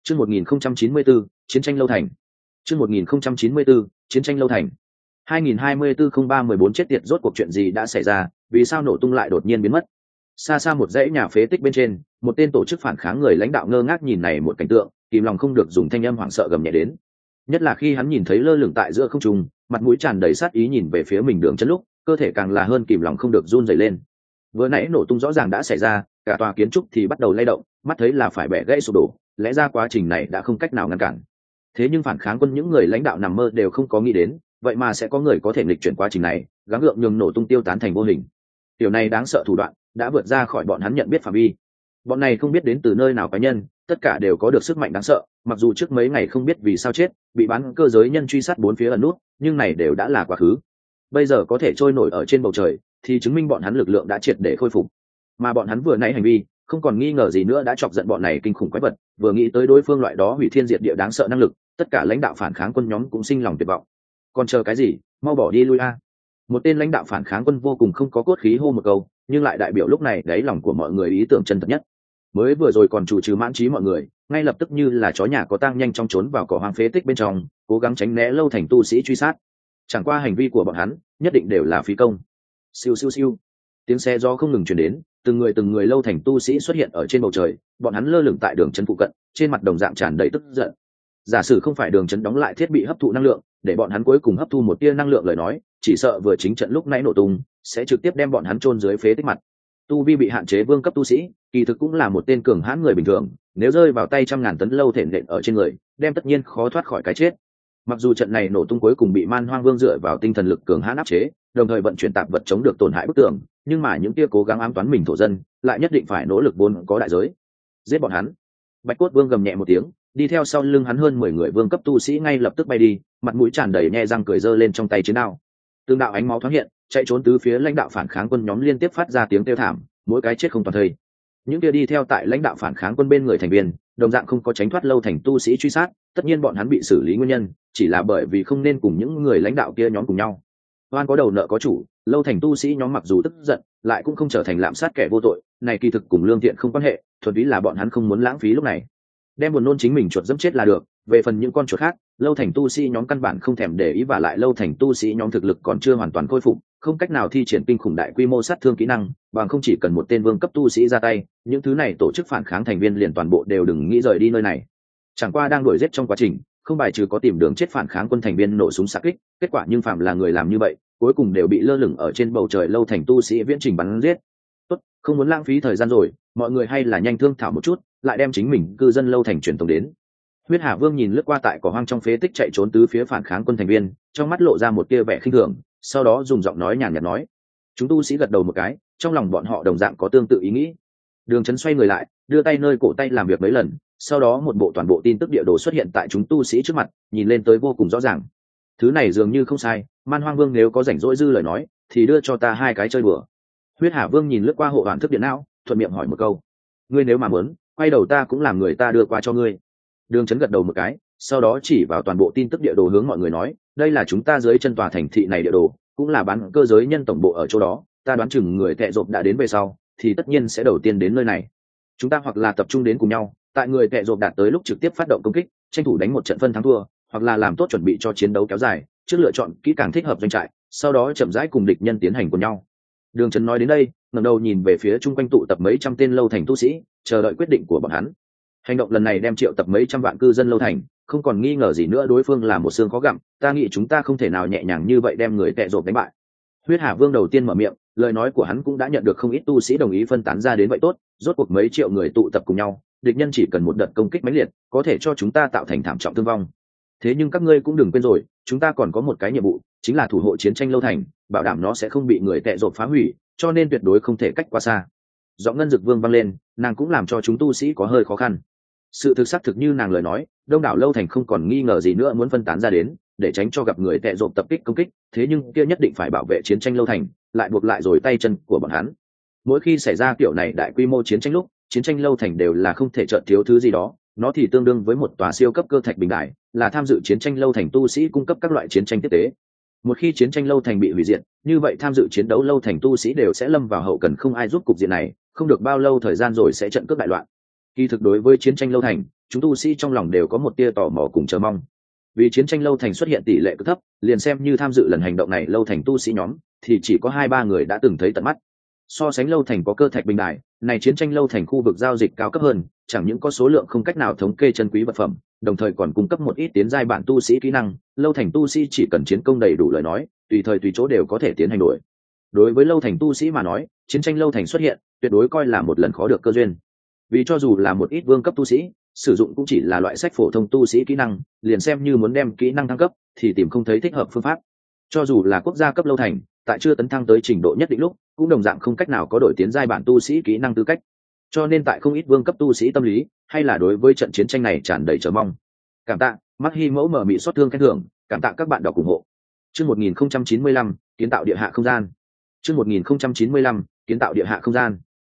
Chương 1094, chiến tranh lâu thành. Chương 1094, chiến tranh lâu thành. 2024-03-14 chết tiệt, rốt cuộc chuyện gì đã xảy ra, vì sao nổ tung lại đột nhiên biến mất? Xa xa một dãy nhà phế tích bên trên, một tên tổ chức phản kháng người lãnh đạo ngơ ngác nhìn này một cảnh tượng, kìm lòng không được dùng thanh âm hoảng sợ gầm nhẹ đến. Nhất là khi hắn nhìn thấy lơ lửng tại giữa không trung, mặt mũi tràn đầy sát ý nhìn về phía mình Đường Chấn lúc, cơ thể càng là hơn kìm lòng không được run rẩy lên. Vừa nãy nổ tung rõ ràng đã xảy ra, cả tòa kiến trúc thì bắt đầu lay động, mắt thấy là phải bẻ gãy sụp đổ, lẽ ra quá trình này đã không cách nào ngăn cản. Thế nhưng phản kháng quân những người lãnh đạo nằm mơ đều không có nghĩ đến, vậy mà sẽ có người có thể nghịch chuyển quá trình này, gắng gượng nhường nổ tung tiêu tán thành vô hình. Điều này đáng sợ thủ đoạn đã vượt ra khỏi bọn hắn nhận biết phạm vi. Bọn này không biết đến từ nơi nào cá nhân, tất cả đều có được sức mạnh đáng sợ, mặc dù trước mấy ngày không biết vì sao chết, bị bán cơ giới nhân truy sát bốn phía ẩn nút, nhưng này đều đã là quá khứ. Bây giờ có thể trôi nổi ở trên bầu trời, thì chứng minh bọn hắn lực lượng đã triệt để khôi phục. Mà bọn hắn vừa nãy hành vi, không còn nghi ngờ gì nữa đã chọc giận bọn này kinh khủng quái vật, vừa nghĩ tới đối phương loại đó hủy thiên diệt địa đáng sợ năng lực, tất cả lãnh đạo phản kháng quân nhóm cũng sinh lòng tuyệt vọng. Còn chờ cái gì, mau bỏ đi lui a. Một tên lãnh đạo phản kháng quân vô cùng không có cốt khí hô một câu, nhưng lại đại biểu lúc này đáy lòng của mọi người ý tưởng chân thật nhất. Mới vừa rồi còn chủ trừ mãn trí mọi người, ngay lập tức như là chó nhà có tang nhanh chóng trốn vào cỏ hoang phế tích bên trong, cố gắng tránh né lâu thành tu sĩ truy sát. Chẳng qua hành vi của bọn hắn nhất định đều là phí công. Siêu siêu siêu, tiếng xe gió không ngừng truyền đến, từng người lâu thành tu sĩ xuất hiện ở trên bầu trời, bọn hắn lơ lửng tại đường trấn phụ cận, trên mặt đồng dạng tràn đầy tức giận. Giả sử không phải đường trấn đóng lại thiết bị hấp thụ năng lượng, để bọn hắn cuối cùng hấp thu một tia năng lượng lời nói, chỉ sợ vừa chính trận lúc nãy nổ tung sẽ trực tiếp đem bọn hắn chôn dưới phế tích mặt. Tu vi bị hạn chế vương cấp tu sĩ, kỳ thực cũng là một tên cường hãn người bình thường, nếu rơi vào tay trăm ngàn tấn lâu thể nện ở trên người, đem tất nhiên khó thoát khỏi cái chết. Mặc dù trận này nổ tung cuối cùng bị Man Hoang Vương dựa vào tinh thần lực cường hãn áp chế, đồng thời vận chuyển tạp vật chống được tổn hại bức tường, nhưng mà những tia cố gắng ám toán mình thổ dân, lại nhất định phải nỗ lực vốn có đại giới. Giết bọn hắn! Bạch Cốt Vương gầm nhẹ một tiếng, đi theo sau lưng hắn hơn 10 người vương cấp tu sĩ ngay lập tức bay đi, mặt mũi tràn đầy nhe răng cười giơ lên trong tay chiến đao. Tương đạo ánh máu thoáng hiện, chạy trốn tứ phía lãnh đạo phản kháng quân nhóm liên tiếp phát ra tiếng kêu thảm, mỗi cái chết không toàn thây. Những kia đi theo tại lãnh đạo phản kháng quân bên người thành viên, đồng dạng không có tránh thoát lâu thành tu sĩ truy sát, tất nhiên bọn hắn bị xử lý nguyên nhân chỉ là bởi vì không nên cùng những người lãnh đạo kia nhóm cùng nhau. Oan có đầu nợ có chủ, lâu thành tu sĩ nhóm mặc dù tức giận, lại cũng không trở thành lạm sát kẻ vô tội, này kỳ thực cùng lương thiện không quan hệ, thuần túy là bọn hắn không muốn lãng phí lúc này. Đem buồn nôn chính mình chuột dẫm chết là được, về phần những con chuột khác, lâu thành tu sĩ nhóm căn bản không thèm để ý, và lại lâu thành tu sĩ nhóm thực lực còn chưa hoàn toàn khôi phục, không cách nào thi triển kinh khủng đại quy mô sát thương kỹ năng, bằng không chỉ cần một tên vương cấp tu sĩ ra tay, những thứ này tổ chức phản kháng thành viên liền toàn bộ đều đừng nghĩ rời đi nơi này. Chẳng qua đang đuổi giết trong quá trình, không bài trừ có tìm đường chết phản kháng quân thành viên nổ súng xạ kích, kết quả nhưng phạm là người làm như vậy, cuối cùng đều bị lơ lửng ở trên bầu trời lâu thành tu sĩ viễn trình bắn giết. Tốt, không muốn lãng phí thời gian rồi, mọi người hay là nhanh thương thảo một chút, lại đem chính mình cư dân lâu thành truyền tổng đến. Huyết Hà Vương nhìn lướt qua tại cỏ hoang trong phế tích chạy trốn tứ phía phản kháng quân thành viên, trong mắt lộ ra một tia vẻ khinh thường, sau đó dùng giọng nói nhàn nhạt nói: chúng tu sĩ gật đầu một cái, trong lòng bọn họ đồng dạng có tương tự ý nghĩ. Đường Chấn xoay người lại, đưa tay nơi cổ tay làm việc mấy lần, sau đó một bộ toàn bộ tin tức địa đồ xuất hiện tại chúng tu sĩ trước mặt, nhìn lên tới vô cùng rõ ràng. Thứ này dường như không sai, Man Hoang Vương nếu có rảnh rỗi dư lời nói, thì đưa cho ta hai cái chơi đùa. Huyết Hà Vương nhìn lướt qua hộ hoàn thức điện não, thuận miệng hỏi một câu: ngươi nếu mà muốn, quay đầu ta cũng làm người ta đưa qua cho ngươi. Đường Chấn gật đầu một cái, sau đó chỉ vào toàn bộ tin tức địa đồ hướng mọi người nói: đây là chúng ta dưới chân tòa thành thị này địa đồ, cũng là bán cơ giới nhân tổng bộ ở chỗ đó, ta đoán chừng người tệ rộp đã đến về sau, thì tất nhiên sẽ đầu tiên đến nơi này. Chúng ta hoặc là tập trung đến cùng nhau, tại người tệ rộp đạt tới lúc trực tiếp phát động công kích, tranh thủ đánh một trận phân thắng thua, hoặc là làm tốt chuẩn bị cho chiến đấu kéo dài, trước lựa chọn kỹ càng thích hợp doanh trại, sau đó chậm rãi cùng địch nhân tiến hành cùng nhau. Đường Chấn nói đến đây, ngẩng đầu nhìn về phía chung quanh tụ tập mấy trăm tên lâu thành tu sĩ, chờ đợi quyết định của bọn hắn. Hành động lần này đem triệu tập mấy trăm vạn cư dân lâu thành, không còn nghi ngờ gì nữa đối phương là một xương khó gặm, ta nghĩ chúng ta không thể nào nhẹ nhàng như vậy đem người tệ rộp đánh bại. Huyết Hà Vương đầu tiên mở miệng, lời nói của hắn cũng đã nhận được không ít tu sĩ đồng ý phân tán ra đến, vậy tốt, rốt cuộc mấy triệu người tụ tập cùng nhau, địch nhân chỉ cần một đợt công kích mãnh liệt, có thể cho chúng ta tạo thành thảm trọng thương vong. Thế nhưng các ngươi cũng đừng quên rồi, chúng ta còn có một cái nhiệm vụ, chính là thủ hộ chiến tranh lâu thành, bảo đảm nó sẽ không bị người tệ rộp phá hủy, cho nên tuyệt đối không thể cách quá xa. Giọng Ngân Dực Vương vang lên, nàng cũng làm cho chúng tu sĩ có hơi khó khăn. Sự thực xác thực như nàng lời nói, đông đảo lâu thành không còn nghi ngờ gì nữa muốn phân tán ra đến, để tránh cho gặp người tệ rộp tập kích công kích, thế nhưng kia nhất định phải bảo vệ chiến tranh lâu thành, lại buộc lại rồi tay chân của bọn hắn. Mỗi khi xảy ra kiểu này đại quy mô chiến tranh lúc, chiến tranh lâu thành đều là không thể chợt thiếu thứ gì đó, nó thì tương đương với một tòa siêu cấp cơ thạch bình đại, là tham dự chiến tranh lâu thành tu sĩ cung cấp các loại chiến tranh tiếp tế. Một khi chiến tranh lâu thành bị hủy diệt, như vậy tham dự chiến đấu lâu thành tu sĩ đều sẽ lâm vào hậu cần không ai giúp cục diện này, không được bao lâu thời gian rồi sẽ trận cướp đại loạn. Kỳ thực đối với chiến tranh lâu thành, chúng tu sĩ trong lòng đều có một tia tò mò cùng chờ mong. Vì chiến tranh lâu thành xuất hiện tỷ lệ cực thấp, liền xem như tham dự lần hành động này lâu thành tu sĩ nhóm thì chỉ có 2-3 người đã từng thấy tận mắt. So sánh lâu thành có cơ thạch bình đài, này chiến tranh lâu thành khu vực giao dịch cao cấp hơn, chẳng những có số lượng không cách nào thống kê chân quý vật phẩm, đồng thời còn cung cấp một ít tiến giai bản tu sĩ kỹ năng. Lâu thành tu sĩ chỉ cần chiến công đầy đủ lời nói, tùy thời tùy chỗ đều có thể tiến hành đổi. Đối với lâu thành tu sĩ mà nói, chiến tranh lâu thành xuất hiện tuyệt đối coi là một lần khó được cơ duyên. Vì cho dù là một ít vương cấp tu sĩ sử dụng cũng chỉ là loại sách phổ thông tu sĩ kỹ năng, liền xem như muốn đem kỹ năng thăng cấp thì tìm không thấy thích hợp phương pháp. Cho dù là quốc gia cấp lâu thành, tại chưa tấn thăng tới trình độ nhất định lúc cũng đồng dạng không cách nào có đổi tiến giai bản tu sĩ kỹ năng tư cách. Cho nên tại không ít vương cấp tu sĩ tâm lý hay là đối với trận chiến tranh này tràn đầy chờ mong. Cảm tạ Mắc Hi mẫu mở mị xót thương khen thưởng, cảm tạ các bạn đọc ủng hộ. Chương 1095, kiến tạo địa hạ không gian. Chương 1095, kiến tạo địa hạ không gian.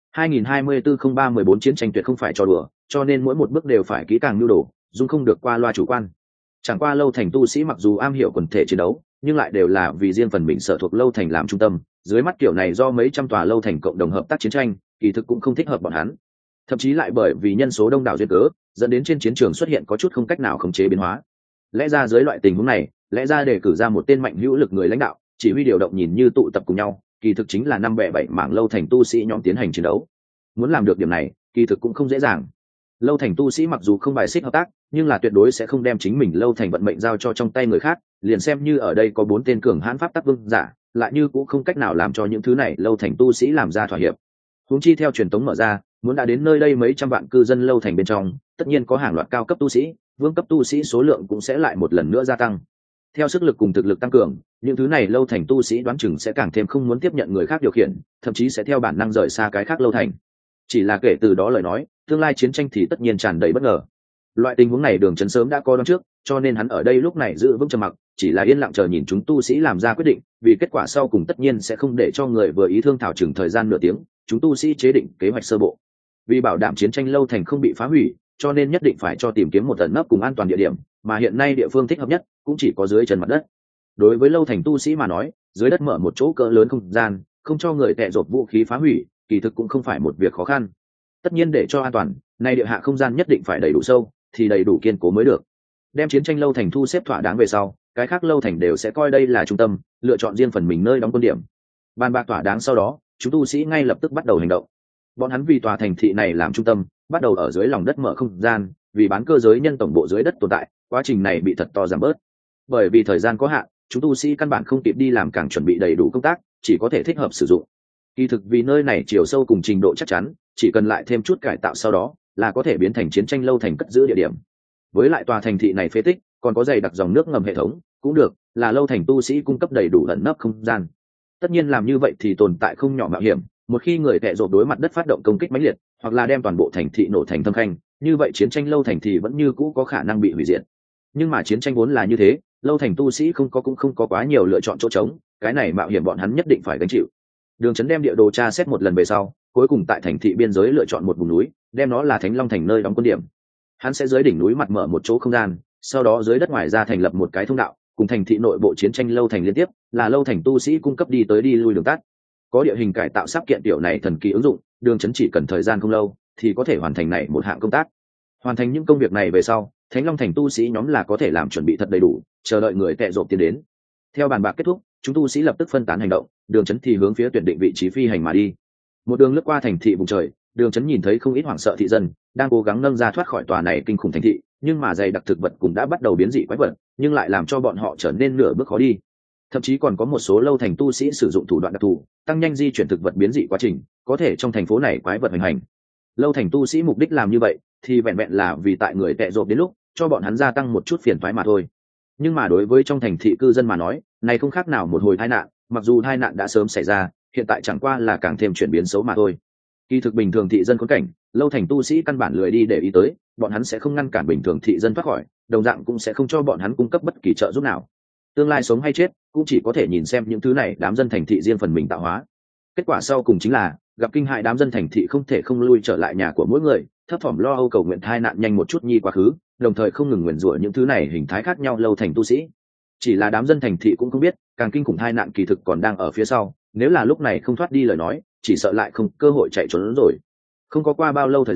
2024-03-14 chiến tranh tuyệt không phải trò đùa, cho nên mỗi một bước đều phải kỹ càng nhu đồ, dung không được qua loa chủ quan. Chẳng qua lâu thành tu sĩ mặc dù am hiểu quần thể chiến đấu, nhưng lại đều là vì riêng phần mình sở thuộc lâu thành làm trung tâm. Dưới mắt kiểu này do mấy trăm tòa lâu thành cộng đồng hợp tác chiến tranh, kỳ thực cũng không thích hợp bọn hắn. Thậm chí lại bởi vì nhân số đông đảo duyên cớ, dẫn đến trên chiến trường xuất hiện có chút không cách nào khống chế biến hóa. Lẽ ra dưới loại tình huống này, lẽ ra để cử ra một tên mạnh hữu lực người lãnh đạo, chỉ huy điều động nhìn như tụ tập cùng nhau, kỳ thực chính là 5-7 mảng lâu thành tu sĩ nhóm tiến hành chiến đấu. Muốn làm được điểm này, kỳ thực cũng không dễ dàng. Lâu thành tu sĩ mặc dù không bài xích hợp tác, nhưng là tuyệt đối sẽ không đem chính mình lâu thành vận mệnh giao cho trong tay người khác, liền xem như ở đây có 4 tên cường hãn pháp tắc vương giả, lại như cũng không cách nào làm cho những thứ này lâu thành tu sĩ làm ra thỏa hiệp. Huống chi theo truyền thống mở ra, muốn đã đến nơi đây mấy trăm vạn cư dân lâu thành bên trong, tất nhiên có hàng loạt cao cấp tu sĩ, vương cấp tu sĩ số lượng cũng sẽ lại một lần nữa gia tăng. Theo sức lực cùng thực lực tăng cường, những thứ này lâu thành tu sĩ đoán chừng sẽ càng thêm không muốn tiếp nhận người khác điều khiển, thậm chí sẽ theo bản năng rời xa cái khác lâu thành. Chỉ là kể từ đó lời nói, tương lai chiến tranh thì tất nhiên tràn đầy bất ngờ. Loại tình huống này Đường Chấn sớm đã có đoán trước, cho nên hắn ở đây lúc này giữ vững trầm mặc, chỉ là yên lặng chờ nhìn chúng tu sĩ làm ra quyết định, vì kết quả sau cùng tất nhiên sẽ không để cho người vừa ý thương thảo chừng thời gian nửa tiếng, chúng tu sĩ chế định kế hoạch sơ bộ. Vì bảo đảm chiến tranh lâu thành không bị phá hủy, cho nên nhất định phải cho tìm kiếm một ẩn nấp cùng an toàn địa điểm, mà hiện nay địa phương thích hợp nhất cũng chỉ có dưới chân mặt đất. Đối với lâu thành tu sĩ mà nói, dưới đất mở một chỗ cỡ lớn không gian, không cho người tệ rột vũ khí phá hủy, kỳ thực cũng không phải một việc khó khăn. Tất nhiên để cho an toàn, nay địa hạ không gian nhất định phải đầy đủ sâu, thì đầy đủ kiên cố mới được. Đem chiến tranh lâu thành thu xếp thỏa đáng về sau, cái khác lâu thành đều sẽ coi đây là trung tâm, lựa chọn riêng phần mình nơi đóng quân điểm. Bàn bạc thỏa đáng sau đó, chúng tu sĩ ngay lập tức bắt đầu hành động. Bọn hắn vì tòa thành thị này làm trung tâm, bắt đầu ở dưới lòng đất mở không gian, vì bán cơ giới nhân tổng bộ dưới đất tồn tại, quá trình này bị thật to giảm bớt. Bởi vì thời gian có hạn, chúng tu sĩ căn bản không kịp đi làm càng chuẩn bị đầy đủ công tác, chỉ có thể thích hợp sử dụng. Kỳ thực vì nơi này chiều sâu cùng trình độ chắc chắn, chỉ cần lại thêm chút cải tạo sau đó, là có thể biến thành chiến tranh lâu thành cất giữ địa điểm. Với lại tòa thành thị này phế tích, còn có dày đặc dòng nước ngầm hệ thống, cũng được, là lâu thành tu sĩ cung cấp đầy đủ ẩn nấp không gian. Tất nhiên làm như vậy thì tồn tại không nhỏ mạo hiểm, một khi người tệ rộp đối mặt đất phát động công kích mãnh liệt, hoặc là đem toàn bộ thành thị nổ thành thâm khanh, như vậy chiến tranh lâu thành thì vẫn như cũ có khả năng bị hủy diệt. Nhưng mà chiến tranh vốn là như thế, lâu thành tu sĩ cũng không có quá nhiều lựa chọn chỗ trống, cái này mạo hiểm bọn hắn nhất định phải gánh chịu. Đường Chấn đem địa đồ tra xét một lần về sau, cuối cùng tại thành thị biên giới lựa chọn một vùng núi, đem nó là Thánh Long thành nơi đóng quân điểm. Hắn sẽ dưới đỉnh núi mặt mở một chỗ không gian, sau đó dưới đất ngoài ra thành lập một cái thông đạo, cùng thành thị nội bộ chiến tranh lâu thành liên tiếp, là lâu thành tu sĩ cung cấp đi tới đi lui đường tắt. Có địa hình cải tạo sắp kiện tiểu này thần kỳ ứng dụng, Đường Chấn chỉ cần thời gian không lâu thì có thể hoàn thành này một hạng công tác. Hoàn thành những công việc này về sau, Thánh Long thành tu sĩ nhóm là có thể làm chuẩn bị thật đầy đủ, chờ đợi người tệ rộp tiến đến. Theo bàn bạc kết thúc, chúng tu sĩ lập tức phân tán hành động, Đường Chấn thì hướng phía tuyển định vị trí phi hành mà đi. Một đường lướt qua thành thị vùng trời, Đường Chấn nhìn thấy không ít hoảng sợ thị dân đang cố gắng nâng ra thoát khỏi tòa này kinh khủng thành thị, nhưng mà dày đặc thực vật cũng đã bắt đầu biến dị quái vật, nhưng lại làm cho bọn họ trở nên nửa bước khó đi. Thậm chí còn có một số lâu thành tu sĩ sử dụng thủ đoạn đặc thù, tăng nhanh di chuyển thực vật biến dị quá trình, có thể trong thành phố này quái vật hành hành. Lâu thành tu sĩ mục đích làm như vậy thì vẹn vẹn là vì tại người tệ rộp đến lúc cho bọn hắn gia tăng một chút phiền toái mà thôi. Nhưng mà đối với trong thành thị cư dân mà nói, này không khác nào một hồi tai nạn, mặc dù tai nạn đã sớm xảy ra, hiện tại chẳng qua là càng thêm chuyển biến xấu mà thôi. Kỳ thực bình thường thị dân khốn cảnh, lâu thành tu sĩ căn bản lười đi để ý tới, bọn hắn sẽ không ngăn cản bình thường thị dân thoát khỏi, đồng dạng cũng sẽ không cho bọn hắn cung cấp bất kỳ trợ giúp nào. Tương lai sống hay chết, cũng chỉ có thể nhìn xem những thứ này đám dân thành thị riêng phần mình tạo hóa. Kết quả sau cùng chính là gặp kinh hại đám dân thành thị không thể không lui trở lại nhà của mỗi người, thấp thỏm lo âu cầu nguyện tai nạn nhanh một chút nhi quá khứ, đồng thời không ngừng nguyền rủa những thứ này hình thái khác nhau lâu thành tu sĩ. Chỉ là đám dân thành thị cũng không biết, càng kinh khủng tai nạn kỳ thực còn đang ở phía sau, nếu là lúc này không thoát đi lời nói, chỉ sợ lại không cơ hội chạy trốn rồi. Không có qua bao lâu thời gian,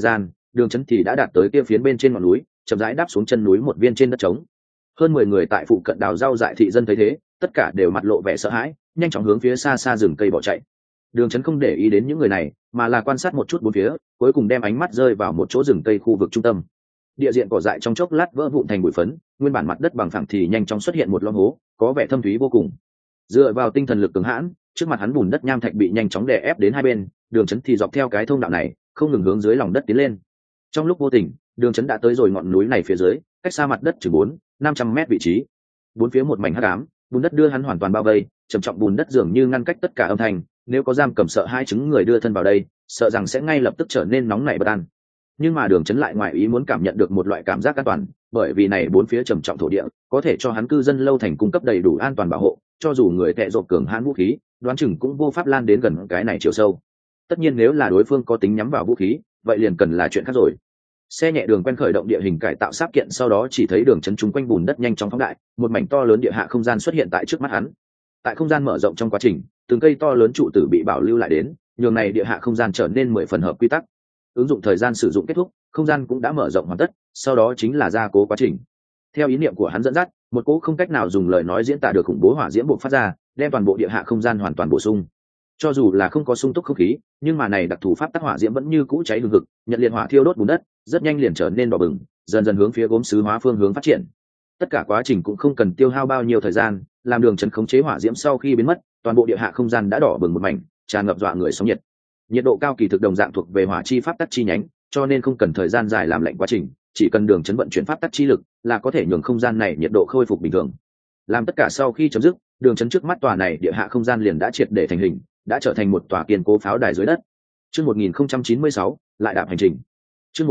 đường chấn thì đã đạt tới kia phiến bên trên ngọn núi, chậm rãi đáp xuống chân núi một viên trên đất trống. Hơn 10 người tại phụ cận đào rau dại thị dân thấy thế, tất cả đều mặt lộ vẻ sợ hãi, nhanh chóng hướng phía xa xa rừng cây bỏ chạy. Đường chấn không để ý đến những người này, mà là quan sát một chút bốn phía, cuối cùng đem ánh mắt rơi vào một chỗ rừng cây khu vực trung tâm. Địa diện cỏ dại trong chốc lát vỡ vụn thành bụi phấn, nguyên bản mặt đất bằng phẳng thì nhanh chóng xuất hiện một lom hố, có vẻ thâm thúy vô cùng. Dựa vào tinh thần lực cường hãn, trước mặt hắn bùn đất nham thạch bị nhanh chóng đè ép đến hai bên, đường chấn thì dọc theo cái thông đạo này, không ngừng hướng dưới lòng đất tiến lên. Trong lúc vô tình, đường chấn đã tới rồi ngọn núi này phía dưới, cách xa mặt đất chừng 400-500 mét vị trí. Bốn phía một mảnh hắc ám, bùn đất đưa hắn hoàn toàn bao vây, trầm trọng bùn đất dường như ngăn cách tất cả âm thanh, nếu có giam cầm sợ hai chứng người đưa thân vào đây, sợ rằng sẽ ngay lập tức trở nên nóng nảy bất an. Nhưng mà đường chấn lại ngoài ý muốn cảm nhận được một loại cảm giác an toàn, bởi vì này bốn phía trầm trọng thổ địa có thể cho hắn cư dân lâu thành cung cấp đầy đủ an toàn bảo hộ, cho dù người tệ rộp cường hãn vũ khí, đoán chừng cũng vô pháp lan đến gần cái này chiều sâu. Tất nhiên nếu là đối phương có tính nhắm vào vũ khí, vậy liền cần là chuyện khác rồi. Xe nhẹ đường quen khởi động địa hình cải tạo sáp kiện, sau đó chỉ thấy đường chấn chung quanh bùn đất nhanh chóng phóng đại, một mảnh to lớn địa hạ không gian xuất hiện tại trước mắt hắn. Tại không gian mở rộng trong quá trình, từng cây to lớn trụ tử bị bảo lưu lại đến, nhường này địa hạ không gian trở nên 10 phần hợp quy tắc. Ứng dụng thời gian sử dụng kết thúc, không gian cũng đã mở rộng hoàn tất, sau đó chính là gia cố quá trình. Theo ý niệm của hắn dẫn dắt, một cỗ không cách nào dùng lời nói diễn tả được khủng bố hỏa diễm bộc phát ra, đem toàn bộ địa hạ không gian hoàn toàn bổ sung. Cho dù là không có sung túc không khí, nhưng mà này đặc thù pháp tắc hỏa diễm vẫn như cũ cháy hừng hực, nhận liệt hỏa thiêu đốt bùn đất, rất nhanh liền trở nên đỏ bừng, dần dần hướng phía gốm sứ hóa phương hướng phát triển. Tất cả quá trình cũng không cần tiêu hao bao nhiêu thời gian, làm đường chấn khống chế hỏa diễm sau khi biến mất, toàn bộ địa hạ không gian đã đỏ bừng một mảnh, tràn ngập dọa người sóng nhiệt. Nhiệt độ cao kỳ thực đồng dạng thuộc về hỏa chi pháp tắc chi nhánh, cho nên không cần thời gian dài làm lạnh quá trình, chỉ cần đường chấn vận chuyển pháp tắc chi lực là có thể nhường không gian này nhiệt độ khôi phục bình thường. Làm tất cả sau khi chấm dứt, đường chấn trước mắt tòa này địa hạ không gian liền đã triệt để thành hình, đã trở thành một tòa kiên cố pháo đài dưới đất. Chương 1096, lại đạp hành trình. Chương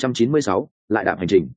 1096, lại đạp hành trình.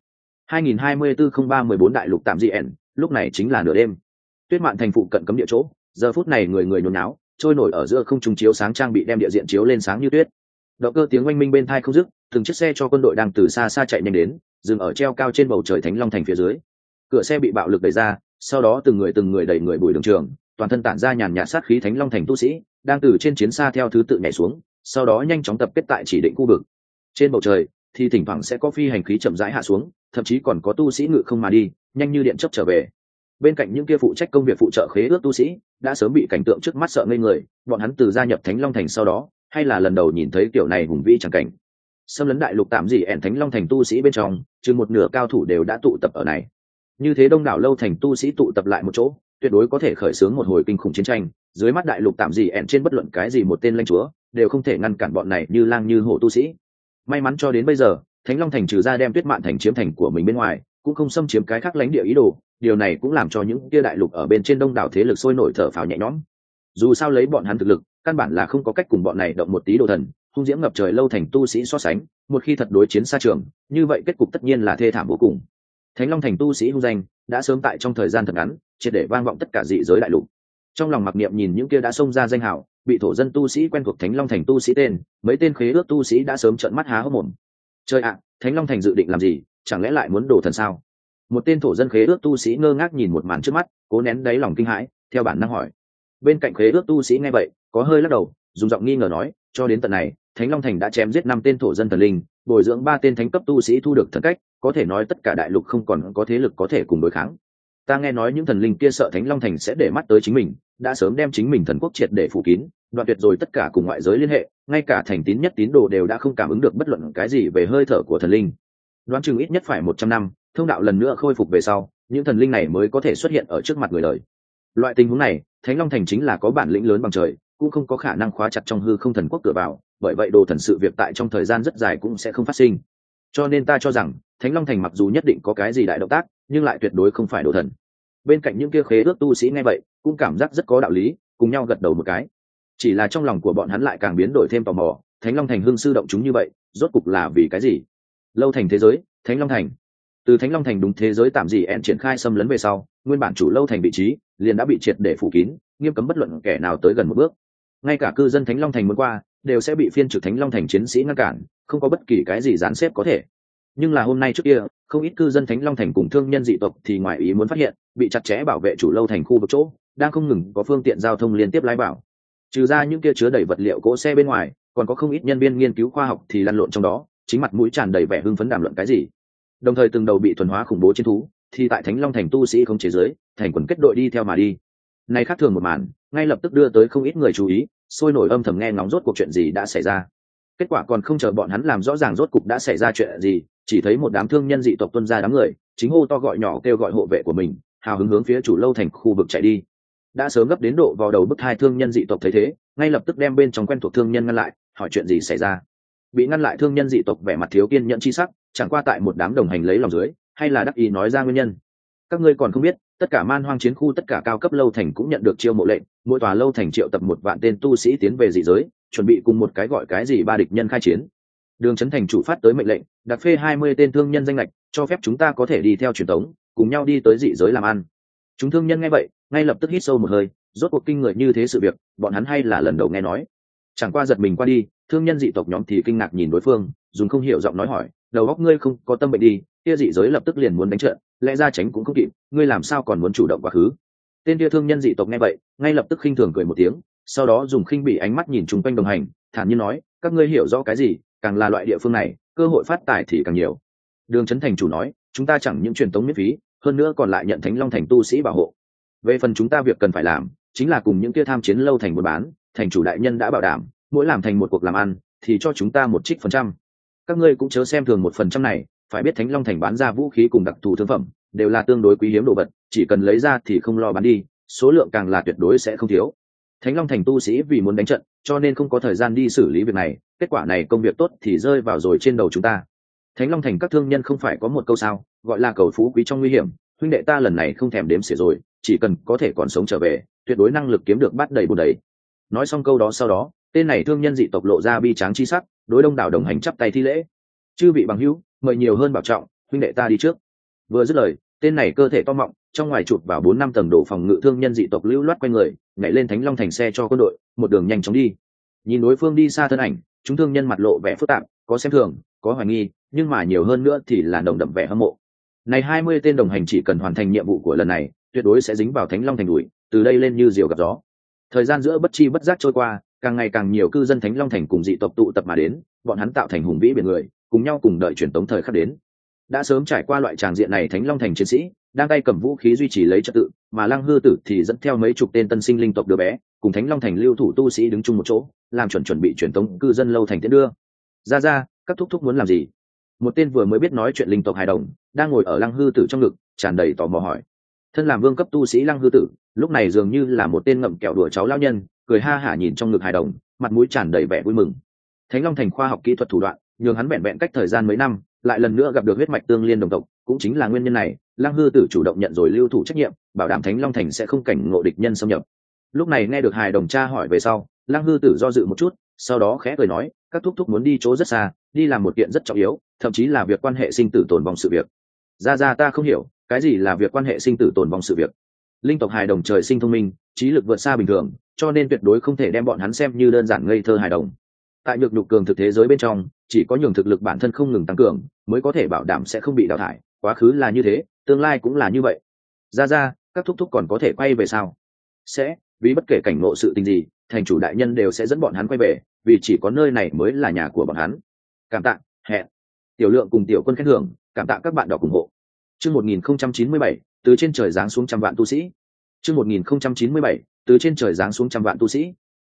2024-03-14 đại lục tạm dị ẻn, lúc này chính là nửa đêm. Tuyết Mạn thành phụ cận cấm địa chỗ, giờ phút này người người nhốn náo, trôi nổi ở giữa không trung chiếu sáng trang bị đem địa diện chiếu lên sáng như tuyết. Động cơ tiếng oanh minh bên tai không dứt, từng chiếc xe cho quân đội đang từ xa xa chạy nhanh đến, dừng ở treo cao trên bầu trời Thánh Long thành phía dưới. Cửa xe bị bạo lực đẩy ra, sau đó từng người đẩy người bùi đường trường, toàn thân tản ra nhàn nhạt sát khí Thánh Long thành tu sĩ, đang từ trên chiến xa theo thứ tự nhảy xuống, sau đó nhanh chóng tập kết tại chỉ định khu vực. Trên bầu trời thì thỉnh thoảng sẽ có phi hành khí chậm rãi hạ xuống, thậm chí còn có tu sĩ ngự không mà đi, nhanh như điện chớp trở về. Bên cạnh những kia phụ trách công việc phụ trợ khế ước tu sĩ đã sớm bị cảnh tượng trước mắt sợ ngây người, bọn hắn từ gia nhập Thánh Long thành sau đó, hay là lần đầu nhìn thấy kiểu này hùng vĩ chẳng cảnh. Xâm lấn đại lục tạm dị ẻn Thánh Long thành tu sĩ bên trong, chừng một nửa cao thủ đều đã tụ tập ở này. Như thế đông đảo lâu thành tu sĩ tụ tập lại một chỗ, tuyệt đối có thể khởi xướng một hồi kinh khủng chiến tranh. Dưới mắt đại lục tạm dị ẻn trên bất luận cái gì một tên lãnh chúa đều không thể ngăn cản bọn này như lang như hổ tu sĩ. May mắn cho đến bây giờ, Thánh Long thành trừ ra đem Tuyết Mạn thành chiếm thành của mình bên ngoài, cũng không xâm chiếm cái khác lãnh địa ý đồ. Điều này cũng làm cho những kia đại lục ở bên trên đông đảo thế lực sôi nổi thở phào nhẹ nhõm. Dù sao lấy bọn hắn thực lực, căn bản là không có cách cùng bọn này động một tí đồ thần hung diễm ngập trời lâu thành tu sĩ so sánh. Một khi thật đối chiến xa trường, như vậy kết cục tất nhiên là thê thảm vô cùng. Thánh Long thành tu sĩ hung danh đã sớm tại trong thời gian thật ngắn triệt để vang vọng tất cả dị giới đại lục. Trong lòng mặc niệm nhìn những kia đã xông ra danh hào, bị thổ dân tu sĩ quen thuộc Thánh Long thành tu sĩ tên, mấy tên khế ước tu sĩ đã sớm trợn mắt há hốc mồm. Trời ạ, Thánh Long thành dự định làm gì, chẳng lẽ lại muốn đổ thần sao? Một tên thổ dân khế ước tu sĩ ngơ ngác nhìn một màn trước mắt, cố nén đáy lòng kinh hãi, theo bản năng hỏi. Bên cạnh khế ước tu sĩ nghe vậy, có hơi lắc đầu, dùng giọng nghi ngờ nói, cho đến tận này, Thánh Long thành đã chém giết 5 tên thổ dân thần linh, bồi dưỡng 3 tên thánh cấp tu sĩ thu được thần cách, có thể nói tất cả đại lục không còn có thế lực có thể cùng đối kháng. Ta nghe nói những thần linh kia sợ Thánh Long thành sẽ để mắt tới chính mình, đã sớm đem chính mình thần quốc triệt để phủ kín, đoạn tuyệt rồi tất cả cùng ngoại giới liên hệ, ngay cả thành tín nhất tín đồ đều đã không cảm ứng được bất luận cái gì về hơi thở của thần linh. Đoán chừng ít nhất phải 100 năm, thông đạo lần nữa khôi phục về sau, những thần linh này mới có thể xuất hiện ở trước mặt người đời. Loại tình huống này, Thánh Long thành chính là có bản lĩnh lớn bằng trời, cũng không có khả năng khóa chặt trong hư không thần quốc cửa vào, bởi vậy đồ thần sự việc tại trong thời gian rất dài cũng sẽ không phát sinh. Cho nên ta cho rằng, Thánh Long thành mặc dù nhất định có cái gì đại động tác, nhưng lại tuyệt đối không phải đồ thần. Bên cạnh những kia khế ước tu sĩ nghe vậy, cũng cảm giác rất có đạo lý, cùng nhau gật đầu một cái. Chỉ là trong lòng của bọn hắn lại càng biến đổi thêm tò mò, Thánh Long thành hưng sư động chúng như vậy, rốt cục là vì cái gì? Lâu thành thế giới, Thánh Long thành. Từ Thánh Long thành đúng thế giới tạm dị en triển khai xâm lấn về sau, nguyên bản chủ lâu thành vị trí liền đã bị triệt để phủ kín, nghiêm cấm bất luận kẻ nào tới gần một bước. Ngay cả cư dân Thánh Long thành muốn qua, đều sẽ bị phiên trực Thánh Long thành chiến sĩ ngăn cản, không có bất kỳ cái gì dàn xếp có thể. Nhưng là hôm nay trước kia, không ít cư dân Thánh Long thành cùng thương nhân dị tộc thì ngoài ý muốn phát hiện, bị chặt chẽ bảo vệ chủ lâu thành khu vực chỗ, đang không ngừng có phương tiện giao thông liên tiếp lái vào. Trừ ra những kia chứa đầy vật liệu cỗ xe bên ngoài, còn có không ít nhân viên nghiên cứu khoa học thì lăn lộn trong đó, chính mặt mũi tràn đầy vẻ hưng phấn đàm luận cái gì. Đồng thời từng đầu bị thuần hóa khủng bố chiến thú thì tại Thánh Long thành tu sĩ không chế giới thành quần kết đội đi theo mà đi. Này khác thường một màn, ngay lập tức đưa tới không ít người chú ý, sôi nổi âm thầm nghe ngóng rốt cuộc chuyện gì đã xảy ra. Kết quả còn không chờ bọn hắn làm rõ ràng rốt cục đã xảy ra chuyện gì, chỉ thấy một đám thương nhân dị tộc tuân ra đám người, chính hô to gọi nhỏ kêu gọi hộ vệ của mình, hào hứng hướng phía chủ lâu thành khu vực chạy đi. Đã sớm gấp đến độ vào đầu bức hai thương nhân dị tộc thấy thế, ngay lập tức đem bên trong quen thuộc thương nhân ngăn lại, hỏi chuyện gì xảy ra. Bị ngăn lại thương nhân dị tộc vẻ mặt thiếu kiên nhẫn chi sắc, chẳng qua tại một đám đồng hành lấy lòng dưới, hay là đắc ý nói ra nguyên nhân. Các ngươi còn không biết, tất cả man hoang chiến khu tất cả cao cấp lâu thành cũng nhận được chiêu mộ lệnh, mỗi tòa lâu thành triệu tập 1 vạn tên tu sĩ tiến về dị giới, chuẩn bị cùng một cái gọi cái gì ba địch nhân khai chiến. Đường Trấn thành chủ phát tới mệnh lệnh, đặc phê 20 tên thương nhân danh lệch, cho phép chúng ta có thể đi theo truyền thống, cùng nhau đi tới dị giới làm ăn. Chúng thương nhân nghe vậy, ngay lập tức hít sâu một hơi, rốt cuộc kinh người như thế sự việc, bọn hắn hay là lần đầu nghe nói. Chẳng qua giật mình qua đi, thương nhân dị tộc nhóm thì kinh ngạc nhìn đối phương, dùng không hiểu giọng nói hỏi, đầu óc ngươi không có tâm bệnh đi, kia dị giới lập tức liền muốn đánh trận, lẽ ra tránh cũng không kịp, ngươi làm sao còn muốn chủ động quá khứ. Tên kia thương nhân dị tộc nghe vậy, ngay lập tức khinh thường cười một tiếng, sau đó dùng khinh bỉ ánh mắt nhìn chung quanh đồng hành, thản nhiên nói, các ngươi hiểu rõ cái gì, càng là loại địa phương này, cơ hội phát tài thì càng nhiều. Đường Trấn thành chủ nói, chúng ta chẳng những truyền tống miễn phí, hơn nữa còn lại nhận Thánh Long thành tu sĩ bảo hộ. Về phần chúng ta việc cần phải làm, chính là cùng những kia tham chiến lâu thành buôn bán, thành chủ đại nhân đã bảo đảm, mỗi làm thành một cuộc làm ăn, thì cho chúng ta 1% các ngươi cũng chớ xem thường 1% này, phải biết Thánh Long thành bán ra vũ khí cùng đặc thù thương phẩm, đều là tương đối quý hiếm đồ vật, chỉ cần lấy ra thì không lo bán đi, số lượng càng là tuyệt đối sẽ không thiếu. Thánh Long thành tu sĩ vì muốn đánh trận, cho nên không có thời gian đi xử lý việc này, kết quả này công việc tốt thì rơi vào rồi trên đầu chúng ta. Thánh Long thành các thương nhân không phải có một câu sao, gọi là cầu phú quý trong nguy hiểm, huynh đệ ta lần này không thèm đếm xỉa rồi, chỉ cần có thể còn sống trở về, tuyệt đối năng lực kiếm được bát đầy bùn đầy. Nói xong câu đó sau đó, tên này thương nhân dị tộc lộ ra bi tráng chi sắc, đối đông đảo đồng hành chắp tay thi lễ. Chư vị bằng hữu, mời nhiều hơn bảo trọng, huynh đệ ta đi trước. Vừa dứt lời, tên này cơ thể to mọng, trong ngoài chụp vào 4-5 tầng đổ phòng ngự thương nhân dị tộc lưu loát quanh người, nhảy lên Thánh Long thành xe cho quân đội, một đường nhanh chóng đi. Nhìn đối phương đi xa thân ảnh, chúng thương nhân mặt lộ vẻ phức tạp, có xem thường, có hoài nghi, nhưng mà nhiều hơn nữa thì là nồng đậm vẻ hâm mộ. Này 20 tên đồng hành chỉ cần hoàn thành nhiệm vụ của lần này, tuyệt đối sẽ dính vào Thánh Long thành đuổi, từ đây lên như diều gặp gió. Thời gian giữa bất chi bất giác trôi qua, càng ngày càng nhiều cư dân Thánh Long thành cùng dị tộc tụ tập mà đến, bọn hắn tạo thành hùng vĩ biển người, cùng nhau cùng đợi truyền tống thời khắc đến. Đã sớm trải qua loại tràng diện này, Thánh Long thành chiến sĩ đang tay cầm vũ khí duy trì lấy trật tự, mà Lăng Hư Tử thì dẫn theo mấy chục tên tân sinh linh tộc đứa bé, cùng Thánh Long thành lưu thủ tu sĩ đứng chung một chỗ, làm chuẩn bị truyền tống cư dân lâu thành tiến đưa. Ra, các thúc thúc muốn làm gì? Một tên vừa mới biết nói chuyện linh tộc hài đồng đang ngồi ở Lăng Hư Tử trong ngực, tràn đầy tò mò hỏi. Thân làm vương cấp tu sĩ Lăng Hư Tử, lúc này dường như là một tên ngậm kẹo đùa cháu lão nhân, cười ha hả nhìn trong ngực hài đồng, mặt mũi tràn đầy vẻ vui mừng. Thánh Long thành khoa học kỹ thuật thủ đoạn, nhường hắn vẹn cách thời gian mấy năm, lại lần nữa gặp được huyết mạch tương liên đồng tộc, cũng chính là nguyên nhân này, Lăng Hư Tử chủ động nhận rồi lưu thủ trách nhiệm, bảo đảm Thánh Long thành sẽ không cảnh ngộ địch nhân xâm nhập. Lúc này nghe được hài đồng tra hỏi về sau, Lăng Hư Tử do dự một chút, sau đó khẽ cười nói, các thúc thúc muốn đi chỗ rất xa, đi làm một kiện rất trọng yếu, thậm chí là việc quan hệ sinh tử tồn vong sự việc. Ra ta không hiểu, cái gì là việc quan hệ sinh tử tồn vong sự việc? Linh tộc hài đồng trời sinh thông minh, trí lực vượt xa bình thường, cho nên tuyệt đối không thể đem bọn hắn xem như đơn giản ngây thơ hài đồng. Tại nhược nhục cường thực thế giới bên trong, chỉ có nhường thực lực bản thân không ngừng tăng cường, mới có thể bảo đảm sẽ không bị đào thải. Quá khứ là như thế, tương lai cũng là như vậy. Ra, các thúc thúc còn có thể quay về sao? Sẽ, vì bất kể cảnh ngộ sự tình gì, thành chủ đại nhân đều sẽ dẫn bọn hắn quay về, vì chỉ có nơi này mới là nhà của bọn hắn. Cảm tạ, hẹn. Tiểu Lượng cùng Tiểu Quân khen thưởng, cảm tạ các bạn đọc ủng hộ. Chương 1097, từ trên trời giáng xuống trăm vạn tu sĩ. Chương 1097, từ trên trời giáng xuống trăm vạn tu sĩ.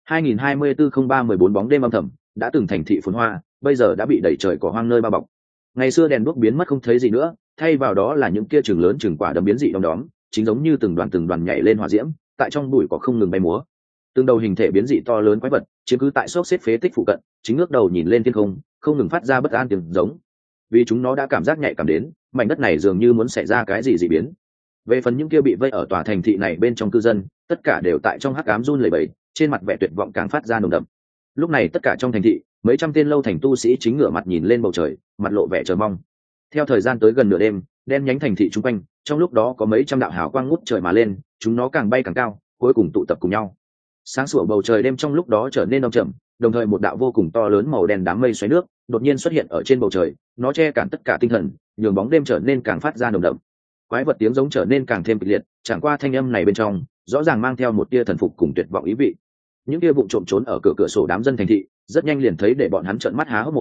2024-03-14 bóng đêm âm thầm, đã từng thành thị phồn hoa, bây giờ đã bị đẩy trời cỏ hoang nơi bao bọc. Ngày xưa đèn đuốc biến mất không thấy gì nữa, thay vào đó là những kia chừng lớn chừng quả đấm biến dị đom đóm, chính giống như từng đoàn nhảy lên hỏa diễm, tại trong bụi cỏ không ngừng bay múa. Từng đầu hình thể biến dị to lớn quái vật, chiếm cứ tại xốc xếp phế tích phụ cận, chính ngước đầu nhìn lên thiên không, không ngừng phát ra bất an tiếng giống. Vì chúng nó đã cảm giác nhạy cảm đến, mảnh đất này dường như muốn xảy ra cái gì dị biến. Về phần những kia bị vây ở tòa thành thị này bên trong cư dân, tất cả đều tại trong hắc ám run lẩy bẩy, trên mặt vẻ tuyệt vọng càng phát ra nồng đậm. Lúc này tất cả trong thành thị, mấy trăm tên lâu thành tu sĩ chính ngửa mặt nhìn lên bầu trời, mặt lộ vẻ chờ mong. Theo thời gian tới gần nửa đêm, đen nhánh thành thị chung quanh, trong lúc đó có mấy trăm đạo hào quang ngút trời mà lên, chúng nó càng bay càng cao, cuối cùng tụ tập cùng nhau. Sáng sủa bầu trời đêm trong lúc đó trở nên đông trầm, đồng thời một đạo vô cùng to lớn màu đen đám mây xoáy nước đột nhiên xuất hiện ở trên bầu trời, nó che cản tất cả tinh thần, nhường bóng đêm trở nên càng phát ra nồng đậm. Quái vật tiếng giống trở nên càng thêm kịch liệt, chẳng qua thanh âm này bên trong rõ ràng mang theo một tia thần phục cùng tuyệt vọng ý vị. Những tia vụng trộm trốn ở cửa sổ đám dân thành thị rất nhanh liền thấy để bọn hắn trợn mắt há hốc mồm,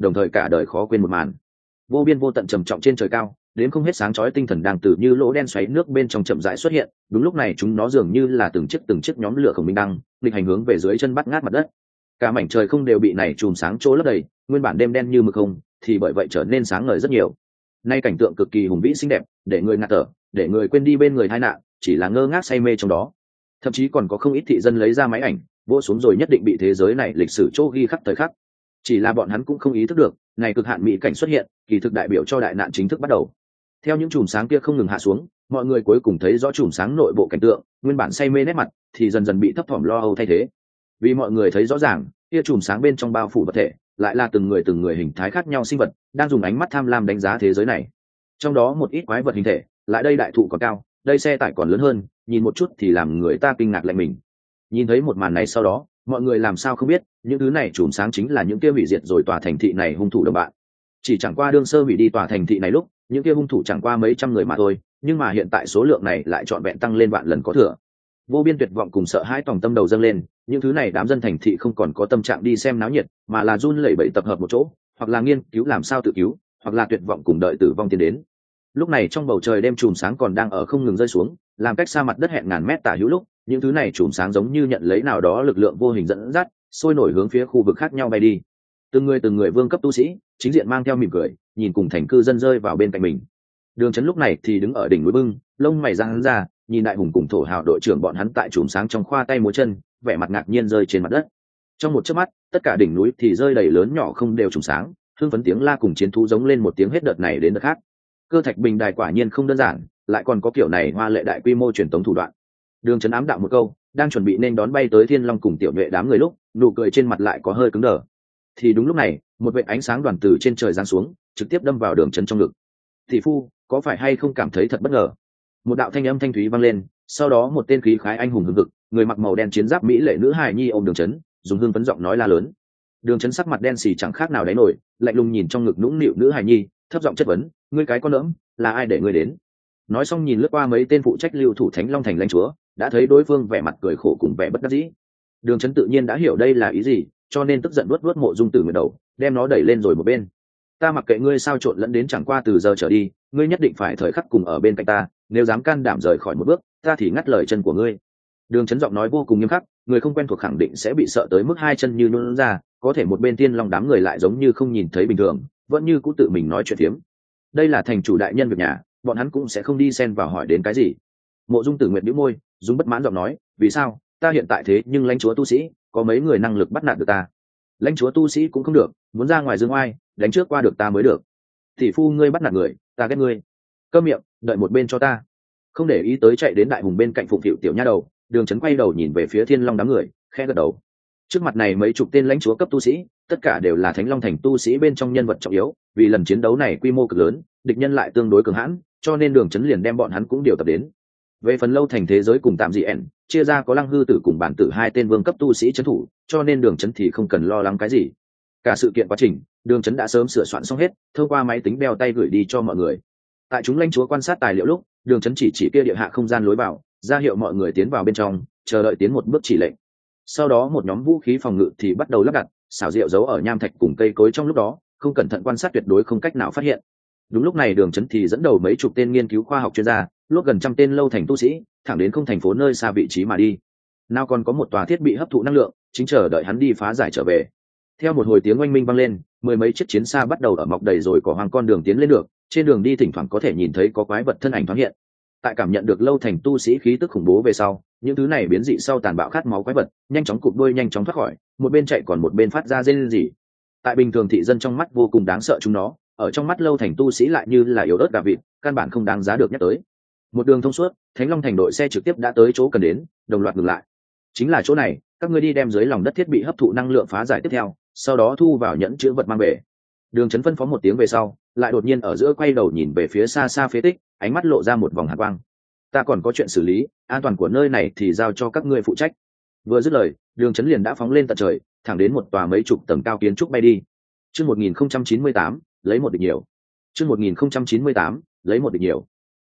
đồng thời cả đời khó quên một màn. Vô biên vô tận trầm trọng trên trời cao, đến không hết sáng chói tinh thần đang từ như lỗ đen xoáy nước bên trong chậm rãi xuất hiện. Đúng lúc này chúng nó dường như là từng chiếc nhóm lửa khổng minh đăng nghịch hành hướng về dưới chân bắt ngát mặt đất. Cả mảnh trời không đều bị này chùm sáng trố lấp đầy, nguyên bản đêm đen như mực không thì bởi vậy trở nên sáng ngời rất nhiều. Nay cảnh tượng cực kỳ hùng vĩ xinh đẹp, để người ngạt thở, để người quên đi bên người tai nạn, chỉ là ngơ ngác say mê trong đó. Thậm chí còn có không ít thị dân lấy ra máy ảnh vỗ xuống rồi nhất định bị thế giới này lịch sử chỗ ghi khắc thời khắc. Chỉ là bọn hắn cũng không ý thức được, này cực hạn mỹ cảnh xuất hiện kỳ thực đại biểu cho đại nạn chính thức bắt đầu. Theo những chùm sáng kia không ngừng hạ xuống, mọi người cuối cùng thấy rõ chùm sáng nội bộ cảnh tượng, nguyên bản say mê nét mặt thì dần dần bị thấp thỏm lo âu thay thế. Vì mọi người thấy rõ ràng, kia chùm sáng bên trong bao phủ vật thể lại là từng người hình thái khác nhau sinh vật đang dùng ánh mắt tham lam đánh giá thế giới này. Trong đó một ít quái vật hình thể, lại đây đại thụ còn cao, đây xe tải còn lớn hơn, nhìn một chút thì làm người ta kinh ngạc lạnh mình. Nhìn thấy một màn này sau đó, mọi người làm sao không biết, những thứ này chùm sáng chính là những kia hủy diệt rồi tòa thành thị này hung thủ đồng bạn. Chỉ chẳng qua đương sơ hủy đi tòa thành thị này lúc, những kia hung thủ chẳng qua mấy trăm người mà thôi, nhưng mà hiện tại số lượng này lại trọn vẹn tăng lên vạn lần có thừa. Vô biên tuyệt vọng cùng sợ hãi tòng tâm đầu dâng lên, những thứ này đám dân thành thị không còn có tâm trạng đi xem náo nhiệt, mà là run lẩy bẩy tập hợp một chỗ, hoặc là nghiên cứu làm sao tự cứu, hoặc là tuyệt vọng cùng đợi tử vong tiến đến. Lúc này trong bầu trời đêm chùm sáng còn đang ở không ngừng rơi xuống, làm cách xa mặt đất hẹn ngàn mét tả hữu lúc, những thứ này chùm sáng giống như nhận lấy nào đó lực lượng vô hình dẫn dắt, sôi nổi hướng phía khu vực khác nhau bay đi. Từng người vương cấp tu sĩ, chính diện mang theo mỉm cười, nhìn cùng thành cư dân rơi vào bên cạnh mình. Đường Chấn lúc này thì đứng ở đỉnh núi bưng, lông mày giãn ra, nhìn đại hùng cùng thổ hào đội trưởng bọn hắn tại chùm sáng trong khoa tay múa chân, vẻ mặt ngạc nhiên rơi trên mặt đất. Trong một chớp mắt, tất cả đỉnh núi thì rơi đầy lớn nhỏ không đều chùm sáng, hưng phấn tiếng la cùng chiến thú giống lên một tiếng hết đợt này đến đợt khác. Cơ thạch bình đài quả nhiên không đơn giản, lại còn có kiểu này hoa lệ đại quy mô truyền tống thủ đoạn. Đường Chấn ám đạo một câu, đang chuẩn bị nên đón bay tới Thiên Long cùng tiểu nhuệ đám người lúc, nụ cười trên mặt lại có hơi cứng đờ. Thì đúng lúc này, một vệt ánh sáng đoàn từ trên trời giáng xuống, trực tiếp đâm vào Đường Chấn trong ngực. "Thị phu, có phải hay không cảm thấy thật bất ngờ?" Một đạo thanh âm thanh thúy vang lên, sau đó một tên khí khái anh hùng hừng hực, người mặc màu đen chiến giáp mỹ lệ nữ hài nhi ôm Đường Chấn, dùng hương phấn giọng nói la lớn. Đường Chấn sắc mặt đen xì chẳng khác nào đáy nổi, lạnh lùng nhìn trong ngực nũng nịu nữ hài nhi, thấp giọng chất vấn, "Ngươi cái con lỡm, là ai để ngươi đến?" Nói xong nhìn lướt qua mấy tên phụ trách lưu thủ Thánh Long thành lãnh chúa, đã thấy đối phương vẻ mặt cười khổ cùng vẻ bất đắc dĩ. Đường Chấn tự nhiên đã hiểu đây là ý gì, cho nên tức giận vuốt Mộ Dung Tử Nguyệt đầu, đem nó đẩy lên rồi một bên. "Ta mặc kệ ngươi sao trộn lẫn đến, chẳng qua từ giờ trở đi, ngươi nhất định phải thời khắc cùng ở bên cạnh ta, nếu dám can đảm rời khỏi một bước, ta thì ngắt lời chân của ngươi." Đường Chấn giọng nói vô cùng nghiêm khắc, người không quen thuộc khẳng định sẽ bị sợ tới mức hai chân như nhũn ra, có thể một bên Tiên Long đám người lại giống như không nhìn thấy bình thường, vẫn như cũ tự mình nói chuyện phiếm. Đây là thành chủ đại nhân việc nhà, bọn hắn cũng sẽ không đi xen vào hỏi đến cái gì. Mộ Dung Tử Nguyệt bĩu môi, dùng bất mãn giọng nói, "Vì sao? Ta hiện tại thế nhưng lãnh chúa tu sĩ, có mấy người năng lực bắt nạt được ta? Lãnh chúa tu sĩ cũng không được, muốn ra ngoài dương oai, đánh trước qua được ta mới được. Tỷ phu ngươi bắt nạt người, ta ghét ngươi." Câm miệng, đợi một bên cho ta. Không để ý tới chạy đến đại hùng bên cạnh phụng phịu tiểu nha đầu, Đường Chấn quay đầu nhìn về phía Thiên Long đám người, khẽ gật đầu. Trước mặt này mấy chục tên lãnh chúa cấp tu sĩ, tất cả đều là Thánh Long thành tu sĩ bên trong nhân vật trọng yếu, vì lần chiến đấu này quy mô cực lớn, địch nhân lại tương đối cường hãn, cho nên Đường Chấn liền đem bọn hắn cũng điều tập đến. Về phần lâu thành thế giới cùng tạm dị ẻn, chia ra có Lăng Hư tử cùng bản tử hai tên vương cấp tu sĩ trấn thủ, cho nên Đường Chấn thì không cần lo lắng cái gì. Cả sự kiện quá trình, Đường Chấn đã sớm sửa soạn xong hết, thông qua máy tính đeo tay gửi đi cho mọi người. Tại chúng lãnh chúa quan sát tài liệu lúc, Đường Chấn chỉ kia địa hạ không gian lối vào, ra hiệu mọi người tiến vào bên trong, chờ đợi tiến một bước chỉ lệnh. Sau đó một nhóm vũ khí phòng ngự thì bắt đầu lắp đặt, xảo diệu giấu ở nham thạch cùng cây cối trong lúc đó, không cẩn thận quan sát tuyệt đối không cách nào phát hiện. Đúng lúc này Đường Chấn thì dẫn đầu mấy chục tên nghiên cứu khoa học chuyên gia, luốt gần trăm tên lâu thành tu sĩ, thẳng đến không thành phố nơi xa vị trí mà đi. Nào còn có một tòa thiết bị hấp thụ năng lượng, chính chờ đợi hắn đi phá giải trở về. Theo một hồi tiếng oanh minh vang lên, mười mấy chiếc chiến xa bắt đầu ở mọc đầy rồi cỏ hoang con đường tiến lên được, trên đường đi thỉnh thoảng có thể nhìn thấy có quái vật thân ảnh thoáng hiện. Tại cảm nhận được lâu thành tu sĩ khí tức khủng bố về sau, những thứ này biến dị sau tàn bạo khát máu quái vật, nhanh chóng cụp đuôi nhanh chóng thoát khỏi, một bên chạy còn một bên phát ra rên rỉ. Tại bình thường thị dân trong mắt vô cùng đáng sợ chúng nó, ở trong mắt lâu thành tu sĩ lại như là yếu ớt gà vịt, căn bản không đáng giá được nhắc tới. Một đường thông suốt, Thánh Long thành đội xe trực tiếp đã tới chỗ cần đến, đồng loạt ngừng lại. Chính là chỗ này, các ngươi đi đem dưới lòng đất thiết bị hấp thụ năng lượng phá giải tiếp theo, sau đó thu vào nhẫn chứa vật mang về. Đường Chấn phân phó một tiếng về sau, lại đột nhiên ở giữa quay đầu nhìn về phía xa xa phế tích, ánh mắt lộ ra một vòng hàn quang. "Ta còn có chuyện xử lý, an toàn của nơi này thì giao cho các ngươi phụ trách." Vừa dứt lời, Đường Chấn liền đã phóng lên tận trời, thẳng đến một tòa mấy chục tầng cao kiến trúc bay đi. Chương 1098, lấy một địch nhiều. Chương 1098, lấy một địch nhiều.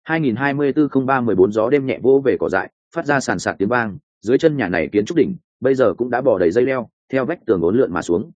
2024-03-14 gió đêm nhẹ vỗ về cỏ dại, phát ra sàn sạt tiếng vang, dưới chân nhà này kiến trúc đỉnh, bây giờ cũng đã bò đầy dây leo, theo vách tường uốn lượn mà xuống.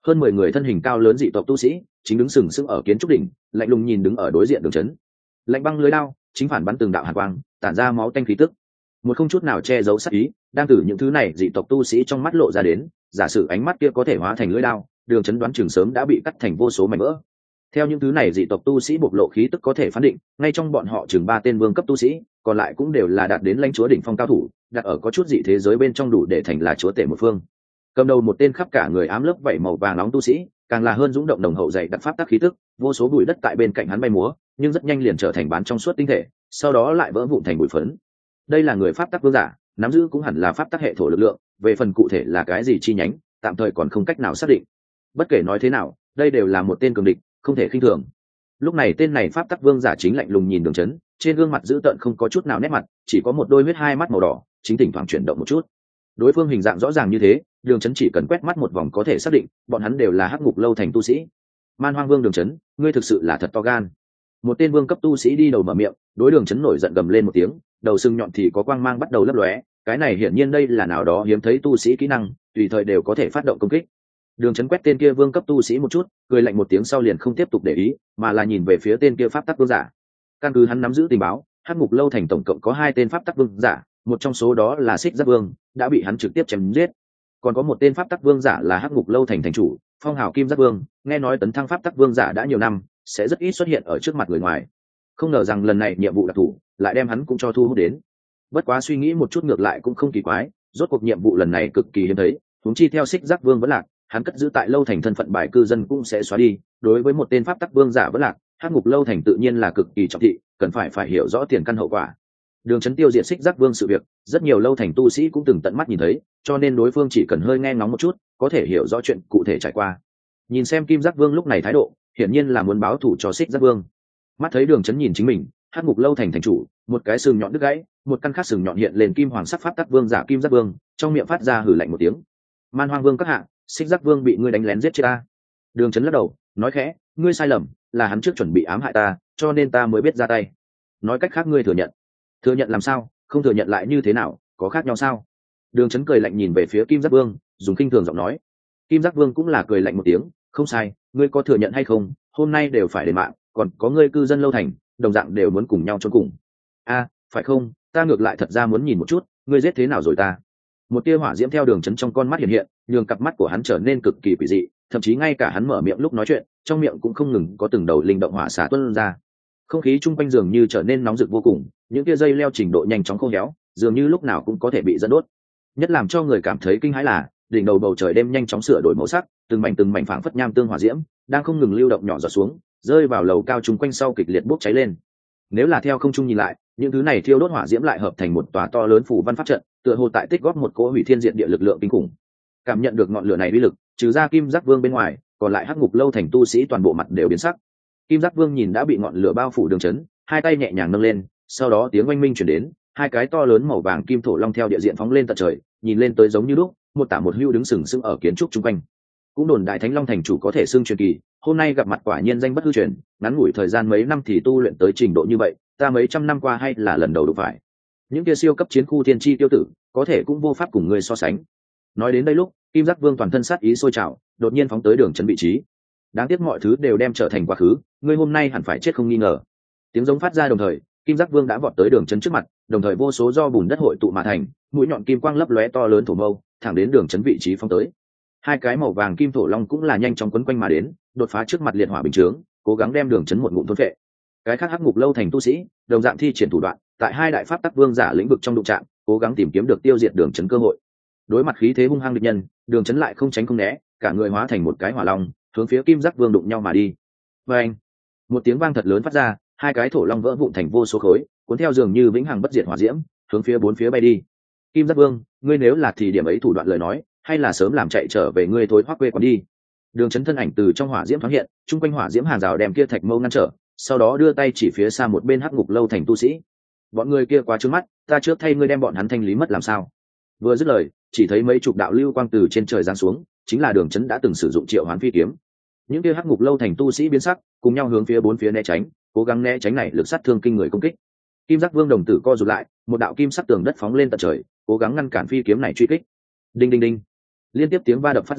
hơn 10 người thân hình cao lớn dị tộc tu sĩ chính đứng sừng sững ở kiến trúc đỉnh, lạnh lùng nhìn đứng ở đối diện đường trấn. Lạnh băng lưới đao chính phản bắn từng đạo hàn quang, tản ra máu tanh khí tức, một không chút nào che giấu sát ý đang từ những thứ này dị tộc tu sĩ trong mắt lộ ra đến. Giả sử ánh mắt kia có thể hóa thành lưỡi đao, đường trấn đoán chừng sớm đã bị cắt thành vô số mảnh vỡ. Theo những thứ này dị tộc tu sĩ bộc lộ khí tức có thể phán định, ngay trong bọn họ chừng 3 tên vương cấp tu sĩ, còn lại cũng đều là đạt đến lãnh chúa đỉnh phong cao thủ, đặt ở có chút dị thế giới bên trong đủ để thành là chúa tể một phương. Cầm đầu một tên khắp cả người ám lớp vảy màu vàng nóng tu sĩ, càng là hơn dũng động nồng hậu dày đặc pháp tắc khí tức, vô số bụi đất tại bên cạnh hắn bay múa, nhưng rất nhanh liền trở thành bán trong suốt tinh thể, sau đó lại vỡ vụn thành bụi phấn. Đây là người pháp tắc vương giả, nắm giữ cũng hẳn là pháp tắc hệ thổ lực lượng, về phần cụ thể là cái gì chi nhánh, tạm thời còn không cách nào xác định. Bất kể nói thế nào, đây đều là một tên cường địch, không thể khinh thường. Lúc này tên này pháp tắc vương giả chính lạnh lùng nhìn đường trấn, trên gương mặt dữ tợn không có chút nào nét mặt, chỉ có một đôi huyết hai mắt màu đỏ chính thỉnh thoảng chuyển động một chút. Đối phương hình dạng rõ ràng như thế, đường trấn chỉ cần quét mắt một vòng có thể xác định bọn hắn đều là hắc ngục lâu thành tu sĩ. Man Hoang Vương đường trấn, ngươi thực sự là thật to gan. Một tên vương cấp tu sĩ đi đầu mở miệng, đối đường trấn nổi giận gầm lên một tiếng, đầu sưng nhọn thì có quang mang bắt đầu lấp lóe, cái này hiển nhiên đây là nào đó hiếm thấy tu sĩ kỹ năng, tùy thời đều có thể phát động công kích. Đường trấn quét tên kia vương cấp tu sĩ một chút, cười lạnh một tiếng sau liền không tiếp tục để ý, mà là nhìn về phía tên kia pháp tắc vương giả. Căn cứ hắn nắm giữ tình báo, hắc ngục lâu thành tổng cộng có 2 tên pháp tắc vương giả, một trong số đó là Xích Giác Vương, đã bị hắn trực tiếp chém giết. Còn có một tên pháp tắc vương giả là hắc ngục lâu thành thành chủ, phong hào Kim Giác Vương, nghe nói tấn thăng pháp tắc vương giả đã nhiều năm, sẽ rất ít xuất hiện ở trước mặt người ngoài. Không ngờ rằng lần này nhiệm vụ đặc thù lại đem hắn cũng cho thu hút đến. Bất quá suy nghĩ một chút ngược lại cũng không kỳ quái, rốt cuộc nhiệm vụ lần này cực kỳ hiếm thấy, huống chi theo Xích Giác Vương vẫn lạc, hắn cất giữ tại lâu thành thân phận bài cư dân cũng sẽ xóa đi. Đối với một tên pháp tắc vương giả vẫn lạc, hắc ngục lâu thành tự nhiên là cực kỳ trọng thị, cần phải hiểu rõ tiền căn hậu quả. Đường trấn tiêu diệt Xích Giác Vương sự việc, rất nhiều lâu thành tu sĩ cũng từng tận mắt nhìn thấy, cho nên đối phương chỉ cần hơi nghe ngóng một chút, có thể hiểu rõ chuyện cụ thể trải qua. Nhìn xem Kim Giác Vương lúc này thái độ, hiển nhiên là muốn báo thù cho Xích Giác Vương. Mắt thấy đường trấn nhìn chính mình, hắc ngục lâu thành thành chủ, một cái sừng nhọn đứt gãy, một căn khác sừng nhọn hiện lên kim hoàng sắc pháp tắc vương giả Kim Giác Vương, trong miệng phát ra hừ lạnh một tiếng. Man Hoang Vương các hạ, Xích Giác Vương bị ngươi đánh lén giết chết ta. Đường trấn lắc đầu, nói khẽ, ngươi sai lầm, là hắn trước chuẩn bị ám hại ta, cho nên ta mới biết ra tay. Nói cách khác ngươi thừa nhận. Thừa nhận làm sao, không thừa nhận lại như thế nào, có khác nhau sao? Đường trấn cười lạnh nhìn về phía Kim Giác Vương, dùng khinh thường giọng nói. Kim Giác Vương cũng là cười lạnh một tiếng, không sai, ngươi có thừa nhận hay không, hôm nay đều phải đền mạng, còn có ngươi cư dân lâu thành, đồng dạng đều muốn cùng nhau chôn cùng. A, phải không, ta ngược lại thật ra muốn nhìn một chút, ngươi giết thế nào rồi ta. Một tia hỏa diễm theo đường trấn trong con mắt hiện hiện, nhường cặp mắt của hắn trở nên cực kỳ quỷ dị, thậm chí ngay cả hắn mở miệng lúc nói chuyện, trong miệng cũng không ngừng có từng đầu linh động hỏa xả tuôn ra. Không khí chung quanh dường như trở nên nóng rực vô cùng, những tia dây leo trình độ nhanh chóng khô héo, dường như lúc nào cũng có thể bị dẫn đốt. Nhất làm cho người cảm thấy kinh hãi là, đỉnh đầu bầu trời đêm nhanh chóng sửa đổi màu sắc, từng mảnh phảng phất nham tương hỏa diễm, đang không ngừng lưu động nhỏ giọt xuống, rơi vào lầu cao chung quanh sau kịch liệt bốc cháy lên. Nếu là theo không trung nhìn lại, những thứ này thiêu đốt hỏa diễm lại hợp thành một tòa to lớn phủ văn pháp trận, tựa hồ tại tích góp một cỗ hủy thiên diện địa lực lượng kinh khủng. Cảm nhận được ngọn lửa này uy lực, trừ ra Kim Giác Vương bên ngoài, còn lại hắc ngục lâu thành tu sĩ toàn bộ mặt đều biến sắc. Kim Giác Vương nhìn đã bị ngọn lửa bao phủ đường trấn, hai tay nhẹ nhàng nâng lên, sau đó tiếng oanh minh truyền đến, hai cái to lớn màu vàng kim thổ long theo địa diện phóng lên tận trời, nhìn lên tới giống như lúc một tả một hưu đứng sừng sững ở kiến trúc chung quanh. Cũng đồn đại Thánh Long thành chủ có thể xưng truyền kỳ, hôm nay gặp mặt quả nhiên danh bất hư truyền, ngắn ngủi thời gian mấy năm thì tu luyện tới trình độ như vậy, ta mấy trăm năm qua hay là lần đầu đụng phải. Những kia siêu cấp chiến khu thiên chi tiêu tử, có thể cũng vô pháp cùng ngươi so sánh. Nói đến đây lúc, Kim Giác Vương toàn thân sát ý sôi trào, đột nhiên phóng tới đường trấn vị trí. Đáng tiếc mọi thứ đều đem trở thành quá khứ, ngươi hôm nay hẳn phải chết không nghi ngờ. Tiếng giống phát ra đồng thời, Kim Giác Vương đã vọt tới đường trấn trước mặt, đồng thời vô số do bùn đất hội tụ mà thành, mũi nhọn kim quang lấp lóe to lớn thổ mâu, thẳng đến đường trấn vị trí phóng tới. Hai cái màu vàng kim thổ long cũng là nhanh chóng quấn quanh mà đến, đột phá trước mặt liệt hỏa bình chướng, cố gắng đem đường trấn một ngụm thôn phệ. Cái khác hắc ngục lâu thành tu sĩ, đồng dạng thi triển thủ đoạn, tại hai đại pháp tắc vương giả lĩnh vực trong đụng chạm, cố gắng tìm kiếm được tiêu diệt đường trấn cơ hội. Đối mặt khí thế hung hăng địch nhân, đường trấn lại không tránh không né, cả người hóa thành một cái hỏa long, hướng phía Kim Giác Vương đụng nhau mà đi. Và anh, một tiếng vang thật lớn phát ra, hai cái thổ long vỡ vụn thành vô số khối, cuốn theo dường như vĩnh hằng bất diệt hỏa diễm, hướng phía bốn phía bay đi. Kim Giác Vương, ngươi nếu là thì điểm ấy thủ đoạn lời nói, hay là sớm làm chạy trở về ngươi thối thoát quê quán đi. Đường trấn thân ảnh từ trong hỏa diễm thoáng hiện, chung quanh hỏa diễm hàng rào đem kia thạch mâu ngăn trở, sau đó đưa tay chỉ phía xa một bên hắc ngục lâu thành tu sĩ. Bọn người kia quá trướng mắt, ta trước thay ngươi đem bọn hắn thanh lý mất làm sao? Vừa dứt lời, chỉ thấy mấy chục đạo lưu quang từ trên trời giáng xuống, chính là đường trấn đã từng sử dụng triệu hoán phi kiếm. Những kia hắc ngục lâu thành tu sĩ biến sắc, cùng nhau hướng phía bốn phía né tránh, cố gắng né tránh này lực sát thương kinh người công kích. Kim Giác Vương đồng tử co rụt lại, một đạo kim sắc tường đất phóng lên tận trời, cố gắng ngăn cản phi kiếm này truy kích. Đinh đinh đinh, liên tiếp tiếng va đập phát ra,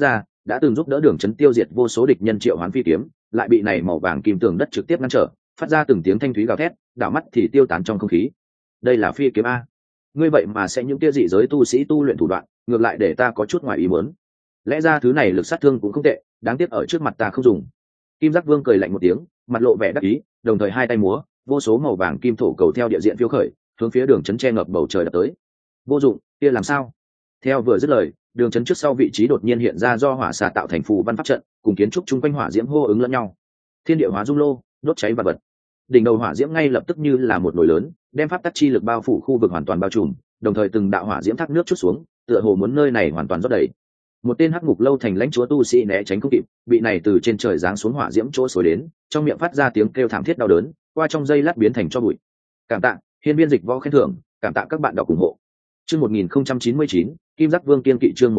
đã từng giúp đỡ đường trấn tiêu diệt vô số địch nhân triệu hoán phi kiếm lại bị này màu vàng kim tường đất trực tiếp ngăn trở, phát ra từng tiếng thanh thúy gào thét, đảo mắt thì tiêu tán trong không khí. Đây là phi kiếm a? Ngươi vậy mà sẽ những kia dị giới tu sĩ tu luyện thủ đoạn, ngược lại để ta có chút ngoài ý muốn. Lẽ ra thứ này lực sát thương cũng không tệ, đáng tiếc ở trước mặt ta không dùng. Kim Giác Vương cười lạnh một tiếng, mặt lộ vẻ đắc ý, đồng thời hai tay múa, vô số màu vàng kim thổ cầu theo địa diện phiêu khởi, hướng phía đường trấn che ngập bầu trời đập tới. Vô dụng, kia làm sao? Theo vừa dứt lời, đường trấn trước sau vị trí đột nhiên hiện ra do hỏa xà tạo thành phù văn pháp trận, cùng kiến trúc chung quanh hỏa diễm hô ứng lẫn nhau. Thiên địa hóa dung lô, đốt cháy vật vật. Đỉnh đầu hỏa diễm ngay lập tức như là một nồi lớn, đem pháp tắc chi lực bao phủ khu vực hoàn toàn bao trùm, đồng thời từng đạo hỏa diễm thác nước chút xuống, tựa hồ muốn nơi này hoàn toàn rót đầy. Một tên hắc ngục lâu thành lãnh chúa tu sĩ né tránh không kịp, bị này từ trên trời giáng xuống hỏa diễm chỗ xối đến, trong miệng phát ra tiếng kêu thảm thiết đau đớn, qua trong giây lát biến thành tro bụi. Cảm tạ, hiên viên dịch võ khen thưởng, cảm tạ các bạn đọc ủng hộ. Chương 1099, Kim Giác Vương kiên kỵ chương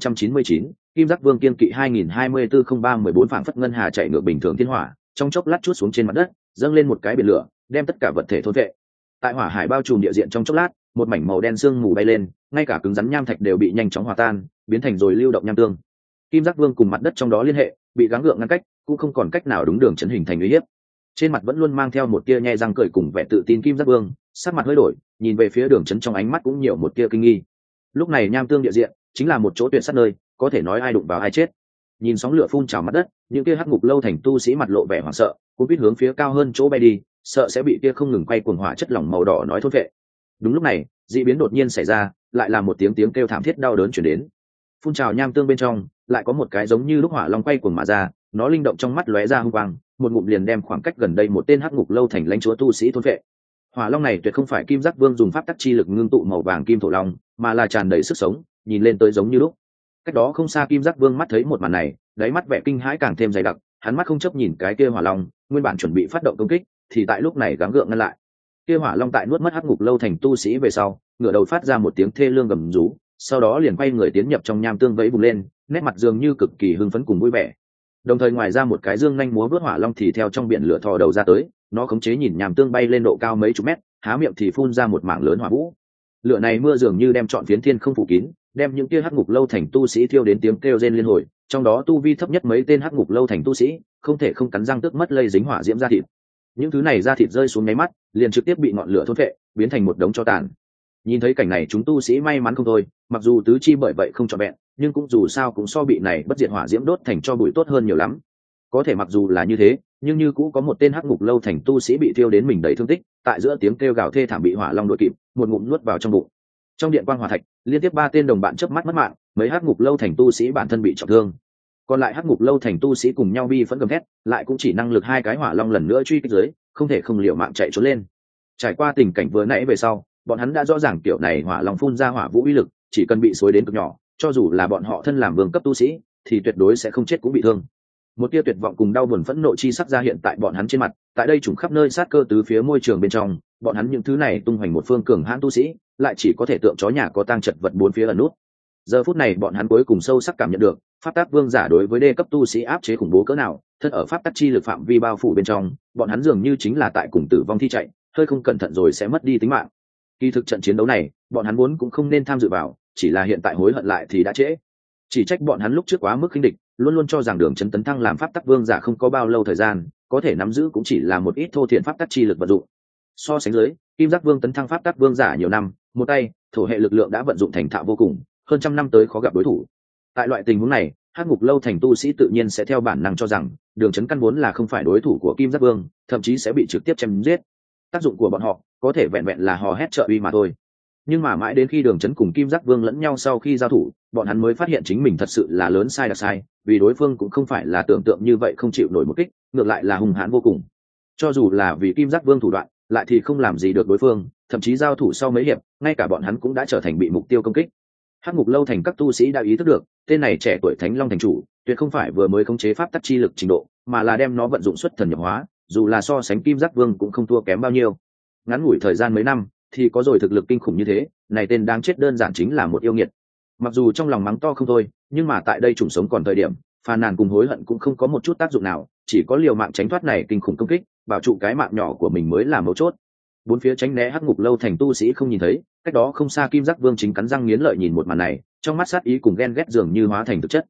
1099, Kim Giác Vương kiên kỵ 2024-03-14 phảng phất ngân hà chạy ngược bình thường thiên hỏa, trong chốc lát chút xuống trên mặt đất, dâng lên một cái biển lửa, đem tất cả vật thể thôn vệ. Tại hỏa hải bao trùm địa diện trong chốc lát, một mảnh màu đen sương mù bay lên, ngay cả cứng rắn nham thạch đều bị nhanh chóng hòa tan, biến thành rồi lưu động nham tương. Kim Giác Vương cùng mặt đất trong đó liên hệ, bị gắng gượng ngăn cách, cũng không còn cách nào đúng đường chấn hình thành uy hiếp. Trên mặt vẫn luôn mang theo một tia nhe răng cười cùng vẻ tự tin Kim Giác Vương, sắc mặt hơi đổi, nhìn về phía đường chấn trong ánh mắt cũng nhiều một tia kinh nghi. Lúc này nham tương địa diện chính là một chỗ tuyệt sát nơi, có thể nói ai đụng vào ai chết. Nhìn sóng lửa phun trào mặt đất, những kia hắc ngục lâu thành tu sĩ mặt lộ vẻ hoảng sợ, cũng biết hướng phía cao hơn chỗ bay đi, sợ sẽ bị kia không ngừng quay cuồng hỏa chất lỏng màu đỏ nói thôn vệ. Đúng lúc này, dị biến đột nhiên xảy ra, lại là một tiếng kêu thảm thiết đau đớn truyền đến. Phun trào nham tương bên trong, lại có một cái giống như lúc hỏa long quay cuồng mà ra, nó linh động trong mắt lóe ra hung quang, một ngụm liền đem khoảng cách gần đây một tên hắc ngục lâu thành lãnh chúa tu sĩ thôn vệ. Hỏa long này tuyệt không phải Kim Giác Vương dùng pháp tắc chi lực ngưng tụ màu vàng kim thổ long, mà là tràn đầy sức sống, nhìn lên tới giống như lúc. Cách đó không xa Kim Giác Vương mắt thấy một màn này, đáy mắt vẻ kinh hãi càng thêm dày đặc, hắn mắt không chấp nhìn cái kia hỏa long, nguyên bản chuẩn bị phát động công kích, thì tại lúc này gắng gượng ngăn lại. Kia hỏa long tại nuốt mất hắc ngục lâu thành tu sĩ về sau, ngửa đầu phát ra một tiếng thê lương gầm rú, sau đó liền quay người tiến nhập trong nham tương vẫy bùng lên, nét mặt dường như cực kỳ hưng phấn cùng vui vẻ. Đồng thời ngoài ra một cái dương nhanh múa vớt hỏa long thì theo trong biển lửa thò đầu ra tới, nó khống chế nhìn nham tương bay lên độ cao mấy chục mét, há miệng thì phun ra một mảng lớn hỏa vũ. Lửa này mưa dường như đem trọn phiến thiên không phủ kín, đem những kia hắc ngục lâu thành tu sĩ thiêu đến tiếng kêu rên liên hồi, trong đó tu vi thấp nhất mấy tên hắc ngục lâu thành tu sĩ không thể không cắn răng tước mất lây dính hỏa diễm ra thịt. Những thứ này ra thịt rơi xuống nháy mắt, liền trực tiếp bị ngọn lửa thôn phệ, biến thành một đống tro tàn. Nhìn thấy cảnh này chúng tu sĩ may mắn không thôi, mặc dù tứ chi bởi vậy không trọn vẹn, nhưng cũng dù sao cũng so bị này bất diệt hỏa diễm đốt thành cho bụi tốt hơn nhiều lắm. Có thể mặc dù là như thế, nhưng như cũ có một tên hắc ngục lâu thành tu sĩ bị thiêu đến mình đầy thương tích, tại giữa tiếng kêu gào thê thảm bị hỏa long đuổi kịp, một ngụm nuốt vào trong bụng. Trong điện quang hỏa thạch, liên tiếp 3 tên đồng bạn chớp mắt mất mạng, mấy hắc ngục lâu thành tu sĩ bản thân bị trọng thương. Còn lại hắc ngục lâu thành tu sĩ cùng nhau bi phẫn gầm thét, lại cũng chỉ năng lực 2 cái hỏa long lần nữa truy kích dưới, không thể không liều mạng chạy trốn lên. Trải qua tình cảnh vừa nãy về sau, bọn hắn đã rõ ràng kiểu này hỏa long phun ra hỏa vũ uy lực, chỉ cần bị xối đến cực nhỏ, cho dù là bọn họ thân làm vương cấp tu sĩ, thì tuyệt đối sẽ không chết cũng bị thương. Một tia tuyệt vọng cùng đau buồn phẫn nộ chi sắc ra hiện tại bọn hắn trên mặt, tại đây trùng khắp nơi sát cơ tứ phía môi trường bên trong, bọn hắn những thứ này tung hoành một phương cường hãn tu sĩ, lại chỉ có thể tượng chó nhà có tang chật vật bốn phía ẩn nút. Giờ phút này bọn hắn cuối cùng sâu sắc cảm nhận được, pháp tắc vương giả đối với đê cấp tu sĩ áp chế khủng bố cỡ nào, thân ở pháp tắc chi lực phạm vi bao phủ bên trong, bọn hắn dường như chính là tại cùng tử vong thi chạy, hơi không cẩn thận rồi sẽ mất đi tính mạng. Kỳ thực trận chiến đấu này, bọn hắn vốn cũng không nên tham dự vào, chỉ là hiện tại hối hận lại thì đã trễ. Chỉ trách bọn hắn lúc trước quá mức khinh địch, luôn luôn cho rằng đường trấn tấn thăng làm pháp tắc vương giả không có bao lâu thời gian, có thể nắm giữ cũng chỉ là một ít thô thiển pháp tắc chi lực vận dụng. So sánh dưới, Kim Giác Vương tấn thăng pháp tắc vương giả nhiều năm, một tay thổ hệ lực lượng đã vận dụng thành thạo vô cùng, hơn trăm năm tới khó gặp đối thủ. Tại loại tình huống này, hắc ngục lâu thành tu sĩ tự nhiên sẽ theo bản năng cho rằng đường trấn căn vốn là không phải đối thủ của Kim Giác Vương, thậm chí sẽ bị trực tiếp chém giết. Tác dụng của bọn họ có thể vẹn vẹn là hò hét trợ uy mà thôi. Nhưng mà mãi đến khi đường trấn cùng Kim Giác Vương lẫn nhau sau khi giao thủ, bọn hắn mới phát hiện chính mình thật sự là lớn sai đặc sai, vì đối phương cũng không phải là tưởng tượng như vậy không chịu nổi một kích, ngược lại là hung hãn vô cùng. Cho dù là vì Kim Giác Vương thủ đoạn, lại thì không làm gì được đối phương, thậm chí giao thủ sau mấy hiệp, ngay cả bọn hắn cũng đã trở thành bị mục tiêu công kích. Hắc ngục lâu thành các tu sĩ đã ý thức được, tên này trẻ tuổi Thánh Long thành chủ, tuyệt không phải vừa mới khống chế pháp tắc chi lực trình độ, mà là đem nó vận dụng xuất thần nhập hóa, dù là so sánh Kim Giác Vương cũng không thua kém bao nhiêu. Ngắn ngủi thời gian mấy năm, thì có rồi thực lực kinh khủng như thế, này tên đáng chết đơn giản chính là một yêu nghiệt. Mặc dù trong lòng mắng to không thôi, nhưng mà tại đây trùng sống còn thời điểm, phàn nàn cùng hối hận cũng không có một chút tác dụng nào, chỉ có liều mạng tránh thoát này kinh khủng công kích, bảo trụ cái mạng nhỏ của mình mới là mấu chốt. Bốn phía tránh né hắc ngục lâu thành tu sĩ không nhìn thấy, cách đó không xa Kim Giác Vương chính cắn răng nghiến lợi nhìn một màn này, trong mắt sát ý cùng ghen ghét dường như hóa thành thực chất.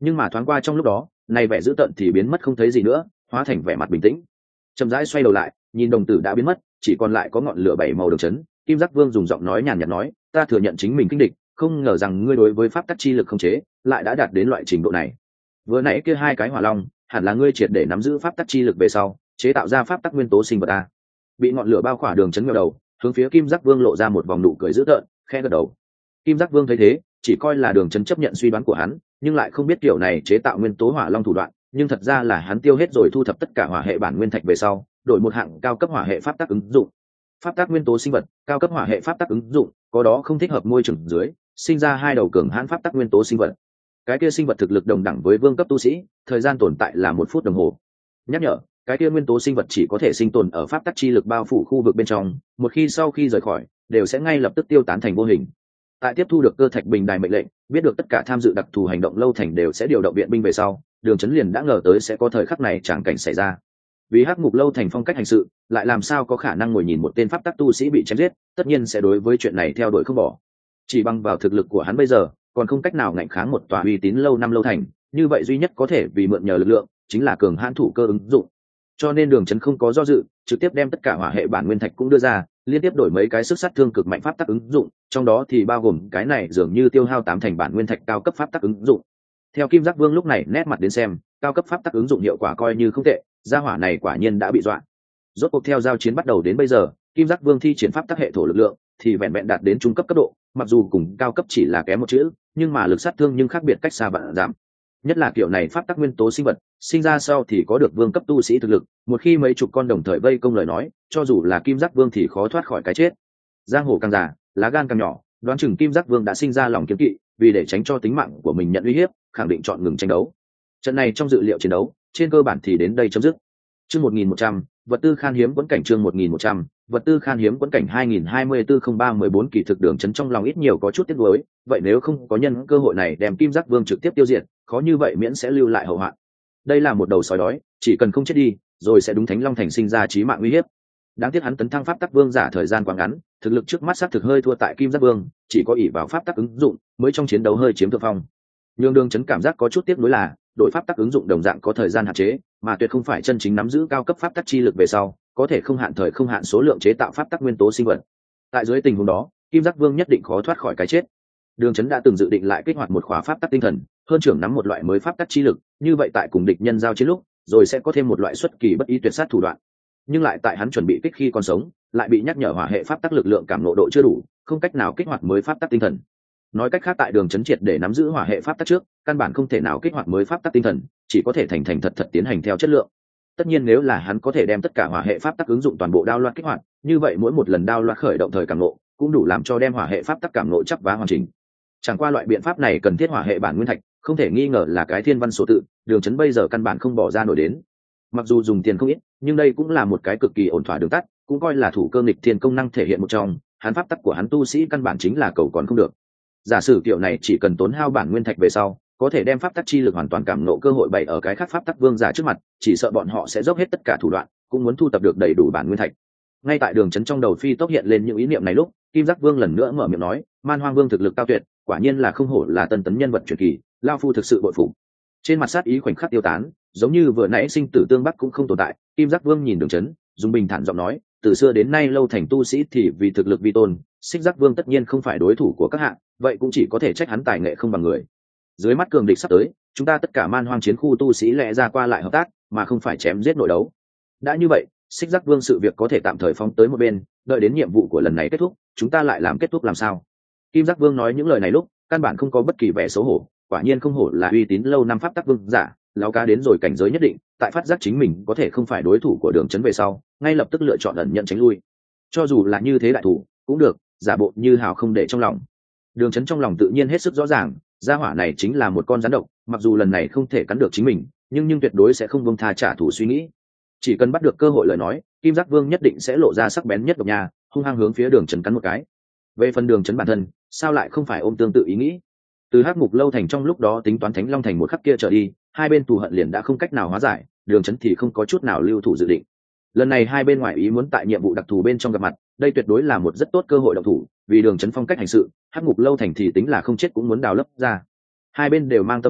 nhưng mà thoáng qua trong lúc đó này vẻ dữ tợn thì biến mất không thấy gì nữa, hóa thành vẻ mặt bình tĩnh. Chậm rãi xoay đầu lại, nhìn đồng tử đã biến mất, chỉ còn lại có ngọn lửa bảy màu đường chấn. Kim Giác Vương dùng giọng nói nhàn nhạt nói, ta thừa nhận chính mình kinh địch, không ngờ rằng ngươi đối với pháp tắc chi lực không chế lại đã đạt đến loại trình độ này. Vừa nãy kia hai cái hỏa long hẳn là ngươi triệt để nắm giữ pháp tắc chi lực về sau chế tạo ra pháp tắc nguyên tố sinh vật a. Bị ngọn lửa bao khỏa đường chấn ngẩng đầu, hướng phía Kim Giác Vương lộ ra một vòng nụ cười dữ tợn, khẽ gật đầu. Kim Giác Vương thấy thế, chỉ coi là đường chấn chấp nhận suy đoán của hắn, nhưng lại không biết kiểu này chế tạo nguyên tố hỏa long thủ đoạn, nhưng thật ra là hắn tiêu hết rồi thu thập tất cả hỏa hệ bản nguyên thạch về sau, đổi một hạng cao cấp hỏa hệ pháp tắc ứng dụng. Pháp tắc nguyên tố sinh vật, cao cấp hỏa hệ pháp tắc ứng dụng, có đó không thích hợp môi trường dưới, sinh ra hai đầu cường hãn pháp tắc nguyên tố sinh vật. Cái kia sinh vật thực lực đồng đẳng với vương cấp tu sĩ, thời gian tồn tại là 1 phút đồng hồ. Nhắc nhở, cái kia nguyên tố sinh vật chỉ có thể sinh tồn ở pháp tắc chi lực bao phủ khu vực bên trong, một khi sau khi rời khỏi, đều sẽ ngay lập tức tiêu tán thành vô hình. Tại tiếp thu được cơ thạch bình đài mệnh lệnh, biết được tất cả tham dự đặc thù hành động lâu thành đều sẽ điều động viện binh về sau, đường chấn liền đã ngờ tới sẽ có thời khắc này chẳng cảnh xảy ra. Vì hắc ngục lâu thành phong cách hành sự, lại làm sao có khả năng ngồi nhìn một tên pháp tắc tu sĩ bị chém giết, tất nhiên sẽ đối với chuyện này theo đuổi không bỏ. Chỉ bằng vào thực lực của hắn bây giờ, còn không cách nào ngạnh kháng một tòa uy tín lâu năm lâu thành, như vậy duy nhất có thể vì mượn nhờ lực lượng chính là cường hãn thủ cơ ứng dụng. Cho nên đường chấn không có do dự, trực tiếp đem tất cả hỏa hệ bản nguyên thạch cũng đưa ra, liên tiếp đổi mấy cái sức sát thương cực mạnh pháp tắc ứng dụng, trong đó thì bao gồm cái này dường như tiêu hao 8 thành bản nguyên thạch cao cấp pháp tắc ứng dụng. Theo Kim Giác Vương lúc này nét mặt đến xem, cao cấp pháp tắc ứng dụng hiệu quả coi như không tệ, gia hỏa này quả nhiên đã bị dọa. Rốt cuộc theo giao chiến bắt đầu đến bây giờ, Kim Giác Vương thi triển pháp tắc hệ thổ lực lượng thì vẹn vẹn đạt đến trung cấp cấp độ, mặc dù cùng cao cấp chỉ là kém một chữ, nhưng mà lực sát thương nhưng khác biệt cách xa vạn giảm. Nhất là kiểu này pháp tắc nguyên tố sinh vật sinh ra sau thì có được vương cấp tu sĩ thực lực, một khi mấy chục con đồng thời vây công lời nói, cho dù là Kim Giác Vương thì khó thoát khỏi cái chết. Giang hồ càng già, lá gan càng nhỏ, đoán chừng Kim Giác Vương đã sinh ra lòng kiêng kỵ, vì để tránh cho tính mạng của mình nhận uy hiếp, khẳng định chọn ngừng tranh đấu. Trận này trong dự liệu chiến đấu, trên cơ bản thì đến đây chấm dứt. Chương 1100, vật tư khan hiếm quẫn cảnh. Chương 1100, vật tư khan hiếm quẫn cảnh. 2024-03-14 kỳ thực đường chấn trong lòng ít nhiều có chút tiếc nuối, vậy nếu không có nhân cơ hội này đem Kim Giác Vương trực tiếp tiêu diệt, khó như vậy miễn sẽ lưu lại hậu hoạn. Đây là một đầu sói đói, chỉ cần không chết đi, rồi sẽ đúng Thánh Long Thành sinh ra chí mạng uy hiếp. Đáng tiếc hắn tấn thăng pháp tắc vương giả thời gian quá ngắn, thực lực trước mắt xác thực hơi thua tại Kim Giác Vương, chỉ có ỷ vào pháp tắc ứng dụng, mới trong chiến đấu hơi chiếm thượng phong. Nhưng đường chấn cảm giác có chút tiếc nuối là, đội pháp tắc ứng dụng đồng dạng có thời gian hạn chế, mà tuyệt không phải chân chính nắm giữ cao cấp pháp tắc chi lực về sau, có thể không hạn thời không hạn số lượng chế tạo pháp tắc nguyên tố sinh vật. Tại dưới tình huống đó, Kim Giác Vương nhất định khó thoát khỏi cái chết. Đường chấn đã từng dự định lại kích hoạt một khóa pháp tắc tinh thần, hơn trưởng nắm một loại mới pháp tắc chi lực, như vậy tại cùng địch nhân giao chiến lúc, rồi sẽ có thêm một loại xuất kỳ bất ý tuyệt sát thủ đoạn. Nhưng lại tại hắn chuẩn bị kích khi còn sống, lại bị nhắc nhở hỏa hệ pháp tắc lực lượng cảm ngộ độ chưa đủ, không cách nào kích hoạt mới pháp tắc tinh thần. Nói cách khác, tại đường chấn triệt để nắm giữ hỏa hệ pháp tắc trước, căn bản không thể nào kích hoạt mới pháp tắc tinh thần, chỉ có thể thành thành thật thật tiến hành theo chất lượng. Tất nhiên nếu là hắn có thể đem tất cả hỏa hệ pháp tắc ứng dụng toàn bộ đao loạt kích hoạt, như vậy mỗi một lần đao loạt khởi động thời cảm ngộ, cũng đủ làm cho đem hỏa hệ pháp tắc cảm ngộ chắc vá hoàn chỉnh. Chẳng qua loại biện pháp này cần thiết hỏa hệ bản nguyên thạch, không thể nghi ngờ là cái thiên văn số tự, đường chấn bây giờ căn bản không bỏ ra nổi đến. Mặc dù dùng tiền không ít, nhưng đây cũng là một cái cực kỳ ổn thỏa đường tắt, cũng coi là thủ cơ nghịch thiên công năng thể hiện một trong, hắn pháp tắc của hắn tu sĩ căn bản chính là cầu còn không được. Giả sử kiểu này chỉ cần tốn hao bản nguyên thạch về sau, có thể đem pháp tắc chi lực hoàn toàn cảm ngộ cơ hội bày ở cái khác pháp tắc vương giả trước mặt, chỉ sợ bọn họ sẽ dốc hết tất cả thủ đoạn, cũng muốn thu tập được đầy đủ bản nguyên thạch. Ngay tại đường chấn trong đầu phi tốc hiện lên những ý niệm này lúc, Kim Giác Vương lần nữa mở miệng nói, Man Hoang Vương thực lực cao tuyệt, quả nhiên là không hổ là tân tấn nhân vật truyền kỳ, lao phu thực sự bội phục. Trên mặt sát ý khoảnh khắc tiêu tán, giống như vừa nãy sinh tử tương bắc cũng không tồn tại. Kim Giác Vương nhìn đường chấn, dùng bình thản giọng nói, từ xưa đến nay lâu thành tu sĩ thì vì thực lực vi tôn, Xích Giác Vương tất nhiên không phải đối thủ của các hạng, vậy cũng chỉ có thể trách hắn tài nghệ không bằng người. Dưới mắt cường địch sắp tới, chúng ta tất cả Man Hoang chiến khu tu sĩ lẽ ra qua lại hợp tác, mà không phải chém giết nội đấu. Đã như vậy, Xích Giác Vương sự việc có thể tạm thời phóng tới một bên, đợi đến nhiệm vụ của lần này kết thúc, chúng ta lại làm kết thúc làm sao? Kim Giác Vương nói những lời này lúc, căn bản không có bất kỳ vẻ xấu hổ, quả nhiên không hổ là uy tín lâu năm pháp tắc vương giả, lão cá đến rồi cảnh giới nhất định, tại phát giác chính mình có thể không phải đối thủ của đường chấn về sau, ngay lập tức lựa chọn ẩn nhận tránh lui. Cho dù là như thế đại thủ, cũng được, giả bộ như hào không để trong lòng. Đường chấn trong lòng tự nhiên hết sức rõ ràng, gia hỏa này chính là một con rắn độc, mặc dù lần này không thể cắn được chính mình, nhưng tuyệt đối sẽ không buông tha trả thù suy nghĩ. Chỉ cần bắt được cơ hội lời nói, Kim Giác Vương nhất định sẽ lộ ra sắc bén nhất độc nha, hung hăng hướng phía đường chấn cắn một cái. Về phần đường chấn bản thân, sao lại không phải ôm tương tự ý nghĩ? Từ hắc ngục lâu thành trong lúc đó tính toán Thánh Long Thành một khắc kia trở đi, hai bên thù hận liền đã không cách nào hóa giải, đường chấn thì không có chút nào lưu thủ dự định. Lần này hai bên ngoại ý muốn tại nhiệm vụ đặc thù bên trong gặp mặt, đây tuyệt đối là một rất tốt cơ hội động thủ, vì đường chấn phong cách hành sự, hắc ngục lâu thành thì tính là không chết cũng muốn đào lấp ra. Hai bên đều mang tâm tư,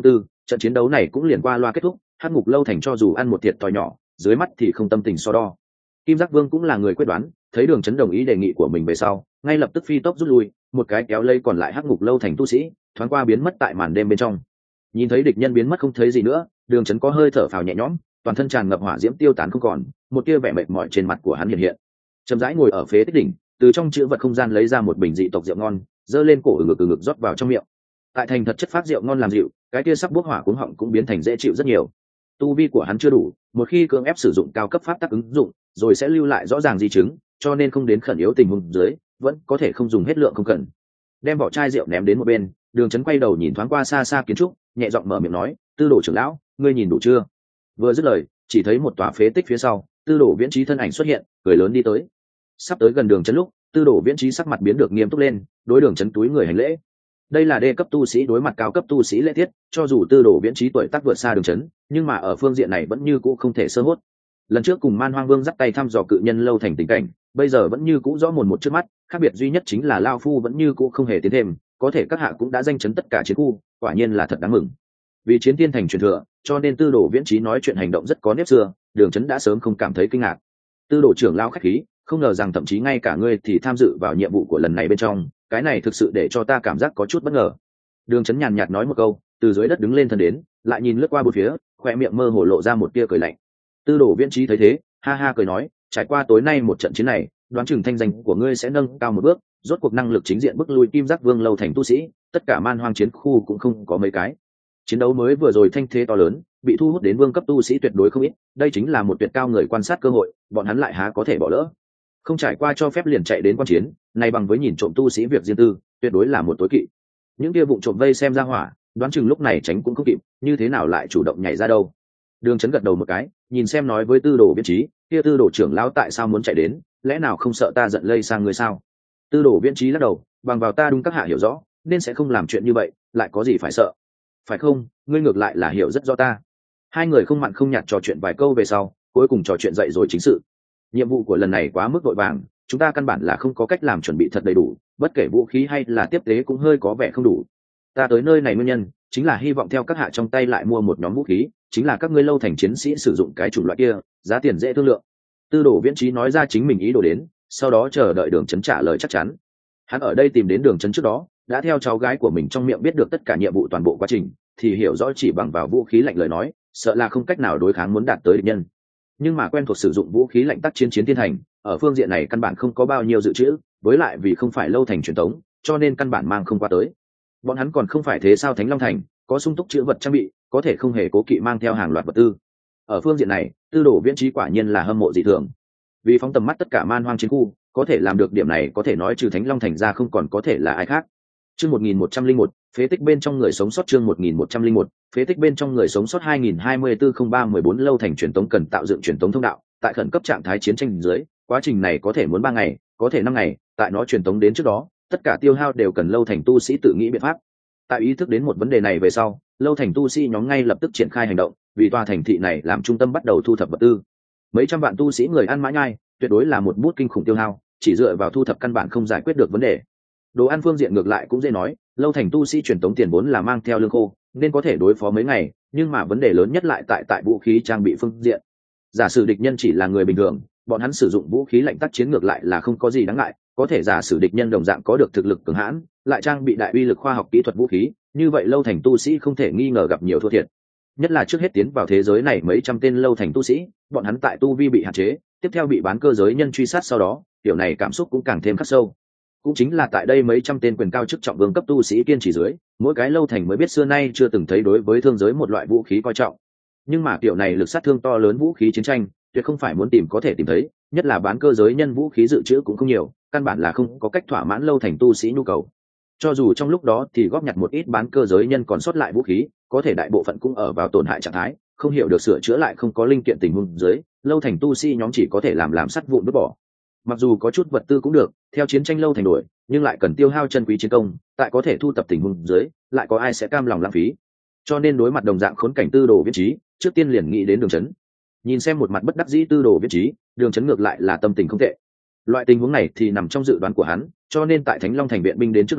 trận chiến đấu này cũng liền qua loa kết thúc. Hắc ngục lâu thành cho dù ăn một thiệt thòi nhỏ, dưới mắt thì không tâm tình so đo. Kim Giác Vương cũng là người quyết đoán, thấy Đường Chấn đồng ý đề nghị của mình về sau, ngay lập tức phi tốc rút lui, một cái kéo lây còn lại Hắc ngục lâu thành tu sĩ, thoáng qua biến mất tại màn đêm bên trong. Nhìn thấy địch nhân biến mất không thấy gì nữa, Đường Chấn có hơi thở phào nhẹ nhõm, toàn thân tràn ngập hỏa diễm tiêu tán không còn, một tia vẻ mệt mỏi trên mặt của hắn hiện hiện. Chậm rãi ngồi ở phế tích đỉnh, từ trong chữ vật không gian lấy ra một bình dị tộc rượu ngon, giơ lên cổ ngực rót vào trong miệng. Tại thành thật chất phát rượu ngon làm dịu, cái tia sắp bốc hỏa cuống họng cũng biến thành dễ chịu rất nhiều. Tu vi của hắn chưa đủ, một khi cưỡng ép sử dụng cao cấp pháp tắc ứng dụng, rồi sẽ lưu lại rõ ràng di chứng, cho nên không đến khẩn yếu tình huống dưới, vẫn có thể không dùng hết lượng không cần. Đem vỏ chai rượu ném đến một bên, Đường Chấn quay đầu nhìn thoáng qua xa xa kiến trúc, nhẹ giọng mở miệng nói, "Tư đồ trưởng lão, ngươi nhìn đủ chưa?" Vừa dứt lời, chỉ thấy một tòa phế tích phía sau, Tư đồ Viễn Trí thân ảnh xuất hiện, cười lớn đi tới. Sắp tới gần Đường Chấn lúc, Tư đồ Viễn Trí sắc mặt biến được nghiêm túc lên, đối Đường Chấn túi người hành lễ. Đây là đê cấp tu sĩ đối mặt cao cấp tu sĩ lễ tiết, cho dù Tư đồ Viễn Trí tuổi tác vượt xa Đường Chấn, nhưng mà ở phương diện này vẫn như cũ không thể sơ hốt. Lần trước cùng Man Hoang Vương dắt tay thăm dò cự nhân lâu thành tình cảnh, bây giờ vẫn như cũ rõ mồn một trước mắt, khác biệt duy nhất chính là Lao Phu vẫn như cũ không hề tiến thêm, có thể các hạ cũng đã danh chấn tất cả chiến khu, quả nhiên là thật đáng mừng. Vì chiến tiên thành truyền thừa, cho nên Tư đồ Viễn Trí nói chuyện hành động rất có nếp xưa, Đường Chấn đã sớm không cảm thấy kinh ngạc. Tư đồ trưởng lão khách khí, không ngờ rằng thậm chí ngay cả ngươi thì tham dự vào nhiệm vụ của lần này bên trong, cái này thực sự để cho ta cảm giác có chút bất ngờ. Đường Chấn nhàn nhạt nói một câu, từ dưới đất đứng lên thân đến, lại nhìn lướt qua bốn phía, khoe miệng mơ hồ lộ ra một tia cười lạnh. Tư đồ Viễn Trí thấy thế, ha ha cười nói, trải qua tối nay một trận chiến này, đoán chừng thanh danh của ngươi sẽ nâng cao một bước, rốt cuộc năng lực chính diện bức lui Kim Giác Vương lâu thành tu sĩ, tất cả Man Hoang chiến khu cũng không có mấy cái. Chiến đấu mới vừa rồi thanh thế to lớn, bị thu hút đến vương cấp tu sĩ tuyệt đối không ít, đây chính là một tuyệt cao người quan sát cơ hội, bọn hắn lại há có thể bỏ lỡ. Không trải qua cho phép liền chạy đến quan chiến, này bằng với nhìn trộm tu sĩ việc riêng tư, tuyệt đối là một tối kỵ. Những kia vụng trộm vây xem ra hỏa, đoán chừng lúc này tránh cũng không kịp, như thế nào lại chủ động nhảy ra đâu. Đường Chấn gật đầu một cái, nhìn xem nói với Tư đồ Viễn Trí, kia Tư đồ trưởng lão tại sao muốn chạy đến, lẽ nào không sợ ta giận lây sang người sao? Tư đồ Viễn Trí lắc đầu, bằng vào ta đúng các hạ hiểu rõ, nên sẽ không làm chuyện như vậy, lại có gì phải sợ? Phải không? Ngươi ngược lại là hiểu rất rõ ta. Hai người không mặn không nhạt trò chuyện vài câu về sau, cuối cùng trò chuyện dậy rồi chính sự. Nhiệm vụ của lần này quá mức vội vàng, chúng ta căn bản là không có cách làm chuẩn bị thật đầy đủ, bất kể vũ khí hay là tiếp tế cũng hơi có vẻ không đủ. Ta tới nơi này nguyên nhân chính là hy vọng theo các hạ trong tay lại mua một nhóm vũ khí, chính là các ngươi lâu thành chiến sĩ sử dụng cái chủng loại kia, giá tiền dễ thương lượng. Tư đồ Viễn Trí nói ra chính mình ý đồ đến, sau đó chờ đợi Đường Chấn trả lời chắc chắn. Hắn ở đây tìm đến Đường Chấn trước đó, đã theo cháu gái của mình trong miệng biết được tất cả nhiệm vụ toàn bộ quá trình, thì hiểu rõ chỉ bằng vào vũ khí lạnh lời nói, sợ là không cách nào đối kháng muốn đạt tới địch nhân. Nhưng mà quen thuộc sử dụng vũ khí lạnh tác chiến thiên thành, ở phương diện này căn bản không có bao nhiêu dự trữ, với lại vì không phải lâu thành truyền thống, cho nên căn bản mang không qua tới. Bọn hắn còn không phải thế sao Thánh Long thành, có sung túc chữ vật trang bị, có thể không hề cố kỵ mang theo hàng loạt vật tư. Ở phương diện này, Tư đồ Viễn Trí quả nhiên là hâm mộ dị thường. Vì phóng tầm mắt tất cả Man Hoang chiến khu, có thể làm được điểm này có thể nói trừ Thánh Long thành ra không còn có thể là ai khác. Chương 1101, phế tích bên trong người sống sót. Chương 1101, phế tích bên trong người sống sót. 2024-03-14 lâu thành truyền tống cần tạo dựng truyền tống thông đạo, tại khẩn cấp trạng thái chiến tranh dưới, quá trình này có thể muốn 3 ngày, có thể 5 ngày, tại nó truyền tống đến trước đó, tất cả tiêu hao đều cần lâu thành tu sĩ tự nghĩ biện pháp. Tại ý thức đến một vấn đề này về sau, lâu thành tu sĩ nhóm ngay lập tức triển khai hành động, vì tòa thành thị này làm trung tâm bắt đầu thu thập vật tư. Mấy trăm vạn tu sĩ người ăn mã nhai, tuyệt đối là một bút kinh khủng tiêu hao, chỉ dựa vào thu thập căn bản không giải quyết được vấn đề. Đồ ăn phương diện ngược lại cũng dễ nói, lâu thành tu sĩ truyền tống tiền vốn là mang theo lương khô, nên có thể đối phó mấy ngày, nhưng mà vấn đề lớn nhất lại tại vũ khí trang bị phương diện. Giả sử địch nhân chỉ là người bình thường, bọn hắn sử dụng vũ khí lạnh tác chiến ngược lại là không có gì đáng ngại, có thể giả sử địch nhân đồng dạng có được thực lực cường hãn, lại trang bị đại uy lực khoa học kỹ thuật vũ khí, như vậy lâu thành tu sĩ không thể nghi ngờ gặp nhiều thua thiệt. Nhất là trước hết tiến vào thế giới này mấy trăm tên lâu thành tu sĩ, bọn hắn tại tu vi bị hạn chế, tiếp theo bị bán cơ giới nhân truy sát sau đó, điều này cảm xúc cũng càng thêm khắc sâu. Cũng chính là tại đây mấy trăm tên quyền cao chức trọng vương cấp tu sĩ kiên trì dưới, mỗi cái lâu thành mới biết xưa nay chưa từng thấy đối với thương giới một loại vũ khí coi trọng. Nhưng mà kiểu này lực sát thương to lớn vũ khí chiến tranh, tuyệt không phải muốn tìm có thể tìm thấy, nhất là bán cơ giới nhân vũ khí dự trữ cũng không nhiều, căn bản là không có cách thỏa mãn lâu thành tu sĩ nhu cầu. Cho dù trong lúc đó thì góp nhặt một ít bán cơ giới nhân còn sót lại vũ khí, có thể đại bộ phận cũng ở vào tổn hại trạng thái, không hiểu được sửa chữa lại không có linh kiện tình huống dưới, lâu thành tu sĩ nhóm chỉ có thể làm sắt vụn vứt bỏ. Mặc dù có chút vật tư cũng được, theo chiến tranh lâu thành đuổi, nhưng lại cần tiêu hao chân quý chiến công, tại có thể thu tập tình huống dưới, lại có ai sẽ cam lòng lãng phí. Cho nên đối mặt đồng dạng khốn cảnh Tư đồ Viễn Trí, trước tiên liền nghĩ đến Đường Chấn. Nhìn xem một mặt bất đắc dĩ Tư đồ Viễn Trí, Đường Chấn ngược lại là tâm tình không tệ. Loại tình huống này thì nằm trong dự đoán của hắn, cho nên tại Thánh Long thành viện binh đến trước đó,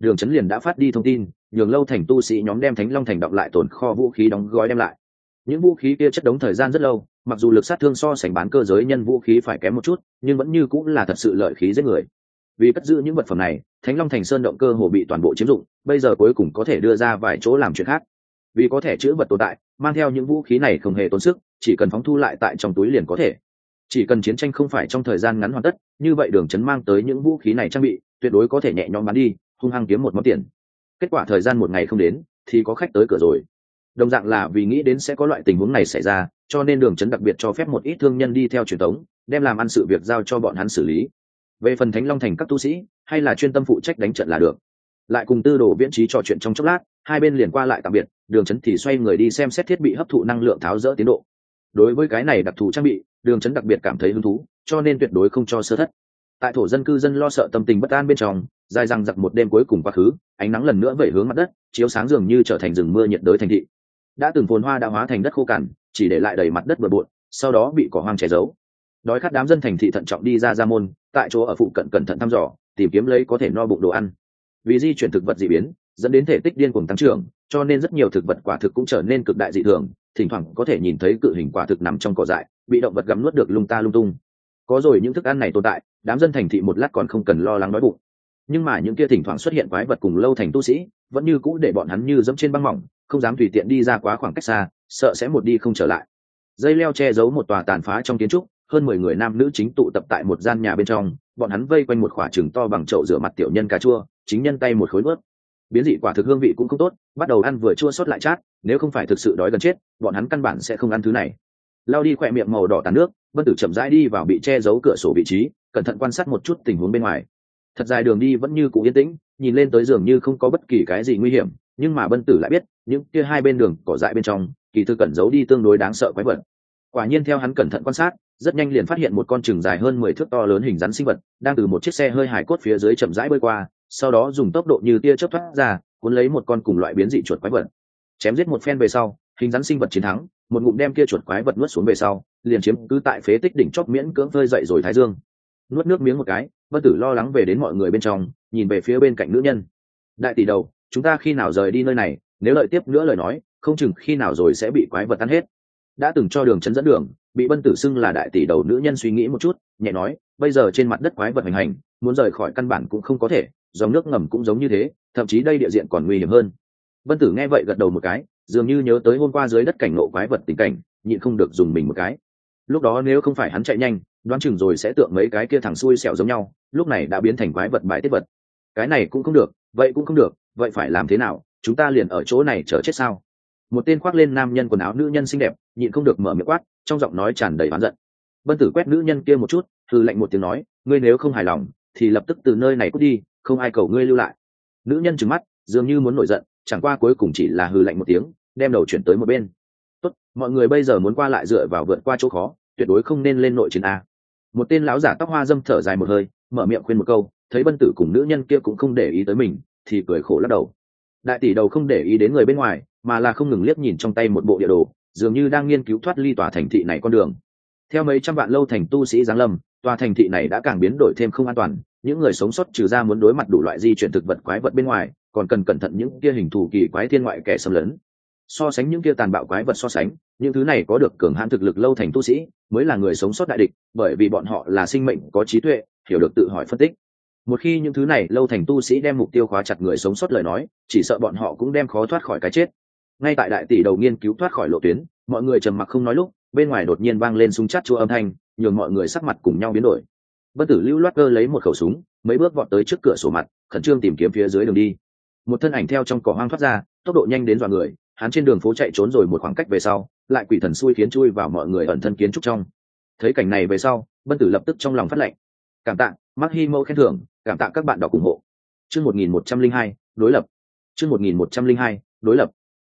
Đường Chấn liền đã phát đi thông tin, nhường lâu thành tu sĩ nhóm đem Thánh Long Thành đọng lại tồn kho vũ khí đóng gói đem lại. Những vũ khí kia chất đống thời gian rất lâu, mặc dù lực sát thương so sánh bán cơ giới nhân vũ khí phải kém một chút, nhưng vẫn như cũng là thật sự lợi khí giết người. Vì cất giữ những vật phẩm này, Thánh Long Thành sơn động cơ hồ bị toàn bộ chiếm dụng, bây giờ cuối cùng có thể đưa ra vài chỗ làm chuyện khác. Vì có thể chữ vật tồn tại, mang theo những vũ khí này không hề tốn sức, chỉ cần phóng thu lại tại trong túi liền có thể. Chỉ cần chiến tranh không phải trong thời gian ngắn hoàn tất, như vậy Đường Chấn mang tới những vũ khí này trang bị, tuyệt đối có thể nhẹ nhõm bán đi, hung hăng kiếm một món tiền. Kết quả thời gian một ngày không đến, thì có khách tới cửa rồi. Đồng dạng là vì nghĩ đến sẽ có loại tình huống này xảy ra, cho nên Đường Chấn đặc biệt cho phép một ít thương nhân đi theo truyền thống, đem làm ăn sự việc giao cho bọn hắn xử lý. Về phần Thánh Long Thành các tu sĩ, hay là chuyên tâm phụ trách đánh trận là được. Lại cùng Tư Đồ Viễn Trí trò chuyện trong chốc lát, hai bên liền qua lại tạm biệt, Đường Chấn thì xoay người đi xem xét thiết bị hấp thụ năng lượng tháo dỡ tiến độ. Đối với cái này đặc thù trang bị, Đường Chấn đặc biệt cảm thấy hứng thú, cho nên tuyệt đối không cho sơ thất. Tại thổ dân cư dân lo sợ tâm tình bất an bên trong, dài dằng dặc một đêm cuối cùng quá khứ, ánh nắng lần nữa vẩy hướng mặt đất, chiếu sáng dường như trở thành rừng mưa nhiệt đới thành thị. Đã từng phồn hoa đã hóa thành đất khô cằn, chỉ để lại đầy mặt đất bừa bộn, sau đó bị cỏ hoang che giấu. Đói khát đám dân thành thị thận trọng đi ra môn, tại chỗ ở phụ cận cẩn thận thăm dò, tìm kiếm lấy có thể no bụng đồ ăn. Vì di chuyển thực vật dị biến, dẫn đến thể tích điên cuồng tăng trưởng, cho nên rất nhiều thực vật quả thực cũng trở nên cực đại dị thường, thỉnh thoảng có thể nhìn thấy cự hình quả thực nằm trong cỏ dại, bị động vật gặm nuốt được lung ta lung tung. Có rồi những thức ăn này tồn tại, đám dân thành thị một lát còn không cần lo lắng đói bụng. Nhưng mà những kia thỉnh thoảng xuất hiện quái vật cùng lâu thành tu sĩ, vẫn như cũ để bọn hắn như dẫm trên băng mỏng, không dám tùy tiện đi ra quá khoảng cách xa, sợ sẽ một đi không trở lại. Dây leo che giấu một tòa tàn phá trong kiến trúc, hơn 10 người nam nữ chính tụ tập tại một gian nhà bên trong, bọn hắn vây quanh một quả trứng to bằng chậu rửa mặt tiểu nhân cà chua, chính nhân tay một khối nuốt. Biến dị quả thực hương vị cũng không tốt, bắt đầu ăn vừa chua xót lại chát, nếu không phải thực sự đói gần chết, bọn hắn căn bản sẽ không ăn thứ này. Lao đi khỏe miệng màu đỏ tàn nước, Vân Tử chậm rãi đi vào bị che giấu cửa sổ vị trí, cẩn thận quan sát một chút tình huống bên ngoài. Thật dài đường đi vẫn như cũ yên tĩnh, nhìn lên tới dường như không có bất kỳ cái gì nguy hiểm, nhưng mà Vân Tử lại biết, những kia hai bên đường cỏ dại bên trong, kỳ thực cẩn giấu đi tương đối đáng sợ quái vật. Quả nhiên theo hắn cẩn thận quan sát, rất nhanh liền phát hiện một con chừng dài hơn 10 thước to lớn hình rắn sinh vật, đang từ một chiếc xe hơi hải cốt phía dưới chậm rãi bơi qua, sau đó dùng tốc độ như tia chớp thoát ra, cuốn lấy một con cùng loại biến dị chuột quái vật. Chém giết một phen về sau, hình rắn sinh vật chiến thắng, một ngụm đem kia chuột quái vật nuốt xuống về sau, liền chiếm cứ tại phế tích đỉnh chót miễn cưỡng phơi dậy rồi thái dương. Nuốt nước miếng một cái, Vân Tử lo lắng về đến mọi người bên trong, nhìn về phía bên cạnh nữ nhân. Đại tỷ đầu, chúng ta khi nào rời đi nơi này, nếu đợi tiếp nữa lời nói, không chừng khi nào rồi sẽ bị quái vật tan hết. Đã từng cho Đường Chấn dẫn đường, bị Vân Tử xưng là đại tỷ đầu nữ nhân suy nghĩ một chút, nhẹ nói, bây giờ trên mặt đất quái vật hành hành, muốn rời khỏi căn bản cũng không có thể, dòng nước ngầm cũng giống như thế, thậm chí đây địa diện còn nguy hiểm hơn. Vân Tử nghe vậy gật đầu một cái, dường như nhớ tới hôm qua dưới đất cảnh ngộ quái vật tình cảnh, nhịn không được dùng mình một cái. Lúc đó nếu không phải hắn chạy nhanh, đoán chừng rồi sẽ tượng mấy cái kia thằng xui xẻo giống nhau, lúc này đã biến thành quái vật bài tiết vật. Cái này cũng không được, vậy cũng không được, vậy phải làm thế nào? Chúng ta liền ở chỗ này chờ chết sao? Một tên khoác lên nam nhân quần áo nữ nhân xinh đẹp, nhịn không được mở miệng quát, trong giọng nói tràn đầy oán giận. Vân Tử quét nữ nhân kia một chút, hừ lạnh một tiếng nói, ngươi nếu không hài lòng, thì lập tức từ nơi này cút đi, không ai cầu ngươi lưu lại. Nữ nhân trừng mắt, dường như muốn nổi giận, chẳng qua cuối cùng chỉ là hừ lạnh một tiếng, đem đầu chuyển tới một bên. Tốt, mọi người bây giờ muốn qua lại dựa vào vượt qua chỗ khó, tuyệt đối không nên lên nội chiến a. Một tên lão giả tóc hoa dâm thở dài một hơi, mở miệng khuyên một câu, thấy Vân Tử cùng nữ nhân kia cũng không để ý tới mình, thì cười khổ lắc đầu. Đại tỷ đầu không để ý đến người bên ngoài, mà là không ngừng liếc nhìn trong tay một bộ địa đồ, dường như đang nghiên cứu thoát ly tòa thành thị này con đường. Theo mấy trăm vạn lâu thành tu sĩ giáng lâm, tòa thành thị này đã càng biến đổi thêm không an toàn, những người sống sót trừ ra muốn đối mặt đủ loại di chuyển thực vật quái vật bên ngoài, còn cần cẩn thận những kia hình thù kỳ quái thiên ngoại kẻ xâm lấn. So sánh những kia tàn bạo quái vật so sánh, những thứ này có được cường hãn thực lực lâu thành tu sĩ mới là người sống sót đại địch, bởi vì bọn họ là sinh mệnh có trí tuệ, hiểu được tự hỏi phân tích. Một khi những thứ này lâu thành tu sĩ đem mục tiêu khóa chặt người sống sót lời nói, chỉ sợ bọn họ cũng đem khó thoát khỏi cái chết. Ngay tại đại tỷ đầu nghiên cứu thoát khỏi lộ tuyến, mọi người trầm mặc không nói lúc, bên ngoài đột nhiên vang lên súng chát chua âm thanh, nhường mọi người sắc mặt cùng nhau biến đổi. Vân Tử lưu loát cơ lấy một khẩu súng, mấy bước vọt tới trước cửa sổ mặt, khẩn trương tìm kiếm phía dưới đường đi. Một thân ảnh theo trong cỏ hoang thoát ra, tốc độ nhanh đến dọa người, hắn trên đường phố chạy trốn rồi một khoảng cách về sau, lại quỷ thần xui khiến chui vào mọi người ẩn thân kiến trúc trong. Thấy cảnh này về sau, Vân Tử lập tức trong lòng phát lệnh. Cảm tạ, Mark Hi Mâu khen thưởng, cảm tạ các bạn đọc ủng hộ. Chương 1102, đối lập. Chương 1102, đối lập.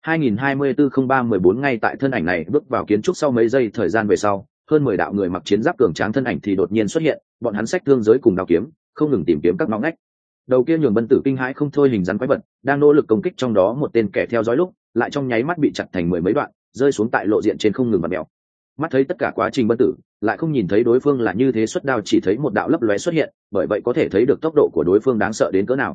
2024-03-14 ngay tại thân ảnh này bước vào kiến trúc sau mấy giây thời gian về sau, hơn 10 đạo người mặc chiến giáp cường tráng thân ảnh thì đột nhiên xuất hiện, bọn hắn xách thương giới cùng đao kiếm, không ngừng tìm kiếm các ngõ ngách. Đầu kia nhường Vân Tử kinh hãi không thôi hình rắn quái vật, đang nỗ lực công kích trong đó một tên kẻ theo dõi lúc, lại trong nháy mắt bị chặt thành mười mấy đoạn, rơi xuống tại lộ diện trên không ngừng vặn mèo. Mắt thấy tất cả quá trình Vân Tử, lại không nhìn thấy đối phương là như thế xuất đao, chỉ thấy một đạo lấp lóe xuất hiện, bởi vậy có thể thấy được tốc độ của đối phương đáng sợ đến cỡ nào.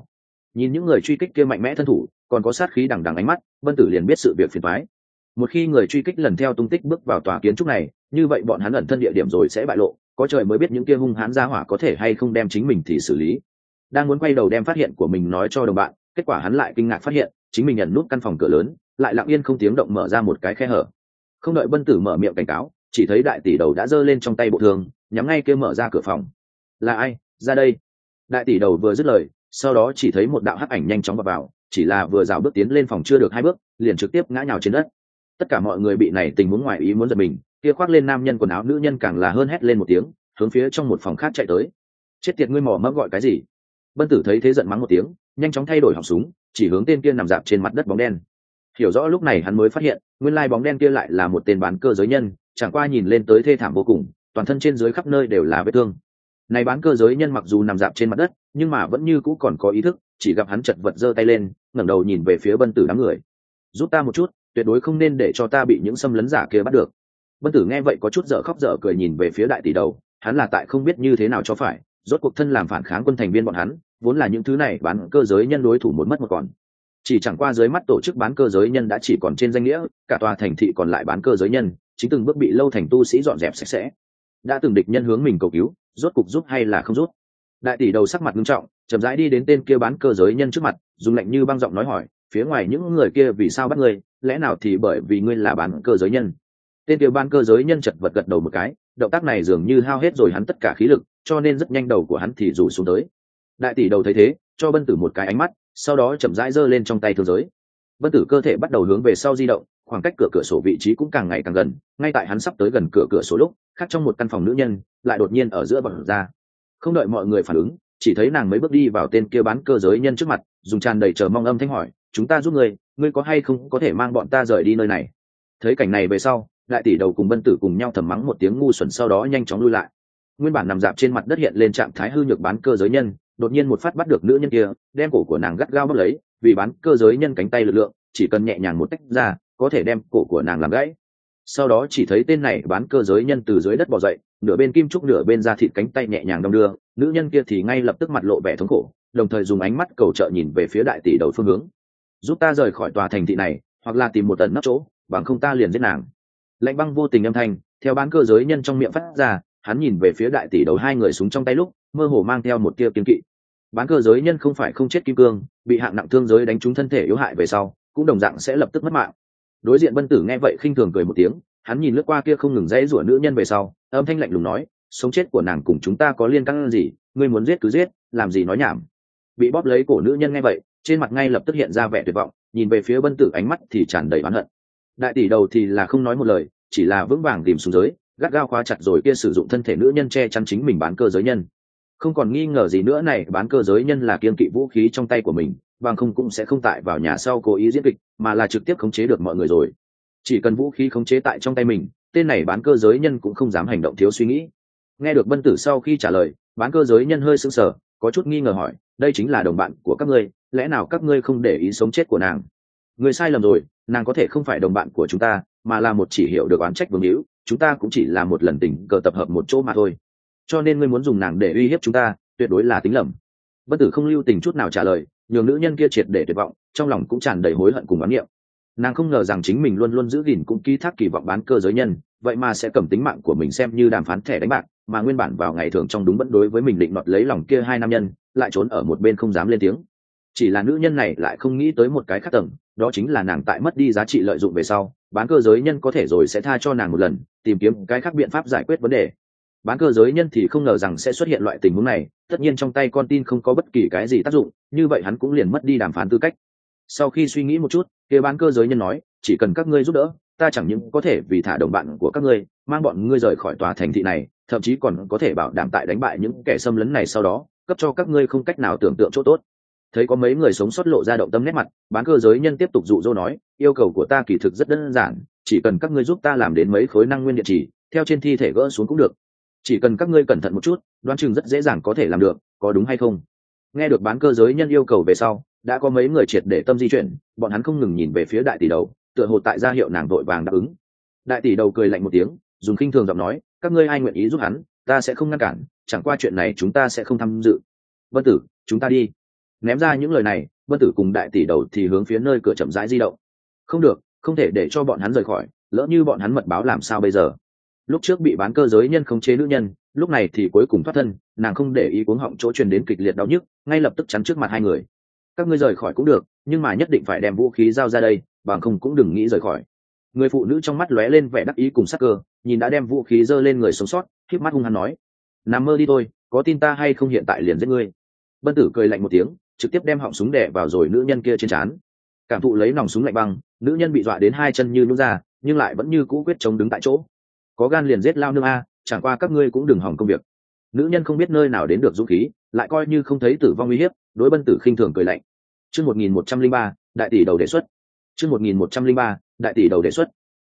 Nhìn những người truy kích kia mạnh mẽ thân thủ, còn có sát khí đằng đằng ánh mắt, Vân Tử liền biết sự việc phiền toái. Một khi người truy kích lần theo tung tích bước vào tòa kiến trúc này, như vậy bọn hắn ẩn thân địa điểm rồi sẽ bại lộ, có trời mới biết những kia hung hãn gia hỏa có thể hay không đem chính mình thì xử lý. Đang muốn quay đầu đem phát hiện của mình nói cho đồng bạn, kết quả hắn lại kinh ngạc phát hiện chính mình nhận nút căn phòng cửa lớn lại lặng yên không tiếng động mở ra một cái khe hở. Không đợi Vân Tử mở miệng cảnh cáo, chỉ thấy đại tỷ đầu đã giơ lên trong tay bộ thương, nhắm ngay kia mở ra cửa phòng. Là ai? Ra đây! Đại tỷ đầu vừa dứt lời, sau đó chỉ thấy một đạo hắc ảnh nhanh chóng vào, chỉ là vừa rào bước tiến lên phòng chưa được 2 bước, liền trực tiếp ngã nhào trên đất. Tất cả mọi người bị này tình huống ngoài ý muốn giật mình, kia khoác lên nam nhân quần áo nữ nhân càng là hơn hét lên một tiếng, hướng phía trong một phòng khác chạy tới. Chết tiệt, ngươi mò mẫm gọi cái gì? Vân Tử thấy thế giận mắng một tiếng, nhanh chóng thay đổi họng súng, chỉ hướng tên kia nằm dạp trên mặt đất bóng đen. Hiểu rõ lúc này hắn mới phát hiện, nguyên lai bóng đen kia lại là một tên bán cơ giới nhân, chẳng qua nhìn lên tới thê thảm vô cùng, toàn thân trên dưới khắp nơi đều là vết thương. Này bán cơ giới nhân mặc dù nằm dạp trên mặt đất, nhưng mà vẫn như cũ còn có ý thức, chỉ gặp hắn chật vật giơ tay lên, ngẩng đầu nhìn về phía Vân Tử đám người. Giúp ta một chút, tuyệt đối không nên để cho ta bị những xâm lấn giả kia bắt được. Vân Tử nghe vậy có chút dở khóc dở cười nhìn về phía đại tỷ đầu, hắn là tại không biết như thế nào cho phải, rốt cuộc thân làm phản kháng quân thành viên bọn hắn, vốn là những thứ này bán cơ giới nhân đối thủ một mất một còn. Chỉ chẳng qua dưới mắt tổ chức bán cơ giới nhân đã chỉ còn trên danh nghĩa, cả tòa thành thị còn lại bán cơ giới nhân, chính từng bước bị lâu thành tu sĩ dọn dẹp sạch sẽ. Đã từng địch nhân hướng mình cầu cứu, rốt cục giúp hay là không giúp? Đại tỷ đầu sắc mặt nghiêm trọng, chậm rãi đi đến tên kia bán cơ giới nhân trước mặt, dùng lạnh như băng giọng nói hỏi, phía ngoài những người kia vì sao bắt ngươi, lẽ nào thì bởi vì ngươi là bán cơ giới nhân? Tên kia bán cơ giới nhân chật vật gật đầu một cái, động tác này dường như hao hết rồi hắn tất cả khí lực, cho nên rất nhanh đầu của hắn thì rủ xuống tới. Đại tỷ đầu thấy thế, cho Vân Tử một cái ánh mắt, sau đó chậm rãi giơ lên trong tay thương giới. Vân Tử cơ thể bắt đầu hướng về sau di động, khoảng cách cửa sổ vị trí cũng càng ngày càng gần. Ngay tại hắn sắp tới gần cửa sổ lúc, khác trong một căn phòng nữ nhân lại đột nhiên ở giữa bật ra. Không đợi mọi người phản ứng, chỉ thấy nàng mấy bước đi vào tên kia bán cơ giới nhân trước mặt, dùng tràn đầy chờ mong âm thanh hỏi, chúng ta giúp ngươi có hay không có thể mang bọn ta rời đi nơi này? Thấy cảnh này về sau, đại tỷ đầu cùng Vân Tử cùng nhau thầm mắng một tiếng ngu xuẩn, sau đó nhanh chóng lui lại. Nguyên bản nằm dạp trên mặt đất hiện lên trạng thái hư nhược bán cơ giới nhân, đột nhiên một phát bắt được nữ nhân kia, đem cổ của nàng gắt gao bắt lấy, vì bán cơ giới nhân cánh tay lực lượng, chỉ cần nhẹ nhàng một tách ra, có thể đem cổ của nàng làm gãy. Sau đó chỉ thấy tên này bán cơ giới nhân từ dưới đất bò dậy, nửa bên kim trúc nửa bên da thịt cánh tay nhẹ nhàng đong đưa, nữ nhân kia thì ngay lập tức mặt lộ vẻ thống khổ, đồng thời dùng ánh mắt cầu trợ nhìn về phía đại tỷ đầu phương hướng. Giúp ta rời khỏi tòa thành thị này, hoặc là tìm một tận nấp chỗ, bằng không ta liền giết nàng. Lạnh băng vô tình âm thanh theo bán cơ giới nhân trong miệng phát ra, hắn nhìn về phía đại tỷ đầu, hai người súng trong tay lúc mơ hồ mang theo một tia kiên kỵ. Bán cơ giới nhân không phải không chết kim cương, bị hạng nặng thương giới đánh trúng thân thể yếu hại về sau cũng đồng dạng sẽ lập tức mất mạng. Đối diện Vân Tử nghe vậy khinh thường cười một tiếng, hắn nhìn lướt qua kia không ngừng dãy rủa nữ nhân về sau, âm thanh lạnh lùng nói, sống chết của nàng cùng chúng ta có liên can gì, ngươi muốn giết cứ giết, làm gì nói nhảm. Bị bóp lấy cổ nữ nhân nghe vậy, trên mặt ngay lập tức hiện ra vẻ tuyệt vọng, nhìn về phía Vân Tử ánh mắt thì tràn đầy oán hận. Đại tỷ đầu thì là không nói một lời, chỉ là vững vàng tìm xuống dưới, gắt gao khóa chặt rồi kia sử dụng thân thể nữ nhân che chắn chính mình bán cơ giới nhân. Không còn nghi ngờ gì nữa, này bán cơ giới nhân là kiêng kỵ vũ khí trong tay của mình, bằng không cũng sẽ không tại vào nhà sau cố ý diễn kịch, mà là trực tiếp khống chế được mọi người rồi. Chỉ cần vũ khí khống chế tại trong tay mình, tên này bán cơ giới nhân cũng không dám hành động thiếu suy nghĩ. Nghe được Vân Tử sau khi trả lời, bán cơ giới nhân hơi sững sờ, có chút nghi ngờ hỏi, đây chính là đồng bạn của các ngươi, lẽ nào các ngươi không để ý sống chết của nàng? Ngươi sai lầm rồi, nàng có thể không phải đồng bạn của chúng ta, mà là một chỉ hiểu được oán trách vương hữu, chúng ta cũng chỉ là một lần tình cờ tập hợp một chỗ mà thôi. Cho nên ngươi muốn dùng nàng để uy hiếp chúng ta, tuyệt đối là tính lầm. Vân Tử không lưu tình chút nào trả lời, nhường nữ nhân kia triệt để tuyệt vọng, trong lòng cũng tràn đầy hối hận cùng oán niệm. Nàng không ngờ rằng chính mình luôn luôn giữ gìn cũng ký thác kỳ vọng bán cơ giới nhân, vậy mà sẽ cầm tính mạng của mình xem như đàm phán thẻ đánh bạc, mà nguyên bản vào ngày thường trong đúng vẫn đối với mình định nọt lấy lòng kia hai nam nhân, lại trốn ở một bên không dám lên tiếng. Chỉ là nữ nhân này lại không nghĩ tới một cái khác tầng, đó chính là nàng tại mất đi giá trị lợi dụng về sau, bán cơ giới nhân có thể rồi sẽ tha cho nàng một lần, tìm kiếm cái khác biện pháp giải quyết vấn đề. Bán cơ giới nhân thì không ngờ rằng sẽ xuất hiện loại tình huống này, tất nhiên trong tay con tin không có bất kỳ cái gì tác dụng, như vậy hắn cũng liền mất đi đàm phán tư cách. Sau khi suy nghĩ một chút, kia bán cơ giới nhân nói, chỉ cần các ngươi giúp đỡ, ta chẳng những có thể vì thả đồng bạn của các ngươi, mang bọn ngươi rời khỏi tòa thành thị này, thậm chí còn có thể bảo đảm tại đánh bại những kẻ xâm lấn này sau đó, cấp cho các ngươi không cách nào tưởng tượng chỗ tốt. Thấy có mấy người sống sót lộ ra động tâm nét mặt, bán cơ giới nhân tiếp tục dụ dỗ nói, yêu cầu của ta kỳ thực rất đơn giản, chỉ cần các ngươi giúp ta làm đến mấy khối năng nguyên điện chỉ, theo trên thi thể gỡ xuống cũng được. Chỉ cần các ngươi cẩn thận một chút, đoán chừng rất dễ dàng có thể làm được, có đúng hay không? Nghe được bán cơ giới nhân yêu cầu về sau, đã có mấy người triệt để tâm di chuyển, bọn hắn không ngừng nhìn về phía đại tỷ đầu, tựa hồ tại ra hiệu nàng vội vàng đáp ứng. Đại tỷ đầu cười lạnh một tiếng, dùng khinh thường giọng nói, các ngươi ai nguyện ý giúp hắn, ta sẽ không ngăn cản, chẳng qua chuyện này chúng ta sẽ không tham dự. Vân Tử, chúng ta đi. Ném ra những lời này, Vân Tử cùng đại tỷ đầu thì hướng phía nơi cửa chậm rãi di động. Không được, không thể để cho bọn hắn rời khỏi, lỡ như bọn hắn mật báo làm sao bây giờ? Lúc trước bị bán cơ giới nhân khống chế nữ nhân, lúc này thì cuối cùng thoát thân, nàng không để ý cuống họng chỗ truyền đến kịch liệt đau nhức, ngay lập tức chắn trước mặt hai người. Các ngươi rời khỏi cũng được, nhưng mà nhất định phải đem vũ khí giao ra đây, bằng không cũng đừng nghĩ rời khỏi. Người phụ nữ trong mắt lóe lên vẻ đắc ý cùng sắc cơ, nhìn đã đem vũ khí giơ lên người sống sót, khép mắt hung hăng nói: nằm mơ đi thôi, có tin ta hay không hiện tại liền giết ngươi. Bân Tử cười lạnh một tiếng, trực tiếp đem họng súng đè vào rồi nữ nhân kia trên trán. Cảm thụ lấy nòng súng lạnh băng, nữ nhân bị dọa đến hai chân như nhũn ra, nhưng lại vẫn như cũ quyết chống đứng tại chỗ. Có gan liền giết lao nương a, chẳng qua các ngươi cũng đừng hỏng công việc. Nữ nhân không biết nơi nào đến được dũng khí, lại coi như không thấy tử vong uy hiếp, đối Bân Tử khinh thường cười lạnh. Chương 1103, đại tỷ đầu đề xuất. Chương 1103, đại tỷ đầu đề xuất.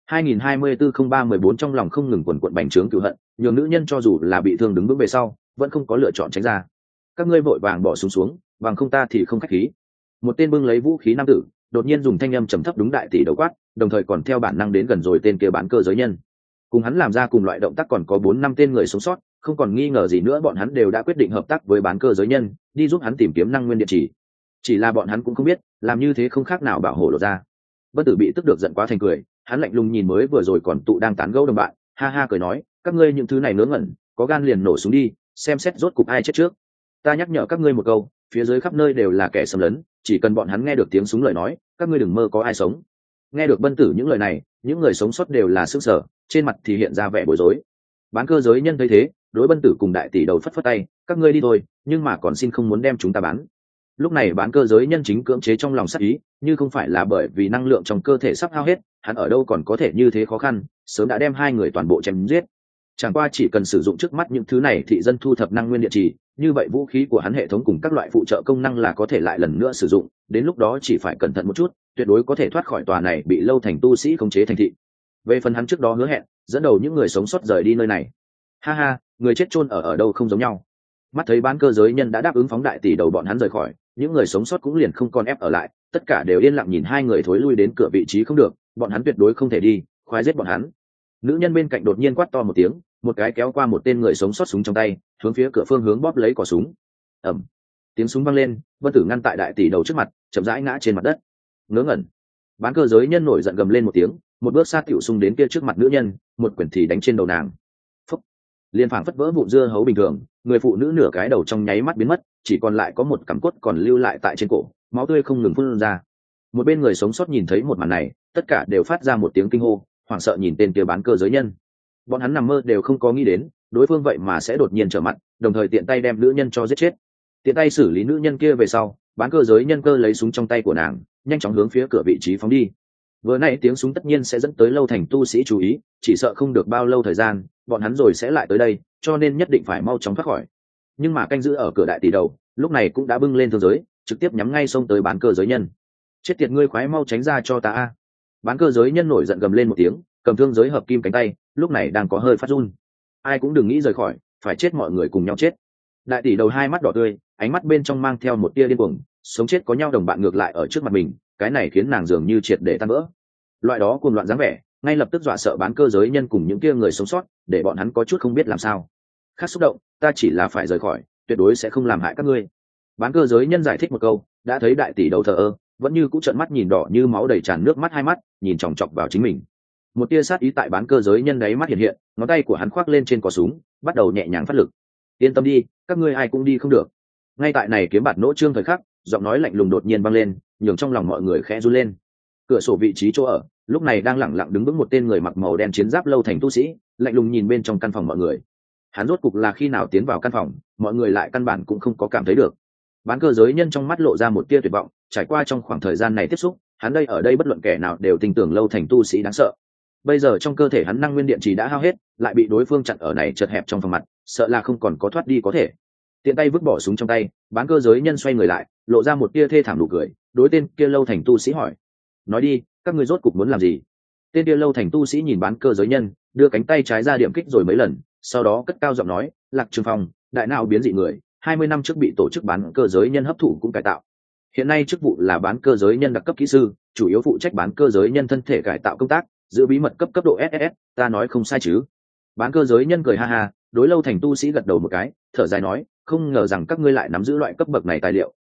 2024-03-14 trong lòng không ngừng quần quật bành trướng cừu hận, nhường nữ nhân cho dù là bị thương đứng bước về sau, vẫn không có lựa chọn tránh ra. Các ngươi vội vàng bỏ súng xuống, bằng không ta thì không khách khí. Một tên bưng lấy vũ khí nam tử, đột nhiên dùng thanh âm trầm thấp đúng đại tỷ đầu quát, đồng thời còn theo bản năng đến gần rồi tên kia bán cơ giới nhân. Cùng hắn làm ra cùng loại động tác còn có 4-5 tên người sống sót, không còn nghi ngờ gì nữa bọn hắn đều đã quyết định hợp tác với bán cơ giới nhân, đi giúp hắn tìm kiếm năng nguyên điện chỉ là bọn hắn cũng không biết, làm như thế không khác nào bảo hộ lộ ra. Bất Tử bị tức được giận quá thành cười, hắn lạnh lùng nhìn mới vừa rồi còn tụ đang tán gẫu đồng bạn, ha ha cười nói, các ngươi những thứ này ngớ ngẩn, có gan liền nổ súng đi, xem xét rốt cục ai chết trước. Ta nhắc nhở các ngươi một câu, phía dưới khắp nơi đều là kẻ xâm lấn, chỉ cần bọn hắn nghe được tiếng súng lời nói, các ngươi đừng mơ có ai sống. Nghe được Bân Tử những lời này, những người sống sót đều là sững sờ, trên mặt thì hiện ra vẻ bối rối. Bán cơ giới nhân thấy thế, đối Bân Tử cùng đại tỷ đầu phất phất tay, các ngươi đi thôi, nhưng mà còn xin không muốn đem chúng ta bán. Lúc này bán cơ giới nhân chính cưỡng chế trong lòng sát ý, như không phải là bởi vì năng lượng trong cơ thể sắp hao hết, hắn ở đâu còn có thể như thế khó khăn, sớm đã đem hai người toàn bộ chém giết. Chẳng qua chỉ cần sử dụng trước mắt những thứ này thị dân thu thập năng nguyên điện trì, như vậy vũ khí của hắn hệ thống cùng các loại phụ trợ công năng là có thể lại lần nữa sử dụng, đến lúc đó chỉ phải cẩn thận một chút, tuyệt đối có thể thoát khỏi tòa này bị lâu thành tu sĩ khống chế thành thị. Về phần hắn trước đó hứa hẹn, dẫn đầu những người sống sót rời đi nơi này. Ha ha, người chết chôn ở đâu không giống nhau. Mắt thấy bán cơ giới nhân đã đáp ứng phóng đại tỷ đầu bọn hắn rời khỏi, những người sống sót cũng liền không còn ép ở lại, tất cả đều yên lặng nhìn hai người thối lui đến cửa vị trí không được, bọn hắn tuyệt đối không thể đi, khoái giết bọn hắn. Nữ nhân bên cạnh đột nhiên quát to một tiếng, một cái kéo qua một tên người sống sót súng trong tay, hướng phía cửa phương hướng bóp lấy cò súng. Ầm, tiếng súng vang lên, Vân Tử ngăn tại đại tỷ đầu trước mặt, chậm rãi ngã trên mặt đất. Ngớ ngẩn. Bán cơ giới nhân nổi giận gầm lên một tiếng, một bước sát tiểu xung đến kia trước mặt nữ nhân, một quyền thì đánh trên đầu nàng. Phốc. Liên phảng phất vỡ vụn dưa hấu bình thường, người phụ nữ nửa cái đầu trong nháy mắt biến mất, chỉ còn lại có một cằm cốt còn lưu lại tại trên cổ, máu tươi không ngừng phun ra. Một bên người sống sót nhìn thấy một màn này, tất cả đều phát ra một tiếng kinh hô, hoảng sợ nhìn tên kia bán cơ giới nhân. Bọn hắn nằm mơ đều không có nghĩ đến, đối phương vậy mà sẽ đột nhiên trở mặt, đồng thời tiện tay đem nữ nhân cho giết chết. Tiện tay xử lý nữ nhân kia về sau, bán cơ giới nhân cơ lấy súng trong tay của nàng, nhanh chóng hướng phía cửa vị trí phóng đi. Vừa nãy tiếng súng tất nhiên sẽ dẫn tới lâu thành tu sĩ chú ý, chỉ sợ không được bao lâu thời gian, bọn hắn rồi sẽ lại tới đây, cho nên nhất định phải mau chóng thoát khỏi. Nhưng mà canh giữ ở cửa đại tỷ đầu, lúc này cũng đã bưng lên thương giới, trực tiếp nhắm ngay xông tới bán cơ giới nhân. Chết tiệt ngươi, khoái mau tránh ra cho ta a! Bán cơ giới nhân nổi giận gầm lên một tiếng, cầm thương giới hợp kim cánh tay, lúc này đang có hơi phát run. Ai cũng đừng nghĩ rời khỏi, phải chết mọi người cùng nhau chết. Đại tỷ đầu hai mắt đỏ tươi, ánh mắt bên trong mang theo một tia điên cuồng, sống chết có nhau đồng bạn ngược lại ở trước mặt mình, cái này khiến nàng dường như triệt để tan vỡ. Loại đó cuồng loạn dáng vẻ, ngay lập tức dọa sợ bán cơ giới nhân cùng những kia người sống sót, để bọn hắn có chút không biết làm sao. Khát xúc động, ta chỉ là phải rời khỏi, tuyệt đối sẽ không làm hại các ngươi. Bán cơ giới nhân giải thích một câu, đã thấy đại tỷ đầu thờ ơ, vẫn như cũ trợn mắt nhìn đỏ như máu đầy tràn nước mắt hai mắt, nhìn chòng chọc vào chính mình. Một tia sát ý tại bán cơ giới nhân đáy mắt hiện hiện, ngón tay của hắn khoác lên trên cò súng, bắt đầu nhẹ nhàng phát lực. Yên tâm đi, các ngươi ai cũng đi không được. Ngay tại này kiếm bạt nỗ trương thời khắc, giọng nói lạnh lùng đột nhiên vang lên, nhường trong lòng mọi người khẽ run lên. Cửa sổ vị trí chỗ ở, lúc này đang lẳng lặng đứng vững một tên người mặc màu đen chiến giáp lâu thành tu sĩ, lạnh lùng nhìn bên trong căn phòng mọi người. Hắn rốt cục là khi nào tiến vào căn phòng, mọi người lại căn bản cũng không có cảm thấy được. Bán cơ giới nhân trong mắt lộ ra một tia tuyệt vọng, trải qua trong khoảng thời gian này tiếp xúc, hắn đây ở đây bất luận kẻ nào đều tin tưởng lâu thành tu sĩ đáng sợ. Bây giờ trong cơ thể hắn năng nguyên điện trì đã hao hết, lại bị đối phương chặn ở này chật hẹp trong phòng mặt, sợ là không còn có thoát đi có thể. Tiện tay vứt bỏ súng trong tay, bán cơ giới nhân xoay người lại, lộ ra một tia thê thảm nụ cười, đối tên kia lâu thành tu sĩ hỏi: nói đi, các ngươi rốt cục muốn làm gì? Tên kia lâu thành tu sĩ nhìn bán cơ giới nhân, đưa cánh tay trái ra điểm kích rồi mấy lần, sau đó cất cao giọng nói: Lạc Trường Phong, đại não biến dị người, 20 năm trước bị tổ chức bán cơ giới nhân hấp thụ cũng cải tạo, hiện nay chức vụ là bán cơ giới nhân đặc cấp kỹ sư, chủ yếu phụ trách bán cơ giới nhân thân thể cải tạo công tác, giữ bí mật cấp độ SS, ta nói không sai chứ? Bán cơ giới nhân cười ha ha, đối lâu thành tu sĩ gật đầu một cái, thở dài nói: không ngờ rằng các ngươi lại nắm giữ loại cấp bậc này tài liệu,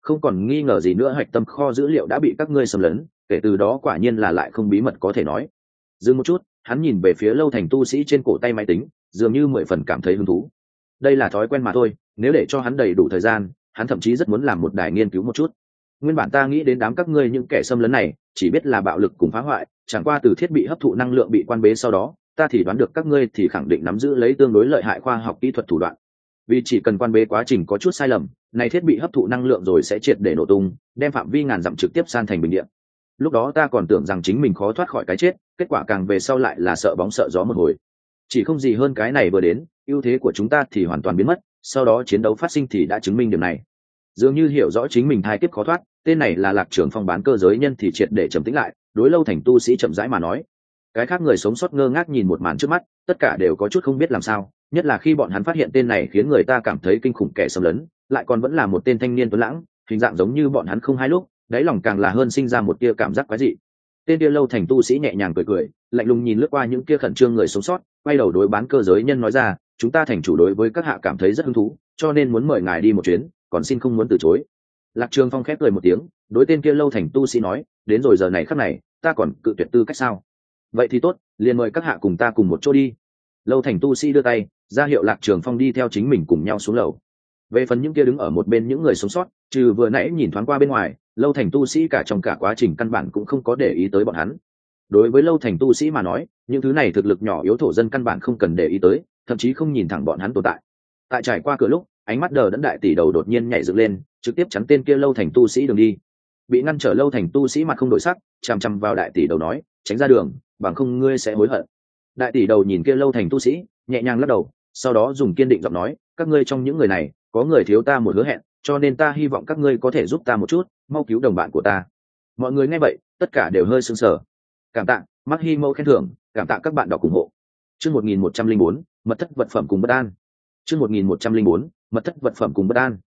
không còn nghi ngờ gì nữa, hạch tâm kho dữ liệu đã bị các ngươi xâm lấn, kể từ đó quả nhiên là lại không bí mật có thể nói. Dừng một chút, hắn nhìn về phía Lâu Thành tu sĩ trên cổ tay máy tính, dường như 10 phần cảm thấy hứng thú. Đây là thói quen mà thôi, nếu để cho hắn đầy đủ thời gian, hắn thậm chí rất muốn làm một đài nghiên cứu một chút. Nguyên bản ta nghĩ đến đám các ngươi những kẻ xâm lấn này chỉ biết là bạo lực cùng phá hoại, chẳng qua từ thiết bị hấp thụ năng lượng bị quan bế sau đó, ta thì đoán được các ngươi thì khẳng định nắm giữ lấy tương đối lợi hại khoa học kỹ thuật thủ đoạn. Vì chỉ cần quan bế quá trình có chút sai lầm, này thiết bị hấp thụ năng lượng rồi sẽ triệt để nổ tung, đem phạm vi ngàn dặm trực tiếp san thành bình địa. Lúc đó ta còn tưởng rằng chính mình khó thoát khỏi cái chết, kết quả càng về sau lại là sợ bóng sợ gió một hồi. Chỉ không gì hơn cái này vừa đến, ưu thế của chúng ta thì hoàn toàn biến mất, sau đó chiến đấu phát sinh thì đã chứng minh điểm này. Dường như hiểu rõ chính mình thai kiếp khó thoát, tên này là Lạc Trường Phong bán cơ giới nhân thì triệt để trầm tĩnh lại, đối Lâu Thành tu sĩ chậm rãi mà nói. Cái khác người sống sót ngơ ngác nhìn một màn trước mắt, tất cả đều có chút không biết làm sao, nhất là khi bọn hắn phát hiện tên này khiến người ta cảm thấy kinh khủng kẻ xâm lấn, lại còn vẫn là một tên thanh niên tuấn lãng, hình dạng giống như bọn hắn không hai lúc, đáy lòng càng là hơn sinh ra một tia cảm giác quái dị. Tên kia Lâu Thành tu sĩ nhẹ nhàng cười cười, lạnh lùng nhìn lướt qua những kia khẩn trương người sống sót, quay đầu đối bán cơ giới nhân nói ra, chúng ta thành chủ đối với các hạ cảm thấy rất hứng thú, cho nên muốn mời ngài đi một chuyến, còn xin không muốn từ chối. Lạc Trường Phong khép cười một tiếng, đối tên kia Lâu Thành tu sĩ nói, đến rồi giờ này khắc này, ta còn cự tuyệt tư cách sao? Vậy thì tốt, liền mời các hạ cùng ta cùng một chỗ đi. Lâu Thành tu sĩ đưa tay ra hiệu Lạc Trường Phong đi theo chính mình cùng nhau xuống lầu. Về phần những kia đứng ở một bên những người sống sót, trừ vừa nãy nhìn thoáng qua bên ngoài, Lâu Thành tu sĩ cả trong cả quá trình căn bản cũng không có để ý tới bọn hắn. Đối với Lâu Thành tu sĩ mà nói, những thứ này thực lực nhỏ yếu thổ dân căn bản không cần để ý tới, thậm chí không nhìn thẳng bọn hắn tồn tại. Tại trải qua cửa lúc, ánh mắt đờ đẫn đại tỷ đầu đột nhiên nhảy dựng lên, trực tiếp chắn tên kia Lâu Thành tu sĩ đường đi. Bị ngăn trở Lâu Thành tu sĩ mặt không đổi sắc, chằm chằm vào đại tỷ đầu nói, tránh ra đường, bằng không ngươi sẽ hối hận. Đại tỷ đầu nhìn kia Lâu Thành tu sĩ, nhẹ nhàng lắc đầu, sau đó dùng kiên định giọng nói, các ngươi trong những người này có người thiếu ta một hứa hẹn, cho nên ta hy vọng các ngươi có thể giúp ta một chút, mau cứu đồng bạn của ta. Mọi người nghe vậy, tất cả đều hơi sững sờ. Cảm tạ Mắc Hi Mâu khen thưởng, cảm tạ các bạn đọc ủng hộ. Chương 1104, mật thất vật phẩm cùng bất an. Chương 1104, mật thất vật phẩm cùng bất an.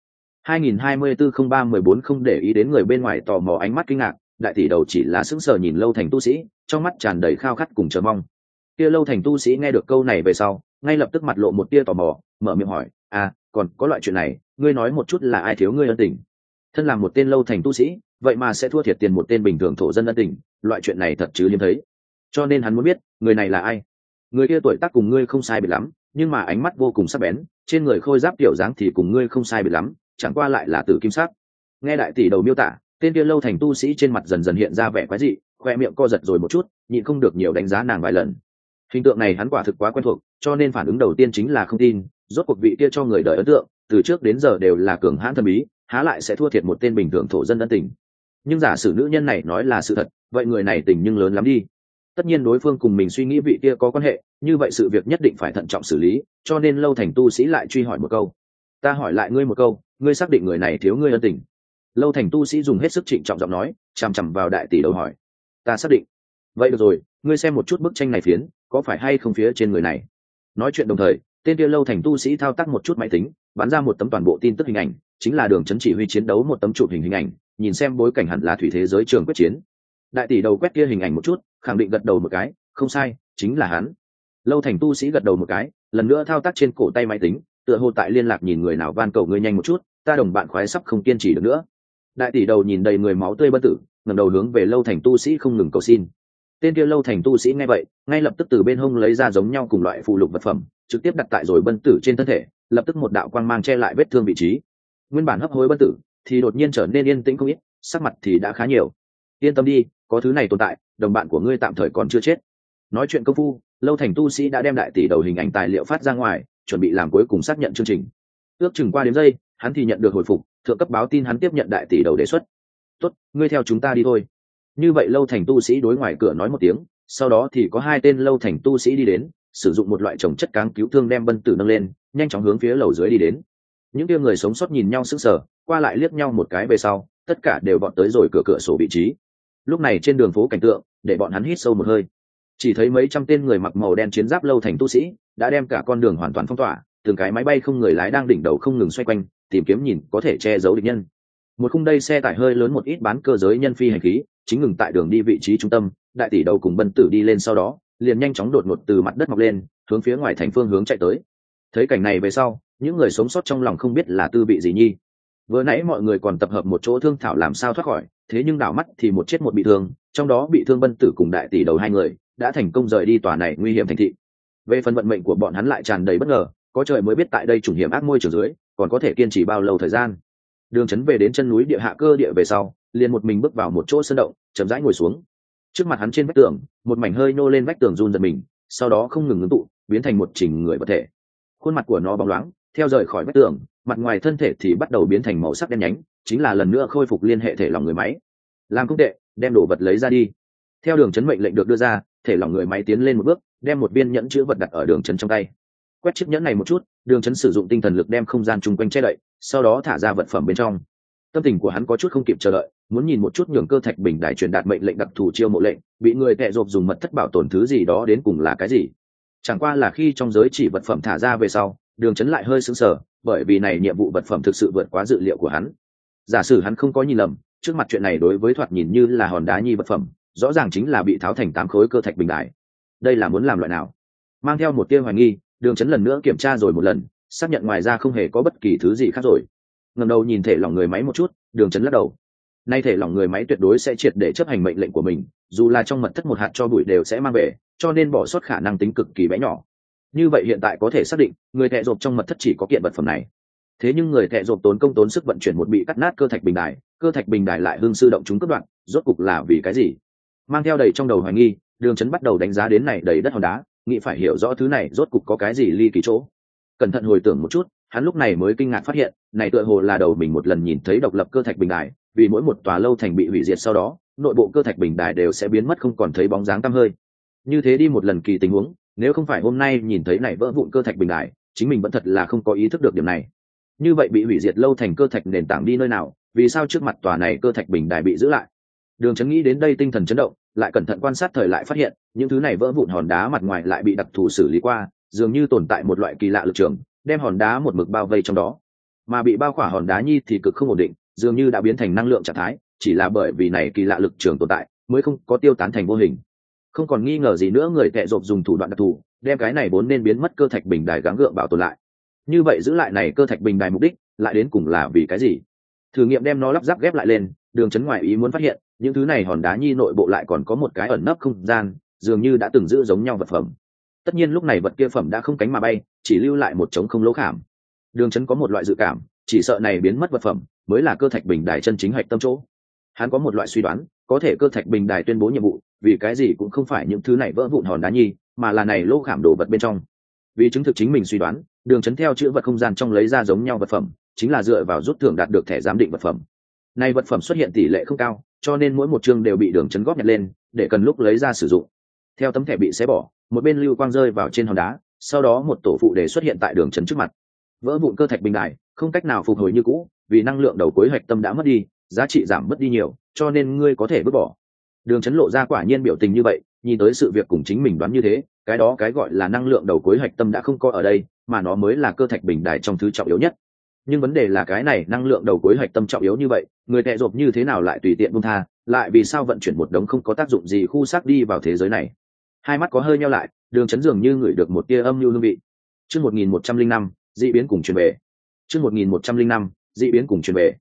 2024-03-14 không để ý đến người bên ngoài tò mò ánh mắt kinh ngạc, đại tỷ đầu chỉ là sững sờ nhìn Lâu Thành tu sĩ, trong mắt tràn đầy khao khát cùng chờ mong. Kia Lâu Thành tu sĩ nghe được câu này về sau, ngay lập tức mặt lộ một tia tò mò, mở miệng hỏi, à, còn có loại chuyện này, ngươi nói một chút là ai thiếu ngươi ân tình? Thân làm một tên Lâu Thành tu sĩ, vậy mà sẽ thua thiệt tiền một tên bình thường thổ dân ân tình, loại chuyện này thật chứ hiếm thấy. Cho nên hắn muốn biết, người này là ai? Người kia tuổi tác cùng ngươi không sai biệt lắm, nhưng mà ánh mắt vô cùng sắc bén, trên người khôi giáp tiểu dáng thì cùng ngươi không sai biệt lắm, chẳng qua lại là tử kim sắc. Nghe đại tỷ đầu miêu tả, tên kia Lâu Thành tu sĩ trên mặt dần dần hiện ra vẻ quái dị, khoe miệng co giật rồi một chút, nhịn không được nhiều đánh giá nàng vài lần. Hình tượng này hắn quả thực quá quen thuộc, cho nên phản ứng đầu tiên chính là không tin, rốt cuộc vị kia cho người đời ấn tượng, từ trước đến giờ đều là cường hãn thần bí, há lại sẽ thua thiệt một tên bình thường thổ dân ân tình. Nhưng giả sử nữ nhân này nói là sự thật, vậy người này tình nhưng lớn lắm đi. Tất nhiên đối phương cùng mình suy nghĩ vị kia có quan hệ, như vậy sự việc nhất định phải thận trọng xử lý, cho nên Lâu Thành tu sĩ lại truy hỏi một câu. Ta hỏi lại ngươi một câu, ngươi xác định người này thiếu ngươi ân tình? Lâu Thành tu sĩ dùng hết sức trịnh trọng giọng nói, chằm chằm vào đại tỷ đầu hỏi. Ta xác định. Vậy được rồi, ngươi xem một chút bức tranh này phiến, có phải hay không phía trên người này? Nói chuyện đồng thời, tên kia Lâu Thành tu sĩ thao tác một chút máy tính, bắn ra một tấm toàn bộ tin tức hình ảnh, chính là đường chấn chỉ huy chiến đấu một tấm chụp hình ảnh, nhìn xem bối cảnh hẳn là thủy thế giới trường quyết chiến. Đại tỷ đầu quét kia hình ảnh một chút, khẳng định gật đầu một cái, không sai, chính là hắn. Lâu Thành tu sĩ gật đầu một cái, lần nữa thao tác trên cổ tay máy tính, tựa hồ tại liên lạc nhìn người nào van cầu ngươi nhanh một chút, ta đồng bạn khoái sắp không kiên trì được nữa. Đại tỷ đầu nhìn đầy người máu tươi bất tử, ngẩng đầu hướng về Lâu Thành tu sĩ không ngừng cầu xin. Tên kia Lâu Thành tu sĩ nghe vậy, ngay lập tức từ bên hông lấy ra giống nhau cùng loại phụ lục vật phẩm, trực tiếp đặt tại rồi bân tử trên thân thể, lập tức một đạo quang mang che lại vết thương vị trí. Nguyên bản hấp hối bân tử thì đột nhiên trở nên yên tĩnh không ít, sắc mặt thì đã khá nhiều. Yên tâm đi, có thứ này tồn tại, đồng bạn của ngươi tạm thời còn chưa chết. Nói chuyện công phu, Lâu Thành tu sĩ đã đem đại tỷ đầu hình ảnh tài liệu phát ra ngoài, chuẩn bị làm cuối cùng xác nhận chương trình. Ước chừng qua đến giây, hắn thì nhận được hồi phục, thượng cấp báo tin hắn tiếp nhận đại tỷ đầu đề xuất. Tốt, ngươi theo chúng ta đi thôi. Như vậy Lâu Thành tu sĩ đối ngoài cửa nói một tiếng, sau đó thì có hai tên Lâu Thành tu sĩ đi đến, sử dụng một loại trồng chất cáng cứu thương đem bân tử nâng lên, nhanh chóng hướng phía lầu dưới đi đến. Những kia người sống sót nhìn nhau sững sờ, qua lại liếc nhau một cái về sau, tất cả đều vọt tới rồi cửa sổ vị trí. Lúc này trên đường phố cảnh tượng để bọn hắn hít sâu một hơi, chỉ thấy mấy trăm tên người mặc màu đen chiến giáp Lâu Thành tu sĩ đã đem cả con đường hoàn toàn phong tỏa, từng cái máy bay không người lái đang đỉnh đầu không ngừng xoay quanh, tìm kiếm nhìn có thể che giấu địch nhân. Một khung đây xe tải hơi lớn một ít bán cơ giới nhân phi hành khí chính ngừng tại đường đi vị trí trung tâm, đại tỷ đầu cùng bân tử đi lên sau đó liền nhanh chóng đột ngột từ mặt đất mọc lên, hướng phía ngoài thành phương hướng chạy tới. Thấy cảnh này về sau, những người sống sót trong lòng không biết là tư vị gì nhi. Vừa nãy mọi người còn tập hợp một chỗ thương thảo làm sao thoát khỏi, thế nhưng đảo mắt thì một chết một bị thương, trong đó bị thương Bân Tử cùng đại tỷ đầu hai người đã thành công rời đi tòa này nguy hiểm thành thị. Về phần vận mệnh của bọn hắn lại tràn đầy bất ngờ, có trời mới biết tại đây trùng hiểm ác môi trường dưới còn có thể kiên trì bao lâu thời gian. Đường Chấn về đến chân núi địa hạ cơ địa về sau, liền một mình bước vào một chỗ sơn động, chậm rãi ngồi xuống. Trước mặt hắn trên vách tường, một mảnh hơi nô lên vách tường run giật mình, sau đó không ngừng ngưng tụ, biến thành một chỉnh người vật thể. Khuôn mặt của nó bóng loáng, theo rời khỏi vách tường, mặt ngoài thân thể thì bắt đầu biến thành màu sắc đen nhánh, chính là lần nữa khôi phục liên hệ thể lòng người máy. Làm không tệ, đem đồ vật lấy ra đi. Theo Đường Chấn mệnh lệnh được đưa ra, thể lòng người máy tiến lên một bước, đem một viên nhẫn chứa vật đặt ở Đường Chấn trong tay. Quét chiếc nhẫn này một chút, Đường Chấn sử dụng tinh thần lực đem không gian chung quanh che đậy, sau đó thả ra vật phẩm bên trong. Tâm tình của hắn có chút không kịp chờ đợi, muốn nhìn một chút nhường cơ thạch bình đài truyền đạt mệnh lệnh đặc thù chiêu mộ lệnh, bị người tệ rộp dùng mật thất bảo tồn thứ gì đó đến cùng là cái gì. Chẳng qua là khi trong giới chỉ vật phẩm thả ra về sau, Đường Chấn lại hơi sững sờ, bởi vì này nhiệm vụ vật phẩm thực sự vượt quá dự liệu của hắn. Giả sử hắn không có nhìn lầm, trước mặt chuyện này đối với thoạt nhìn như là hòn đá nhi vật phẩm, rõ ràng chính là bị tháo thành 8 khối cơ thạch bình đài. Đây là muốn làm loại nào? Mang theo một tia hoài nghi, Đường Chấn lần nữa kiểm tra rồi một lần, xác nhận ngoài ra không hề có bất kỳ thứ gì khác rồi. Ngẩng đầu nhìn thể lỏng người máy một chút, Đường Chấn lắc đầu. Nay thể lỏng người máy tuyệt đối sẽ triệt để chấp hành mệnh lệnh của mình, dù là trong mật thất một hạt cho bụi đều sẽ mang về, cho nên bỏ sót khả năng tính cực kỳ bé nhỏ. Như vậy hiện tại có thể xác định, người tệ rộp trong mật thất chỉ có kiện vật phẩm này. Thế nhưng người tệ rộp tốn công tốn sức vận chuyển một bị cắt nát cơ thạch bình đài lại hưng sư động chúng cướp đoạn, rốt cục là vì cái gì? Mang theo đầy trong đầu hoài nghi, Đường Chấn bắt đầu đánh giá đến này đầy đất hòn đá, nghĩ phải hiểu rõ thứ này rốt cục có cái gì ly kỳ chỗ. Cẩn thận hồi tưởng một chút, hắn lúc này mới kinh ngạc phát hiện, này tựa hồ là đầu mình một lần nhìn thấy độc lập cơ thạch bình đài, vì mỗi một tòa lâu thành bị hủy diệt sau đó, nội bộ cơ thạch bình đài đều sẽ biến mất không còn thấy bóng dáng tăm hơi. Như thế đi một lần kỳ tình huống, nếu không phải hôm nay nhìn thấy này vỡ vụn cơ thạch bình đài, chính mình vẫn thật là không có ý thức được điểm này. Như vậy bị hủy diệt lâu thành cơ thạch nền tảng đi nơi nào, vì sao trước mặt tòa này cơ thạch bình đài bị giữ lại? Đường Chấn nghĩ đến đây tinh thần chấn động, lại cẩn thận quan sát thời lại phát hiện, những thứ này vỡ vụn hòn đá mặt ngoài lại bị đặc thù xử lý qua, dường như tồn tại một loại kỳ lạ lực trường, đem hòn đá một mực bao vây trong đó. Mà bị bao khỏa hòn đá nhi thì cực không ổn định, dường như đã biến thành năng lượng trạng thái, chỉ là bởi vì này kỳ lạ lực trường tồn tại, mới không có tiêu tán thành vô hình. Không còn nghi ngờ gì nữa, người tệ rộp dùng thủ đoạn đặc thù, đem cái này vốn nên biến mất cơ thạch bình đài gắng gượng bảo tồn lại. Như vậy giữ lại này cơ thạch bình đài mục đích lại đến cùng là vì cái gì? Thử nghiệm đem nó lắp ráp ghép lại lên, Đường Chấn ngoài ý muốn phát hiện, những thứ này hòn đá nhi nội bộ lại còn có một cái ẩn nấp không gian, dường như đã từng giữ giống nhau vật phẩm. Tất nhiên lúc này vật kia phẩm đã không cánh mà bay, chỉ lưu lại một trống không lỗ khảm. Đường Chấn có một loại dự cảm, chỉ sợ này biến mất vật phẩm mới là cơ thạch bình đài chân chính hạch tâm chỗ. Hắn có một loại suy đoán, có thể cơ thạch bình đài tuyên bố nhiệm vụ, vì cái gì cũng không phải những thứ này vỡ vụn hòn đá nhi, mà là này lỗ khảm đồ vật bên trong. Vì chứng thực chính mình suy đoán, Đường Chấn theo chữ vật không gian trong lấy ra giống nhau vật phẩm, chính là dựa vào rút thưởng đạt được thẻ giám định vật phẩm. Này vật phẩm xuất hiện tỷ lệ không cao, cho nên mỗi một chương đều bị Đường Chấn góp nhặt lên, để cần lúc lấy ra sử dụng. Theo tấm thẻ bị xé bỏ, một bên lưu quang rơi vào trên hòn đá, sau đó một tổ phụ đề xuất hiện tại Đường Chấn trước mặt. Vỡ vụn cơ thạch bình đài, không cách nào phục hồi như cũ, vì năng lượng đầu cuối hạch tâm đã mất đi, giá trị giảm mất đi nhiều, cho nên ngươi có thể vứt bỏ. Đường Chấn lộ ra quả nhiên biểu tình như vậy, nhìn tới sự việc cùng chính mình đoán như thế, cái đó cái gọi là năng lượng đầu cuối hạch tâm đã không có ở đây, mà nó mới là cơ thạch bình đài trong thứ trọng yếu nhất. Nhưng vấn đề là cái này năng lượng đầu cuối hạch tâm trọng yếu như vậy, người tệ rộp như thế nào lại tùy tiện buông tha, lại vì sao vận chuyển một đống không có tác dụng gì khu xác đi vào thế giới này? Hai mắt có hơi nheo lại, Đường Chấn dường như ngửi được một tia âm nhu hương vị. Chương 1105, dị biến cùng truyền về. Chương 1105, dị biến cùng truyền về.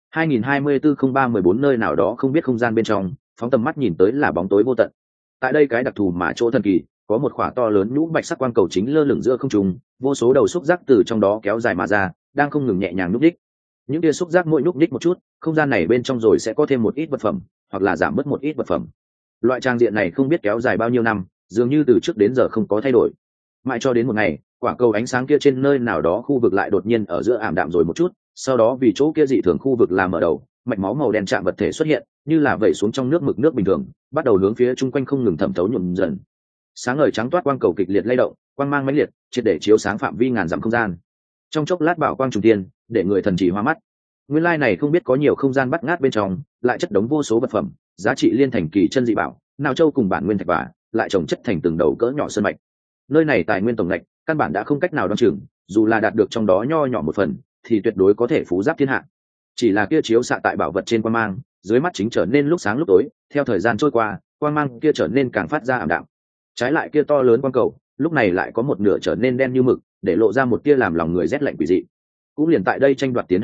2024-03-14 nơi nào đó không biết không gian bên trong, phóng tầm mắt nhìn tới là bóng tối vô tận. Tại đây cái đặc thù mà chỗ thần kỳ, có một khỏa to lớn nhũ bạch sắc quang cầu chính lơ lửng giữa không trung, vô số đầu xúc giác từ trong đó kéo dài mà ra, đang không ngừng nhẹ nhàng nhúc nhích. Những tia xúc giác mỗi nhúc nhích một chút, không gian này bên trong rồi sẽ có thêm một ít vật phẩm, hoặc là giảm bớt một ít vật phẩm. Loại trang diện này không biết kéo dài bao nhiêu năm, dường như từ trước đến giờ không có thay đổi. Mãi cho đến một ngày, quả cầu ánh sáng kia trên nơi nào đó khu vực lại đột nhiên ở giữa ảm đạm rồi một chút, sau đó vì chỗ kia dị thường khu vực làm mở đầu, mạch máu màu đen chạm vật thể xuất hiện, như là vẩy xuống trong nước mực nước bình thường, bắt đầu hướng phía chung quanh không ngừng thẩm thấu nhuộm dần. Sáng ngời trắng toát quang cầu kịch liệt lay động, quang mang mãnh liệt, triệt để chiếu sáng phạm vi ngàn dặm không gian. Trong chốc lát bảo quang trùng thiên, để người thần chỉ hoa mắt. Nguyên lai này không biết có nhiều không gian bắt ngát bên trong, lại chất đống vô số vật phẩm, giá trị liên thành kỳ chân dị bảo, nào châu cùng bản nguyên thạch vả, lại trồng chất thành từng đầu cỡ nhỏ sơn mạch. Nơi này tài nguyên tổng ngạch, căn bản đã không cách nào đoán chừng, dù là đạt được trong đó nho nhỏ một phần, thì tuyệt đối có thể phú giáp thiên hạ. Chỉ là kia chiếu xạ tại bảo vật trên quang mang, dưới mắt chính trở nên lúc sáng lúc tối, theo thời gian trôi qua, quang mang kia trở nên càng phát ra ảm đạm. Trái lại kia to lớn quang cầu, lúc này lại có một nửa trở nên đen như mực, để lộ ra một tia làm lòng người rét lạnh quỷ dị. Cũng liền tại đây tranh đoạt tiến hành lúc,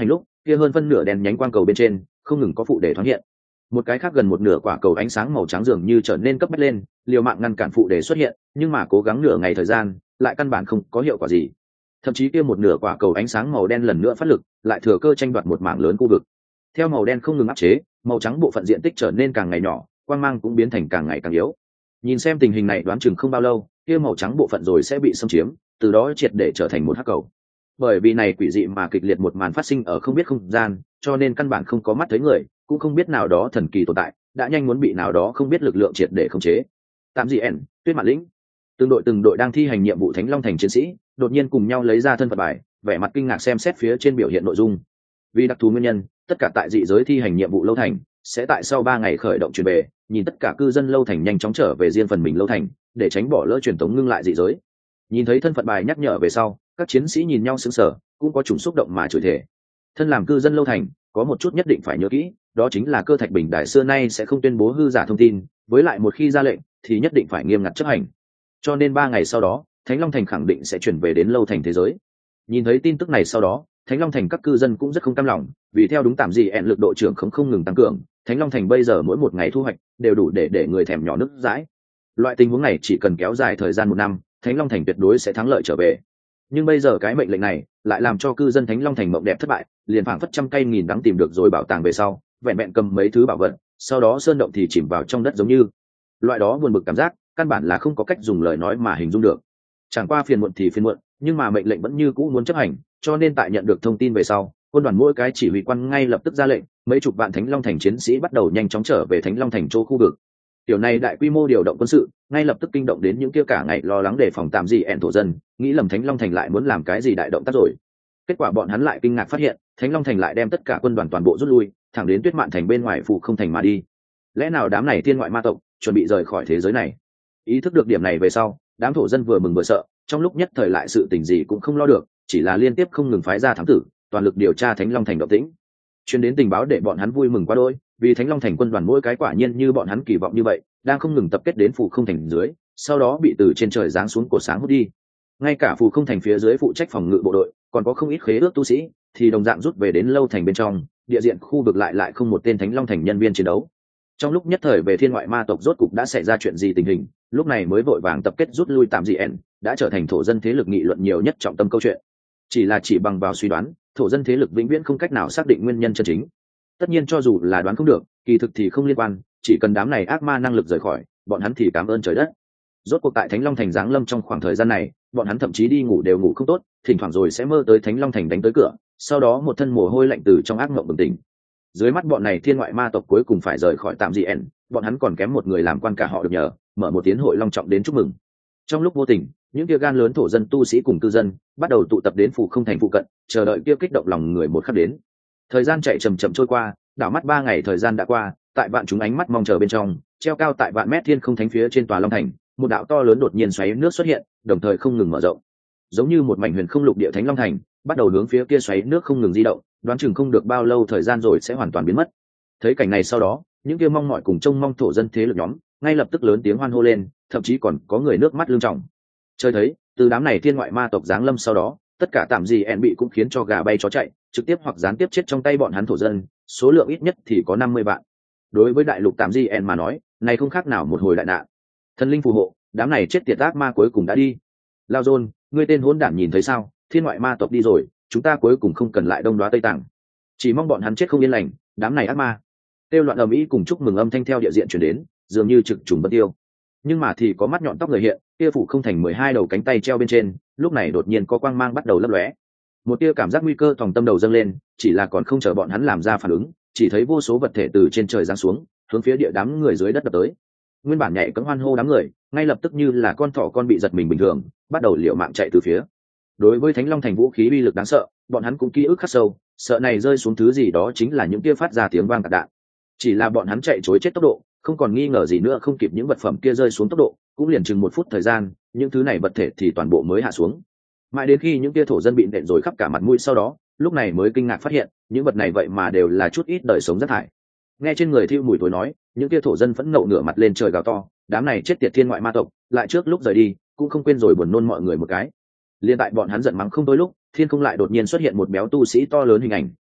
kia hơn phân nửa đèn nhánh quang cầu bên trên không ngừng có phụ đề thoáng hiện. Một cái khác gần một nửa quả cầu ánh sáng màu trắng dường như trở nên cấp bách lên, liều mạng ngăn cản phụ đề xuất hiện, nhưng mà cố gắng nửa ngày thời gian lại căn bản không có hiệu quả gì. Thậm chí kia một nửa quả cầu ánh sáng màu đen lần nữa phát lực, lại thừa cơ tranh đoạt một mảng lớn khu vực. Theo màu đen không ngừng áp chế, màu trắng bộ phận diện tích trở nên càng ngày nhỏ, quang mang cũng biến thành càng ngày càng yếu. Nhìn xem tình hình này đoán chừng không bao lâu, kia màu trắng bộ phận rồi sẽ bị xâm chiếm, từ đó triệt để trở thành một hắc cầu. Bởi vì này quỷ dị mà kịch liệt một màn phát sinh ở không biết không gian, cho nên căn bản không có mắt thấy người, cũng không biết nào đó thần kỳ tồn tại đã nhanh muốn bị nào đó không biết lực lượng triệt để khống chế. Tạm dị ẻn, Tuyết Mạn Lĩnh, từng đội đang thi hành nhiệm vụ Thánh Long Thành chiến sĩ đột nhiên cùng nhau lấy ra thân phận bài, vẻ mặt kinh ngạc xem xét phía trên biểu hiện nội dung. Vì đặc thù nguyên nhân, tất cả tại dị giới thi hành nhiệm vụ lâu thành sẽ tại sau 3 ngày khởi động chuyển về, nhìn tất cả cư dân lâu thành nhanh chóng trở về riêng phần mình lâu thành, để tránh bỏ lỡ truyền tống ngưng lại dị giới. Nhìn thấy thân phận bài nhắc nhở về sau, các chiến sĩ nhìn nhau sững sờ, cũng có chủng xúc động mà chửi thề. Thân làm cư dân lâu thành, có một chút nhất định phải nhớ kỹ, đó chính là cơ thạch bình đại xưa nay sẽ không tuyên bố hư giả thông tin, với lại một khi ra lệnh thì nhất định phải nghiêm ngặt chấp hành. Cho nên 3 ngày sau đó, Thánh Long Thành khẳng định sẽ chuyển về đến lâu thành thế giới. Nhìn thấy tin tức này sau đó, Thánh Long Thành các cư dân cũng rất không cam lòng, vì theo đúng tạm gì ẹn lực độ trưởng không ngừng tăng cường, Thánh Long Thành bây giờ mỗi một ngày thu hoạch đều đủ để người thèm nhỏ nước dãi. Loại tình huống này chỉ cần kéo dài thời gian 1 năm, Thánh Long Thành tuyệt đối sẽ thắng lợi trở về. Nhưng bây giờ cái mệnh lệnh này lại làm cho cư dân Thánh Long Thành mộng đẹp thất bại, liền phảng phất trăm cây nghìn đắng tìm được rồi bảo tàng về sau, vẹn vẹn cầm mấy thứ bảo vật, sau đó sơn động thì chìm vào trong đất giống như. Loại đó buồn bực cảm giác, căn bản là không có cách dùng lời nói mà hình dung được. Chẳng qua phiền muộn thì phiền muộn, nhưng mà mệnh lệnh vẫn như cũ muốn chấp hành, cho nên tại nhận được thông tin về sau, quân đoàn mỗi cái chỉ huy quan ngay lập tức ra lệnh, mấy chục vạn Thánh Long Thành chiến sĩ bắt đầu nhanh chóng trở về Thánh Long Thành chỗ khu vực. Tiểu này đại quy mô điều động quân sự, ngay lập tức kinh động đến những kia cả ngày lo lắng đề phòng tạm gì ẹn thổ dân, nghĩ lầm Thánh Long Thành lại muốn làm cái gì đại động tác rồi. Kết quả bọn hắn lại kinh ngạc phát hiện, Thánh Long Thành lại đem tất cả quân đoàn toàn bộ rút lui, thẳng đến Tuyết Mạn Thành bên ngoài Phù Không Thành mà đi. Lẽ nào đám này thiên ngoại ma tộc chuẩn bị rời khỏi thế giới này? Ý thức được điểm này về sau, đám thổ dân vừa mừng vừa sợ, trong lúc nhất thời lại sự tình gì cũng không lo được, chỉ là liên tiếp không ngừng phái ra thám tử, toàn lực điều tra Thánh Long Thành động tĩnh. Truyền đến tình báo để bọn hắn vui mừng quá đỗi, vì Thánh Long Thành quân đoàn mỗi cái quả nhiên như bọn hắn kỳ vọng như vậy, đang không ngừng tập kết đến Phù Không Thành dưới, sau đó bị từ trên trời giáng xuống cột sáng hút đi. Ngay cả Phù Không Thành phía dưới phụ trách phòng ngự bộ đội, còn có không ít khế ước tu sĩ, thì đồng dạng rút về đến lâu thành bên trong, địa diện khu vực lại không một tên Thánh Long Thành nhân viên chiến đấu. Trong lúc nhất thời về thiên ngoại ma tộc rốt cục đã xảy ra chuyện gì tình hình, lúc này mới vội vàng tập kết rút lui tạm dị ẻn, đã trở thành thổ dân thế lực nghị luận nhiều nhất trọng tâm câu chuyện. Chỉ bằng vào suy đoán, thổ dân thế lực vĩnh viễn không cách nào xác định nguyên nhân chân chính. Tất nhiên cho dù là đoán không được, kỳ thực thì không liên quan, chỉ cần đám này ác ma năng lực rời khỏi, bọn hắn thì cảm ơn trời đất. Rốt cuộc tại Thánh Long Thành giáng lâm trong khoảng thời gian này, bọn hắn thậm chí đi ngủ đều ngủ không tốt, thỉnh thoảng rồi sẽ mơ tới Thánh Long Thành đánh tới cửa, sau đó một thân mồ hôi lạnh từ trong ác mộng bừng tỉnh. Dưới mắt bọn này thiên ngoại ma tộc cuối cùng phải rời khỏi tạm dị ẻn, bọn hắn còn kém một người làm quan cả họ được nhờ, mở một tiến hội long trọng đến chúc mừng. Trong lúc vô tình, những kia gan lớn thổ dân tu sĩ cùng cư dân bắt đầu tụ tập đến Phù Không Thành phụ cận, chờ đợi kia kích động lòng người một khắc đến. Thời gian chạy chậm chậm trôi qua, đảo mắt 3 ngày thời gian đã qua, tại vạn chúng ánh mắt mong chờ bên trong, treo cao tại vạn mét thiên không thánh phía trên tòa Long Thành, một đạo to lớn đột nhiên xoáy nước xuất hiện, đồng thời không ngừng mở rộng, giống như một mảnh huyền không lục địa Thánh Long Thành bắt đầu hướng phía kia xoáy nước không ngừng di động, đoán chừng không được bao lâu thời gian rồi sẽ hoàn toàn biến mất. Thấy cảnh này sau đó, những kia mong mỏi cùng trông mong thổ dân thế lực nhóm ngay lập tức lớn tiếng hoan hô lên, thậm chí còn có người nước mắt lưng tròng. Chơi thấy, từ đám này thiên ngoại ma tộc giáng lâm sau đó, tất cả tạm gì ẹn bị cũng khiến cho gà bay chó chạy, trực tiếp hoặc gián tiếp chết trong tay bọn hắn thổ dân, số lượng ít nhất thì có 50 vạn. Đối với đại lục tạm gì ẹn mà nói, này không khác nào một hồi đại nạn. Thần linh phù hộ, đám này chết tiệt ác ma cuối cùng đã đi. Lao Dôn, ngươi tên hỗn đản nhìn thấy sao? Thiên ngoại ma tộc đi rồi, chúng ta cuối cùng không cần lại đông đoá tây tàng. Chỉ mong bọn hắn chết không yên lành, đám này ác ma. Tiêu loạn ầm ĩ cùng chúc mừng âm thanh theo địa diện truyền đến, dường như trực trùng bất tiêu. Nhưng mà thì có mắt nhọn tóc người hiện, kia Phủ Không Thành 12 đầu cánh tay treo bên trên, lúc này đột nhiên có quang mang bắt đầu lấp lóe. Một tia cảm giác nguy cơ tòng tâm đầu dâng lên, chỉ là còn không chờ bọn hắn làm ra phản ứng, chỉ thấy vô số vật thể từ trên trời giáng xuống, hướng phía địa đám người dưới đất đập tới. Nguyên bản nhảy cẫng hoan hô đám người, ngay lập tức như là con thỏ con bị giật mình bình thường, bắt đầu liều mạng chạy từ phía. Đối với Thánh Long Thành vũ khí uy lực đáng sợ, bọn hắn cũng ký ức khắc sâu, sợ này rơi xuống thứ gì đó chính là những kia phát ra tiếng vang tạc đạn. Chỉ là bọn hắn chạy trối chết tốc độ, không còn nghi ngờ gì nữa không kịp những vật phẩm kia rơi xuống tốc độ, cũng liền chừng 1 phút thời gian, những thứ này vật thể thì toàn bộ mới hạ xuống. Mãi đến khi những kia thổ dân bị nện rồi khắp cả mặt mũi sau đó, lúc này mới kinh ngạc phát hiện, những vật này vậy mà đều là chút ít đời sống rác thải. Nghe trên người thiêu mùi tối nói, những kia thổ dân phẫn nộ ngửa mặt lên trời gào to, đám này chết tiệt thiên ngoại ma tộc, lại trước lúc rời đi, cũng không quên rồi buồn nôn mọi người một cái. Liên tại bọn hắn giận mắng không đôi lúc, thiên không lại đột nhiên xuất hiện một béo tu sĩ to lớn hình ảnh,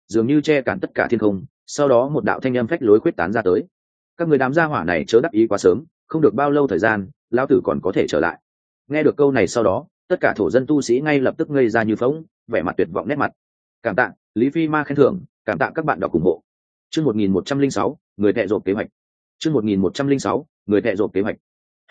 dường như che cản tất cả thiên không. Sau đó một đạo thanh âm phách lối quyết tán ra tới: các người đám gia hỏa này chớ đắc ý quá sớm, không được bao lâu thời gian lão tử còn có thể trở lại. Nghe được câu này sau đó, tất cả thổ dân tu sĩ ngay lập tức ngây ra như phỗng, vẻ mặt tuyệt vọng nét mặt. Cảm tạ Lý Phi Ma khen thưởng, cảm tạ các bạn đọc ủng hộ. Chương 1106, người tệ rộp kế hoạch. Chương 1106, người tệ rộp kế hoạch.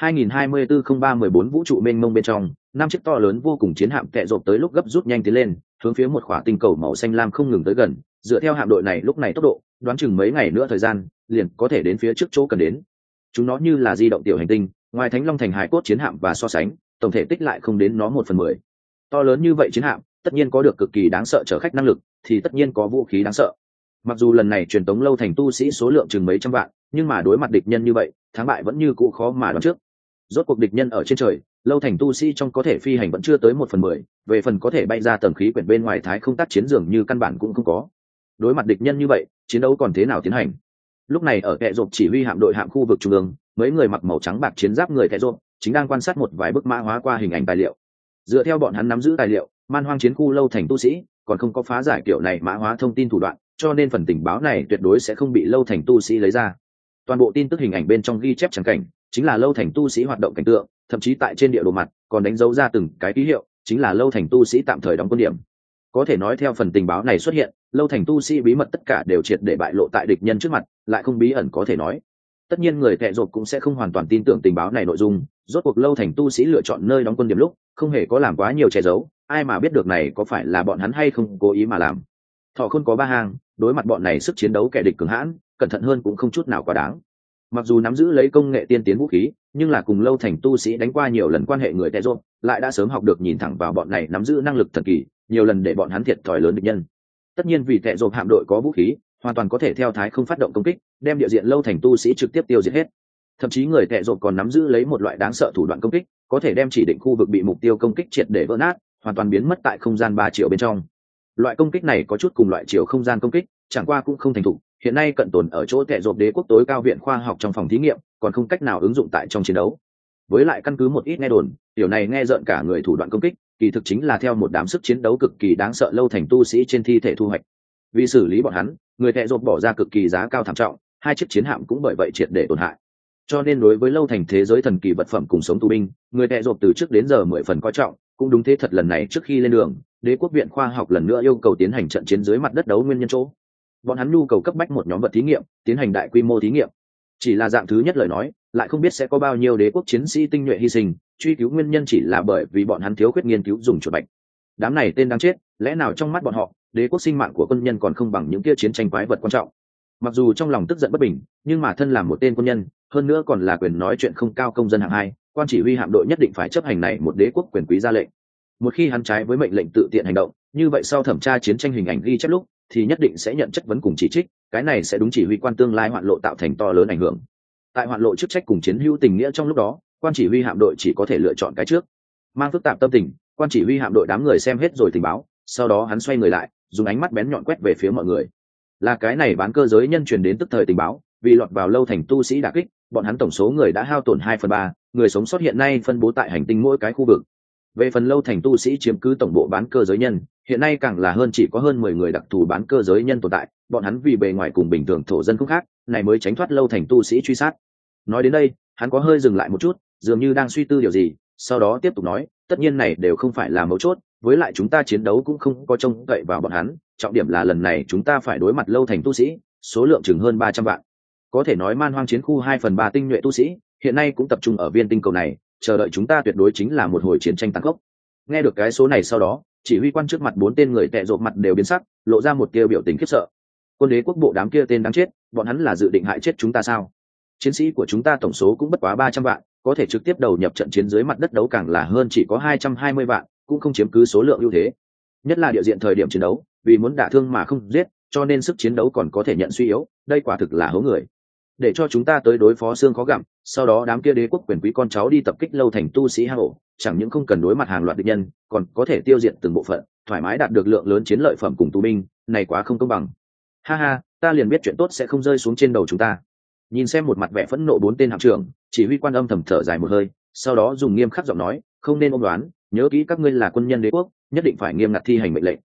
2024-03-14 vũ trụ mênh mông bên trong, năm chiếc to lớn vô cùng chiến hạm tệ rộp tới lúc gấp rút nhanh tiến lên, hướng phía một khỏa tinh cầu màu xanh lam không ngừng tới gần. Dựa theo hạm đội này lúc này tốc độ, đoán chừng mấy ngày nữa thời gian, liền có thể đến phía trước chỗ cần đến. Chúng nó như là di động tiểu hành tinh, ngoài Thánh Long thành hải cốt chiến hạm và so sánh, tổng thể tích lại không đến nó 1/10. To lớn như vậy chiến hạm, tất nhiên có được cực kỳ đáng sợ chở khách năng lực, thì tất nhiên có vũ khí đáng sợ. Mặc dù lần này truyền tống lâu thành tu sĩ số lượng chừng mấy trăm vạn, nhưng mà đối mặt địch nhân như vậy, thắng bại vẫn như cũ khó mà đoán trước. Rốt cuộc địch nhân ở trên trời, lâu thành tu sĩ trong có thể phi hành vẫn chưa tới 1/10, về phần có thể bay ra tầng khí quyển bên ngoài thái không tác chiến dường như căn bản cũng không có. Đối mặt địch nhân như vậy, chiến đấu còn thế nào tiến hành? Lúc này ở kệ rộp chỉ huy hạm đội hạm khu vực trung ương, mấy người mặc màu trắng bạc chiến giáp người kệ rộp chính đang quan sát một vài bức mã hóa qua hình ảnh tài liệu. Dựa theo bọn hắn nắm giữ tài liệu, man hoang chiến khu lâu thành tu sĩ còn không có phá giải kiểu này mã hóa thông tin thủ đoạn, cho nên phần tình báo này tuyệt đối sẽ không bị lâu thành tu sĩ lấy ra. Toàn bộ tin tức hình ảnh bên trong ghi chép trắng cảnh chính là lâu thành tu sĩ hoạt động cảnh tượng, thậm chí tại trên địa đồ mặt còn đánh dấu ra từng cái ký hiệu, chính là lâu thành tu sĩ tạm thời đóng quân điểm. Có thể nói theo phần tình báo này xuất hiện, lâu thành tu sĩ bí mật tất cả đều triệt để bại lộ tại địch nhân trước mặt, lại không bí ẩn có thể nói. Tất nhiên người tệ rộp cũng sẽ không hoàn toàn tin tưởng tình báo này nội dung, rốt cuộc lâu thành tu sĩ lựa chọn nơi đóng quân điểm lúc không hề có làm quá nhiều che giấu, ai mà biết được này có phải là bọn hắn hay không cố ý mà làm. Thọ không có ba hàng, đối mặt bọn này sức chiến đấu kẻ địch cường hãn, cẩn thận hơn cũng không chút nào quá đáng. Mặc dù nắm giữ lấy công nghệ tiên tiến vũ khí, nhưng là cùng lâu thành tu sĩ đánh qua nhiều lần quan hệ người tệ rộp lại đã sớm học được nhìn thẳng vào bọn này nắm giữ năng lực thần kỳ, nhiều lần để bọn hắn thiệt thòi lớn địch nhân. Tất nhiên vì tệ rộp hạm đội có vũ khí, hoàn toàn có thể theo thái không phát động công kích, đem địa diện lâu thành tu sĩ trực tiếp tiêu diệt hết. Thậm chí người tệ rộp còn nắm giữ lấy một loại đáng sợ thủ đoạn công kích, có thể đem chỉ định khu vực bị mục tiêu công kích triệt để vỡ nát, hoàn toàn biến mất tại không gian 3 triệu bên trong. Loại công kích này có chút cùng loại chiều không gian công kích, chẳng qua cũng không thành thục, hiện nay cận tồn ở chỗ tệ rộp đế quốc tối cao viện khoa học trong phòng thí nghiệm, còn không cách nào ứng dụng tại trong chiến đấu. Với lại căn cứ một ít nghe đồn, điều này nghe rợn cả người thủ đoạn công kích, kỳ thực chính là theo một đám sức chiến đấu cực kỳ đáng sợ lâu thành tu sĩ trên thi thể thu hoạch. Vì xử lý bọn hắn, người tệ rộp bỏ ra cực kỳ giá cao thảm trọng, hai chiếc chiến hạm cũng bởi vậy triệt để tổn hại. Cho nên đối với lâu thành thế giới thần kỳ vật phẩm cùng sống tù binh, người tệ rộp từ trước đến giờ 10 phần coi trọng. Cũng đúng thế thật, lần này trước khi lên đường, đế quốc viện khoa học lần nữa yêu cầu tiến hành trận chiến dưới mặt đất đấu nguyên nhân chỗ. Bọn hắn nhu cầu cấp bách một nhóm vật thí nghiệm, tiến hành đại quy mô thí nghiệm. Chỉ là dạng thứ nhất lời nói, lại không biết sẽ có bao nhiêu đế quốc chiến sĩ tinh nhuệ hy sinh, truy cứu nguyên nhân chỉ là bởi vì bọn hắn thiếu khuyết nghiên cứu dùng chuột bạch. Đám này tên đáng chết, lẽ nào trong mắt bọn họ, đế quốc sinh mạng của quân nhân còn không bằng những kia chiến tranh quái vật quan trọng? Mặc dù trong lòng tức giận bất bình, nhưng mà thân làm một tên quân nhân, hơn nữa còn là quyền nói chuyện không cao công dân hạng hai, quan chỉ huy hạm đội nhất định phải chấp hành này một đế quốc quyền quý ra lệnh. Một khi hắn trái với mệnh lệnh tự tiện hành động, như vậy sau thẩm tra chiến tranh hình ảnh ghi chép lúc thì nhất định sẽ nhận chất vấn cùng chỉ trích, cái này sẽ đúng chỉ huy quan tương lai hoạn lộ tạo thành to lớn ảnh hưởng. Tại hoạn lộ chức trách cùng chiến hữu tình nghĩa trong lúc đó, quan chỉ huy hạm đội chỉ có thể lựa chọn cái trước. Mang phức tạp tâm tình, quan chỉ huy hạm đội đám người xem hết rồi tình báo, sau đó hắn xoay người lại, dùng ánh mắt bén nhọn quét về phía mọi người. Là cái này bán cơ giới nhân truyền đến tức thời tình báo, vì lọt vào lâu thành tu sĩ đả kích, bọn hắn tổng số người đã hao tổn 2/3, người sống sót hiện nay phân bố tại hành tinh mỗi cái khu vực. Về phần lâu thành tu sĩ chiếm cứ tổng bộ bán cơ giới nhân, hiện nay càng là chỉ có hơn 10 người đặc thù bán cơ giới nhân tồn tại, bọn hắn vì bề ngoài cùng bình thường thổ dân không khác, này mới tránh thoát lâu thành tu sĩ truy sát. Nói đến đây, hắn có hơi dừng lại một chút, dường như đang suy tư điều gì, sau đó tiếp tục nói, tất nhiên này đều không phải là mấu chốt, với lại chúng ta chiến đấu cũng không có trông cậy vào bọn hắn, trọng điểm là lần này chúng ta phải đối mặt lâu thành tu sĩ, số lượng chừng hơn 300 vạn. Có thể nói man hoang chiến khu 2/3 tinh nhuệ tu sĩ, hiện nay cũng tập trung ở viên tinh cầu này, chờ đợi chúng ta tuyệt đối chính là một hồi chiến tranh tàn khốc. Nghe được cái số này sau đó, chỉ huy quan trước mặt 4 tên người tệ rộp mặt đều biến sắc, lộ ra một tia biểu tình khiếp sợ. Quân đế quốc bộ đám kia tên đáng chết, bọn hắn là dự định hại chết chúng ta sao? Chiến sĩ của chúng ta tổng số cũng bất quá 300 vạn, có thể trực tiếp đầu nhập trận chiến dưới mặt đất đấu càng là hơn chỉ có 220 vạn, cũng không chiếm cứ số lượng ưu thế. Nhất là địa diện thời điểm chiến đấu, vì muốn đả thương mà không giết, cho nên sức chiến đấu còn có thể nhận suy yếu, đây quả thực là hố người. Để cho chúng ta tới đối phó xương khó gặm, sau đó đám kia đế quốc quyền quý con cháu đi tập kích lâu thành tu sĩ hang ổ, chẳng những không cần đối mặt hàng loạt địch nhân, còn có thể tiêu diệt từng bộ phận, thoải mái đạt được lượng lớn chiến lợi phẩm cùng tù binh, này quá không công bằng. Ha ha, ta liền biết chuyện tốt sẽ không rơi xuống trên đầu chúng ta. Nhìn xem một mặt vẻ phẫn nộ 4 tên hạm trưởng, chỉ huy quan âm thầm thở dài một hơi, sau đó dùng nghiêm khắc giọng nói, không nên ôm đoán, nhớ kỹ các ngươi là quân nhân đế quốc, nhất định phải nghiêm ngặt thi hành mệnh lệnh.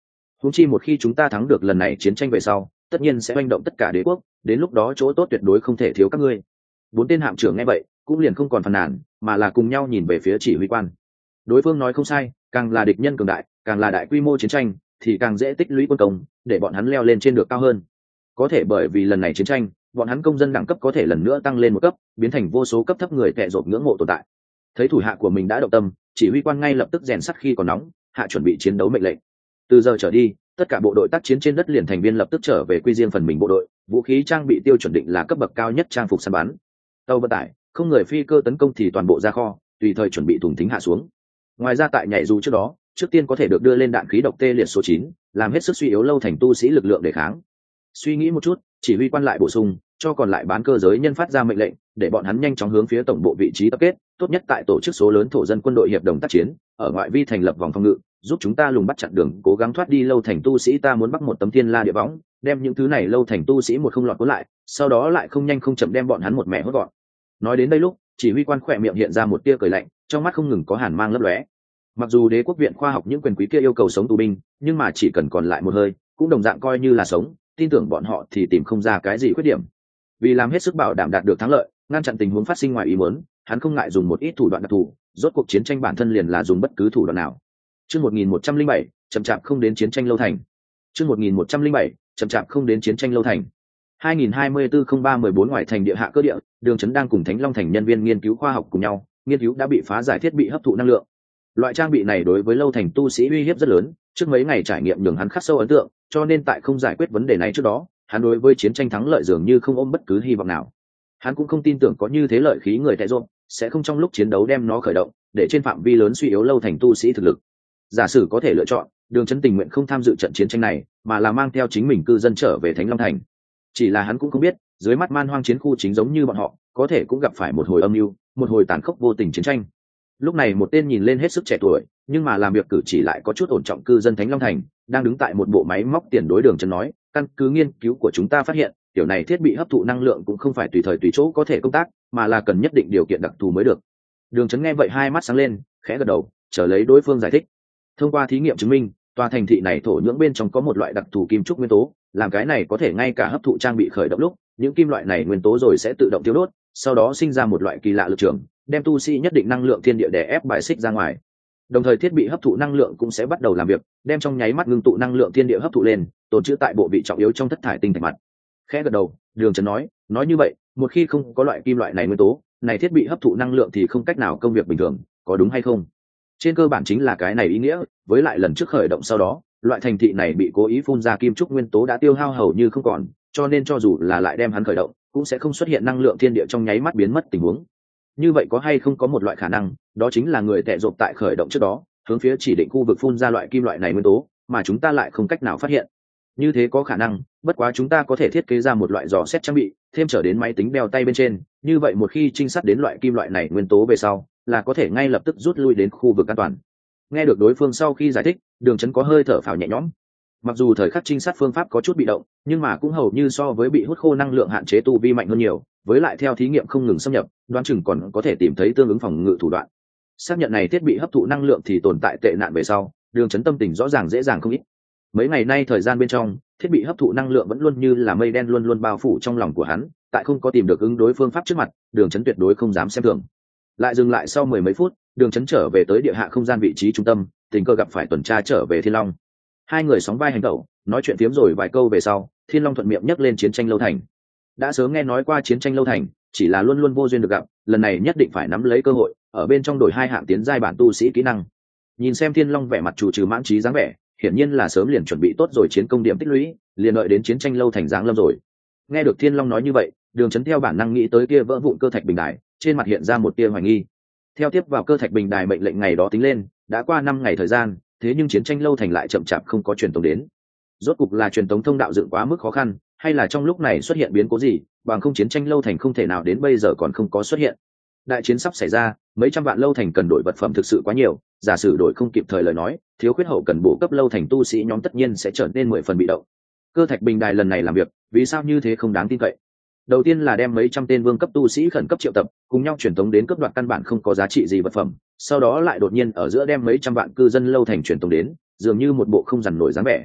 huống chi một khi chúng ta thắng được lần này chiến tranh về sau tất nhiên sẽ manh động tất cả đế quốc, đến lúc đó chỗ tốt tuyệt đối không thể thiếu các ngươi. Bốn tên hạm trưởng nghe vậy cũng liền không còn phàn nàn, mà là cùng nhau nhìn về phía chỉ huy quan. Đối phương nói không sai, càng là địch nhân cường đại, càng là đại quy mô chiến tranh thì càng dễ tích lũy quân công để bọn hắn leo lên trên được cao hơn. Có thể bởi vì lần này chiến tranh bọn hắn công dân đẳng cấp có thể lần nữa tăng lên một cấp, biến thành vô số cấp thấp người tệ rộp ngưỡng mộ tồn tại. Thấy thủ hạ của mình đã động tâm, chỉ huy quan ngay lập tức rèn sắt khi còn nóng, hạ chuẩn bị chiến đấu mệnh lệnh. Từ giờ trở đi, tất cả bộ đội tác chiến trên đất liền thành viên lập tức trở về quy riêng phần mình bộ đội, vũ khí trang bị tiêu chuẩn định là cấp bậc cao nhất trang phục săn bắn. Tàu vận tải không người phi cơ tấn công thì toàn bộ ra kho, tùy thời chuẩn bị thùng thính hạ xuống. Ngoài ra tại nhảy dù trước đó, trước tiên có thể được đưa lên đạn khí độc tê liệt số 9, làm hết sức suy yếu lâu thành tu sĩ lực lượng đề kháng. Suy nghĩ một chút, chỉ huy quan lại bổ sung cho còn lại bán cơ giới nhân phát ra mệnh lệnh để bọn hắn nhanh chóng hướng phía tổng bộ vị trí tập kết, tốt nhất tại tổ chức số lớn thổ dân quân đội hiệp đồng tác chiến, ở ngoại vi thành lập vòng phòng ngự, giúp chúng ta lùng bắt chặn đường cố gắng thoát đi lâu thành tu sĩ. Ta muốn bắt một tấm thiên la địa võng, đem những thứ này lâu thành tu sĩ một không lọt cuốn lại, sau đó lại không nhanh không chậm đem bọn hắn một mẹ hốt gọn. Nói đến đây lúc, chỉ huy quan khỏe miệng hiện ra một tia cười lạnh, trong mắt không ngừng có hàn mang lấp lóe. Mặc dù đế quốc viện khoa học những quyền quý kia yêu cầu sống tù binh, nhưng mà chỉ cần còn lại một hơi cũng đồng dạng coi như là sống, tin tưởng bọn họ thì tìm không ra cái gì khuyết điểm. Vì làm hết sức bảo đảm đạt được thắng lợi, ngăn chặn tình huống phát sinh ngoài ý muốn, hắn không ngại dùng một ít thủ đoạn đặc thù, rốt cuộc chiến tranh bản thân liền là dùng bất cứ thủ đoạn nào. Chương 1107, chậm chạp không đến chiến tranh lâu thành. Chương 1107, chậm chạp không đến chiến tranh lâu thành. 2024-03-14 ngoài thành địa hạ cơ địa, Đường Chấn đang cùng Thánh Long thành nhân viên nghiên cứu khoa học cùng nhau, nghiên cứu đã bị phá giải thiết bị hấp thụ năng lượng. Loại trang bị này đối với lâu thành tu sĩ uy hiếp rất lớn, trước mấy ngày trải nghiệm nhường hắn khắc sâu ấn tượng, cho nên tại không giải quyết vấn đề này trước đó, hắn đối với chiến tranh thắng lợi dường như không ôm bất cứ hy vọng nào. Hắn cũng không tin tưởng có như thế lợi khí người tệ rộn sẽ không trong lúc chiến đấu đem nó khởi động, để trên phạm vi lớn suy yếu lâu thành tu sĩ thực lực. Giả sử có thể lựa chọn, Đường Chấn tình nguyện không tham dự trận chiến tranh này, mà là mang theo chính mình cư dân trở về Thánh Long thành. Chỉ là hắn cũng không biết, dưới mắt man hoang chiến khu chính giống như bọn họ, có thể cũng gặp phải một hồi âm mưu, một hồi tàn khốc vô tình chiến tranh. Lúc này một tên nhìn lên hết sức trẻ tuổi, nhưng mà làm việc cử chỉ lại có chút ổn trọng cư dân Thánh Long thành, đang đứng tại một bộ máy móc tiền đối Đường Chấn nói, căn cứ nghiên cứu của chúng ta phát hiện, kiểu này thiết bị hấp thụ năng lượng cũng không phải tùy thời tùy chỗ có thể công tác, mà là cần nhất định điều kiện đặc thù mới được. Đường Chấn nghe vậy hai mắt sáng lên, khẽ gật đầu, chờ lấy đối phương giải thích. Thông qua thí nghiệm chứng minh, tòa thành thị này thổ nhưỡng bên trong có một loại đặc thù kim trúc nguyên tố, làm cái này có thể ngay cả hấp thụ trang bị khởi động lúc, những kim loại này nguyên tố rồi sẽ tự động tiêu đốt, sau đó sinh ra một loại kỳ lạ lực trường, đem tu sĩ nhất định năng lượng thiên địa đè ép bài xích ra ngoài. Đồng thời thiết bị hấp thụ năng lượng cũng sẽ bắt đầu làm việc, đem trong nháy mắt ngưng tụ năng lượng thiên địa hấp thụ lên, tồn trữ tại bộ vị trọng yếu trong thất thải tinh thạch mặt. Khẽ gật đầu, Đường Chấn nói như vậy, một khi không có loại kim loại này nguyên tố, này thiết bị hấp thụ năng lượng thì không cách nào công việc bình thường, có đúng hay không? Trên cơ bản chính là cái này ý nghĩa, với lại lần trước khởi động sau đó, loại thành thị này bị cố ý phun ra kim trúc nguyên tố đã tiêu hao hầu như không còn, cho nên cho dù là lại đem hắn khởi động, cũng sẽ không xuất hiện năng lượng thiên địa trong nháy mắt biến mất tình huống. Như vậy có hay không có một loại khả năng, đó chính là người tệ rộp tại khởi động trước đó, hướng phía chỉ định khu vực phun ra loại kim loại này nguyên tố, mà chúng ta lại không cách nào phát hiện. Như thế có khả năng, bất quá chúng ta có thể thiết kế ra một loại dò xét trang bị, thêm trở đến máy tính đeo tay bên trên, như vậy một khi trinh sát đến loại kim loại này nguyên tố về sau, là có thể ngay lập tức rút lui đến khu vực an toàn. Nghe được đối phương sau khi giải thích, Đường Chấn có hơi thở phào nhẹ nhõm. Mặc dù thời khắc trinh sát phương pháp có chút bị động, nhưng mà cũng hầu như so với bị hút khô năng lượng hạn chế tu vi mạnh hơn nhiều, với lại theo thí nghiệm không ngừng xâm nhập, đoán chừng còn có thể tìm thấy tương ứng phòng ngự thủ đoạn. Xác nhận này thiết bị hấp thụ năng lượng thì tồn tại tệ nạn về sau, Đường Chấn tâm tình rõ ràng dễ dàng không ít. Mấy ngày nay thời gian bên trong, thiết bị hấp thụ năng lượng vẫn luôn như là mây đen luôn luôn bao phủ trong lòng của hắn, tại không có tìm được ứng đối phương pháp trước mặt, Đường Chấn tuyệt đối không dám xem thường. Lại dừng lại sau 10 mấy phút, Đường Chấn trở về tới địa hạ không gian vị trí trung tâm, tình cờ gặp phải tuần tra trở về Thiên Long. Hai người sóng vai hành tẩu, nói chuyện phiếm rồi vài câu về sau, Thiên Long thuận miệng nhắc lên chiến tranh lâu thành. Đã sớm nghe nói qua chiến tranh lâu thành, chỉ là luôn luôn vô duyên được gặp, lần này nhất định phải nắm lấy cơ hội, ở bên trong đổi hai hạng tiến giai bản tu sĩ kỹ năng. Nhìn xem Thiên Long vẻ mặt chủ trừ mãn trí dáng vẻ, hiển nhiên là sớm liền chuẩn bị tốt rồi chiến công điểm tích lũy, liền đợi đến chiến tranh lâu thành giáng lâm rồi. Nghe được Thiên Long nói như vậy, Đường Chấn theo bản năng nghĩ tới kia vỡ vụn cơ thạch bình đài, trên mặt hiện ra một tia hoài nghi. Theo tiếp vào cơ thạch bình đài mệnh lệnh ngày đó tính lên, đã qua 5 ngày thời gian, thế nhưng chiến tranh lâu thành lại chậm chạp không có truyền tống đến. Rốt cục là truyền tống thông đạo dựng quá mức khó khăn, hay là trong lúc này xuất hiện biến cố gì, bằng không chiến tranh lâu thành không thể nào đến bây giờ còn không có xuất hiện. Đại chiến sắp xảy ra, mấy trăm vạn lâu thành cần đổi vật phẩm thực sự quá nhiều, giả sử đổi không kịp thời lời nói, thiếu khuyết hậu cần bổ cấp lâu thành tu sĩ nhóm tất nhiên sẽ trở nên 10 phần bị động. Cơ thạch bình đài lần này làm việc, vì sao như thế không đáng tin cậy? Đầu tiên là đem mấy trăm tên vương cấp tu sĩ khẩn cấp triệu tập, cùng nhau truyền tống đến cấp đoạt căn bản không có giá trị gì vật phẩm, sau đó lại đột nhiên ở giữa đem mấy trăm vạn cư dân lâu thành truyền tống đến, dường như một bộ không dằn nổi dáng vẻ.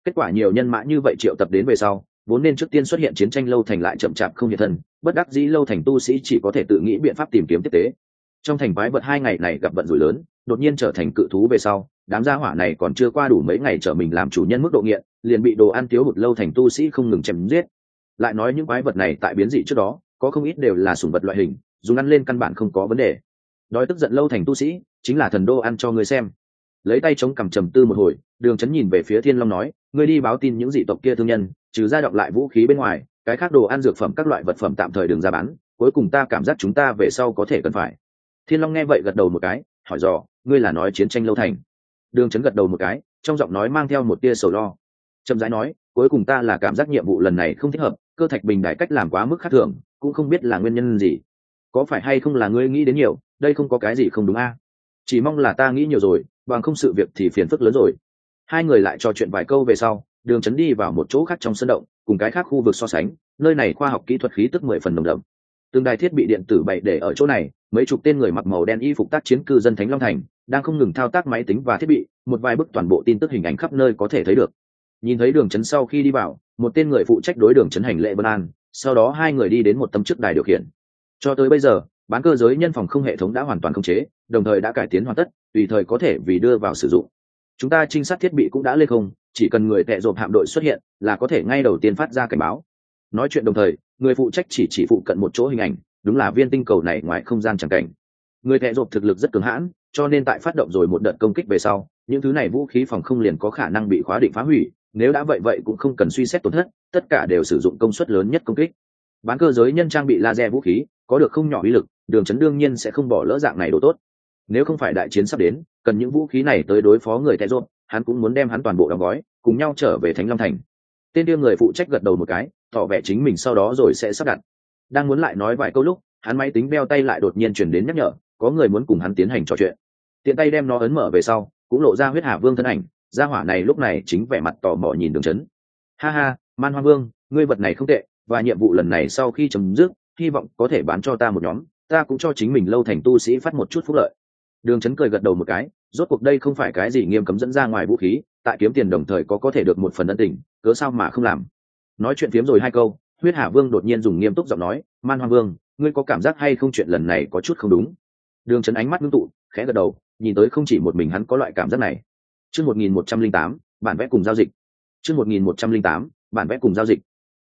Kết quả nhiều nhân mã như vậy triệu tập đến về sau, vốn nên trước tiên xuất hiện chiến tranh lâu thành lại chậm chạp không hiện thân, bất đắc dĩ lâu thành tu sĩ chỉ có thể tự nghĩ biện pháp tìm kiếm tiếp tế. Trong thành quái vật 2 ngày này gặp vận rủi lớn, đột nhiên trở thành cự thú về sau, đám gia hỏa này còn chưa qua đủ mấy ngày trở mình làm chủ nhân mức độ nghiện, liền bị đồ ăn thiếu hụt lâu thành tu sĩ không ngừng chém giết. Lại nói những quái vật này tại biến dị trước đó, có không ít đều là sủng vật loại hình, dùng ăn lên căn bản không có vấn đề. Đói tức giận lâu thành tu sĩ, chính là thần đô ăn cho ngươi xem. Lấy tay chống cằm trầm tư một hồi, Đường Chấn nhìn về phía Thiên Long nói, ngươi đi báo tin những dị tộc kia thương nhân, trừ ra đọng lại vũ khí bên ngoài, cái khác đồ ăn dược phẩm các loại vật phẩm tạm thời đừng ra bán, cuối cùng ta cảm giác chúng ta về sau có thể cần phải. Thiên Long nghe vậy gật đầu một cái, hỏi dò, ngươi là nói chiến tranh lâu thành? Đường Chấn gật đầu một cái, trong giọng nói mang theo một tia sầu lo. Chậm rãi nói, cuối cùng ta là cảm giác nhiệm vụ lần này không thích hợp, cơ thạch bình đại cách làm quá mức khác thường, cũng không biết là nguyên nhân gì. Có phải hay không là ngươi nghĩ đến nhiều, đây không có cái gì không đúng a? Chỉ mong là ta nghĩ nhiều rồi, bằng không sự việc thì phiền phức lớn rồi. Hai người lại trò chuyện vài câu về sau, Đường Chấn đi vào một chỗ khác trong sân động, cùng cái khác khu vực so sánh, nơi này khoa học kỹ thuật khí tức 10 phần nồng đậm. Từng đài thiết bị điện tử bày để ở chỗ này, mấy chục tên người mặc màu đen y phục tác chiến cư dân Thánh Long Thành đang không ngừng thao tác máy tính và thiết bị, một vài bức toàn bộ tin tức hình ảnh khắp nơi có thể thấy được. Nhìn thấy Đường Chấn sau khi đi vào, một tên người phụ trách đối Đường Chấn hành lễ vân an, sau đó hai người đi đến một tấm trước đài điều khiển. Cho tới bây giờ, bán cơ giới nhân phòng không hệ thống đã hoàn toàn khống chế, đồng thời đã cải tiến hoàn tất, tùy thời có thể vì đưa vào sử dụng. Chúng ta trinh sát thiết bị cũng đã lên không, chỉ cần người tệ rộp hạm đội xuất hiện là có thể ngay đầu tiên phát ra cảnh báo. Nói chuyện đồng thời, người phụ trách chỉ phụ cận một chỗ hình ảnh, đúng là viên tinh cầu này ngoài không gian chẳng cảnh. Người tệ rộp thực lực rất cứng hãn, cho nên tại phát động rồi một đợt công kích về sau, những thứ này vũ khí phòng không liền có khả năng bị khóa định phá hủy, nếu đã vậy cũng không cần suy xét tổn thất, tất cả đều sử dụng công suất lớn nhất công kích. Bán cơ giới nhân trang bị laser vũ khí, có được không nhỏ uy lực, Đường Chấn đương nhiên sẽ không bỏ lỡ dạng này đồ tốt. Nếu không phải đại chiến sắp đến, cần những vũ khí này tới đối phó người tệ rộp, hắn cũng muốn đem hắn toàn bộ đóng gói, cùng nhau trở về Thánh Long Thành. Tên kia người phụ trách gật đầu một cái, tỏ vẻ chính mình sau đó rồi sẽ sắp đặt. Đang muốn lại nói vài câu lúc, hắn máy tính beo tay lại đột nhiên truyền đến nhắc nhở, có người muốn cùng hắn tiến hành trò chuyện. Tiện tay đem nó ấn mở về sau, cũng lộ ra Huyết Hà Vương thân ảnh, gia hỏa này lúc này chính vẻ mặt tò mò nhìn Đường Chấn. Ha ha, Man Hoa Vương, ngươi vật này không tệ, và nhiệm vụ lần này sau khi chấm dứt, hy vọng có thể bán cho ta một nhóm, ta cũng cho chính mình lâu thành tu sĩ phát một chút phúc lợi. Đường Chấn cười gật đầu một cái, rốt cuộc đây không phải cái gì nghiêm cấm dẫn ra ngoài vũ khí, tại kiếm tiền đồng thời có thể được một phần ân tình, cớ sao mà không làm. Nói chuyện phiếm rồi hai câu, Huyết Hà Vương đột nhiên dùng nghiêm túc giọng nói, Man Hoa Vương, ngươi có cảm giác hay không chuyện lần này có chút không đúng? Đường Chấn ánh mắt ngưng tụ, khẽ gật đầu, nhìn tới không chỉ một mình hắn có loại cảm giác này. Chương 1108, bản vẽ cùng giao dịch. Chương 1108, bản vẽ cùng giao dịch.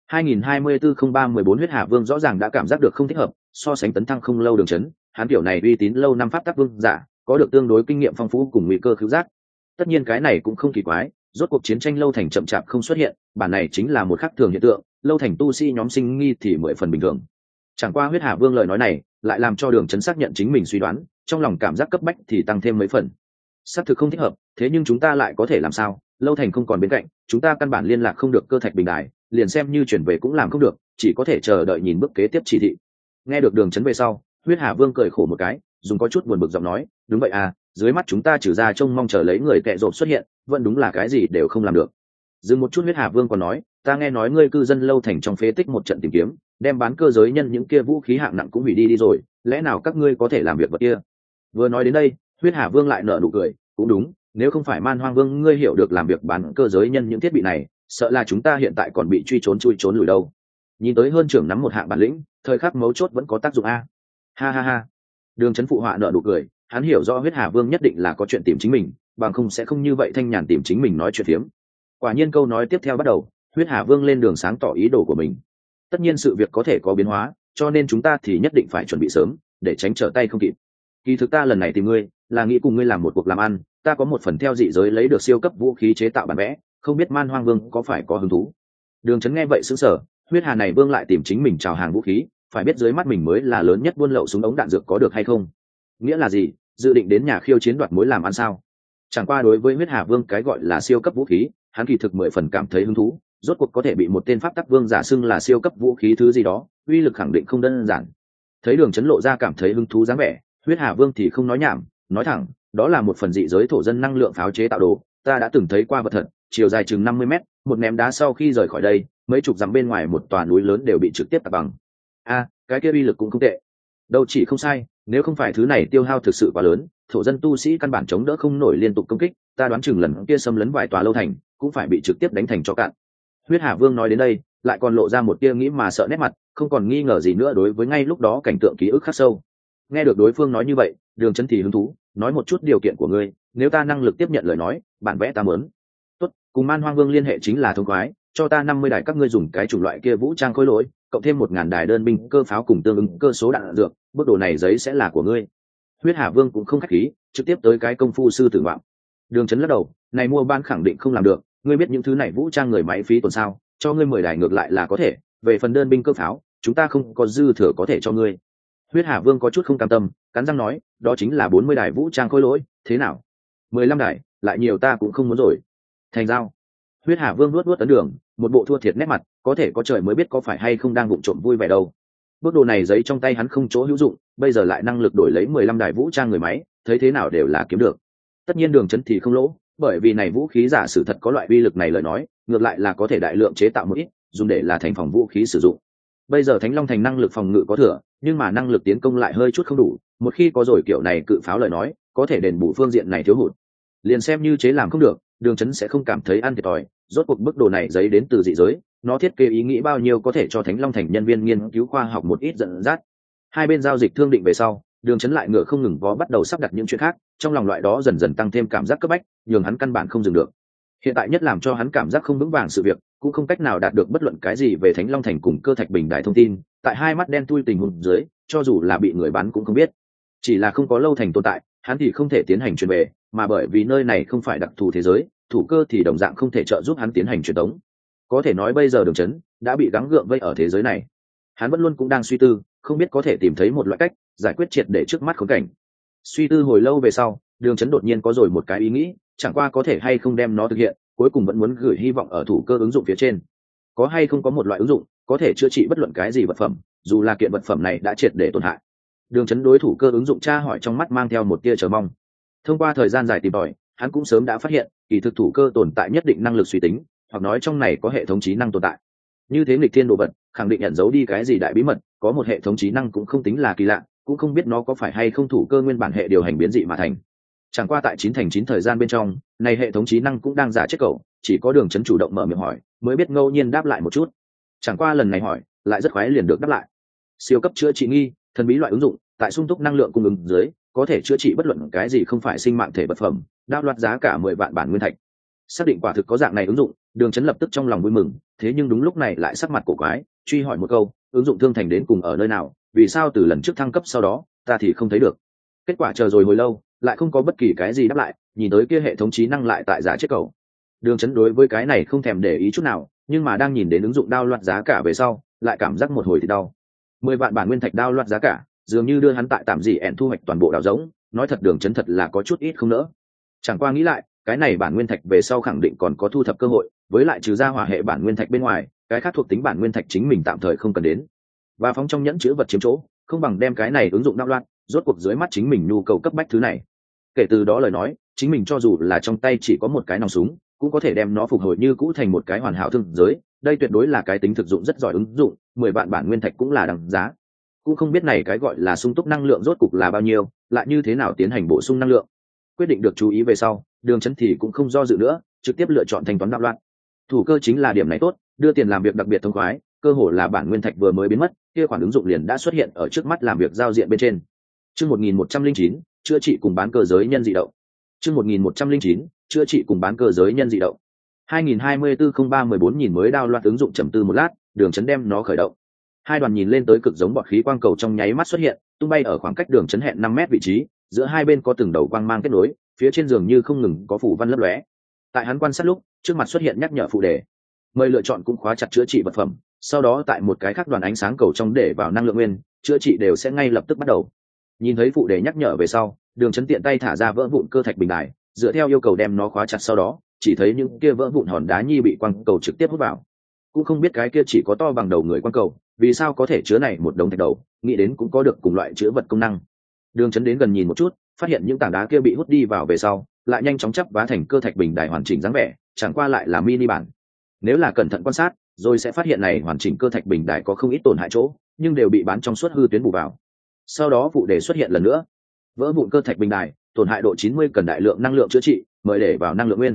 2024-03-14 Huyết Hà Vương rõ ràng đã cảm giác được không thích hợp, so sánh tấn thăng không lâu Đường Chấn, hắn kiểu này uy tín lâu năm pháp tắc vương giả, có được tương đối kinh nghiệm phong phú cùng nguy cơ cứu giác. Tất nhiên cái này cũng không kỳ quái, rốt cuộc chiến tranh lâu thành chậm chạp không xuất hiện, bản này chính là một khắc thường hiện tượng, lâu thành tu sĩ nhóm sinh nghi thì 10 phần bình thường. Chẳng qua Huyết Hà Vương lời nói này, lại làm cho Đường Chấn xác nhận chính mình suy đoán, trong lòng cảm giác cấp bách thì tăng thêm mấy phần. Xác thực không thích hợp, thế nhưng chúng ta lại có thể làm sao? Lâu thành không còn bên cạnh, chúng ta căn bản liên lạc không được cơ thạch bình đài, liền xem như chuyển về cũng làm không được, chỉ có thể chờ đợi nhìn bước kế tiếp chỉ thị. Nghe được Đường Chấn về sau, Huyết Hà Vương cười khổ một cái, dùng có chút buồn bực giọng nói, đúng vậy à, dưới mắt chúng ta trừ ra trông mong chờ lấy người tệ rộp xuất hiện, vẫn đúng là cái gì đều không làm được. Dừng một chút, Huyết Hà Vương còn nói, ta nghe nói ngươi cư dân lâu thành trong phế tích một trận tìm kiếm, đem bán cơ giới nhân những kia vũ khí hạng nặng cũng hủy đi rồi, lẽ nào các ngươi có thể làm việc vật kia? Vừa nói đến đây, Huyết Hà Vương lại nở nụ cười, cũng đúng, nếu không phải Man Hoang Vương ngươi hiểu được làm việc bán cơ giới nhân những thiết bị này, sợ là chúng ta hiện tại còn bị truy trốn chui trốn lùi đâu. Nhìn tới hơn trưởng nắm một hạng bản lĩnh, thời khắc mấu chốt vẫn có tác dụng a. Ha ha ha. Đường Chấn phụ họa nở nụ cười, hắn hiểu rõ Huyết Hà Vương nhất định là có chuyện tìm chính mình, bằng không sẽ không như vậy thanh nhàn tìm chính mình nói chuyện phiếm. Quả nhiên câu nói tiếp theo bắt đầu, Huyết Hà Vương lên đường sáng tỏ ý đồ của mình. Tất nhiên sự việc có thể có biến hóa, cho nên chúng ta thì nhất định phải chuẩn bị sớm, để tránh trở tay không kịp. Kỳ thực ta lần này tìm ngươi, là nghĩ cùng ngươi làm một cuộc làm ăn, ta có một phần theo dị giới lấy được siêu cấp vũ khí chế tạo bản vẽ, không biết Man Hoang Vương có phải có hứng thú. Đường Chấn nghe vậy sững sờ, Huyết Hà này Vương lại tìm chính mình chào hàng vũ khí, phải biết dưới mắt mình mới là lớn nhất buôn lậu súng ống đạn dược có được hay không? Nghĩa là gì? Dự định đến nhà khiêu chiến đoạt mối làm ăn sao? Chẳng qua đối với Huyết Hà Vương cái gọi là siêu cấp vũ khí, hắn kỳ thực 10 phần cảm thấy hứng thú, rốt cuộc có thể bị một tên pháp tắc vương giả xưng là siêu cấp vũ khí thứ gì đó, uy lực khẳng định không đơn giản. Thấy Đường Chấn lộ ra cảm thấy hứng thú dáng vẻ, Huyết Hà Vương thì không nói nhảm, nói thẳng, đó là một phần dị giới thổ dân năng lượng pháo chế tạo đồ, ta đã từng thấy qua vật thật, chiều dài chừng 50 mét, một ném đá sau khi rời khỏi đây, mấy chục dặm bên ngoài một tòa núi lớn đều bị trực tiếp tạt bằng. Cái kia uy lực cũng không tệ. Đâu chỉ không sai, nếu không phải thứ này tiêu hao thực sự quá lớn, thổ dân tu sĩ căn bản chống đỡ không nổi liên tục công kích, ta đoán chừng lần kia xâm lấn vài tòa lâu thành, cũng phải bị trực tiếp đánh thành cho cạn. Huyết Hà Vương nói đến đây lại còn lộ ra một tia nghĩ mà sợ nét mặt, không còn nghi ngờ gì nữa đối với ngay lúc đó cảnh tượng ký ức khắc sâu. Nghe được đối phương nói như vậy, Đường Chấn thì hứng thú, nói một chút điều kiện của ngươi, nếu ta năng lực tiếp nhận lời nói, bản vẽ ta muốn. Tốt, cùng Man Hoang Vương liên hệ chính là thông khoái, cho ta 50 đài các ngươi dùng cái chủng loại kia vũ trang khối lỗi, cộng thêm 1000 đài đơn binh cơ pháo cùng tương ứng cơ số đạn dược, bước đồ này giấy sẽ là của ngươi. Huyết Hà Vương cũng không khách khí, trực tiếp tới cái công phu sư tử vọng. Đường Chấn lắc đầu, này mua ban khẳng định không làm được, ngươi biết những thứ này vũ trang người máy phí tổn sao, cho ngươi 10 đài ngược lại là có thể, về phần đơn binh cơ pháo, chúng ta không có dư thừa có thể cho ngươi. Huyết Hà Vương có chút không cam tâm, cắn răng nói, đó chính là 40 đài vũ trang khối lỗi, thế nào? 15 đài, lại nhiều ta cũng không muốn rồi. Thành giao. Huyết Hà Vương nuốt ấn đường, một bộ thua thiệt nét mặt, có thể có trời mới biết có phải hay không đang vụng trộm vui vẻ đâu. Bước đồ này giấy trong tay hắn không chỗ hữu dụng, bây giờ lại năng lực đổi lấy 15 đài vũ trang người máy, thấy thế nào đều là kiếm được. Tất nhiên Đường Chấn thì không lỗ, bởi vì này vũ khí giả sử thật có loại uy lực này lời nói, ngược lại là có thể đại lượng chế tạo một ít, dùng để là thành phòng vũ khí sử dụng. Bây giờ Thánh Long Thành năng lực phòng ngự có thừa, nhưng mà năng lực tiến công lại hơi chút không đủ, một khi có rồi kiểu này cự pháo lời nói, có thể đền bù phương diện này thiếu hụt. Liền xem như chế làm không được, Đường Chấn sẽ không cảm thấy ăn thiệt thòi, rốt cuộc bức đồ này giấy đến từ dị giới, nó thiết kế ý nghĩ bao nhiêu có thể cho Thánh Long Thành nhân viên nghiên cứu khoa học một ít dẫn dắt. Hai bên giao dịch thương định về sau, Đường Chấn lại ngựa không ngừng vó bắt đầu sắp đặt những chuyện khác, trong lòng loại đó dần dần tăng thêm cảm giác cấp bách, nhường hắn căn bản không dừng được. Hiện tại nhất làm cho hắn cảm giác không vững vàng sự việc, cũng không cách nào đạt được bất luận cái gì về Thánh Long Thành cùng Cơ Thạch Bình Đài thông tin, tại hai mắt đen thui tình huống dưới, cho dù là bị người bán cũng không biết. Chỉ là không có Lâu Thành tồn tại, hắn thì không thể tiến hành truyền về, mà bởi vì nơi này không phải đặc thù thế giới, thủ cơ thì đồng dạng không thể trợ giúp hắn tiến hành truyền tống. Có thể nói bây giờ Đường Chấn đã bị gắng gượng vây ở thế giới này. Hắn vẫn luôn cũng đang suy tư, không biết có thể tìm thấy một loại cách giải quyết triệt để trước mắt khốn cảnh. Suy tư hồi lâu về sau, Đường Chấn đột nhiên có rồi một cái ý nghĩ, chẳng qua có thể hay không đem nó thực hiện, cuối cùng vẫn muốn gửi hy vọng ở thủ cơ ứng dụng phía trên. Có hay không có một loại ứng dụng có thể chữa trị bất luận cái gì vật phẩm, dù là kiện vật phẩm này đã triệt để tổn hại. Đường Chấn đối thủ cơ ứng dụng tra hỏi trong mắt mang theo một tia chờ mong. Thông qua thời gian dài tìm tòi, hắn cũng sớm đã phát hiện, kỳ thực thủ cơ tồn tại nhất định năng lực suy tính, hoặc nói trong này có hệ thống trí năng tồn tại. Như thế nghịch thiên đồ vật, khẳng định ẩn giấu đi cái gì đại bí mật, có một hệ thống trí năng cũng không tính là kỳ lạ, cũng không biết nó có phải hay không thủ cơ nguyên bản hệ điều hành biến dị mà thành. Chẳng qua tại 9/9 thời gian bên trong, này hệ thống trí năng cũng đang giả chết cậu, chỉ có Đường Chấn chủ động mở miệng hỏi, mới biết ngẫu nhiên đáp lại một chút. Chẳng qua lần này hỏi, lại rất khoái liền được đáp lại. Siêu cấp chữa trị nghi, thần bí loại ứng dụng, tại sung túc năng lượng cung ứng dưới, có thể chữa trị bất luận cái gì không phải sinh mạng thể vật phẩm, đao loạt giá cả 10 vạn bản nguyên thạch. Xác định quả thực có dạng này ứng dụng, Đường Chấn lập tức trong lòng vui mừng, thế nhưng đúng lúc này lại sắc mặt cổ quái, truy hỏi một câu, ứng dụng Thương Thành đến cùng ở nơi nào, vì sao từ lần trước thăng cấp sau đó, ta thì không thấy được. Kết quả chờ rồi hồi lâu, lại không có bất kỳ cái gì đáp lại, nhìn tới kia hệ thống trí năng lại tại giả chết cầu. Đường Chấn đối với cái này không thèm để ý chút nào, nhưng mà đang nhìn đến ứng dụng đao loạt giá cả về sau, lại cảm giác một hồi thì đau. 10 vạn bản nguyên thạch đao loạt giá cả, dường như đưa hắn tại tạm gì ẻn thu hoạch toàn bộ đào giống, nói thật Đường Chấn thật là có chút ít không nỡ. Chẳng qua nghĩ lại, cái này bản nguyên thạch về sau khẳng định còn có thu thập cơ hội, với lại trừ ra hỏa hệ bản nguyên thạch bên ngoài, cái khác thuộc tính bản nguyên thạch chính mình tạm thời không cần đến. Và phóng trong nhẫn chứa vật chiếm chỗ, không bằng đem cái này ứng dụng đao loạt, rốt cuộc dưới mắt chính mình nhu cầu cấp bách thứ này. Kể từ đó lời nói, chính mình cho dù là trong tay chỉ có một cái nòng súng, cũng có thể đem nó phục hồi như cũ thành một cái hoàn hảo thương giới, đây tuyệt đối là cái tính thực dụng rất giỏi ứng dụng, 10 vạn bản nguyên thạch cũng là đằng giá. Cũng không biết này cái gọi là sung túc năng lượng rốt cục là bao nhiêu, lại như thế nào tiến hành bổ sung năng lượng. Quyết định được chú ý về sau, Đường Chấn thì cũng không do dự nữa, trực tiếp lựa chọn thanh toán đạo loạn. Thủ cơ chính là điểm này tốt, đưa tiền làm việc đặc biệt thông khoái, cơ hồ là bản nguyên thạch vừa mới biến mất, kia khoản ứng dụng liền đã xuất hiện ở trước mắt làm việc giao diện bên trên. Chương 1109, chữa trị cùng bán cơ giới nhân dị động. Chương 1109, chữa trị cùng bán cơ giới nhân dị động. 2024-03-14 nhìn mới đao loạt ứng dụng trầm tư một lát, Đường Chấn đem nó khởi động. Hai đoàn nhìn lên tới cực giống bọt khí quang cầu trong nháy mắt xuất hiện, tung bay ở khoảng cách Đường Chấn hẹn 5 mét vị trí, giữa hai bên có từng đầu quang mang kết nối, phía trên giường như không ngừng có phủ văn lấp lóe. Tại hắn quan sát lúc, trước mặt xuất hiện nhắc nhở phụ đề. Mời lựa chọn cũng khóa chặt chữa trị vật phẩm, sau đó tại một cái khác đoàn ánh sáng cầu trong để vào năng lượng nguyên, chữa trị đều sẽ ngay lập tức bắt đầu. Nhìn thấy phụ đề nhắc nhở về sau, Đường Chấn tiện tay thả ra vỡ vụn cơ thạch bình đài, dựa theo yêu cầu đem nó khóa chặt, sau đó chỉ thấy những kia vỡ vụn hòn đá nhi bị quang cầu trực tiếp hút vào. Cũng không biết cái kia chỉ có to bằng đầu người quang cầu, vì sao có thể chứa này một đống thạch đầu, nghĩ đến cũng có được cùng loại chứa vật công năng. Đường Chấn đến gần nhìn một chút, phát hiện những tảng đá kia bị hút đi vào về sau, lại nhanh chóng chắp vá thành cơ thạch bình đài hoàn chỉnh dáng vẻ, chẳng qua lại là mini bản. Nếu là cẩn thận quan sát, rồi sẽ phát hiện này hoàn chỉnh cơ thạch bình đài có không ít tổn hại chỗ, nhưng đều bị bán trong suốt hư tuyến bù vào. Sau đó vụ đề xuất hiện lần nữa, vỡ vụn cơ thạch bình đài, tổn hại độ 90 cần đại lượng năng lượng chữa trị, mời để vào năng lượng nguyên.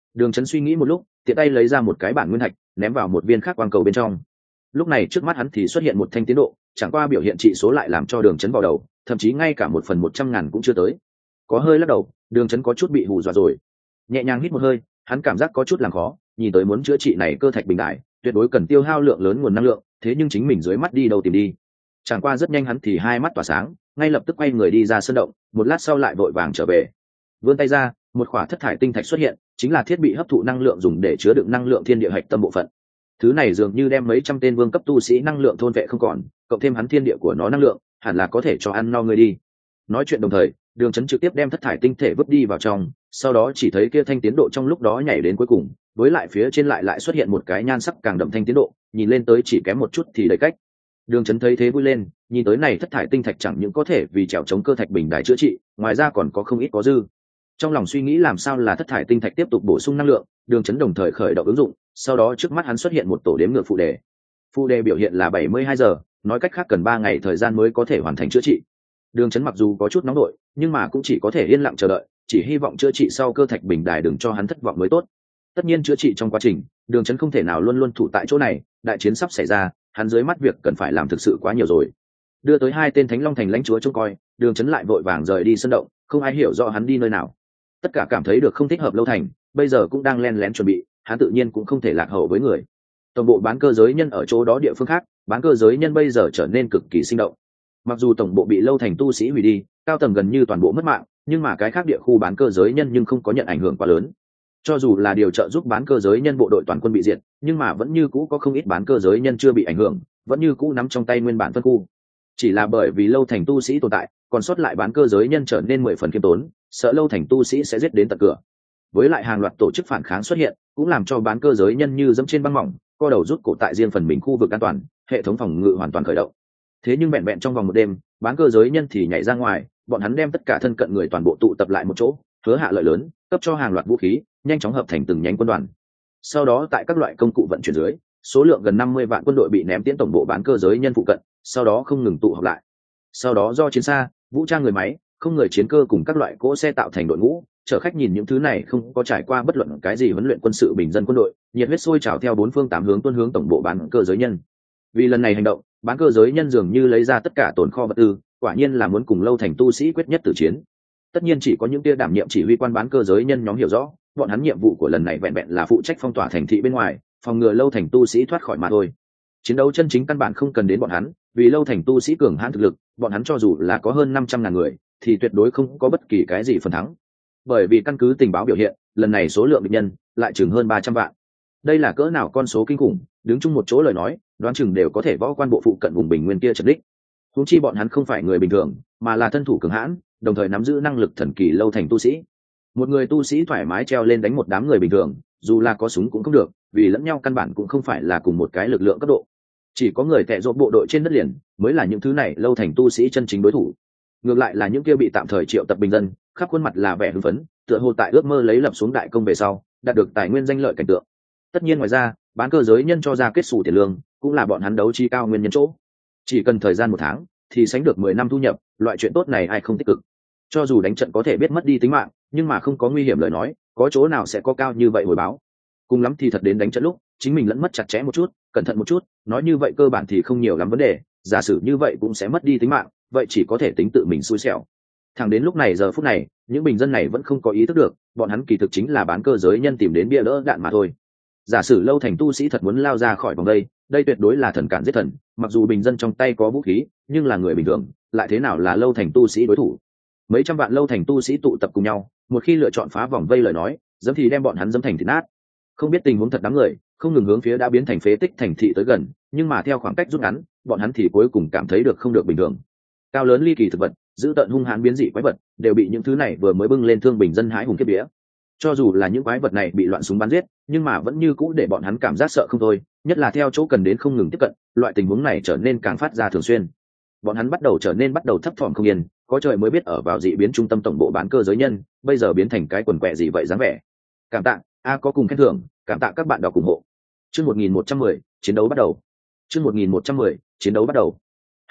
Đường Chấn suy nghĩ một lúc, tiện tay lấy ra một cái bản nguyên thạch, ném vào một viên khác quang cầu bên trong. Lúc này trước mắt hắn thì xuất hiện một thanh tiến độ, chẳng qua biểu hiện trị số lại làm cho Đường Chấn vào đầu, thậm chí ngay cả 1/100.000 cũng chưa tới. Có hơi lắc đầu, Đường Chấn có chút bị hù dọa rồi. Nhẹ nhàng hít một hơi, hắn cảm giác có chút làm khó, nhìn tới muốn chữa trị này cơ thạch bình đại, tuyệt đối cần tiêu hao lượng lớn nguồn năng lượng, thế nhưng chính mình dưới mắt đi đâu tìm đi. Chẳng qua rất nhanh hắn thì hai mắt tỏa sáng, ngay lập tức quay người đi ra sân động, một lát sau lại vội vàng trở về. Vươn tay ra, một khỏa thất thải tinh thạch xuất hiện, chính là thiết bị hấp thụ năng lượng dùng để chứa đựng năng lượng thiên địa hạch tâm bộ phận. Thứ này dường như đem mấy trăm tên vương cấp tu sĩ năng lượng thôn vệ không còn, cộng thêm hắn thiên địa của nó năng lượng, hẳn là có thể cho ăn no người đi. Nói chuyện đồng thời, Đường Chấn trực tiếp đem thất thải tinh thể vứt đi vào trong, sau đó chỉ thấy kia thanh tiến độ trong lúc đó nhảy đến cuối cùng, với lại phía trên lại xuất hiện một cái nhan sắc càng đậm thanh tiến độ, nhìn lên tới chỉ kém một chút thì đầy cách. Đường Chấn thấy thế vui lên, nhìn tới này thất thải tinh thạch chẳng những có thể vì trèo chống cơ thạch bình đài chữa trị, ngoài ra còn có không ít có dư. Trong lòng suy nghĩ làm sao là thất thải tinh thạch tiếp tục bổ sung năng lượng, Đường Chấn đồng thời khởi động ứng dụng, sau đó trước mắt hắn xuất hiện một tổ đếm ngược phụ đề. Phụ đề biểu hiện là 72 giờ, nói cách khác cần 3 ngày thời gian mới có thể hoàn thành chữa trị. Đường Chấn mặc dù có chút nóng nổi, nhưng mà cũng chỉ có thể yên lặng chờ đợi, chỉ hy vọng chữa trị sau cơ thạch bình đài đừng cho hắn thất vọng mới tốt. Tất nhiên chữa trị trong quá trình, Đường Chấn không thể nào luôn luôn thủ tại chỗ này, đại chiến sắp xảy ra, hắn dưới mắt việc cần phải làm thực sự quá nhiều rồi. Đưa tới hai tên Thánh Long Thành lãnh chúa trông coi, Đường Chấn lại vội vàng rời đi sân động, không ai hiểu rõ hắn đi nơi nào. Tất cả cảm thấy được không thích hợp Lâu Thành, bây giờ cũng đang len lén chuẩn bị, hắn tự nhiên cũng không thể lạc hậu với người. Tổng bộ bán cơ giới nhân ở chỗ đó địa phương khác, bán cơ giới nhân bây giờ trở nên cực kỳ sinh động. Mặc dù tổng bộ bị Lâu Thành tu sĩ hủy đi, cao tầng gần như toàn bộ mất mạng, nhưng mà cái khác địa khu bán cơ giới nhân nhưng không có nhận ảnh hưởng quá lớn. Cho dù là điều trợ giúp bán cơ giới nhân bộ đội toàn quân bị diệt, nhưng mà vẫn như cũ có không ít bán cơ giới nhân chưa bị ảnh hưởng, vẫn như cũ nắm trong tay nguyên bản phân khu. Chỉ là bởi vì Lâu Thành tu sĩ tồn tại, còn sót lại bán cơ giới nhân trở nên 10 phần khiêm tốn, sợ Lâu Thành tu sĩ sẽ giết đến tận cửa. Với lại hàng loạt tổ chức phản kháng xuất hiện, cũng làm cho bán cơ giới nhân như dẫm trên băng mỏng, co đầu rút cổ tại riêng phần mình khu vực an toàn, hệ thống phòng ngự hoàn toàn khởi động. Thế nhưng vẹn vẹn trong vòng một đêm, bán cơ giới nhân thì nhảy ra ngoài, bọn hắn đem tất cả thân cận người toàn bộ tụ tập lại một chỗ, hứa hạ lợi lớn, cấp cho hàng loạt vũ khí, nhanh chóng hợp thành từng nhánh quân đoàn. Sau đó tại các loại công cụ vận chuyển dưới, số lượng gần 50 vạn quân đội bị ném tiến tổng bộ bán cơ giới nhân phụ cận, sau đó không ngừng tụ họp lại. Sau đó do chiến xa, vũ trang người máy, không người chiến cơ cùng các loại cỗ xe tạo thành đội ngũ, chở khách nhìn những thứ này không có trải qua bất luận cái gì huấn luyện quân sự bình dân quân đội, nhiệt huyết sôi trào theo bốn phương tám hướng tuôn hướng tổng bộ bán cơ giới nhân. Vì lần này hành động, bán cơ giới nhân dường như lấy ra tất cả tồn kho vật tư, quả nhiên là muốn cùng Lâu Thành tu sĩ quyết nhất tử chiến. Tất nhiên chỉ có những tia đảm nhiệm chỉ huy quan bán cơ giới nhân nhóm hiểu rõ, bọn hắn nhiệm vụ của lần này vẹn vẹn là phụ trách phong tỏa thành thị bên ngoài, phòng ngừa Lâu Thành tu sĩ thoát khỏi mà thôi. Chiến đấu chân chính căn bản không cần đến bọn hắn, vì Lâu Thành tu sĩ cường hãn thực lực, bọn hắn cho dù là có hơn 500.000 người, thì tuyệt đối không có bất kỳ cái gì phần thắng. Bởi vì căn cứ tình báo biểu hiện, lần này số lượng địch nhân lại chừng hơn 300 vạn. Đây là cỡ nào con số kinh khủng, đứng chung một chỗ lời nói, đoán chừng đều có thể võ quan bộ phụ cận vùng bình nguyên kia trật đích. Huống chi bọn hắn không phải người bình thường, mà là thân thủ cường hãn, đồng thời nắm giữ năng lực thần kỳ Lâu Thành tu sĩ. Một người tu sĩ thoải mái treo lên đánh một đám người bình thường, dù là có súng cũng không được, vì lẫn nhau căn bản cũng không phải là cùng một cái lực lượng cấp độ. Chỉ có người tệ rộp bộ đội trên đất liền mới là những thứ này Lâu Thành tu sĩ chân chính đối thủ. Ngược lại là những kia bị tạm thời triệu tập bình dân, khắp khuôn mặt là vẻ hưng phấn, tựa hồ tại ước mơ lấy lập xuống đại công về sau, đạt được tài nguyên danh lợi cảnh tượng. Tất nhiên ngoài ra, bán cơ giới nhân cho ra kết xù tiền lương, cũng là bọn hắn đấu trí cao nguyên nhân chỗ. Chỉ cần thời gian 1 tháng, thì sánh được 10 năm thu nhập, loại chuyện tốt này ai không tích cực. Cho dù đánh trận có thể biết mất đi tính mạng, nhưng mà không có nguy hiểm lời nói, có chỗ nào sẽ có cao như vậy hồi báo. Cùng lắm thì thật đến đánh trận lúc, chính mình lẫn mất chặt chẽ một chút, cẩn thận một chút, nói như vậy cơ bản thì không nhiều lắm vấn đề, giả sử như vậy cũng sẽ mất đi tính mạng, vậy chỉ có thể tính tự mình xui xẻo. Thẳng đến lúc này giờ phút này, những bình dân này vẫn không có ý thức được, bọn hắn kỳ thực chính là bán cơ giới nhân tìm đến bia đỡ đạn mà thôi. Giả sử Lâu Thành tu sĩ thật muốn lao ra khỏi vòng đây tuyệt đối là thần cản giết thần, mặc dù bình dân trong tay có vũ khí, nhưng là người bình thường, lại thế nào là Lâu Thành tu sĩ đối thủ. Mấy trăm vạn Lâu Thành tu sĩ tụ tập cùng nhau, một khi lựa chọn phá vòng vây lời nói, dẫm thì đem bọn hắn dẫm thành thịt nát. Không biết tình huống thật đám người, không ngừng hướng phía đã biến thành phế tích thành thị tới gần, nhưng mà theo khoảng cách rút ngắn, bọn hắn thì cuối cùng cảm thấy được không được bình thường. Cao lớn ly kỳ thực vật, giữ tận hung hãn biến dị quái vật, đều bị những thứ này vừa mới bưng lên thương bình dân hãi hùng kiếp vía. Cho dù là những quái vật này bị loạn súng bắn giết, nhưng mà vẫn như cũ để bọn hắn cảm giác sợ không thôi, nhất là theo chỗ cần đến không ngừng tiếp cận, loại tình huống này trở nên càng phát ra thường xuyên. Bọn hắn bắt đầu thấp thỏm không yên, có trời mới biết ở vào dị biến trung tâm tổng bộ bán cơ giới nhân, bây giờ biến thành cái quần quẹ gì vậy dáng vẻ. Cảm tạ, có cùng khen thưởng, cảm tạ các bạn đọc ủng hộ. Chương 1110, chiến đấu bắt đầu. Chương 1110, chiến đấu bắt đầu.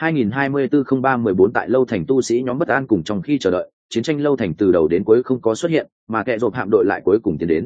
2024-03-14 tại Lâu Thành tu sĩ nhóm bất an cùng trong khi chờ đợi, chiến tranh Lâu Thành từ đầu đến cuối không có xuất hiện, mà kẻ rộp hạm đội lại cuối cùng tiến đến.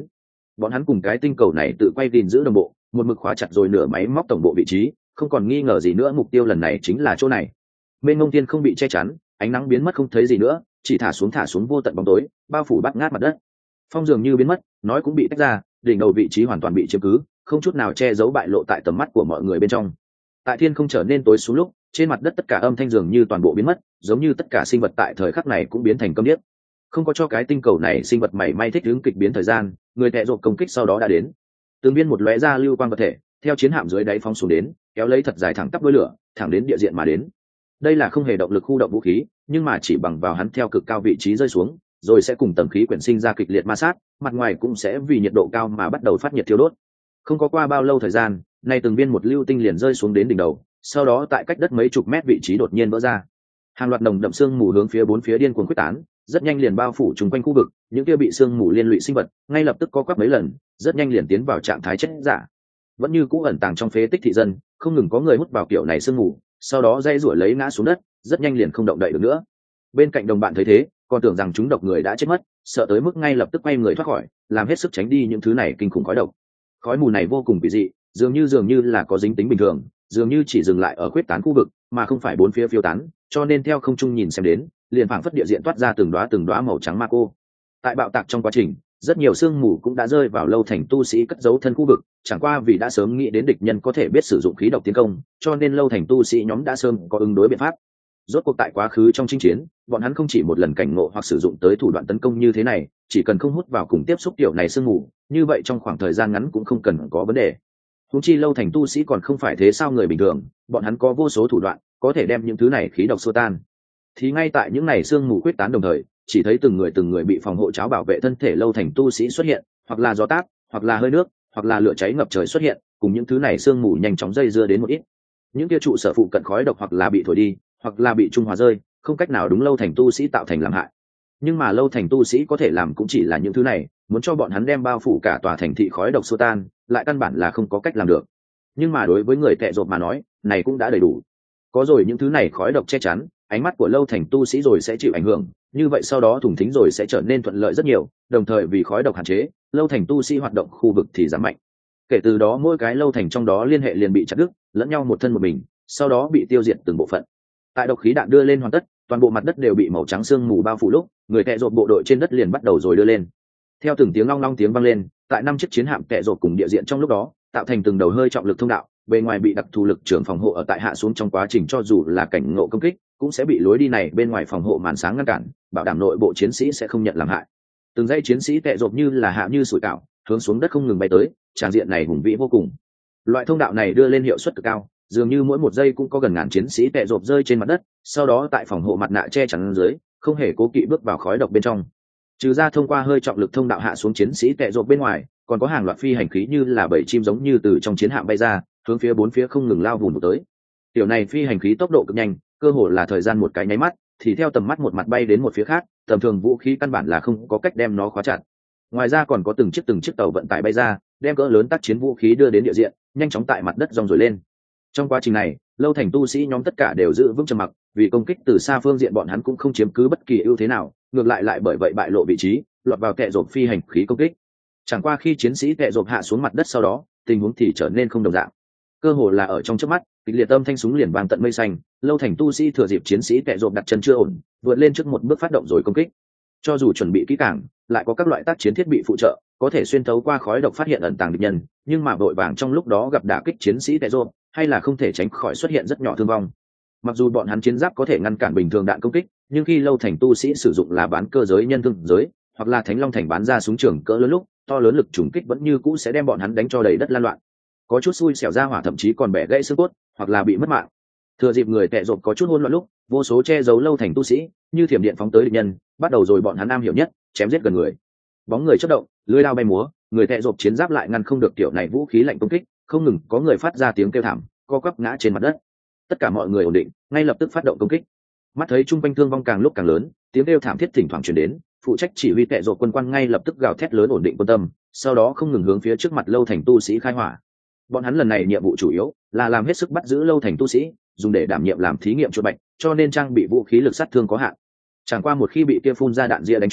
Bọn hắn cùng cái tinh cầu này tự quay gìn giữ đồng bộ, một mực khóa chặt rồi nửa máy móc tổng bộ vị trí, không còn nghi ngờ gì nữa, mục tiêu lần này chính là chỗ này. Bên ngông tiên không bị che chắn, ánh nắng biến mất không thấy gì nữa, chỉ thả xuống vô tận bóng tối, bao phủ bắt ngát mặt đất. Phong dường như biến mất, nói cũng bị tách ra, đỉnh đầu vị trí hoàn toàn bị chiếm cứ, không chút nào che giấu bại lộ tại tầm mắt của mọi người bên trong. Tại thiên không trở nên tối xuống lúc, trên mặt đất tất cả âm thanh dường như toàn bộ biến mất, giống như tất cả sinh vật tại thời khắc này cũng biến thành câm điếc. Không có cho cái tinh cầu này sinh vật mảy may thích ứng kịch biến thời gian, người tệ rộp công kích sau đó đã đến. Từng viên một lóe ra lưu quang vật thể, theo chiến hạm dưới đáy phóng xuống đến, kéo lấy thật dài thẳng tắp đuôi lửa, thẳng đến địa diện mà đến. Đây là không hề động lực khu động vũ khí, nhưng mà chỉ bằng vào hắn theo cực cao vị trí rơi xuống, rồi sẽ cùng tầng khí quyển sinh ra kịch liệt ma sát, mặt ngoài cũng sẽ vì nhiệt độ cao mà bắt đầu phát nhiệt thiêu đốt. Không có qua bao lâu thời gian, nay từng viên một lưu tinh liền rơi xuống đến đỉnh đầu, sau đó tại cách đất mấy chục mét vị trí đột nhiên vỡ ra. Hàng loạt nồng đậm sương mù hướng phía bốn phía điên cuồng quyết tán, rất nhanh liền bao phủ chung quanh khu vực, những kia bị sương mù liên lụy sinh vật, ngay lập tức co quắp mấy lần, rất nhanh liền tiến vào trạng thái chết giả. Vẫn như cũ ẩn tàng trong phế tích thị dân, không ngừng có người hút vào kiểu này sương mù, sau đó dây rủa lấy ngã xuống đất, rất nhanh liền không động đậy được nữa. Bên cạnh đồng bạn thấy thế, còn tưởng rằng chúng độc người đã chết mất, sợ tới mức ngay lập tức quay người thoát khỏi, làm hết sức tránh đi những thứ này kinh khủng khói độc. Khói mù này vô cùng kỳ dị, dường như là có dính tính bình thường, dường như chỉ dừng lại ở khuyết tán khu vực, mà không phải bốn phía phiêu tán, cho nên theo không trung nhìn xem đến, liền phảng phất địa diện toát ra từng đóa màu trắng ma cô. Tại bạo tạc trong quá trình, rất nhiều sương mù cũng đã rơi vào lâu thành tu sĩ cất giấu thân khu vực, chẳng qua vì đã sớm nghĩ đến địch nhân có thể biết sử dụng khí độc tiến công, cho nên lâu thành tu sĩ nhóm đã sớm có ứng đối biện pháp. Rốt cuộc tại quá khứ trong chinh chiến, bọn hắn không chỉ một lần cảnh ngộ hoặc sử dụng tới thủ đoạn tấn công như thế này, chỉ cần không hút vào cùng tiếp xúc tiểu này sương mù, như vậy trong khoảng thời gian ngắn cũng không cần có vấn đề. Huống chi lâu thành tu sĩ còn không phải thế sao người bình thường, bọn hắn có vô số thủ đoạn, có thể đem những thứ này khí độc xua tan. Thì ngay tại những này sương mù quyết tán đồng thời, chỉ thấy từng người bị phòng hộ cháo bảo vệ thân thể lâu thành tu sĩ xuất hiện, hoặc là gió táp, hoặc là hơi nước, hoặc là lửa cháy ngập trời xuất hiện, cùng những thứ này sương mù nhanh chóng dây dưa đến một ít. Những kia trụ sở phụ cận khói độc hoặc là bị thổi đi, hoặc là bị trung hòa rơi, không cách nào đúng lâu thành tu sĩ tạo thành làm hại. Nhưng mà lâu thành tu sĩ có thể làm cũng chỉ là những thứ này, muốn cho bọn hắn đem bao phủ cả tòa thành thị khói độc xua tan, lại căn bản là không có cách làm được. Nhưng mà đối với người tệ rộp mà nói, này cũng đã đầy đủ. Có rồi những thứ này khói độc che chắn, ánh mắt của lâu thành tu sĩ rồi sẽ chịu ảnh hưởng, như vậy sau đó thủng thính rồi sẽ trở nên thuận lợi rất nhiều, đồng thời vì khói độc hạn chế, lâu thành tu sĩ hoạt động khu vực thì giảm mạnh. Kể từ đó mỗi cái lâu thành trong đó liên hệ liền bị chặt đứt, lẫn nhau một thân một mình, sau đó bị tiêu diệt từng bộ phận. Tại độc khí đạn đưa lên hoàn tất, toàn bộ mặt đất đều bị màu trắng sương mù bao phủ lúc, người tệ rộp bộ đội trên đất liền bắt đầu rồi đưa lên. Theo từng tiếng long long tiếng vang lên, tại 5 chiếc chiến hạm tệ rộp cùng địa diện trong lúc đó, tạo thành từng đầu hơi trọng lực thông đạo, bề ngoài bị đặc thù lực trưởng phòng hộ ở tại hạ xuống trong quá trình cho dù là cảnh ngộ công kích, cũng sẽ bị lối đi này bên ngoài phòng hộ màn sáng ngăn cản, bảo đảm nội bộ chiến sĩ sẽ không nhận làm hại. Từng dãy chiến sĩ tệ rộp như là hạ như sủi cảo, hướng xuống đất không ngừng bay tới, tràn diện này hùng vĩ vô cùng. Loại thông đạo này đưa lên hiệu suất cực cao, dường như mỗi một giây cũng có gần ngàn chiến sĩ tệ rộp rơi trên mặt đất, sau đó tại phòng hộ mặt nạ che chắn dưới, không hề cố kỵ bước vào khói độc bên trong. Trừ ra thông qua hơi trọng lực thông đạo hạ xuống chiến sĩ tệ rộp bên ngoài, còn có hàng loạt phi hành khí như là bầy chim giống như từ trong chiến hạm bay ra, hướng phía bốn phía không ngừng lao vùn tới. Tiểu này phi hành khí tốc độ cực nhanh, cơ hồ là thời gian một cái nháy mắt, thì theo tầm mắt một mặt bay đến một phía khác, tầm thường vũ khí căn bản là không có cách đem nó khóa chặt. Ngoài ra còn có từng chiếc tàu vận tải bay ra, đem cỡ lớn tác chiến vũ khí đưa đến địa diện, nhanh chóng tại mặt đất rong rồi lên. Trong quá trình này, lâu thành tu sĩ nhóm tất cả đều giữ vững trầm mặc, vì công kích từ xa phương diện bọn hắn cũng không chiếm cứ bất kỳ ưu thế nào, ngược lại bởi vậy bại lộ vị trí, lọt vào kẻ rộp phi hành khí công kích. Chẳng qua khi chiến sĩ kẻ rộp hạ xuống mặt đất sau đó, tình huống thì trở nên không đồng dạng. Cơ hồ là ở trong chớp mắt, kịch liệt âm thanh súng liền vang tận mây xanh, lâu thành tu sĩ thừa dịp chiến sĩ kẻ rộp đặt chân chưa ổn, vượt lên trước một bước phát động rồi công kích. Cho dù chuẩn bị kỹ càng, lại có các loại tác chiến thiết bị phụ trợ, có thể xuyên thấu qua khói độc phát hiện ẩn tàng địch nhân, nhưng mà vội vàng trong lúc đó gặp đả kích chiến sĩ kẻ rộp, hay là không thể tránh khỏi xuất hiện rất nhỏ thương vong. Mặc dù bọn hắn chiến giáp có thể ngăn cản bình thường đạn công kích, nhưng khi lâu thành tu sĩ sử dụng là bán cơ giới nhân thương giới, hoặc là thánh long thành bán ra súng trường cỡ lớn lúc, to lớn lực trùng kích vẫn như cũ sẽ đem bọn hắn đánh cho đầy đất lan loạn. Có chút xui xẻo ra hỏa thậm chí còn bẻ gãy xương cốt, hoặc là bị mất mạng. Thừa dịp người tệ rộp có chút hỗn loạn lúc, vô số che giấu lâu thành tu sĩ như thiểm điện phóng tới địch nhân, bắt đầu rồi bọn hắn am hiểu nhất, chém giết gần người. Bóng người chớp động, lưỡi dao bay múa, người tệ rộp chiến giáp lại ngăn không được kiểu này vũ khí lạnh công kích, không ngừng có người phát ra tiếng kêu thảm, co quắp ngã trên mặt đất. Tất cả mọi người ổn định, ngay lập tức phát động công kích. Mắt thấy trung quanh thương vong càng lúc càng lớn, tiếng kêu thảm thiết thỉnh thoảng truyền đến, phụ trách chỉ huy tệ rộp quân quan ngay lập tức gào thét lớn ổn định quân tâm, sau đó không ngừng hướng phía trước mặt lâu thành tu sĩ khai hỏa. Bọn hắn lần này nhiệm vụ chủ yếu là làm hết sức bắt giữ lâu thành tu sĩ, dùng để đảm nhiệm làm thí nghiệm chuột bạch, cho nên trang bị vũ khí lực sát thương có hạn. Chẳng qua một khi bị kia phun ra đạn ria đánh trúng,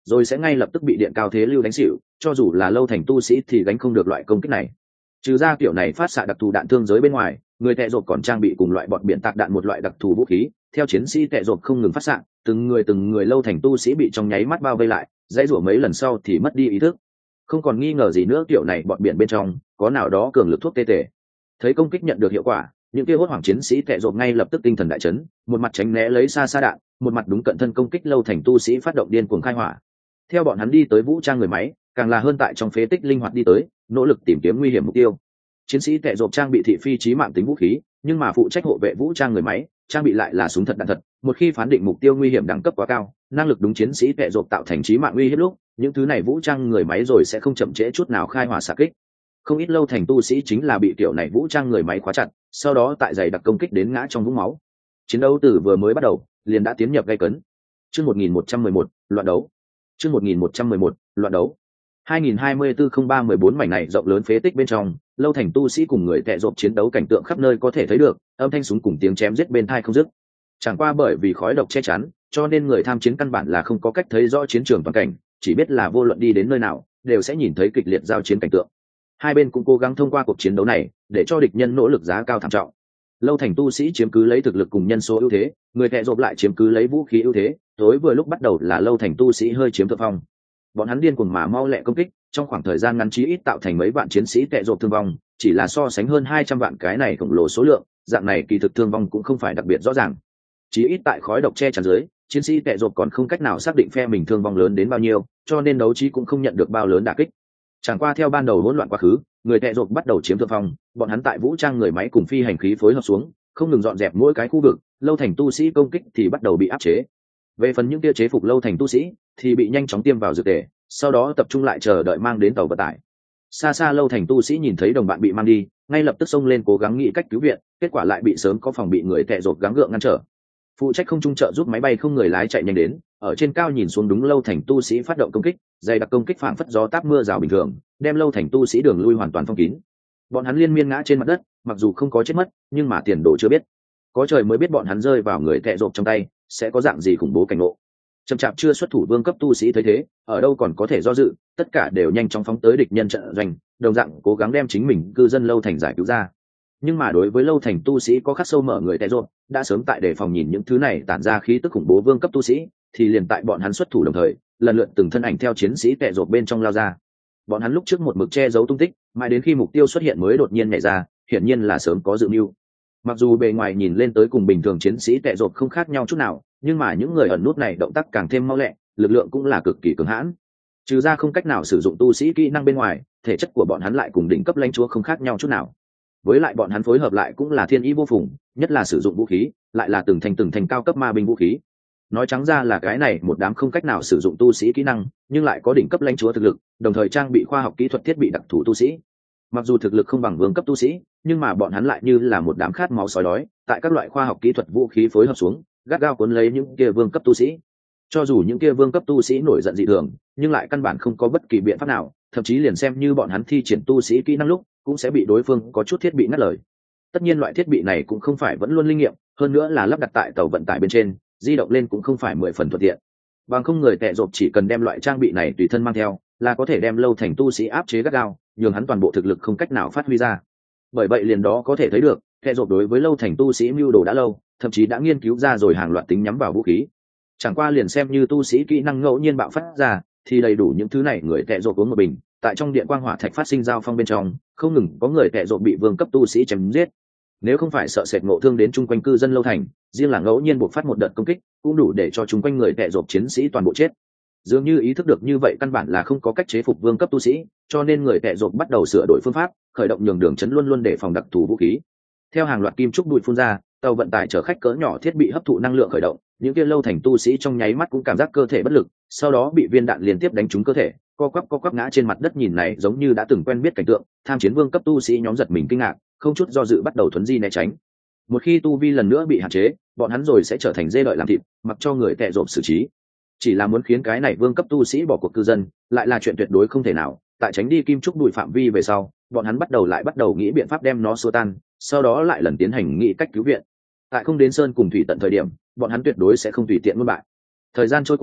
rồi sẽ ngay lập tức bị điện cao thế lưu đánh xỉu, cho dù là lâu thành tu sĩ thì gánh không được loại công kích này. Trừ ra kiểu này phát xạ đặc thù đạn thương giới bên ngoài, người tệ rộp còn trang bị cùng loại bọt biển tạc đạn, một loại đặc thù vũ khí. Theo chiến sĩ tệ rộp không ngừng phát xạ, từng người lâu thành tu sĩ bị trong nháy mắt bao vây lại, dãy rủa mấy lần sau thì mất đi ý thức. Không còn nghi ngờ gì nữa, kiểu này bọt biển bên trong có nào đó cường lực thuốc tê tể. Thấy công kích nhận được hiệu quả, những kia hốt hoảng chiến sĩ tệ rộp ngay lập tức tinh thần đại chấn, một mặt tránh né lấy xa đạn, một mặt đúng cận thân công kích lâu thành tu sĩ phát động điên cuồng khai hỏa. Theo bọn hắn đi tới vũ trang người máy, càng là hơn tại trong phế tích linh hoạt đi tới, nỗ lực tìm kiếm nguy hiểm mục tiêu. Chiến sĩ tệ rộp trang bị thị phi chí mạng tính vũ khí, nhưng mà phụ trách hộ vệ vũ trang người máy trang bị lại là súng thật đạn thật. Một khi phán định mục tiêu nguy hiểm đẳng cấp quá cao, năng lực đúng chiến sĩ tệ rộp tạo thành chí mạng uy hiếp lúc, những thứ này vũ trang người máy rồi sẽ không chậm trễ chút nào khai hỏa xạ kích. Không ít lâu thành tu sĩ chính là bị kiểu này vũ trang người máy khóa chặt, sau đó tại giày đặc công kích đến ngã trong vũng máu. Chiến đấu từ vừa mới bắt đầu liền đã tiến nhập gay cấn. Chương 1111, loạn đấu. Chương 1111, loạn đấu. 2024-03-14 mảnh này rộng lớn phế tích bên trong, lâu thành tu sĩ cùng người tệ rộp chiến đấu cảnh tượng khắp nơi có thể thấy được, âm thanh súng cùng tiếng chém giết bên tai không dứt. Chẳng qua bởi vì khói độc che chắn, cho nên người tham chiến căn bản là không có cách thấy rõ chiến trường toàn cảnh, chỉ biết là vô luận đi đến nơi nào, đều sẽ nhìn thấy kịch liệt giao chiến cảnh tượng. Hai bên cũng cố gắng thông qua cuộc chiến đấu này, để cho địch nhân nỗ lực giá cao thảm trọng. Lâu thành tu sĩ chiếm cứ lấy thực lực cùng nhân số ưu thế, người tệ rộp lại chiếm cứ lấy vũ khí ưu thế, tối vừa lúc bắt đầu là lâu thành tu sĩ hơi chiếm thượng phong. Bọn hắn điên cuồng mà mau lẹ công kích, trong khoảng thời gian ngắn chí ít tạo thành mấy vạn chiến sĩ tệ rộp thương vong, chỉ là so sánh hơn 200 vạn cái này khổng lồ số lượng, dạng này kỳ thực thương vong cũng không phải đặc biệt rõ ràng. Chí ít tại khói độc che chắn dưới, chiến sĩ tệ rộp còn không cách nào xác định phe mình thương vong lớn đến bao nhiêu, cho nên đấu trí cũng không nhận được bao lớn đả kích. Chẳng qua theo ban đầu hỗn loạn quá khứ, người tệ rộp bắt đầu chiếm thượng phong, bọn hắn tại vũ trang người máy cùng phi hành khí phối hợp xuống, không ngừng dọn dẹp mỗi cái khu vực, lâu thành tu sĩ công kích thì bắt đầu bị áp chế. Về phần những kia chế phục lâu thành tu sĩ thì bị nhanh chóng tiêm vào dược tề, sau đó tập trung lại chờ đợi mang đến tàu vận tải. Xa xa lâu thành tu sĩ nhìn thấy đồng bạn bị mang đi, ngay lập tức xông lên cố gắng nghĩ cách cứu viện, kết quả lại bị sớm có phòng bị người tệ rộp gắng gượng ngăn trở. Phụ trách không trung trợ giúp máy bay không người lái chạy nhanh đến, ở trên cao nhìn xuống đúng lâu thành tu sĩ phát động công kích, dày đặc công kích phảng phất gió táp mưa rào bình thường, đem lâu thành tu sĩ đường lui hoàn toàn phong kín. Bọn hắn liên miên ngã trên mặt đất, mặc dù không có chết mất, nhưng mà tiền đồ chưa biết. Có trời mới biết bọn hắn rơi vào người tệ rộp trong tay sẽ có dạng gì khủng bố cảnh ngộ. Chậm chạp chưa xuất thủ vương cấp tu sĩ thấy thế, ở đâu còn có thể do dự, tất cả đều nhanh chóng phóng tới địch nhân trận doanh, đồng dạng cố gắng đem chính mình cư dân lâu thành giải cứu ra. Nhưng mà đối với lâu thành tu sĩ có khắc sâu mở người tệ rộp, đã sớm tại đề phòng nhìn những thứ này tản ra khí tức khủng bố vương cấp tu sĩ, thì liền tại bọn hắn xuất thủ đồng thời, lần lượt từng thân ảnh theo chiến sĩ tệ rộp bên trong lao ra. Bọn hắn lúc trước một mực che giấu tung tích, mãi đến khi mục tiêu xuất hiện mới đột nhiên nhảy ra, hiển nhiên là sớm có dự mưu. Mặc dù bề ngoài nhìn lên tới cùng bình thường chiến sĩ tệ rộp không khác nhau chút nào, nhưng mà những người ẩn nút này động tác càng thêm mau lẹ, lực lượng cũng là cực kỳ cường hãn. Trừ ra không cách nào sử dụng tu sĩ kỹ năng bên ngoài, thể chất của bọn hắn lại cùng đỉnh cấp lãnh chúa không khác nhau chút nào. Với lại bọn hắn phối hợp lại cũng là thiên ý vô phùng, nhất là sử dụng vũ khí lại là từng thành cao cấp ma binh vũ khí. Nói trắng ra là cái này một đám không cách nào sử dụng tu sĩ kỹ năng, nhưng lại có đỉnh cấp lãnh chúa thực lực, đồng thời trang bị khoa học kỹ thuật thiết bị đặc thù tu sĩ. Mặc dù thực lực không bằng vương cấp tu sĩ, nhưng mà bọn hắn lại như là một đám khát máu sói đói, tại các loại khoa học kỹ thuật vũ khí phối hợp xuống, gắt gao cuốn lấy những kia vương cấp tu sĩ. Cho dù những kia vương cấp tu sĩ nổi giận dị thường, nhưng lại căn bản không có bất kỳ biện pháp nào, thậm chí liền xem như bọn hắn thi triển tu sĩ kỹ năng lúc, cũng sẽ bị đối phương có chút thiết bị ngắt lời. Tất nhiên loại thiết bị này cũng không phải vẫn luôn linh nghiệm, hơn nữa là lắp đặt tại tàu vận tải bên trên, di động lên cũng không phải 10 phần thuận tiện. Bằng không người tệ rộp chỉ cần đem loại trang bị này tùy thân mang theo, là có thể đem lâu thành tu sĩ áp chế gắt gao, nhường hắn toàn bộ thực lực không cách nào phát huy ra. Bởi vậy liền đó có thể thấy được, tệ rộp đối với lâu thành tu sĩ mưu đồ đã lâu, thậm chí đã nghiên cứu ra rồi hàng loạt tính nhắm vào vũ khí. Chẳng qua liền xem như tu sĩ kỹ năng ngẫu nhiên bạo phát ra, thì đầy đủ những thứ này người tệ rộp uống một bình. Tại trong điện quang hỏa thạch phát sinh giao phong bên trong, không ngừng có người tệ rộp bị vương cấp tu sĩ chém giết. Nếu không phải sợ sệt ngộ thương đến chung quanh cư dân lâu thành, riêng là ngẫu nhiên buộc phát một đợt công kích, cũng đủ để cho chung quanh người tệ rộp chiến sĩ toàn bộ chết. Dường như ý thức được như vậy căn bản là không có cách chế phục vương cấp tu sĩ, cho nên người tệ rộp bắt đầu sửa đổi phương pháp, khởi động nhường đường chấn luôn luôn để phòng đặc thù vũ khí. Theo hàng loạt kim trúc bụi phun ra, tàu vận tải chở khách cỡ nhỏ thiết bị hấp thụ năng lượng khởi động, những kia lâu thành tu sĩ trong nháy mắt cũng cảm giác cơ thể bất lực, sau đó bị viên đạn liên tiếp đánh trúng cơ thể, co quắp ngã trên mặt đất. Nhìn này giống như đã từng quen biết cảnh tượng, tham chiến vương cấp tu sĩ nhóm giật mình kinh ngạc, không chút do dự bắt đầu thuấn di né tránh. Một khi tu vi lần nữa bị hạn chế, bọn hắn rồi sẽ trở thành dê đợi làm thịt, mặc cho người tệ rộp xử trí. Chỉ là muốn khiến cái này vương cấp tu sĩ bỏ cuộc cư dân, lại là chuyện tuyệt đối không thể nào. Tại tránh đi kim trúc bụi phạm vi về sau, bọn hắn bắt đầu nghĩ biện pháp đem nó xua tan, sau đó lại lần tiến hành nghĩ cách cứu viện. Tại không đến sơn cùng thủy tận thời điểm, bọn hắn tuyệt đối sẽ không tùy tiện buôn bại. Thời gian trôi qua,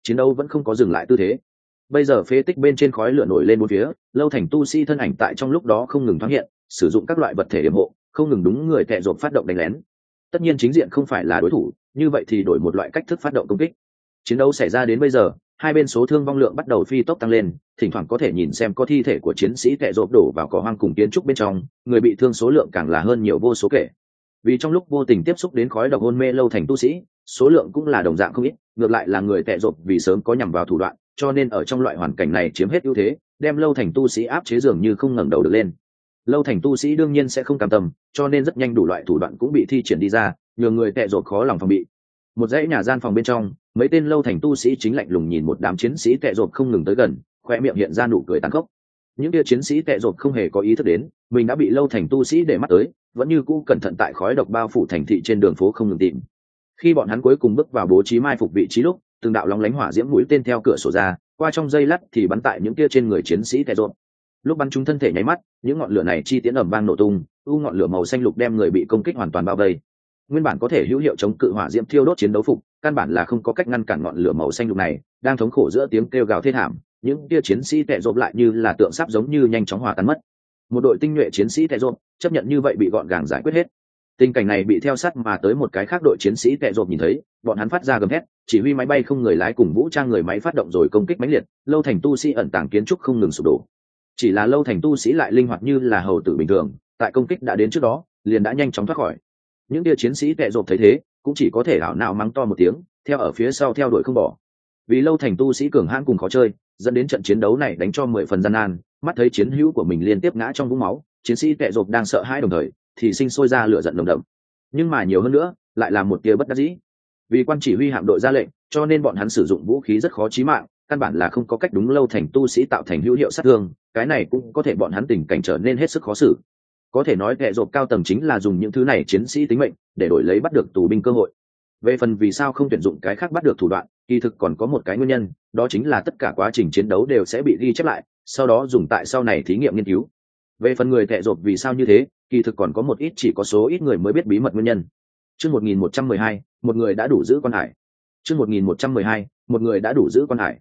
chiến đấu vẫn không có dừng lại tư thế. Bây giờ phế tích bên trên khói lửa nổi lên bốn phía, lâu thành tu sĩ thân ảnh tại trong lúc đó không ngừng thoáng hiện, sử dụng các loại vật thể yểm hộ, không ngừng đúng người tệ rộp phát động đánh lén. Tất nhiên chính diện không phải là đối thủ, như vậy thì đổi một loại cách thức phát động công kích. Chiến đấu xảy ra đến bây giờ, hai bên số thương vong lượng bắt đầu phi tốc tăng lên, thỉnh thoảng có thể nhìn xem có thi thể của chiến sĩ tệ rộp đổ vào cỏ hoang cùng kiến trúc bên trong, người bị thương số lượng càng là hơn nhiều vô số kể. Vì trong lúc vô tình tiếp xúc đến khói độc hôn mê lâu thành tu sĩ, số lượng cũng là đồng dạng không ít, ngược lại là người tệ rộp vì sớm có nhằm vào thủ đoạn, cho nên ở trong loại hoàn cảnh này chiếm hết ưu thế, đem lâu thành tu sĩ áp chế dường như không ngẩng đầu được lên. Lâu thành tu sĩ đương nhiên sẽ không cam tâm, cho nên rất nhanh đủ loại thủ đoạn cũng bị thi triển đi ra, nhường người tệ rộp khó lòng phòng bị. Một dãy nhà gian phòng bên trong, mấy tên lâu thành tu sĩ chính lạnh lùng nhìn một đám chiến sĩ tệ rộp không ngừng tới gần, khoe miệng hiện ra nụ cười tàn khốc. Những kia chiến sĩ tệ rộp không hề có ý thức đến mình đã bị lâu thành tu sĩ để mắt tới, vẫn như cũ cẩn thận tại khói độc bao phủ thành thị trên đường phố không ngừng tìm. Khi bọn hắn cuối cùng bước vào bố trí mai phục vị trí lúc, từng đạo lóng lánh hỏa diễm mũi tên theo cửa sổ ra, qua trong dây lát thì bắn tại những kia trên người chiến sĩ tệ rộp. Lúc bắn trúng thân thể nháy mắt, những ngọn lửa này chi tiến ầm vang nổ tung, ngọn lửa màu xanh lục đem người bị công kích hoàn toàn bao vây. Nguyên bản có thể hữu hiệu chống cự hỏa diễm thiêu đốt chiến đấu phục, căn bản là không có cách ngăn cản ngọn lửa màu xanh lục này, đang thống khổ giữa tiếng kêu gào thê thảm, những kia chiến sĩ tệ rộp lại như là tượng sáp giống như nhanh chóng hòa tan mất. Một đội tinh nhuệ chiến sĩ tệ rộp chấp nhận như vậy bị gọn gàng giải quyết hết. Tình cảnh này bị theo sát mà tới một cái khác đội chiến sĩ tệ rộp nhìn thấy, bọn hắn phát ra gầm thét, chỉ huy máy bay không người lái cùng vũ trang người máy phát động rồi công kích mãnh liệt, lâu thành tu sĩ ẩn tàng kiến trúc không ngừng sụp đổ. Chỉ là lâu thành tu sĩ lại linh hoạt như là hầu tử bình thường, tại công kích đã đến trước đó, liền đã nhanh chóng thoát khỏi. Những kia chiến sĩ tệ rộp thấy thế, cũng chỉ có thể ảo não mắng to một tiếng, theo ở phía sau theo đuổi không bỏ. Vì lâu thành tu sĩ cường hãn cùng khó chơi, dẫn đến trận chiến đấu này đánh cho 10 phần gian nan, mắt thấy chiến hữu của mình liên tiếp ngã trong vũng máu, chiến sĩ tệ rộp đang sợ hãi đồng thời thì sinh sôi ra lửa giận nồng đậm. Nhưng mà nhiều hơn nữa, lại là một tia bất đắc dĩ. Vì quan chỉ huy hạm đội ra lệnh, cho nên bọn hắn sử dụng vũ khí rất khó chí mạng, căn bản là không có cách đúng lâu thành tu sĩ tạo thành hữu hiệu sát thương, cái này cũng có thể bọn hắn tình cảnh trở nên hết sức khó xử. Có thể nói tệ rộp cao tầng chính là dùng những thứ này chiến sĩ tính mệnh để đổi lấy bắt được tù binh cơ hội. Về phần vì sao không tuyển dụng cái khác bắt được thủ đoạn, kỳ thực còn có một cái nguyên nhân, đó chính là tất cả quá trình chiến đấu đều sẽ bị ghi chép lại, sau đó dùng tại sau này thí nghiệm nghiên cứu. Về phần người tệ rộp vì sao như thế, kỳ thực còn có một ít chỉ có số ít người mới biết bí mật nguyên nhân. Chương 1112, một người đã đủ giữ quan hải. Chương 1112, một người đã đủ giữ quan hải.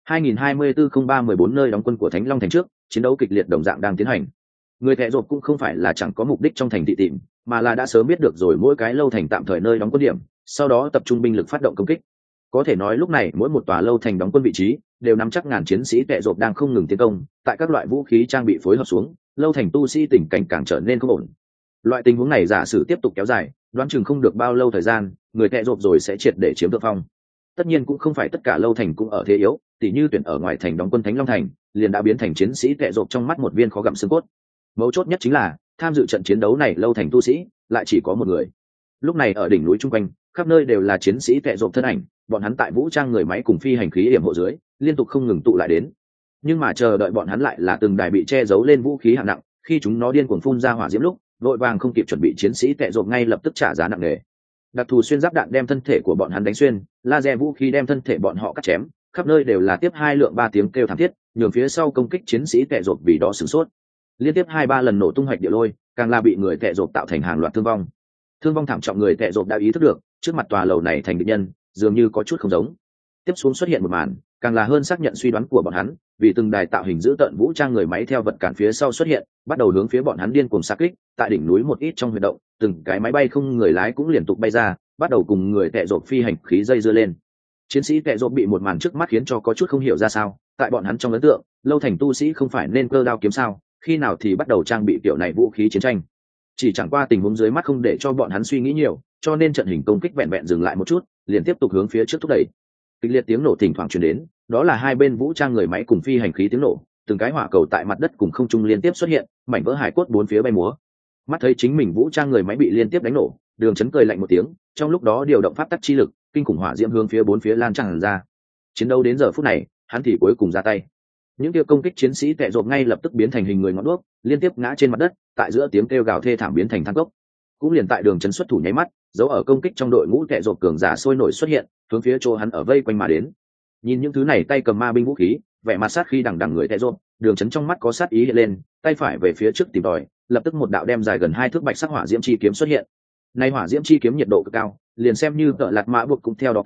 2024-03-14 nơi đóng quân của Thánh Long thành trước, chiến đấu kịch liệt đồng dạng đang tiến hành. Người tệ rộp cũng không phải là chẳng có mục đích trong thành thị tìm, mà là đã sớm biết được rồi mỗi cái lâu thành tạm thời nơi đóng quân điểm, sau đó tập trung binh lực phát động công kích. Có thể nói lúc này mỗi một tòa lâu thành đóng quân vị trí đều nắm chắc ngàn chiến sĩ tệ rộp đang không ngừng tiến công, tại các loại vũ khí trang bị phối hợp xuống, lâu thành tu sĩ tình cảnh càng trở nên không ổn. Loại tình huống này giả sử tiếp tục kéo dài, đoán chừng không được bao lâu thời gian, người tệ rộp rồi sẽ triệt để chiếm thượng phong. Tất nhiên cũng không phải tất cả lâu thành cũng ở thế yếu, tỉ như tuyển ở ngoài thành đóng quân Thánh Long thành, liền đã biến thành chiến sĩ tệ rộp trong mắt một viên khó gặm xương cốt. Mấu chốt nhất chính là tham dự trận chiến đấu này lâu thành tu sĩ lại chỉ có một người. Lúc này ở đỉnh núi chung quanh, khắp nơi đều là chiến sĩ tệ rộp thân ảnh, bọn hắn tại vũ trang người máy cùng phi hành khí yểm hộ dưới liên tục không ngừng tụ lại đến. Nhưng mà chờ đợi bọn hắn lại là từng đài bị che giấu lên vũ khí hạng nặng, khi chúng nó điên cuồng phun ra hỏa diễm lúc, vội vàng không kịp chuẩn bị chiến sĩ tệ rộp ngay lập tức trả giá nặng nề. Đặc thù xuyên giáp đạn đem thân thể của bọn hắn đánh xuyên, laser vũ khí đem thân thể bọn họ cắt chém, khắp nơi đều là tiếp 2 lượng 3 tiếng kêu thảm thiết, nhường phía sau công kích chiến sĩ tệ rộp vì đó sửng sốt. Liên tiếp 2-3 lần nổ tung hoạch địa lôi, càng là bị người tệ rộp tạo thành hàng loạt thương vong thảm trọng. Người tệ rộp đã ý thức được trước mặt tòa lầu này thành địch nhân dường như có chút không giống. Tiếp xuống xuất hiện một màn càng là hơn xác nhận suy đoán của bọn hắn, vì từng đài tạo hình giữ tợn vũ trang người máy theo vật cản phía sau xuất hiện, bắt đầu hướng phía bọn hắn điên cuồng xạ kích. Tại đỉnh núi một ít trong huy động, từng cái máy bay không người lái cũng liên tục bay ra, bắt đầu cùng người tệ rộp phi hành khí dây dưa lên. Chiến sĩ tệ rộp bị một màn trước mắt khiến cho có chút không hiểu ra sao. Tại bọn hắn trong ấn tượng, lâu thành tu sĩ không phải nên cơ đao kiếm sao, khi nào thì bắt đầu trang bị kiểu này vũ khí chiến tranh. Chỉ chẳng qua tình huống dưới mắt không để cho bọn hắn suy nghĩ nhiều, cho nên trận hình công kích vẹn vẹn dừng lại một chút, liền tiếp tục hướng phía trước thúc đẩy. Kịch liệt tiếng nổ thỉnh thoảng truyền đến, đó là hai bên vũ trang người máy cùng phi hành khí tiếng nổ, từng cái hỏa cầu tại mặt đất cùng không trung liên tiếp xuất hiện, mảnh vỡ hải cốt bốn phía bay múa. Mắt thấy chính mình vũ trang người máy bị liên tiếp đánh nổ, Đường Chấn cười lạnh một tiếng, trong lúc đó điều động pháp tắc chi lực, kinh khủng hỏa diễm hướng phía bốn phía lan tràn ra. Chiến đấu đến giờ phút này, hắn thì cuối cùng ra tay. Những kia công kích chiến sĩ tệ rộp ngay lập tức biến thành hình người ngọn đuốc, liên tiếp ngã trên mặt đất, tại giữa tiếng kêu gào thê thảm biến thành than cốc. Cũng liền tại Đường Chấn xuất thủ nháy mắt, dấu ở công kích trong đội ngũ tệ rộp cường giả sôi nổi xuất hiện, hướng phía chỗ hắn ở vây quanh mà đến. Nhìn những thứ này tay cầm ma binh vũ khí, vẻ mặt sát khi đằng đằng người tệ rộp, Đường Chấn trong mắt có sát ý hiện lên, tay phải về phía trước tìm tòi, lập tức một đạo đem dài gần 2 thước bạch sắc hỏa diễm chi kiếm xuất hiện. Nay hỏa diễm chi kiếm nhiệt độ cực cao, liền xem như Tợ Lạt Mã buộc cũng theo đó kém,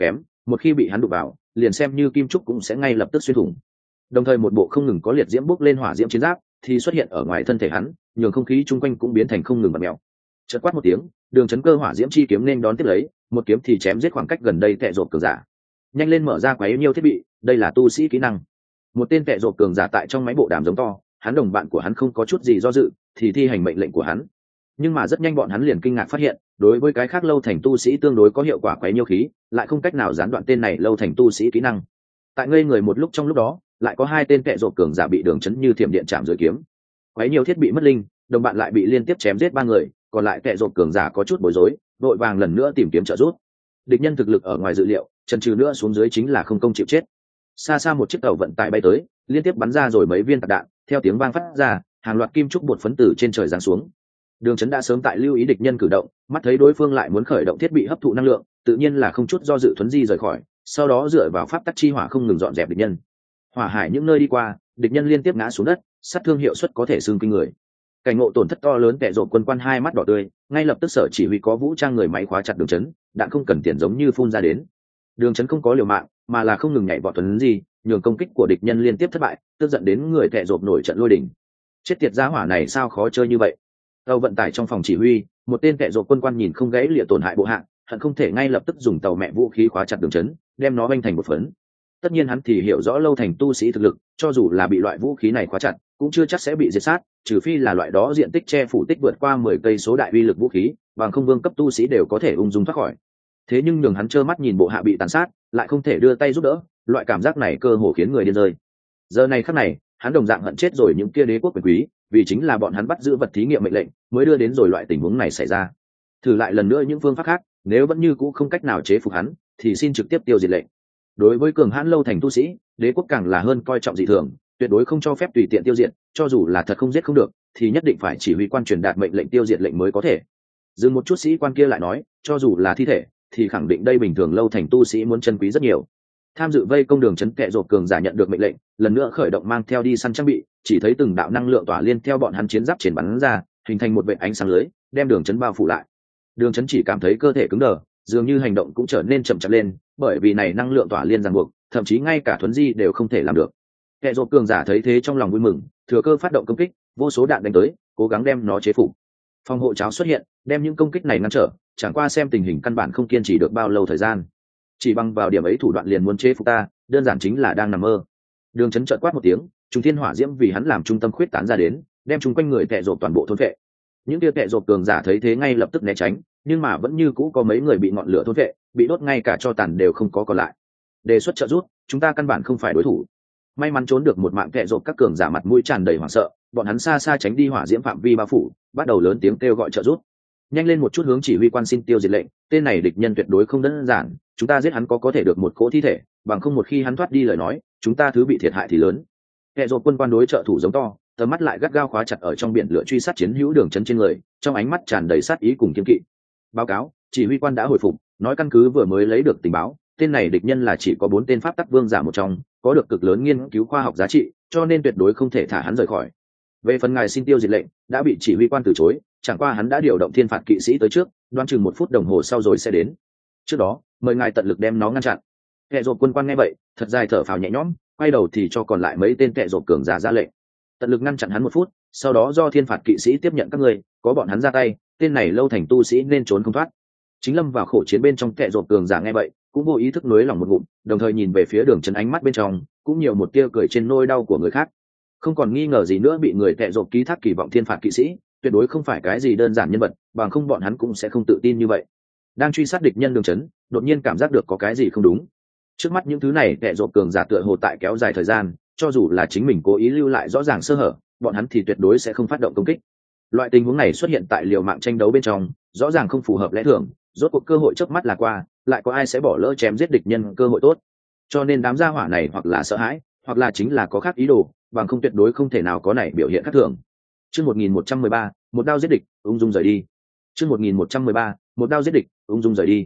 một khi bị hắn đụng vào liền xem như kim trúc cũng sẽ ngay lập tức xuyên thủng. Đồng thời một bộ không ngừng có liệt diễm bốc lên hỏa diễm chiến giáp thì xuất hiện ở ngoài thân thể hắn, nhường không khí chung quanh cũng biến thành không ngừng bật mèo. Chợt quát một tiếng, Đường Chấn cơ hỏa diễm chi kiếm nên đón tiếp lấy, một kiếm thì chém giết khoảng cách gần đây tệ rộp cường giả. Nhanh lên mở ra quá yếu nhiêu thiết bị, đây là tu sĩ kỹ năng. Một tên tệ rộp cường giả tại trong máy bộ đàm giống to, hắn đồng bạn của hắn không có chút gì do dự thì thi hành mệnh lệnh của hắn. Nhưng mà rất nhanh bọn hắn liền kinh ngạc phát hiện, đối với cái khác lâu thành tu sĩ tương đối có hiệu quả quấy nhiêu khí, lại không cách nào gián đoạn tên này lâu thành tu sĩ kỹ năng. Tại ngây người một lúc, trong lúc đó lại có hai tên tệ rộp cường giả bị Đường Chấn như thiểm điện chạm dưới kiếm. Quấy nhiều thiết bị mất linh, đồng bạn lại bị liên tiếp chém giết ba người, còn lại tệ rộp cường giả có chút bối rối, đội vàng lần nữa tìm kiếm trợ giúp. Địch nhân thực lực ở ngoài dự liệu, chần chừ nữa xuống dưới chính là không công chịu chết. Xa xa một chiếc tàu vận tải bay tới, liên tiếp bắn ra rồi mấy viên tạc đạn, theo tiếng vang phát ra, hàng loạt kim trúc bột phấn tử trên trời giáng xuống. Đường Chấn đã sớm tại lưu ý địch nhân cử động, mắt thấy đối phương lại muốn khởi động thiết bị hấp thụ năng lượng, tự nhiên là không chút do dự thuấn di rời khỏi, sau đó dựa vào pháp tắc chi hỏa không ngừng dọn dẹp địch nhân. Hỏa hải những nơi đi qua, địch nhân liên tiếp ngã xuống đất, sát thương hiệu suất có thể xương kinh người. Cảnh ngộ tổn thất to lớn, kẻ rộp quân quan hai mắt đỏ tươi, ngay lập tức sở chỉ huy có vũ trang người máy khóa chặt Đường Chấn, đạn không cần tiền giống như phun ra đến. Đường Chấn không có liều mạng, mà là không ngừng nhảy vọt tuấn gì, nhường công kích của địch nhân liên tiếp thất bại, tức giận đến người kẻ rộp nổi trận lôi đình. Chết tiệt giá hỏa này sao khó chơi như vậy? Tàu vận tải trong phòng chỉ huy, một tên kẻ rộp quân quan nhìn không gãy lìa tổn hại bộ hạng, hận không thể ngay lập tức dùng tàu mẹ vũ khí khóa chặt Đường Chấn, đem nó vênh thành một phấn. Tất nhiên hắn thì hiểu rõ lâu thành tu sĩ thực lực, cho dù là bị loại vũ khí này khóa chặt cũng chưa chắc sẽ bị diệt sát, trừ phi là loại đó diện tích che phủ tích vượt qua 10 cây số đại uy lực vũ khí, bằng không vương cấp tu sĩ đều có thể ung dung thoát khỏi. Thế nhưng nhường hắn trơ mắt nhìn bộ hạ bị tàn sát, lại không thể đưa tay giúp đỡ, loại cảm giác này cơ hồ khiến người điên rơi. Giờ này khắc này, hắn đồng dạng hận chết rồi những kia đế quốc quyền quý, vì chính là bọn hắn bắt giữ vật thí nghiệm mệnh lệnh, mới đưa đến rồi loại tình huống này xảy ra. Thử lại lần nữa những phương pháp khác, nếu vẫn như cũ không cách nào chế phục hắn, thì xin trực tiếp tiêu diệt lệnh. Đối với cường hãn lâu thành tu sĩ, đế quốc càng là hơn coi trọng dị thường, tuyệt đối không cho phép tùy tiện tiêu diệt, cho dù là thật không giết không được thì nhất định phải chỉ huy quan truyền đạt mệnh lệnh tiêu diệt lệnh mới có thể. Dừng một chút, sĩ quan kia lại nói, cho dù là thi thể thì khẳng định đây bình thường lâu thành tu sĩ muốn chân quý rất nhiều. Tham dự vây công Đường Chấn kẻ rộp cường giả nhận được mệnh lệnh, lần nữa khởi động mang theo đi săn trang bị, chỉ thấy từng đạo năng lượng tỏa liên theo bọn hắn chiến giáp triển bắn ra, hình thành một vệt ánh sáng lưới, đem Đường Chấn bao phủ lại. Đường Chấn chỉ cảm thấy cơ thể cứng đờ, dường như hành động cũng trở nên chậm chạp lên, bởi vì này năng lượng tỏa liên ràng buộc, thậm chí ngay cả thuấn di đều không thể làm được. Kẻ rộp cường giả thấy thế trong lòng vui mừng, thừa cơ phát động công kích, vô số đạn đánh tới, cố gắng đem nó chế phục. Phòng hộ cháo xuất hiện, đem những công kích này ngăn trở, chẳng qua xem tình hình căn bản không kiên trì được bao lâu thời gian. Chỉ bằng vào điểm ấy thủ đoạn liền muốn chế phục ta, đơn giản chính là đang nằm mơ. Đường Chấn chợt quát một tiếng, trung thiên hỏa diễm vì hắn làm trung tâm khuyết tán ra đến, đem chung quanh người kẻ rộp toàn bộ thôn phệ. Những kia kẻ rộp cường giả thấy thế ngay lập tức né tránh, nhưng mà vẫn như cũ có mấy người bị ngọn lửa thôn phệ, bị đốt ngay cả tro tàn đều không có còn lại. Đề xuất trợ giúp, chúng ta căn bản không phải đối thủ. May mắn trốn được một mạng kẻ rộp các cường giả mặt mũi tràn đầy hoảng sợ, bọn hắn xa xa tránh đi hỏa diễm phạm vi bao phủ, bắt đầu lớn tiếng kêu gọi trợ giúp. Nhanh lên một chút, hướng chỉ huy quan xin tiêu diệt lệnh, tên này địch nhân tuyệt đối không đơn giản, chúng ta giết hắn có thể được một cỗ thi thể, bằng không một khi hắn thoát đi lời nói, chúng ta thứ bị thiệt hại thì lớn. Kẻ rộp quân quan đối trợ thủ giống to, tầm mắt lại gắt gao khóa chặt ở trong biển lửa truy sát chiến hữu Đường Chấn trên người, trong ánh mắt tràn đầy sát ý cùng kiên kỵ. Báo cáo, chỉ huy quan đã hồi phục, nói căn cứ vừa mới lấy được tình báo, tên này địch nhân là chỉ có 4 tên pháp tắc vương giả một trong, có được cực lớn nghiên cứu khoa học giá trị, cho nên tuyệt đối không thể thả hắn rời khỏi. Về phần ngài xin tiêu diệt lệnh, đã bị chỉ huy quan từ chối, chẳng qua hắn đã điều động thiên phạt kỵ sĩ tới trước, đoán chừng 1 phút đồng hồ sau rồi sẽ đến. Trước đó, mời ngài tận lực đem nó ngăn chặn. Kẻ rộp quân quan nghe vậy, thật dài thở phào nhẹ nhõm, quay đầu thì cho còn lại mấy tên kẻ rộp cường giả ra lệnh, tận lực ngăn chặn hắn 1 phút, sau đó do thiên phạt kỵ sĩ tiếp nhận các người, có bọn hắn ra tay, tên này lâu thành tu sĩ nên trốn không thoát. Chính lâm vào khổ chiến bên trong kẻ rộp cường giả nghe vậy, cũng vô ý thức nối lòng một ngụm, đồng thời nhìn về phía Đường Chấn, ánh mắt bên trong cũng nhiều một tia cười trên nỗi đau của người khác. Không còn nghi ngờ gì nữa, bị người kẻ rộp ký thác kỳ vọng thiên phạt kỵ sĩ tuyệt đối không phải cái gì đơn giản nhân vật, bằng không bọn hắn cũng sẽ không tự tin như vậy. Đang truy sát địch nhân, Đường Chấn đột nhiên cảm giác được có cái gì không đúng. Trước mắt những thứ này kẻ rộp cường giả tựa hồ tại kéo dài thời gian, cho dù là chính mình cố ý lưu lại rõ ràng sơ hở, bọn hắn thì tuyệt đối sẽ không phát động công kích. Loại tình huống này xuất hiện tại liều mạng tranh đấu bên trong, rõ ràng không phù hợp lẽ thường, rốt cuộc cơ hội chớp mắt là qua, lại có ai sẽ bỏ lỡ chém giết địch nhân cơ hội tốt. Cho nên đám gia hỏa này hoặc là sợ hãi, hoặc là chính là có khác ý đồ, bằng không tuyệt đối không thể nào có này biểu hiện khác thường. Chương 1113, một đao giết địch, ung dung rời đi. Chương 1113, một đao giết địch, ung dung rời đi.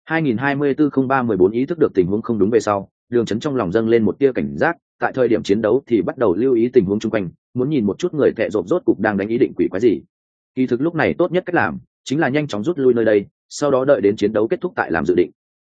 2024-03-14 ý thức được tình huống không đúng về sau, Đường Chấn trong lòng dâng lên một tia cảnh giác, tại thời điểm chiến đấu thì bắt đầu lưu ý tình huống xung quanh, muốn nhìn một chút người kẻ rộp rốt cục đang đánh ý định quỷ quái gì. Kỳ thực lúc này tốt nhất cách làm chính là nhanh chóng rút lui nơi đây, sau đó đợi đến chiến đấu kết thúc tại làm dự định.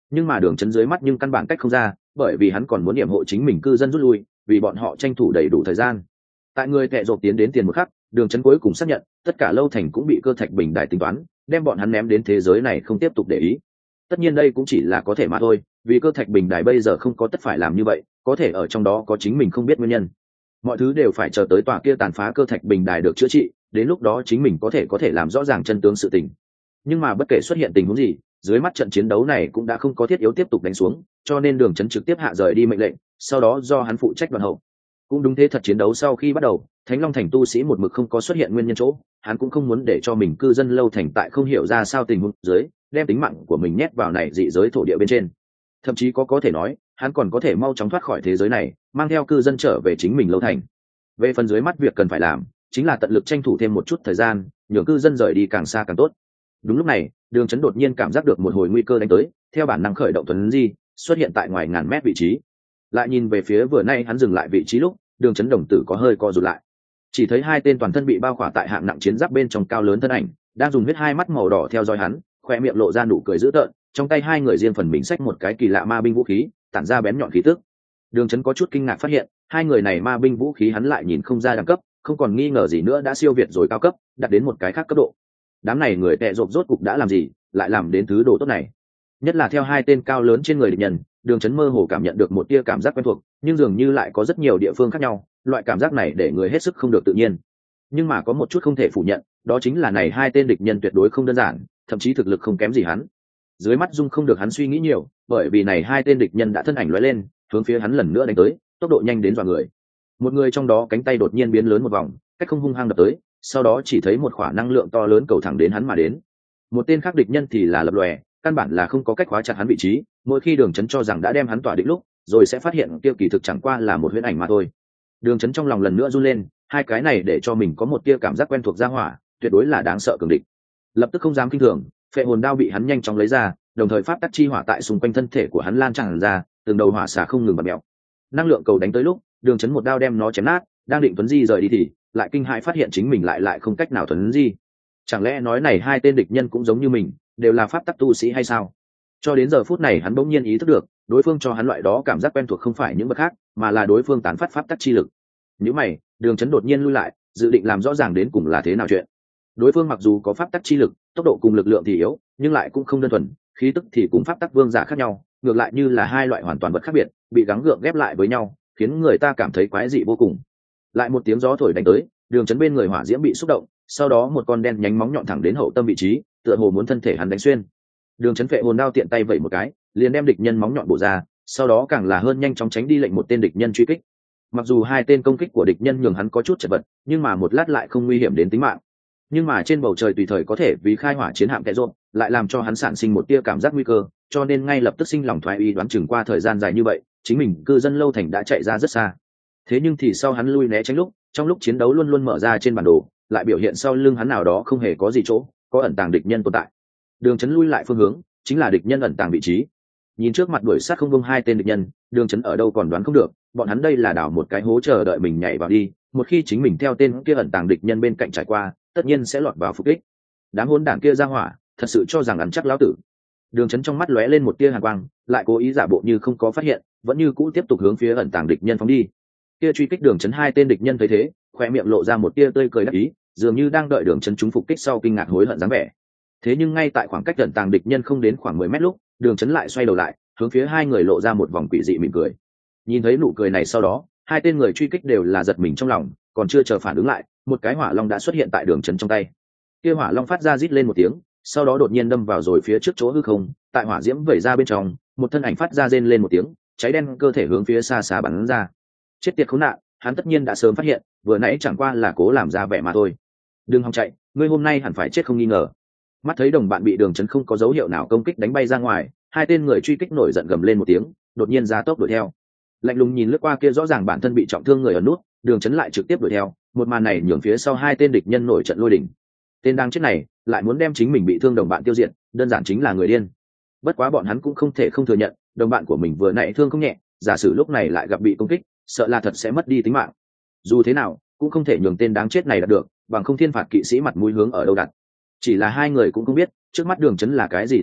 nhưng mà đường chấn dưới mắt nhưng căn bản cách không ra, bởi vì hắn còn muốn nhiệm hộ chính mình cư dân rút lui, vì bọn họ tranh thủ đầy đủ thời gian. Tại người kệ rộp tiến đến tiền một khắc, đường chấn cuối cùng xác nhận tất cả lâu thành cũng bị cơ thạch bình đài tính toán, đem bọn hắn ném đến thế giới này không tiếp tục để ý. Tất nhiên đây cũng chỉ là có thể mà thôi, vì cơ thạch bình đài bây giờ không có tất phải làm như vậy, có thể ở trong đó có chính mình không biết nguyên nhân. Mọi thứ đều phải chờ tới tòa kia tàn phá cơ thạch bình đài được chữa trị, đến lúc đó chính mình có thể làm rõ ràng chân tướng sự tình. Nhưng mà bất kể xuất hiện tình huống gì, dưới mắt trận chiến đấu này cũng đã không có thiết yếu tiếp tục đánh xuống, cho nên đường chấn trực tiếp hạ rời đi mệnh lệnh, sau đó do hắn phụ trách đoàn hậu. Cũng đúng thế thật, chiến đấu sau khi bắt đầu, Thánh Long thành tu sĩ một mực không có xuất hiện nguyên nhân chỗ, hắn cũng không muốn để cho mình cư dân lâu thành tại không hiểu ra sao tình huống dưới đem tính mạng của mình nhét vào này dị giới thổ địa bên trên. Thậm chí có thể nói hắn còn có thể mau chóng thoát khỏi thế giới này, mang theo cư dân trở về chính mình lâu thành. Về phần dưới mắt việc cần phải làm chính là tận lực tranh thủ thêm một chút thời gian, nhường cư dân rời đi càng xa càng tốt. Đúng lúc này, đường chấn đột nhiên cảm giác được một hồi nguy cơ đánh tới, theo bản năng khởi động tuấn di xuất hiện tại ngoài ngàn mét vị trí. Lại nhìn về phía vừa nay hắn dừng lại vị trí lúc, đường chấn đồng tử có hơi co rụt lại, chỉ thấy hai tên toàn thân bị bao khỏa tại hạng nặng chiến giáp bên trong cao lớn thân ảnh đang dùng huyết hai mắt màu đỏ theo dõi hắn, khoe miệng lộ ra nụ cười dữ tợn, trong tay hai người riêng phần mình xách một cái kỳ lạ ma binh vũ khí, tản ra bén nhọn khí tức. Đường chấn có chút kinh ngạc phát hiện hai người này ma binh vũ khí hắn lại nhìn không ra đẳng cấp, không còn nghi ngờ gì nữa đã siêu việt rồi cao cấp, đạt đến một cái khác cấp độ. Đám này người tệ rộp rốt cục đã làm gì lại làm đến thứ đồ tốt này? Nhất là theo hai tên cao lớn trên người địch nhân, đường chấn mơ hồ cảm nhận được một tia cảm giác quen thuộc, nhưng dường như lại có rất nhiều địa phương khác nhau, loại cảm giác này để người hết sức không được tự nhiên. Nhưng mà có một chút không thể phủ nhận, đó chính là này hai tên địch nhân tuyệt đối không đơn giản, thậm chí thực lực không kém gì hắn. Dưới mắt dung không được hắn suy nghĩ nhiều, bởi vì này hai tên địch nhân đã thân ảnh lóe lên, hướng phía hắn lần nữa đánh tới, tốc độ nhanh đến dọa người. Một người trong đó cánh tay đột nhiên biến lớn một vòng, cách không hung hăng đập tới, sau đó chỉ thấy một khỏa năng lượng to lớn cầu thẳng đến hắn mà đến. Một tên khác địch nhân thì là lập lòe, căn bản là không có cách khóa chặt hắn vị trí, mỗi khi đường chấn cho rằng đã đem hắn tỏa định lúc, rồi sẽ phát hiện tiêu kỳ thực chẳng qua là một huyễn ảnh mà thôi. Đường chấn trong lòng lần nữa run lên, hai cái này để cho mình có một tia cảm giác quen thuộc ra hỏa, tuyệt đối là đáng sợ cường địch. Lập tức không dám kinh thường, phệ hồn đao bị hắn nhanh chóng lấy ra, đồng thời pháp tắc chi hỏa tại xung quanh thân thể của hắn lan tràn ra, từng đầu hỏa xả không ngừng bật mèo. Năng lượng cầu đánh tới lúc, đường chấn một đao đem nó chém nát, đang định tuấn di rời đi thì lại kinh hãi phát hiện chính mình lại không cách nào tuấn di. Chẳng lẽ nói này hai tên địch nhân cũng giống như mình, đều là pháp tắc tu sĩ hay sao? Cho đến giờ phút này hắn bỗng nhiên ý thức được, đối phương cho hắn loại đó cảm giác quen thuộc không phải những bậc khác, mà là đối phương tán phát pháp tắc chi lực. Nếu mày, đường chấn đột nhiên lui lại, dự định làm rõ ràng đến cùng là thế nào chuyện. Đối phương mặc dù có pháp tắc chi lực, tốc độ cùng lực lượng thì yếu, nhưng lại cũng không đơn thuần, khí tức thì cùng pháp tắc vương giả khác nhau, ngược lại như là hai loại hoàn toàn vật khác biệt, bị gắng gượng ghép lại với nhau, khiến người ta cảm thấy quái dị vô cùng. Lại một tiếng gió thổi đánh tới, đường chấn bên người hỏa diễm bị xúc động, sau đó một con đen nhánh móng nhọn thẳng đến hậu tâm vị trí, tựa hồ muốn thân thể hắn đánh xuyên. Đường chấn phệ hồn đao tiện tay vẩy một cái, liền đem địch nhân móng nhọn bổ ra, sau đó càng là hơn nhanh chóng tránh đi lệnh một tên địch nhân truy kích. Mặc dù hai tên công kích của địch nhân nhường hắn có chút chật vật, nhưng mà một lát lại không nguy hiểm đến tính mạng. Nhưng mà trên bầu trời tùy thời có thể vì khai hỏa chiến hạm kẻ rộn, lại làm cho hắn sản sinh một tia cảm giác nguy cơ, cho nên ngay lập tức sinh lòng thoái ý, đoán chừng qua thời gian dài như vậy, chính mình cư dân lâu thành đã chạy ra rất xa. Thế nhưng thì sau hắn lui né tránh lúc, trong lúc chiến đấu luôn luôn mở ra trên bản đồ, lại biểu hiện sau lưng hắn nào đó không hề có gì chỗ, có ẩn tàng địch nhân tồn tại. Đường chấn lui lại phương hướng, chính là địch nhân ẩn tàng vị trí. Nhìn trước mặt đuổi sát không vung hai tên địch nhân, đường chấn ở đâu còn đoán không được, bọn hắn đây là đào một cái hố chờ đợi mình nhảy vào đi, một khi chính mình theo tên kia ẩn tàng địch nhân bên cạnh trải qua, tất nhiên sẽ lọt vào phục kích. Đám hỗn đản kia ra hỏa, thật sự cho rằng ăn chắc lão tử. Đường chấn trong mắt lóe lên một tia hàn quang, lại cố ý giả bộ như không có phát hiện, vẫn như cũ tiếp tục hướng phía ẩn tàng địch nhân phóng đi. Kia truy kích đường chấn hai tên địch nhân thấy thế, khoe miệng lộ ra một tia tươi cười đắc ý, dường như đang đợi đường chấn chúng phục kích sau kinh ngạc hối hận dáng vẻ. Thế nhưng ngay tại khoảng cách ẩn tàng địch nhân không đến khoảng 10 mét lúc, đường chấn lại xoay đầu lại, hướng phía hai người lộ ra một vòng quỷ dị mỉm cười. Nhìn thấy nụ cười này sau đó, hai tên người truy kích đều là giật mình trong lòng, còn chưa chờ phản ứng lại, một cái hỏa long đã xuất hiện tại đường chấn trong tay. Kia hỏa long phát ra rít lên một tiếng, sau đó đột nhiên đâm vào rồi phía trước chỗ hư không, tại hỏa diễm vẩy ra bên trong, một thân ảnh phát ra rên lên một tiếng, cháy đen cơ thể hướng phía xa xa bắn ra. Chết tiệt khốn nạn, hắn tất nhiên đã sớm phát hiện, vừa nãy chẳng qua là cố làm ra vẻ mà thôi. Đừng hòng chạy, ngươi hôm nay hẳn phải chết không nghi ngờ. Mắt thấy đồng bạn bị đường chấn không có dấu hiệu nào công kích đánh bay ra ngoài, hai tên người truy kích nổi giận gầm lên một tiếng, đột nhiên ra tốc đuổi theo. Lạnh lùng nhìn lướt qua kia rõ ràng bản thân bị trọng thương người ở nút, đường chấn lại trực tiếp đuổi theo, một màn này nhường phía sau hai tên địch nhân nổi trận lôi đình. Tên đang chết này lại muốn đem chính mình bị thương đồng bạn tiêu diệt, đơn giản chính là người điên. Bất quá bọn hắn cũng không thể không thừa nhận, đồng bạn của mình vừa nãy thương không nhẹ, giả sử lúc này lại gặp bị công kích, sợ là thật sẽ mất đi tính mạng. Dù thế nào cũng không thể nhường tên đáng chết này đạt được, bằng không thiên phạt kỵ sĩ mặt mũi hướng ở đâu đặt. Chỉ là hai người cũng không biết trước mắt đường chấn là cái gì tồn tại,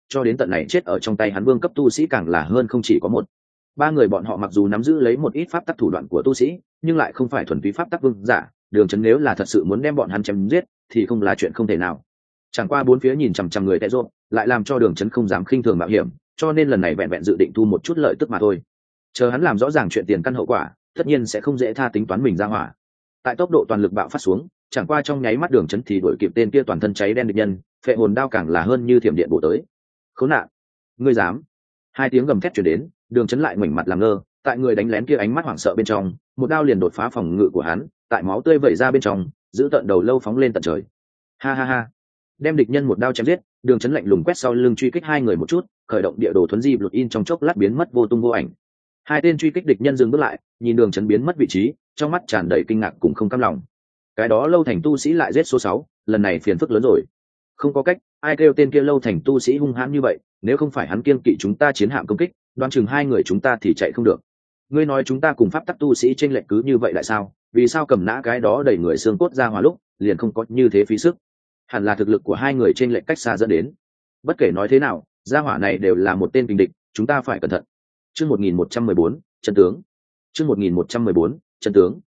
cho đến tận này chết ở trong tay hắn vương cấp tu sĩ càng là hơn không chỉ có một. Ba người bọn họ mặc dù nắm giữ lấy một ít pháp tắc thủ đoạn của tu sĩ, nhưng lại không phải thuần túy pháp tắc vương giả. Đường Chấn nếu là thật sự muốn đem bọn hắn chém giết thì không là chuyện không thể nào. Chẳng qua bốn phía nhìn chằm chằm người tệ rộp lại làm cho Đường Chấn không dám khinh thường mạo hiểm, cho nên lần này vẹn vẹn dự định thu một chút lợi tức mà thôi. Chờ hắn làm rõ ràng chuyện tiền căn hậu quả, tất nhiên sẽ không dễ tha tính toán mình ra hỏa. Tại tốc độ toàn lực bạo phát xuống, chẳng qua trong nháy mắt Đường Chấn thì đuổi kịp tên kia toàn thân cháy đen địch nhân, phệ hồn đao càng là hơn như thiểm điện bổ tới. Khốn nạn, ngươi dám! Hai tiếng gầm thét truyền đến, Đường Chấn lại ngoảnh mặt làm ngơ, tại người đánh lén kia ánh mắt hoảng sợ bên trong, một đao liền đột phá phòng ngự của hắn, tại máu tươi vẩy ra bên trong, giữ tận đầu lâu phóng lên tận trời. Ha ha ha! Đem địch nhân một đao chém giết, Đường Chấn lạnh lùng quét sau lưng truy kích hai người một chút, khởi động địa đồ thuấn di lục in trong chốc lát biến mất vô tung vô ảnh. Hai tên truy kích địch nhân dừng bước lại, nhìn Đường Chấn biến mất vị trí, trong mắt tràn đầy kinh ngạc cùng không cam lòng. Cái đó Lâu Thành tu sĩ lại giết số 6, lần này phiền phức lớn rồi. Không có cách, ai kêu tên kia Lâu Thành tu sĩ hung hãn như vậy, nếu không phải hắn kiêng kỵ chúng ta chiến hạm công kích, đoán chừng hai người chúng ta thì chạy không được. Ngươi nói chúng ta cùng pháp tắc tu sĩ chênh lệch cứ như vậy lại sao? Vì sao cầm nã cái đó đầy người xương cốt ra hỏa lúc, liền không có như thế phí sức? Hẳn là thực lực của hai người chênh lệch cách xa dẫn đến. Bất kể nói thế nào, gia hỏa này đều là một tên kình địch, chúng ta phải cẩn thận. Chương 1114, chân tướng. Chương 1114, chân tướng.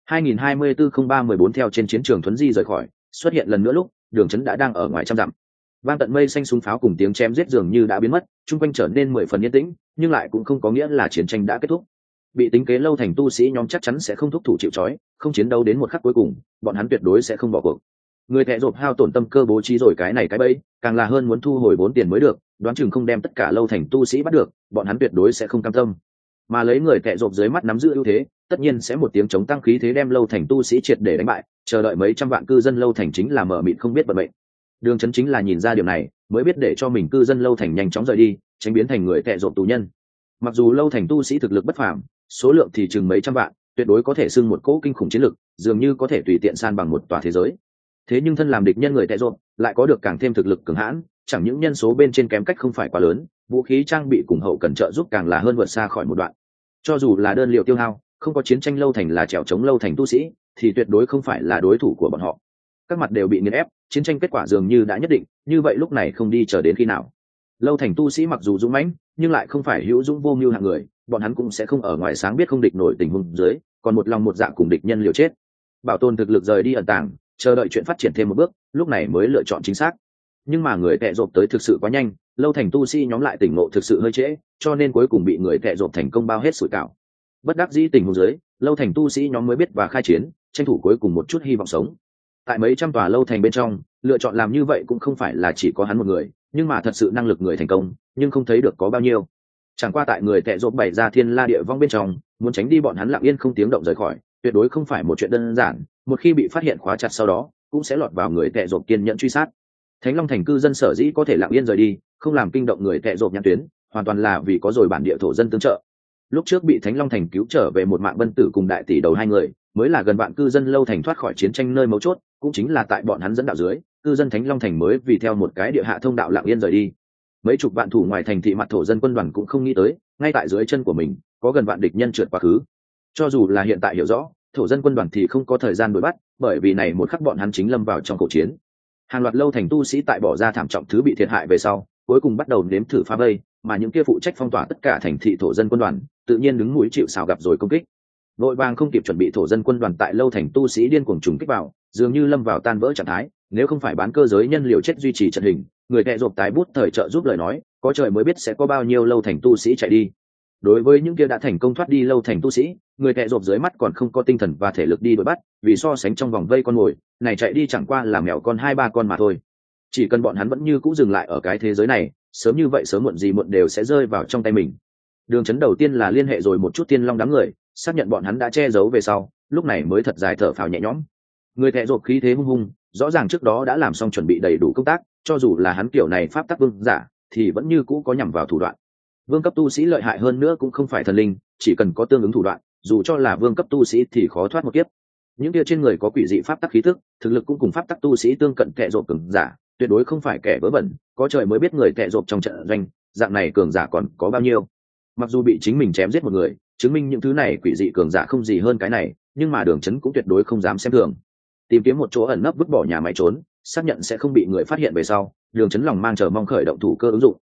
2024-03-14 theo trên chiến trường thuấn di rời khỏi, xuất hiện lần nữa lúc, Đường Chấn đã đang ở ngoài trăm dặm. Vang tận mây xanh súng pháo cùng tiếng chém giết dường như đã biến mất, chung quanh trở nên 10 phần yên tĩnh, nhưng lại cũng không có nghĩa là chiến tranh đã kết thúc. Bị tính kế Lâu Thành tu sĩ nhóm chắc chắn sẽ không thúc thủ chịu trói, không chiến đấu đến một khắc cuối cùng, bọn hắn tuyệt đối sẽ không bỏ cuộc. Người thẹ rộp hao tổn tâm cơ bố trí rồi cái này cái bẫy, càng là hơn muốn thu hồi 4 tiền mới được, đoán chừng không đem tất cả Lâu Thành tu sĩ bắt được, bọn hắn tuyệt đối sẽ không cam tâm. Mà lấy người thẹ rộp dưới mắt nắm giữ ưu thế, tất nhiên sẽ một tiếng chống tăng khí thế đem Lâu Thành tu sĩ triệt để đánh bại, chờ đợi mấy trăm vạn cư dân Lâu Thành chính là mở mịt không biết vận mệnh. Đường Chấn chính là nhìn ra điều này, mới biết để cho mình cư dân Lâu Thành nhanh chóng rời đi, tránh biến thành người thẹ rộp tù nhân. Mặc dù Lâu Thành tu sĩ thực lực bất phàm, số lượng thì chừng mấy trăm vạn, tuyệt đối có thể xưng một cỗ kinh khủng chiến lực, dường như có thể tùy tiện san bằng một tòa thế giới. Thế nhưng thân làm địch nhân người thẹ rộp, lại có được càng thêm thực lực cường hãn, chẳng những nhân số bên trên kém cách không phải quá lớn, vũ khí trang bị cùng hậu cần trợ giúp càng là hơn vượt xa khỏi một đoạn. Cho dù là đơn liệu tiêu hao, không có chiến tranh Lâu Thành là trèo chống Lâu Thành tu sĩ, thì tuyệt đối không phải là đối thủ của bọn họ. Các mặt đều bị nghiền ép, chiến tranh kết quả dường như đã nhất định, như vậy lúc này không đi chờ đến khi nào. Lâu Thành tu sĩ mặc dù dũng mãnh, nhưng lại không phải hữu dũng vô mưu hạng người, bọn hắn cũng sẽ không ở ngoài sáng biết không địch nổi tình huống dưới, còn một lòng một dạ cùng địch nhân liều chết. Bảo tồn thực lực rời đi ẩn tàng, chờ đợi chuyện phát triển thêm một bước, lúc này mới lựa chọn chính xác. Nhưng mà người tệ rộp tới thực sự quá nhanh, Lâu Thành tu sĩ nhóm lại tỉnh ngộ thực sự hơi trễ, cho nên cuối cùng bị người tệ rộp thành công bao hết sủi cảo. Bất đắc dĩ tình huống dưới, Lâu Thành tu sĩ nhóm mới biết và khai chiến, tranh thủ cuối cùng một chút hy vọng sống. Tại mấy trăm tòa Lâu Thành bên trong, lựa chọn làm như vậy cũng không phải là chỉ có hắn một người, nhưng mà thật sự năng lực người thành công, nhưng không thấy được có bao nhiêu. Chẳng qua tại người tệ rộp bày ra thiên la địa vong bên trong, muốn tránh đi bọn hắn lặng yên không tiếng động rời khỏi, tuyệt đối không phải một chuyện đơn giản, một khi bị phát hiện khóa chặt sau đó, cũng sẽ lọt vào người tệ rộp kiên nhẫn truy sát. Thánh Long Thành cư dân sở dĩ có thể lặng yên rời đi, không làm kinh động người tệ rộp nhãn tuyến, hoàn toàn là vì có rồi bản địa thổ dân tương trợ. Lúc trước bị Thánh Long Thành cứu trở về một mạng bân tử cùng đại tỷ đầu hai người, mới là gần vạn cư dân Lâu Thành thoát khỏi chiến tranh nơi mấu chốt, cũng chính là tại bọn hắn dẫn đạo dưới, cư dân Thánh Long Thành mới vì theo một cái địa hạ thông đạo lặng yên rời đi. Mấy chục vạn thủ ngoài thành thị mặt thổ dân quân đoàn cũng không nghĩ tới, ngay tại dưới chân của mình có gần vạn địch nhân trượt quá khứ. Cho dù là hiện tại hiểu rõ, thổ dân quân đoàn thì không có thời gian đuổi bắt, bởi vì này một khắc bọn hắn chính lâm vào trong cuộc chiến. Hàng loạt Lâu Thành tu sĩ tại bỏ ra thảm trọng thứ bị thiệt hại về sau, cuối cùng bắt đầu nếm thử phá vây, mà những kia phụ trách phong tỏa tất cả thành thị thổ dân quân đoàn, tự nhiên đứng mũi chịu sào gặp rồi công kích. Vội vàng không kịp chuẩn bị thổ dân quân đoàn tại Lâu Thành tu sĩ điên cuồng trùng kích vào, dường như lâm vào tan vỡ trạng thái, nếu không phải bán cơ giới nhân liều chết duy trì trận hình, người tệ rộp tái bút thời trợ giúp lời nói, có trời mới biết sẽ có bao nhiêu Lâu Thành tu sĩ chạy đi. Đối với những kia đã thành công thoát đi Lâu Thành tu sĩ, người tệ rộp dưới mắt còn không có tinh thần và thể lực đi đuổi bắt, vì so sánh trong vòng vây con mồi, này chạy đi chẳng qua là mèo con 2-3 con mà thôi. Chỉ cần bọn hắn vẫn như cũ dừng lại ở cái thế giới này, sớm như vậy sớm muộn gì muộn đều sẽ rơi vào trong tay mình. Đường Chấn đầu tiên là liên hệ rồi một chút Tiên Long đám người, xác nhận bọn hắn đã che giấu về sau, lúc này mới thật dài thở phào nhẹ nhõm. Người thẹ rộp khí thế hung hung, rõ ràng trước đó đã làm xong chuẩn bị đầy đủ công tác, cho dù là hắn kiểu này pháp tắc vương giả, thì vẫn như cũ có nhằm vào thủ đoạn. Vương cấp tu sĩ lợi hại hơn nữa cũng không phải thần linh, chỉ cần có tương ứng thủ đoạn, dù cho là vương cấp tu sĩ thì khó thoát một kiếp. Những kia trên người có quỷ dị pháp tắc khí tức, thực lực cũng cùng pháp tắc tu sĩ tương cận thẹ rộp cường giả, tuyệt đối không phải kẻ vớ vẩn, có trời mới biết người thẹ rộp trong trận doanh, dạng này cường giả còn có bao nhiêu. Mặc dù bị chính mình chém giết một người, chứng minh những thứ này quỷ dị cường giả không gì hơn cái này, nhưng mà Đường Chấn cũng tuyệt đối không dám xem thường. Tìm kiếm một chỗ ẩn nấp vứt bỏ nhà máy trốn, xác nhận sẽ không bị người phát hiện về sau, Đường Chấn lòng mang chờ mong khởi động thủ cơ ứng dụng,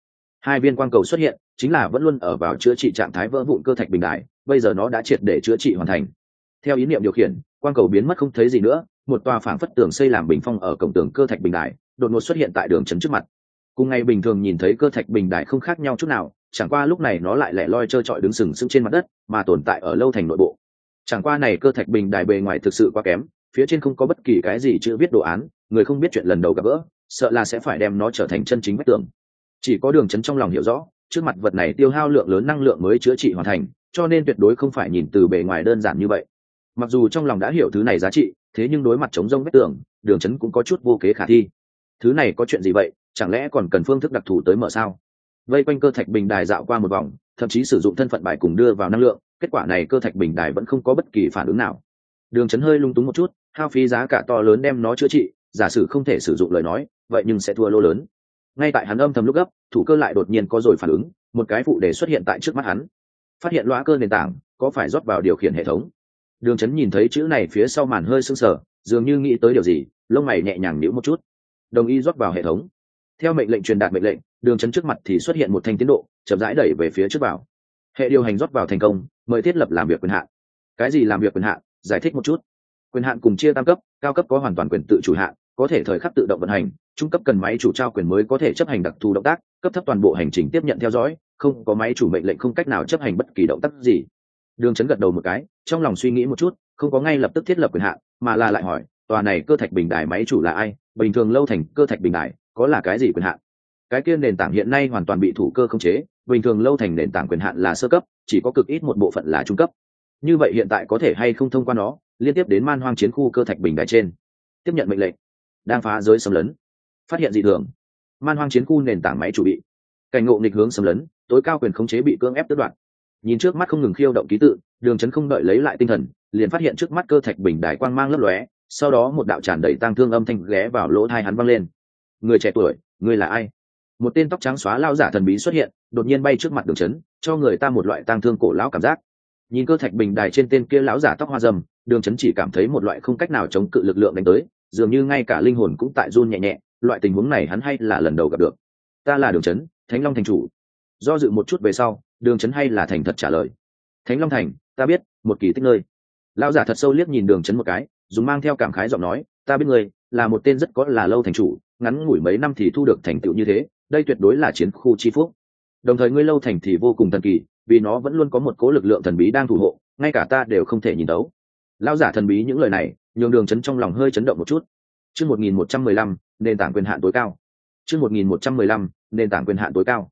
Hai viên quang cầu xuất hiện chính là vẫn luôn ở vào chữa trị trạng thái vỡ vụn cơ thạch bình đài, bây giờ nó đã triệt để chữa trị hoàn thành. Theo ý niệm điều khiển, quang cầu biến mất không thấy gì nữa, một tòa phảng phất tường xây làm bình phong ở cổng tường cơ thạch bình đài đột ngột xuất hiện tại đường trấn trước mặt. Cùng ngày bình thường nhìn thấy cơ thạch bình đài không khác nhau chút nào, chẳng qua lúc này nó lại lẻ loi trơ trọi đứng sừng sững trên mặt đất mà tồn tại ở lâu thành nội bộ. Chẳng qua này cơ thạch bình đài bề ngoài thực sự quá kém, phía trên không có bất kỳ cái gì chữ viết đồ án, người không biết chuyện lần đầu gặp gỡ sợ là sẽ phải đem nó trở thành chân chính vách tường. Chỉ có đường trấn trong lòng hiểu rõ, trước mặt vật này tiêu hao lượng lớn năng lượng mới chữa trị hoàn thành, cho nên tuyệt đối không phải nhìn từ bề ngoài đơn giản như vậy. Mặc dù trong lòng đã hiểu thứ này giá trị, thế nhưng đối mặt chống rông vách tường, đường trấn cũng có chút vô kế khả thi. Thứ này có chuyện gì vậy, chẳng lẽ còn cần phương thức đặc thù tới mở sao? Vây quanh cơ thạch bình đài dạo qua một vòng, thậm chí sử dụng thân phận bài cùng đưa vào năng lượng, kết quả này cơ thạch bình đài vẫn không có bất kỳ phản ứng nào. Đường trấn hơi lung túng một chút, hao phí giá cả to lớn đem nó chữa trị, giả sử không thể sử dụng lời nói, vậy nhưng sẽ thua lỗ lớn. Ngay tại hắn âm thầm lúc gấp, thủ cơ lại đột nhiên có rồi phản ứng, một cái phụ đề xuất hiện tại trước mắt hắn. Phát hiện lõa cơ nền tảng có phải rót vào điều khiển hệ thống. Đường trấn nhìn thấy chữ này phía sau màn hơi sưng sờ, dường như nghĩ tới điều gì, lông mày nhẹ nhàng nhíu một chút. Đồng ý rót vào hệ thống. Theo mệnh lệnh truyền đạt mệnh lệnh, đường trấn trước mặt thì xuất hiện một thanh tiến độ, chậm rãi đẩy về phía trước vào. Hệ điều hành rót vào thành công, mời thiết lập làm việc quyền hạn. Cái gì làm việc quyền hạn? Giải thích một chút. Quyền hạn cùng chia tam cấp, cao cấp có hoàn toàn quyền tự chủ hạn, có thể thời khắc tự động vận hành, trung cấp cần máy chủ trao quyền mới có thể chấp hành đặc thù động tác, cấp thấp toàn bộ hành trình tiếp nhận theo dõi, không có máy chủ mệnh lệnh không cách nào chấp hành bất kỳ động tác gì. Đường trấn gật đầu một cái, trong lòng suy nghĩ một chút, không có ngay lập tức thiết lập quyền hạn, mà là lại hỏi, tòa này cơ thạch bình đài máy chủ là ai? Bình thường lâu thành cơ thạch bình đài có là cái gì quyền hạn? Cái kia nền tảng hiện nay hoàn toàn bị thủ cơ khống chế, bình thường lâu thành nền tảng quyền hạn là sơ cấp, chỉ có cực ít một bộ phận là trung cấp. Như vậy hiện tại có thể hay không thông qua nó liên tiếp đến man hoang chiến khu cơ thạch bình đài trên? Tiếp nhận mệnh lệnh. Đang phá giới xâm lấn. Phát hiện dị thường. Man hoang chiến khu nền tảng máy chủ bị. Cảnh ngộ nghịch hướng xâm lấn, tối cao quyền khống chế bị cưỡng ép tước đoạt. Nhìn trước mắt không ngừng khiêu động ký tự, đường trấn không đợi lấy lại tinh thần, liền phát hiện trước mắt cơ thạch bình đài quang mang lấp lóe, sau đó một đạo tràn đầy tang thương âm thanh ghé vào lỗ tai hắn vang lên. Người trẻ tuổi, ngươi là ai? Một tên tóc trắng xóa lao giả thần bí xuất hiện, đột nhiên bay trước mặt đường trấn, cho người ta một loại tang thương cổ lão cảm giác. Nhìn cơ thạch bình đài trên tên kia lão giả tóc hoa râm, đường trấn chỉ cảm thấy một loại không cách nào chống cự lực lượng đánh tới, dường như ngay cả linh hồn cũng tại run nhẹ nhẹ. Loại tình huống này hắn hay là lần đầu gặp được. Ta là đường trấn, Thánh Long thành chủ. Do dự một chút về sau, đường trấn hay là thành thật trả lời. Thánh Long thành, ta biết, một kỳ tích nơi. Lão giả thật sâu liếc nhìn đường trấn một cái, dùng mang theo cảm khái giọng nói, ta biết ngươi là một tên rất có là lâu thành chủ, ngắn ngủi mấy năm thì thu được thành tựu như thế, đây tuyệt đối là chiến khu chi phúc. Đồng thời ngươi lâu thành thì vô cùng thần kỳ, vì nó vẫn luôn có một cố lực lượng thần bí đang thủ hộ, ngay cả ta đều không thể nhìn đấu. Lão giả thần bí những lời này nhường đường trấn trong lòng hơi chấn động một chút. Chương 1115, nền tảng quyền hạn tối cao. Chương 1115, nền tảng quyền hạn tối cao.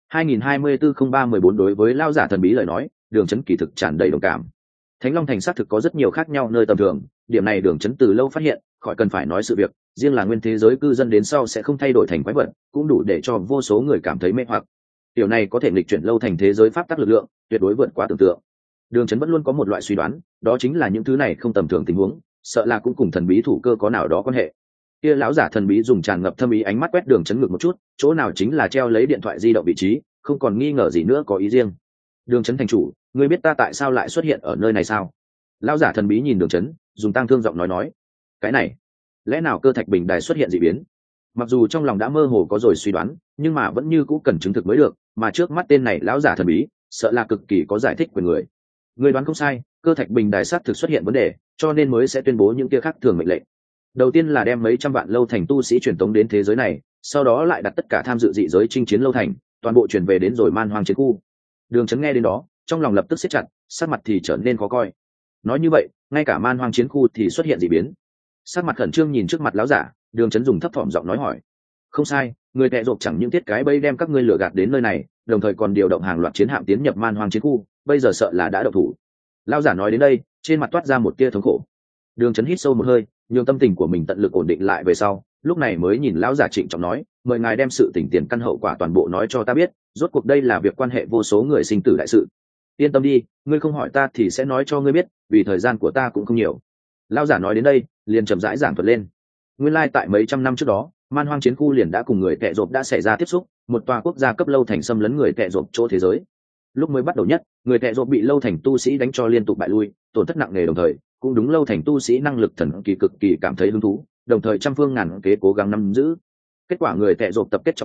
2024-03-14 đối với lão giả thần bí lời nói, đường trấn kỳ thực tràn đầy đồng cảm. Thánh Long thành xác thực có rất nhiều khác nhau nơi tầm thường, điểm này đường trấn từ lâu phát hiện, khỏi cần phải nói sự việc, riêng là nguyên thế giới cư dân đến sau sẽ không thay đổi thành quái vật, cũng đủ để cho vô số người cảm thấy mê hoặc. Điều này có thể nghịch chuyển lâu thành thế giới pháp tắc lực lượng, tuyệt đối vượt quá tưởng tượng. Đường trấn vẫn luôn có một loại suy đoán, đó chính là những thứ này không tầm thường tình huống, sợ là cũng cùng thần bí thủ cơ có nào đó quan hệ. Kia lão giả thần bí dùng tràn ngập thâm ý ánh mắt quét đường trấn ngược một chút, chỗ nào chính là treo lấy điện thoại di động vị trí, không còn nghi ngờ gì nữa có ý riêng. Đường trấn thành chủ, ngươi biết ta tại sao lại xuất hiện ở nơi này sao? Lão giả thần bí nhìn đường trấn, dùng tang thương giọng nói, cái này, lẽ nào cơ thạch bình đài xuất hiện dị biến? Mặc dù trong lòng đã mơ hồ có rồi suy đoán, nhưng mà vẫn như cũ cần chứng thực mới được, mà trước mắt tên này lão giả thần bí sợ là cực kỳ có giải thích quyền người. Người đoán không sai, cơ thạch bình đài xác thực xuất hiện vấn đề, cho nên mới sẽ tuyên bố những kia khác thường mệnh lệnh. Đầu tiên là đem mấy trăm vạn lâu thành tu sĩ truyền tống đến thế giới này, sau đó lại đặt tất cả tham dự dị giới chinh chiến lâu thành, toàn bộ truyền về đến rồi man hoang chiến khu. Đường trấn nghe đến đó, trong lòng lập tức siết chặt, sắc mặt thì trở nên khó coi. Nói như vậy, ngay cả man hoang chiến khu thì xuất hiện dị biến. Sắc mặt khẩn trương nhìn trước mặt lão giả, đường trấn dùng thấp thỏm giọng nói hỏi. Không sai, người tệ rộp chẳng những thiết cái bẫy đem các ngươi lừa gạt đến nơi này, đồng thời còn điều động hàng loạt chiến hạm tiến nhập man hoang chiến khu, bây giờ sợ là đã động thủ. Lão giả nói đến đây, trên mặt toát ra một tia thống khổ. Đường trấn hít sâu một hơi, nhường tâm tình của mình tận lực ổn định lại về sau, lúc này mới nhìn lão giả trịnh trọng nói, mời ngài đem sự tình tiền căn hậu quả toàn bộ nói cho ta biết, rốt cuộc đây là việc quan hệ vô số người sinh tử đại sự. Yên tâm đi, ngươi không hỏi ta thì sẽ nói cho ngươi biết, vì thời gian của ta cũng không nhiều. Lão giả nói đến đây, liền chậm rãi giảng thuật lên. Nguyên lai tại mấy trăm năm trước đó, man hoang chiến khu liền đã cùng người tệ rộp đã xảy ra tiếp xúc, một tòa quốc gia cấp lâu thành xâm lấn người tệ rộp chỗ thế giới. Lúc mới bắt đầu nhất, người tệ rộp bị lâu thành tu sĩ đánh cho liên tục bại lui, tổn thất nặng nề, đồng thời cũng đúng lâu thành tu sĩ năng lực thần kỳ cực kỳ cảm thấy hứng thú, đồng thời trăm phương ngàn kế cố gắng nắm giữ. Kết quả người tệ rộp tập kết trọng binh,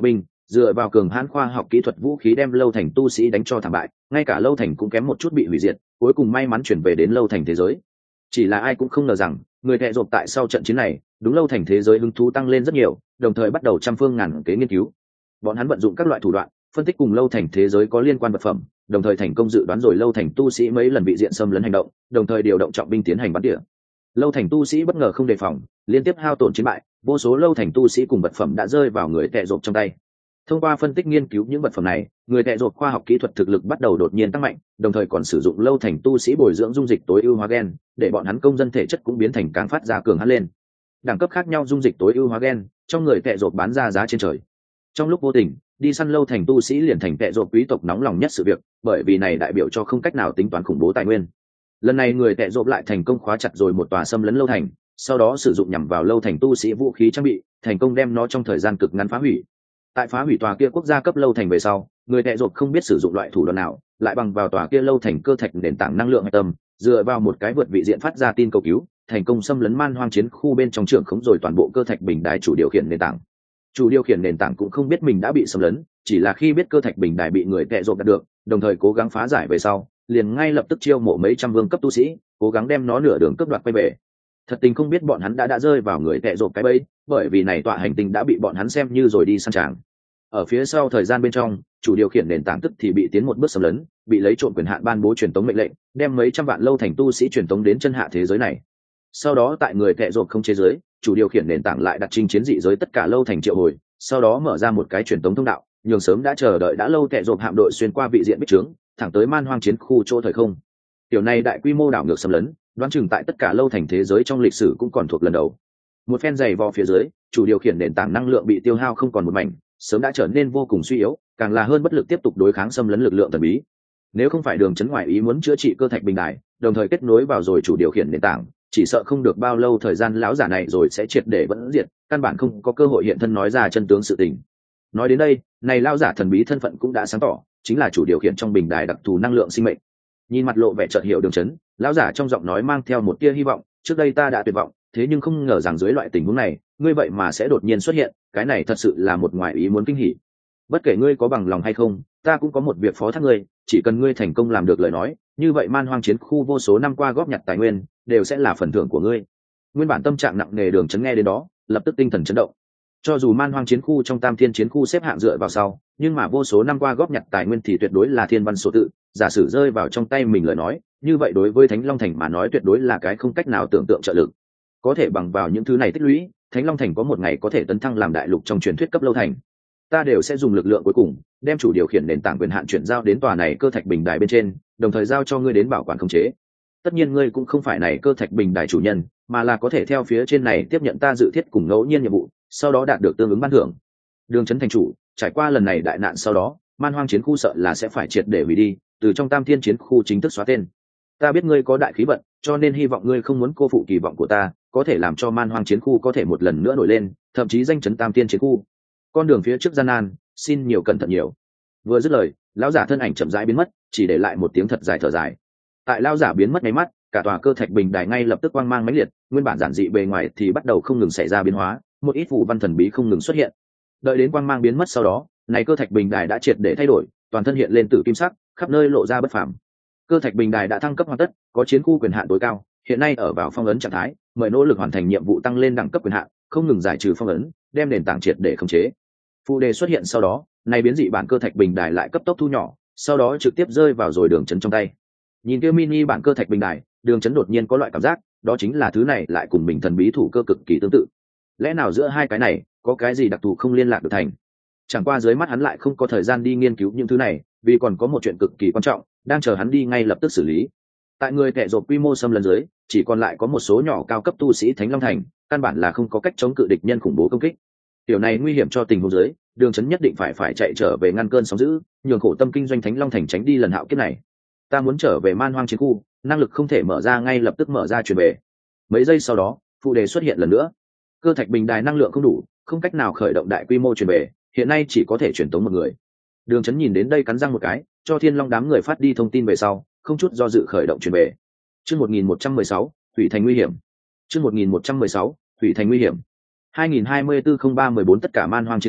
dựa vào cường hãn khoa học kỹ thuật vũ khí đem lâu thành tu sĩ đánh cho thảm bại, ngay cả lâu thành cũng kém một chút bị hủy diệt, cuối cùng may mắn chuyển về đến lâu thành thế giới. Chỉ là ai cũng không ngờ rằng người thẹ rộp tại sau trận chiến này đúng lâu thành thế giới hứng thú tăng lên rất nhiều, đồng thời bắt đầu trăm phương ngàn kế nghiên cứu. Bọn hắn vận dụng các loại thủ đoạn phân tích cùng lâu thành thế giới có liên quan vật phẩm, đồng thời thành công dự đoán rồi lâu thành tu sĩ mấy lần bị diện xâm lấn hành động, đồng thời điều động trọng binh tiến hành bắn tỉa. Lâu thành tu sĩ bất ngờ không đề phòng, liên tiếp hao tổn chiến bại, vô số lâu thành tu sĩ cùng vật phẩm đã rơi vào người tệ rộp trong tay. Thông qua phân tích nghiên cứu những vật phẩm này, người tệ rộp khoa học kỹ thuật thực lực bắt đầu đột nhiên tăng mạnh, đồng thời còn sử dụng lâu thành tu sĩ bồi dưỡng dung dịch tối ưu hóa gen, để bọn hắn công dân thể chất cũng biến thành càng phát ra cường hắn lên. Đẳng cấp khác nhau dung dịch tối ưu hóa gen, trong người tệ rộp bán ra giá trên trời. Trong lúc vô tình, đi săn lâu thành tu sĩ liền thành tệ rộp quý tộc nóng lòng nhất sự việc, bởi vì này đại biểu cho không cách nào tính toán khủng bố tài nguyên. Lần này người tệ rộp lại thành công khóa chặt rồi một tòa xâm lấn lâu thành, sau đó sử dụng nhằm vào lâu thành tu sĩ vũ khí trang bị, thành công đem nó trong thời gian cực ngắn phá hủy. Tại phá hủy tòa kia quốc gia cấp lâu thành về sau, người tệ rộp không biết sử dụng loại thủ đoạn nào, lại bằng vào tòa kia lâu thành cơ thạch nền tảng năng lượng hạch tâm, dựa vào một cái vượt vị diện phát ra tin cầu cứu, thành công xâm lấn man hoang chiến khu bên trong trưởng khống rồi toàn bộ cơ thạch bình đài chủ điều khiển nền tảng. Chủ điều khiển nền tảng cũng không biết mình đã bị xâm lấn, chỉ là khi biết cơ thạch bình đài bị người tệ rộp đạt được, đồng thời cố gắng phá giải về sau, liền ngay lập tức chiêu mộ mấy trăm vương cấp tu sĩ, cố gắng đem nó nửa đường cướp đoạt quay về. Thật tình không biết bọn hắn đã rơi vào người tệ rộp cái bẫy, bởi vì này tọa hành tinh đã bị bọn hắn xem như rồi đi săn tràng. Ở phía sau thời gian bên trong, chủ điều khiển nền tảng tức thì bị tiến một bước xâm lấn, bị lấy trộm quyền hạn ban bố truyền tống mệnh lệnh, đem mấy trăm vạn lâu thành tu sĩ truyền tống đến chân hạ thế giới này. Sau đó tại người tệ rộp không chế giới, chủ điều khiển nền tảng lại đặt chinh chiến dị giới tất cả lâu thành triệu hồi, sau đó mở ra một cái truyền tống thông đạo, nhường sớm đã chờ đợi đã lâu tệ rộp hạm đội xuyên qua vị diện bích trướng, thẳng tới man hoang chiến khu chỗ thời không. Tiểu này đại quy mô đảo ngược xâm lấn, đoán chừng tại tất cả lâu thành thế giới trong lịch sử cũng còn thuộc lần đầu. Một phen giày vò phía dưới, chủ điều khiển nền tảng năng lượng bị tiêu hao không còn một mảnh, sớm đã trở nên vô cùng suy yếu, càng là hơn bất lực tiếp tục đối kháng xâm lấn lực lượng thần bí. Nếu không phải đường chấn ngoại ý muốn chữa trị cơ thạch bình đài, đồng thời kết nối vào rồi chủ điều khiển nền tảng, chỉ sợ không được bao lâu thời gian lão giả này rồi sẽ triệt để vẫn diệt, căn bản không có cơ hội hiện thân nói ra chân tướng sự tình. Nói đến đây, này lão giả thần bí thân phận cũng đã sáng tỏ, chính là chủ điều khiển trong bình đài đặc thù năng lượng sinh mệnh. Nhìn mặt lộ vẻ chợt hiểu đường chấn, lão giả trong giọng nói mang theo một tia hy vọng, trước đây ta đã tuyệt vọng, thế nhưng không ngờ rằng dưới loại tình huống này, ngươi vậy mà sẽ đột nhiên xuất hiện, cái này thật sự là một ngoại ý muốn kinh hỉ. Bất kể ngươi có bằng lòng hay không, ta cũng có một việc phó thác ngươi, chỉ cần ngươi thành công làm được lời nói, như vậy man hoang chiến khu vô số năm qua góp nhặt tài nguyên, đều sẽ là phần thưởng của ngươi. Nguyên bản tâm trạng nặng nề đường chấn nghe đến đó, lập tức tinh thần chấn động. Cho dù man hoang chiến khu trong tam thiên chiến khu xếp hạng dựa vào sau, nhưng mà vô số năm qua góp nhặt tài nguyên thì tuyệt đối là thiên văn số tự, giả sử rơi vào trong tay mình lời nói, như vậy đối với Thánh Long Thành mà nói tuyệt đối là cái không cách nào tưởng tượng trợ lực. Có thể bằng vào những thứ này tích lũy, Thánh Long Thành có một ngày có thể tấn thăng làm đại lục trong truyền thuyết cấp lâu thành. Ta đều sẽ dùng lực lượng cuối cùng, đem chủ điều khiển nền tảng quyền hạn chuyển giao đến tòa này cơ thạch bình đài bên trên, đồng thời giao cho ngươi đến bảo quản khống chế. Tất nhiên ngươi cũng không phải này cơ thạch bình đài chủ nhân, mà là có thể theo phía trên này tiếp nhận ta dự thiết cùng ngẫu nhiên nhiệm vụ, sau đó đạt được tương ứng ban thưởng. Đường Chấn thành chủ, trải qua lần này đại nạn sau đó, man hoang chiến khu sợ là sẽ phải triệt để hủy đi, từ trong tam thiên chiến khu chính thức xóa tên. Ta biết ngươi có đại khí vận, cho nên hy vọng ngươi không muốn cô phụ kỳ vọng của ta, có thể làm cho man hoang chiến khu có thể một lần nữa nổi lên, thậm chí danh chấn tam thiên chiến khu. Con đường phía trước gian nan, xin nhiều cẩn thận nhiều. Vừa dứt lời, lão giả thân ảnh chậm rãi biến mất, chỉ để lại một tiếng thật dài thở dài. Tại lão giả biến mất ngay mắt, cả tòa cơ thạch bình đài ngay lập tức quang mang mãnh liệt, nguyên bản giản dị bề ngoài thì bắt đầu không ngừng xảy ra biến hóa, một ít phù văn thần bí không ngừng xuất hiện. Đợi đến quang mang biến mất sau đó, này cơ thạch bình đài đã triệt để thay đổi, toàn thân hiện lên tử kim sắc, khắp nơi lộ ra bất phàm. Cơ thạch bình đài đã thăng cấp hoàn tất, có chiến khu quyền hạn tối cao, hiện nay ở vào phong ấn trạng thái, mời nỗ lực hoàn thành nhiệm vụ tăng lên đẳng cấp quyền hạn, không ngừng giải trừ phong ấn, đem nền tảng triệt để khống chế. Phụ đề xuất hiện sau đó, này biến dị bản cơ thạch bình đài lại cấp tốc thu nhỏ, sau đó trực tiếp rơi vào rồi đường chấn trong tay. Nhìn kia mini bản cơ thạch bình đài, đường chấn đột nhiên có loại cảm giác, đó chính là thứ này lại cùng mình thần bí thủ cơ cực kỳ tương tự. Lẽ nào giữa hai cái này có cái gì đặc thù không liên lạc được thành? Chẳng qua dưới mắt hắn lại không có thời gian đi nghiên cứu những thứ này, vì còn có một chuyện cực kỳ quan trọng đang chờ hắn đi ngay lập tức xử lý. Tại người kẻ rộp quy mô xâm lấn dưới, chỉ còn lại có một số nhỏ cao cấp tu sĩ Thánh Long Thành, căn bản là không có cách chống cự địch nhân khủng bố công kích. Điều này nguy hiểm cho tình huống dưới, đường chấn nhất định phải chạy trở về ngăn cơn sóng dữ, nhường khổ tâm kinh doanh Thánh Long Thành tránh đi lần hạo kiếp này. Ta muốn trở về man hoang chiến khu, năng lực không thể mở ra ngay lập tức mở ra truyền về. Mấy giây sau đó, phụ đề xuất hiện lần nữa. Cơ thạch bình đài năng lượng không đủ, không cách nào khởi động đại quy mô truyền về, hiện nay chỉ có thể truyền tống một người. Đường chấn nhìn đến đây cắn răng một cái, cho Thiên Long đám người phát đi thông tin về sau, không chút do dự khởi động truyền về. Chương 1116, thủy thành nguy hiểm. Chương 1116, thủy thành nguy hiểm. 2024-03-14 tất cả man hoang chiến khu,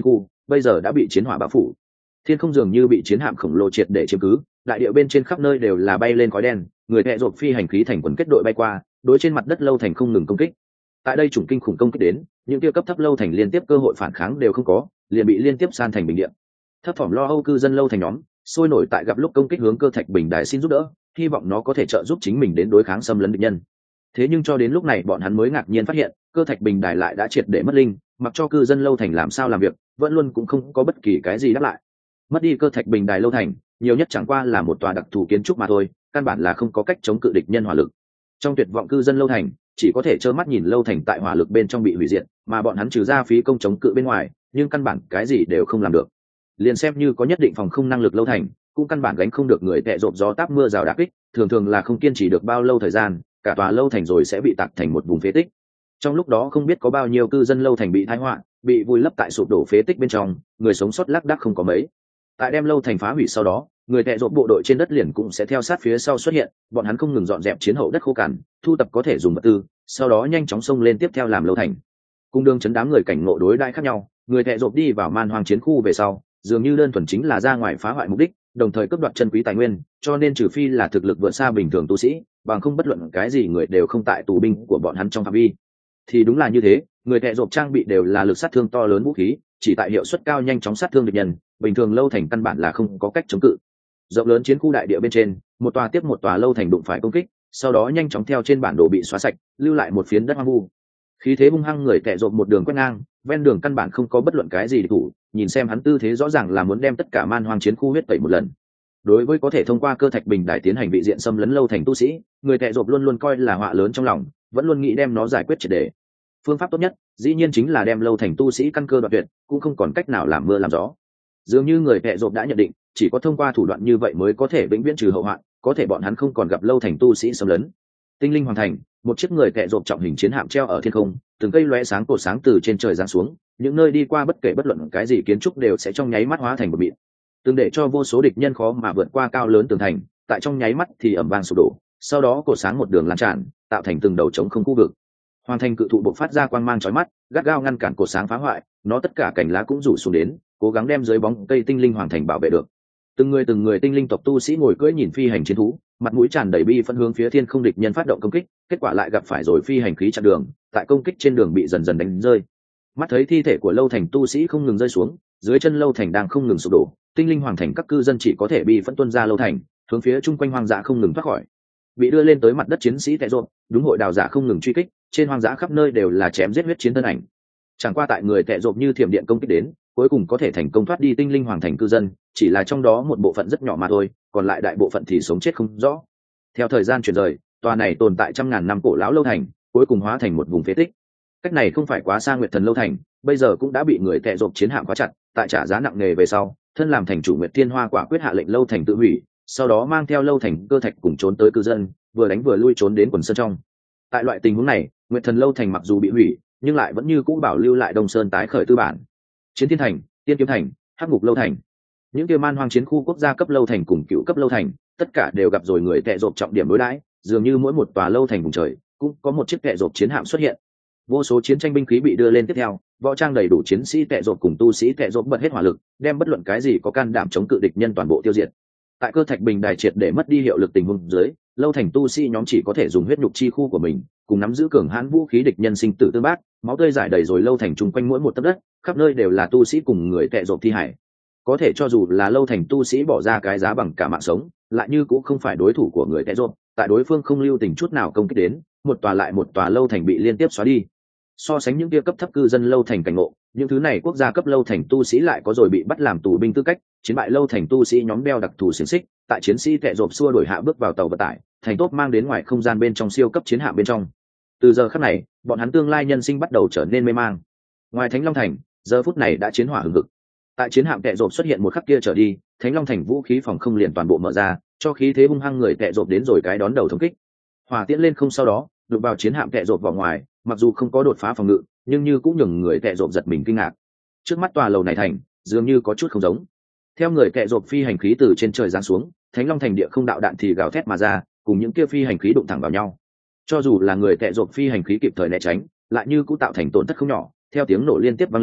bây giờ đã bị chiến hỏa bao phủ. Thiên không dường như bị chiến hạm khổng lồ triệt để chiếm cứ, đại địa bên trên khắp nơi đều là bay lên khói đen, người thẹ rộp phi hành khí thành quần kết đội bay qua, đối trên mặt đất lâu thành không ngừng công kích. Tại đây chủng kinh khủng công kích đến, những kia cấp thấp lâu thành liên tiếp cơ hội phản kháng đều không có, liền bị liên tiếp san thành bình địa. Thấp thỏm lo âu cư dân lâu thành nhóm sôi nổi tại gặp lúc công kích hướng cơ thạch bình đài xin giúp đỡ, hy vọng nó có thể trợ giúp chính mình đến đối kháng xâm lấn địch nhân. Thế nhưng cho đến lúc này bọn hắn mới ngạc nhiên phát hiện, cơ thạch bình đài lại đã triệt để mất linh, mặc cho cư dân lâu thành làm sao làm việc, vẫn luôn cũng không có bất kỳ cái gì đáp lại. Mất đi cơ thạch bình đài lâu thành, nhiều nhất chẳng qua là một tòa đặc thù kiến trúc mà thôi, căn bản là không có cách chống cự địch nhân hỏa lực. Trong tuyệt vọng cư dân lâu thành chỉ có thể trơ mắt nhìn lâu thành tại hỏa lực bên trong bị hủy diệt, mà bọn hắn trừ ra phí công chống cự bên ngoài, nhưng căn bản cái gì đều không làm được. Liền xem như có nhất định phòng không năng lực lâu thành, cũng căn bản gánh không được người tệ rộp gió táp mưa rào đả kích, thường thường là không kiên trì được bao lâu thời gian, cả tòa lâu thành rồi sẽ bị tạc thành một vùng phế tích. Trong lúc đó không biết có bao nhiêu cư dân lâu thành bị tai họa, bị vùi lấp tại sụp đổ phế tích bên trong, người sống sót lác đác không có mấy. Tại đem lâu thành phá hủy sau đó, người tệ rộp bộ đội trên đất liền cũng sẽ theo sát phía sau xuất hiện, bọn hắn không ngừng dọn dẹp chiến hậu đất khô cằn, thu tập có thể dùng vật tư, sau đó nhanh chóng xông lên tiếp theo làm lâu thành. Cung đường chấn đám người cảnh ngộ đối đãi khác nhau, người tệ rộp đi vào man hoang chiến khu về sau, dường như đơn thuần chính là ra ngoài phá hoại mục đích, đồng thời cướp đoạt chân quý tài nguyên, cho nên trừ phi là thực lực vượt xa bình thường tu sĩ, bằng không bất luận cái gì người đều không tại tù binh của bọn hắn trong phạm vi. Thì đúng là như thế, người tệ rộp trang bị đều là lực sát thương to lớn vũ khí, chỉ tại hiệu suất cao nhanh chóng sát thương địch nhân, bình thường lâu thành căn bản là không có cách chống cự. Rộng lớn chiến khu đại địa bên trên, một tòa tiếp một tòa lâu thành đụng phải công kích, sau đó nhanh chóng theo trên bản đồ bị xóa sạch, lưu lại một phiến đất hoang vu. Khí thế hung hăng người tệ rộp một đường quét ngang, ven đường căn bản không có bất luận cái gì địch thủ, nhìn xem hắn tư thế rõ ràng là muốn đem tất cả man hoang chiến khu huyết tẩy một lần. Đối với có thể thông qua cơ thạch bình đài tiến hành vị diện xâm lấn lâu thành tu sĩ, người tệ rộp luôn luôn coi là họa lớn trong lòng, vẫn luôn nghĩ đem nó giải quyết triệt để. Phương pháp tốt nhất dĩ nhiên chính là đem lâu thành tu sĩ căn cơ đoạt tuyệt, cũng không còn cách nào làm mưa làm gió. Dường như người tệ rộp đã nhận định, chỉ có thông qua thủ đoạn như vậy mới có thể vĩnh viễn trừ hậu hoạn, có thể bọn hắn không còn gặp lâu thành tu sĩ xâm lấn. Tinh linh hoàng thành, một chiếc người tệ rộp trọng hình chiến hạm treo ở thiên không, từng cây lóe sáng cột sáng từ trên trời giáng xuống, những nơi đi qua bất kể bất luận cái gì kiến trúc đều sẽ trong nháy mắt hóa thành một mịn, từng để cho vô số địch nhân khó mà vượt qua cao lớn tường thành, tại trong nháy mắt thì ầm vang sụp đổ, sau đó cột sáng một đường lan tràn, tạo thành từng đầu trống không khu vực. Hoàng thành cự thụ bộc phát ra quang mang chói mắt, gắt gao ngăn cản cột sáng phá hoại, nó tất cả cành lá cũng rủ xuống đến, cố gắng đem dưới bóng cây tinh linh hoàng thành bảo vệ được. Từng người tinh linh tộc tu sĩ ngồi cưỡi nhìn phi hành chiến thú, mặt mũi tràn đầy bi phẫn hướng phía thiên không địch nhân phát động công kích, kết quả lại gặp phải rồi phi hành khí chặn đường, tại công kích trên đường bị dần dần đánh rơi. Mắt thấy thi thể của lâu thành tu sĩ không ngừng rơi xuống, dưới chân lâu thành đang không ngừng sụp đổ, tinh linh hoàng thành các cư dân chỉ có thể bi phẫn tuân ra lâu thành, hướng phía chung quanh hoang dã không ngừng thoát khỏi. Bị đưa lên tới mặt đất chiến sĩ tệ rộp, đúng hội đào giả không ngừng truy kích, trên hoang dã khắp nơi đều là chém giết huyết chiến thân ảnh. Chẳng qua tại người tệ rộp như thiểm điện công kích đến, cuối cùng có thể thành công thoát đi tinh linh hoàng thành cư dân, chỉ là trong đó một bộ phận rất nhỏ mà thôi, còn lại đại bộ phận thì sống chết không rõ. Theo thời gian chuyển rời, tòa này tồn tại trăm ngàn năm cổ lão lâu thành, cuối cùng hóa thành một vùng phế tích. Cách này không phải quá xa Nguyệt Thần lâu thành, bây giờ cũng đã bị người tệ rộp chiến hạm khóa chặt, tại trả giá nặng nề về sau, thân làm thành chủ Nguyệt Thiên Hoa quả quyết hạ lệnh lâu thành tự hủy, sau đó mang theo lâu thành cơ thạch cùng trốn tới cư dân, vừa đánh vừa lui trốn đến quần sơn trong. Tại loại tình huống này, Nguyệt Thần lâu thành mặc dù bị hủy, nhưng lại vẫn như cũ bảo lưu lại Đông Sơn tái khởi tư bản. Chiến Thiên thành, Tiên Kiếm thành, Hắc Ngục lâu thành, những kia man hoang chiến khu quốc gia cấp lâu thành cùng cựu cấp lâu thành, tất cả đều gặp rồi người tệ rộp trọng điểm đối đãi, dường như mỗi một tòa lâu thành vùng trời cũng có một chiếc tệ rộp chiến hạm xuất hiện. Vô số chiến tranh binh khí bị đưa lên tiếp theo, võ trang đầy đủ chiến sĩ tệ rộp cùng tu sĩ tệ rộp bật hết hỏa lực, đem bất luận cái gì có can đảm chống cự địch nhân toàn bộ tiêu diệt. Tại cơ thạch bình đài triệt để mất đi hiệu lực tình huống dưới, lâu thành tu sĩ nhóm chỉ có thể dùng huyết nhục chi khu của mình, cùng nắm giữ cường hãn vũ khí địch nhân sinh tử tương bác, máu tươi rải đầy rồi lâu thành chung quanh mỗi một tấc đất, khắp nơi đều là tu sĩ cùng người tệ rộp thi hải. Có thể cho dù là lâu thành tu sĩ bỏ ra cái giá bằng cả mạng sống, lại như cũng không phải đối thủ của người tệ rộp, tại đối phương không lưu tình chút nào công kích đến, một tòa lại một tòa lâu thành bị liên tiếp xóa đi. So sánh những kia cấp thấp cư dân lâu thành cảnh ngộ, những thứ này quốc gia cấp lâu thành tu sĩ lại có rồi bị bắt làm tù binh tư cách, chiến bại lâu thành tu sĩ nhóm đeo đặc thù xiềng xích, tại chiến sĩ tệ rộp xua đuổi hạ bước vào tàu vận tải, thành tốt mang đến ngoài không gian bên trong siêu cấp chiến hạm bên trong. Từ giờ khắc này, bọn hắn tương lai nhân sinh bắt đầu trở nên mê mang. Ngoài Thánh Long thành, giờ phút này đã chiến hỏa hừng hực. Tại chiến hạm tệ rộp xuất hiện một khắc kia trở đi, Thánh Long thành vũ khí phòng không liền toàn bộ mở ra, cho khí thế hung hăng người tệ rộp đến rồi cái đón đầu thống kích. Hỏa tiễn lên không sau đó, đụng vào chiến hạm tệ rộp vào ngoài, mặc dù không có đột phá phòng ngự, nhưng như cũng nhường người tệ rộp giật mình kinh ngạc. Trước mắt tòa lầu này thành, dường như có chút không giống. Theo người tệ rộp phi hành khí từ trên trời giáng xuống, Thánh Long thành địa không đạo đạn thì gào thét mà ra, cùng những kia phi hành khí đụng thẳng vào nhau. Cho dù là người tệ rộp phi hành khí kịp thời né tránh, lại như cũng tạo thành tổn thất không nhỏ. Theo tiếng nổ liên tiếp vang lên,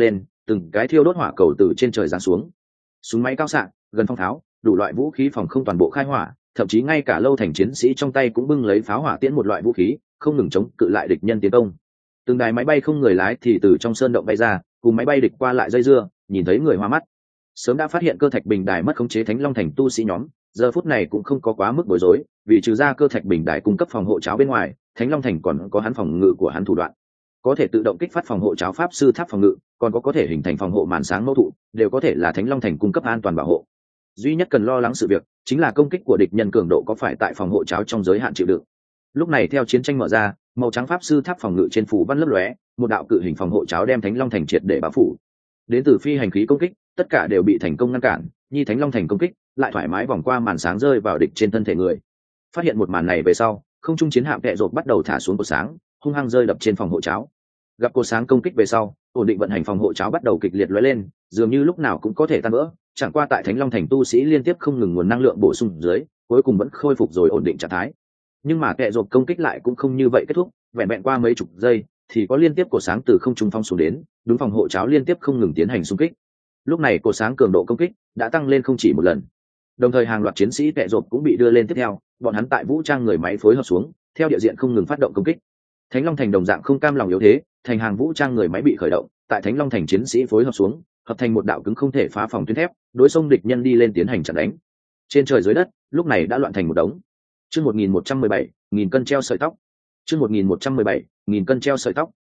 từng cái thiêu đốt hỏa cầu từ trên trời giáng xuống. Súng máy cao xạ, gần phong tháo, đủ loại vũ khí phòng không toàn bộ khai hỏa, thậm chí ngay cả lâu thành chiến sĩ trong tay cũng bưng lấy pháo hỏa tiễn một loại vũ khí, không ngừng chống cự lại địch nhân tiến công. Từng đài máy bay không người lái thì từ trong sơn động bay ra, cùng máy bay địch qua lại dây dưa, nhìn thấy người hoa mắt. Sớm đã phát hiện cơ thạch bình đài mất khống chế Thánh Long Thành tu sĩ nhóm, giờ phút này cũng không có quá mức bối rối, vì trừ ra cơ thạch bình đài cung cấp phòng hộ cháo bên ngoài, Thánh Long Thành còn có hắn phòng ngự của hắn thủ đoạn, có thể tự động kích phát phòng hộ cháo pháp sư tháp phòng ngự, còn có thể hình thành phòng hộ màn sáng mâu thụ, đều có thể là Thánh Long Thành cung cấp an toàn bảo hộ. Duy nhất cần lo lắng sự việc chính là công kích của địch nhân cường độ có phải tại phòng hộ cháo trong giới hạn chịu đựng. Lúc này theo chiến tranh mở ra, màu trắng pháp sư tháp phòng ngự trên phủ văn lấp lóe, một đạo cự hình phòng hộ cháo đem Thánh Long Thành triệt để bao phủ. Đến từ phi hành khí công kích, tất cả đều bị thành công ngăn cản, Nhi Thánh Long Thành công kích lại thoải mái vòng qua màn sáng rơi vào địch trên thân thể người. Phát hiện một màn này về sau, không trung chiến hạm kẹ rột bắt đầu thả xuống cột sáng, hung hăng rơi đập trên phòng hộ cháo. Gặp cột sáng công kích về sau, ổn định vận hành phòng hộ cháo bắt đầu kịch liệt lóe lên, dường như lúc nào cũng có thể tan vỡ. Chẳng qua tại Thánh Long Thành tu sĩ liên tiếp không ngừng nguồn năng lượng bổ sung dưới, cuối cùng vẫn khôi phục rồi ổn định trạng thái. Nhưng mà kẹ rột công kích lại cũng không như vậy kết thúc, vẹn vẹn qua mấy chục giây thì có liên tiếp cột sáng từ không trung phong xuống đến, đúng phòng hộ cháo liên tiếp không ngừng tiến hành xung kích. Lúc này cột sáng cường độ công kích đã tăng lên không chỉ một lần, đồng thời hàng loạt chiến sĩ kẹ rột cũng bị đưa lên tiếp theo, bọn hắn tại vũ trang người máy phối hợp xuống, theo địa diện không ngừng phát động công kích. Thánh Long Thành đồng dạng không cam lòng yếu thế, thành hàng vũ trang người máy bị khởi động, tại Thánh Long Thành chiến sĩ phối hợp xuống, hợp thành một đạo cứng không thể phá phòng tuyến thép, đối xông địch nhân đi lên tiến hành chặn đánh. Trên trời dưới đất, lúc này đã loạn thành một đống. Chương 1117, nghìn cân treo sợi tóc. Chương 1117, nghìn cân treo sợi tóc.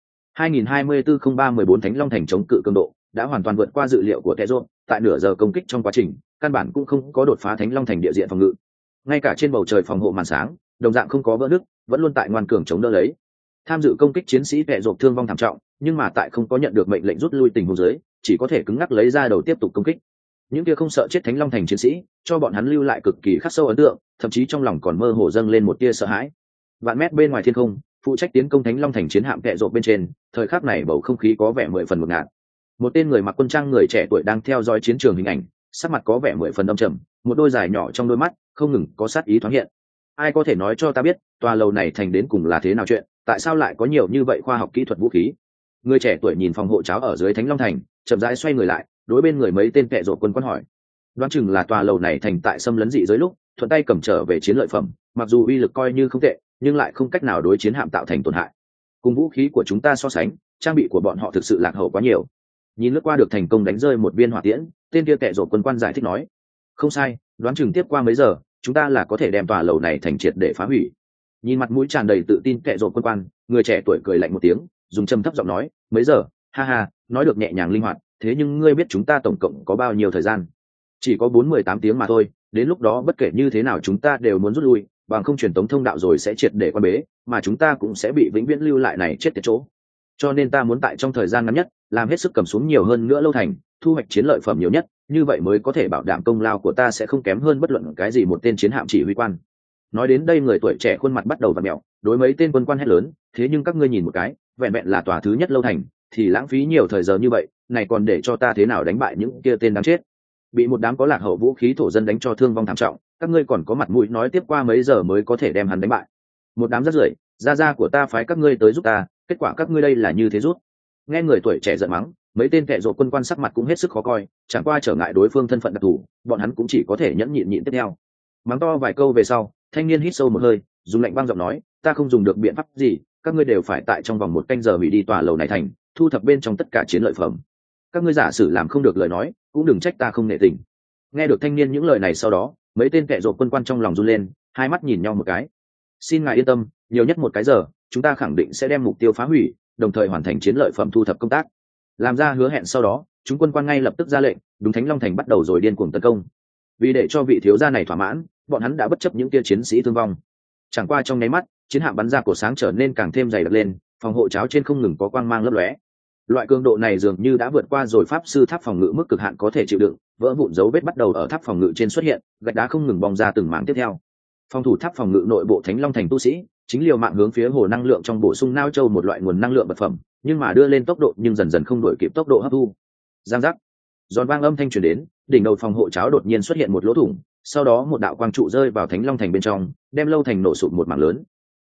2024-03-14 Thánh Long Thành chống cự cường độ đã hoàn toàn vượt qua dự liệu của Tezo, tại nửa giờ công kích trong quá trình, căn bản cũng không có đột phá Thánh Long Thành địa diện phòng ngự. Ngay cả trên bầu trời phòng hộ màn sáng, đồng dạng không có vỡ nứt, vẫn luôn tại ngoan cường chống đỡ lấy. Tham dự công kích chiến sĩ Tezo thương vong thảm trọng, nhưng mà tại không có nhận được mệnh lệnh rút lui tình huống dưới, chỉ có thể cứng ngắc lấy ra đầu tiếp tục công kích. Những kia không sợ chết Thánh Long Thành chiến sĩ, cho bọn hắn lưu lại cực kỳ khắc sâu ấn tượng, thậm chí trong lòng còn mơ hồ dâng lên một tia sợ hãi. Vạn mét bên ngoài thiên không, phụ trách tiến công Thánh Long Thành chiến hạm kẹ rột bên trên, thời khắc này bầu không khí có vẻ 10 phần ngột ngạt. Một tên người mặc quân trang người trẻ tuổi đang theo dõi chiến trường hình ảnh, sắc mặt có vẻ 10 phần âm trầm, một đôi dài nhỏ trong đôi mắt không ngừng có sát ý thoáng hiện. Ai có thể nói cho ta biết, tòa lầu này thành đến cùng là thế nào chuyện, tại sao lại có nhiều như vậy khoa học kỹ thuật vũ khí? Người trẻ tuổi nhìn phòng hộ cháo ở dưới Thánh Long Thành, chậm rãi xoay người lại, đối bên người mấy tên kẹ rột quân quan hỏi. Đoán chừng là tòa lầu này thành tại xâm lấn dị giới lúc, thuận tay cầm trở về chiến lợi phẩm, mặc dù uy lực coi như không tệ, nhưng lại không cách nào đối chiến hạm tạo thành tổn hại. Cùng vũ khí của chúng ta so sánh, trang bị của bọn họ thực sự lạc hậu quá nhiều. Nhìn lướt qua được thành công đánh rơi một viên hỏa tiễn, tên kia kẹ rột quân quan giải thích nói. Không sai, đoán chừng tiếp qua mấy giờ, chúng ta là có thể đem tòa lầu này thành triệt để phá hủy. Nhìn mặt mũi tràn đầy tự tin kẹ rột quân quan, người trẻ tuổi cười lạnh một tiếng, dùng trầm thấp giọng nói, mấy giờ, ha ha, nói được nhẹ nhàng linh hoạt, thế nhưng ngươi biết chúng ta tổng cộng có bao nhiêu thời gian? Chỉ có 4-18 tiếng mà thôi, đến lúc đó bất kể như thế nào chúng ta đều muốn rút lui, bằng không truyền tống thông đạo rồi sẽ triệt để quan bế, mà chúng ta cũng sẽ bị vĩnh viễn lưu lại này chết tiệt chỗ. Cho nên ta muốn tại trong thời gian ngắn nhất, làm hết sức cầm xuống nhiều hơn nữa lâu thành, thu hoạch chiến lợi phẩm nhiều nhất, như vậy mới có thể bảo đảm công lao của ta sẽ không kém hơn bất luận cái gì một tên chiến hạm chỉ huy quan. Nói đến đây người tuổi trẻ khuôn mặt bắt đầu vặn mèo, đối mấy tên quân quan hét lớn, thế nhưng các ngươi nhìn một cái, vẹn vẹn là tòa thứ nhất lâu thành, thì lãng phí nhiều thời giờ như vậy, này còn để cho ta thế nào đánh bại những kia tên đáng chết? Bị một đám có lạc hậu vũ khí thổ dân đánh cho thương vong thảm trọng, các ngươi còn có mặt mũi nói tiếp qua mấy giờ mới có thể đem hắn đánh bại? Một đám rác rưởi, gia của ta phái các ngươi tới giúp ta, kết quả các ngươi đây là như thế rút. Nghe người tuổi trẻ giận mắng, mấy tên kẻ rột quân quan sắc mặt cũng hết sức khó coi, chẳng qua trở ngại đối phương thân phận đặc thù, bọn hắn cũng chỉ có thể nhẫn nhịn tiếp theo. Mắng to vài câu về sau, thanh niên hít sâu một hơi, dùng lạnh băng giọng nói, ta không dùng được biện pháp gì, các ngươi đều phải tại trong vòng 1 canh giờ hủy đi tòa lầu này thành, thu thập bên trong tất cả chiến lợi phẩm. Các ngươi giả sử làm không được lời nói, cũng đừng trách ta không nể tình. Nghe được thanh niên những lời này sau đó, mấy tên kẻ rột quân quan trong lòng run lên, hai mắt nhìn nhau một cái. Xin ngài yên tâm, nhiều nhất 1 cái giờ, chúng ta khẳng định sẽ đem mục tiêu phá hủy, đồng thời hoàn thành chiến lợi phẩm thu thập công tác. Làm ra hứa hẹn sau đó, chúng quân quan ngay lập tức ra lệnh, đúng Thánh Long Thành bắt đầu rồi điên cuồng tấn công. Vì để cho vị thiếu gia này thỏa mãn, bọn hắn đã bất chấp những tia chiến sĩ thương vong. Chẳng qua trong nháy mắt, chiến hạm bắn ra cổ sáng trở nên càng thêm dày đặc lên, phòng hộ cháo trên không ngừng có quang mang lấp lóe. Loại cường độ này dường như đã vượt qua rồi pháp sư tháp phòng ngự mức cực hạn có thể chịu đựng, vỡ vụn dấu vết bắt đầu ở tháp phòng ngự trên xuất hiện, gạch đá không ngừng bong ra từng mảng tiếp theo. Phòng thủ tháp phòng ngự nội bộ Thánh Long Thành tu sĩ chính liều mạng hướng phía hồ năng lượng trong bổ sung nao châu một loại nguồn năng lượng vật phẩm, nhưng mà đưa lên tốc độ nhưng dần dần không đuổi kịp tốc độ hấp thu. Giang giác, giòn vang âm thanh truyền đến, đỉnh đầu phòng hộ cháo đột nhiên xuất hiện một lỗ thủng, sau đó một đạo quang trụ rơi vào Thánh Long Thành bên trong, đem lâu thành nổ sụp một mảng lớn.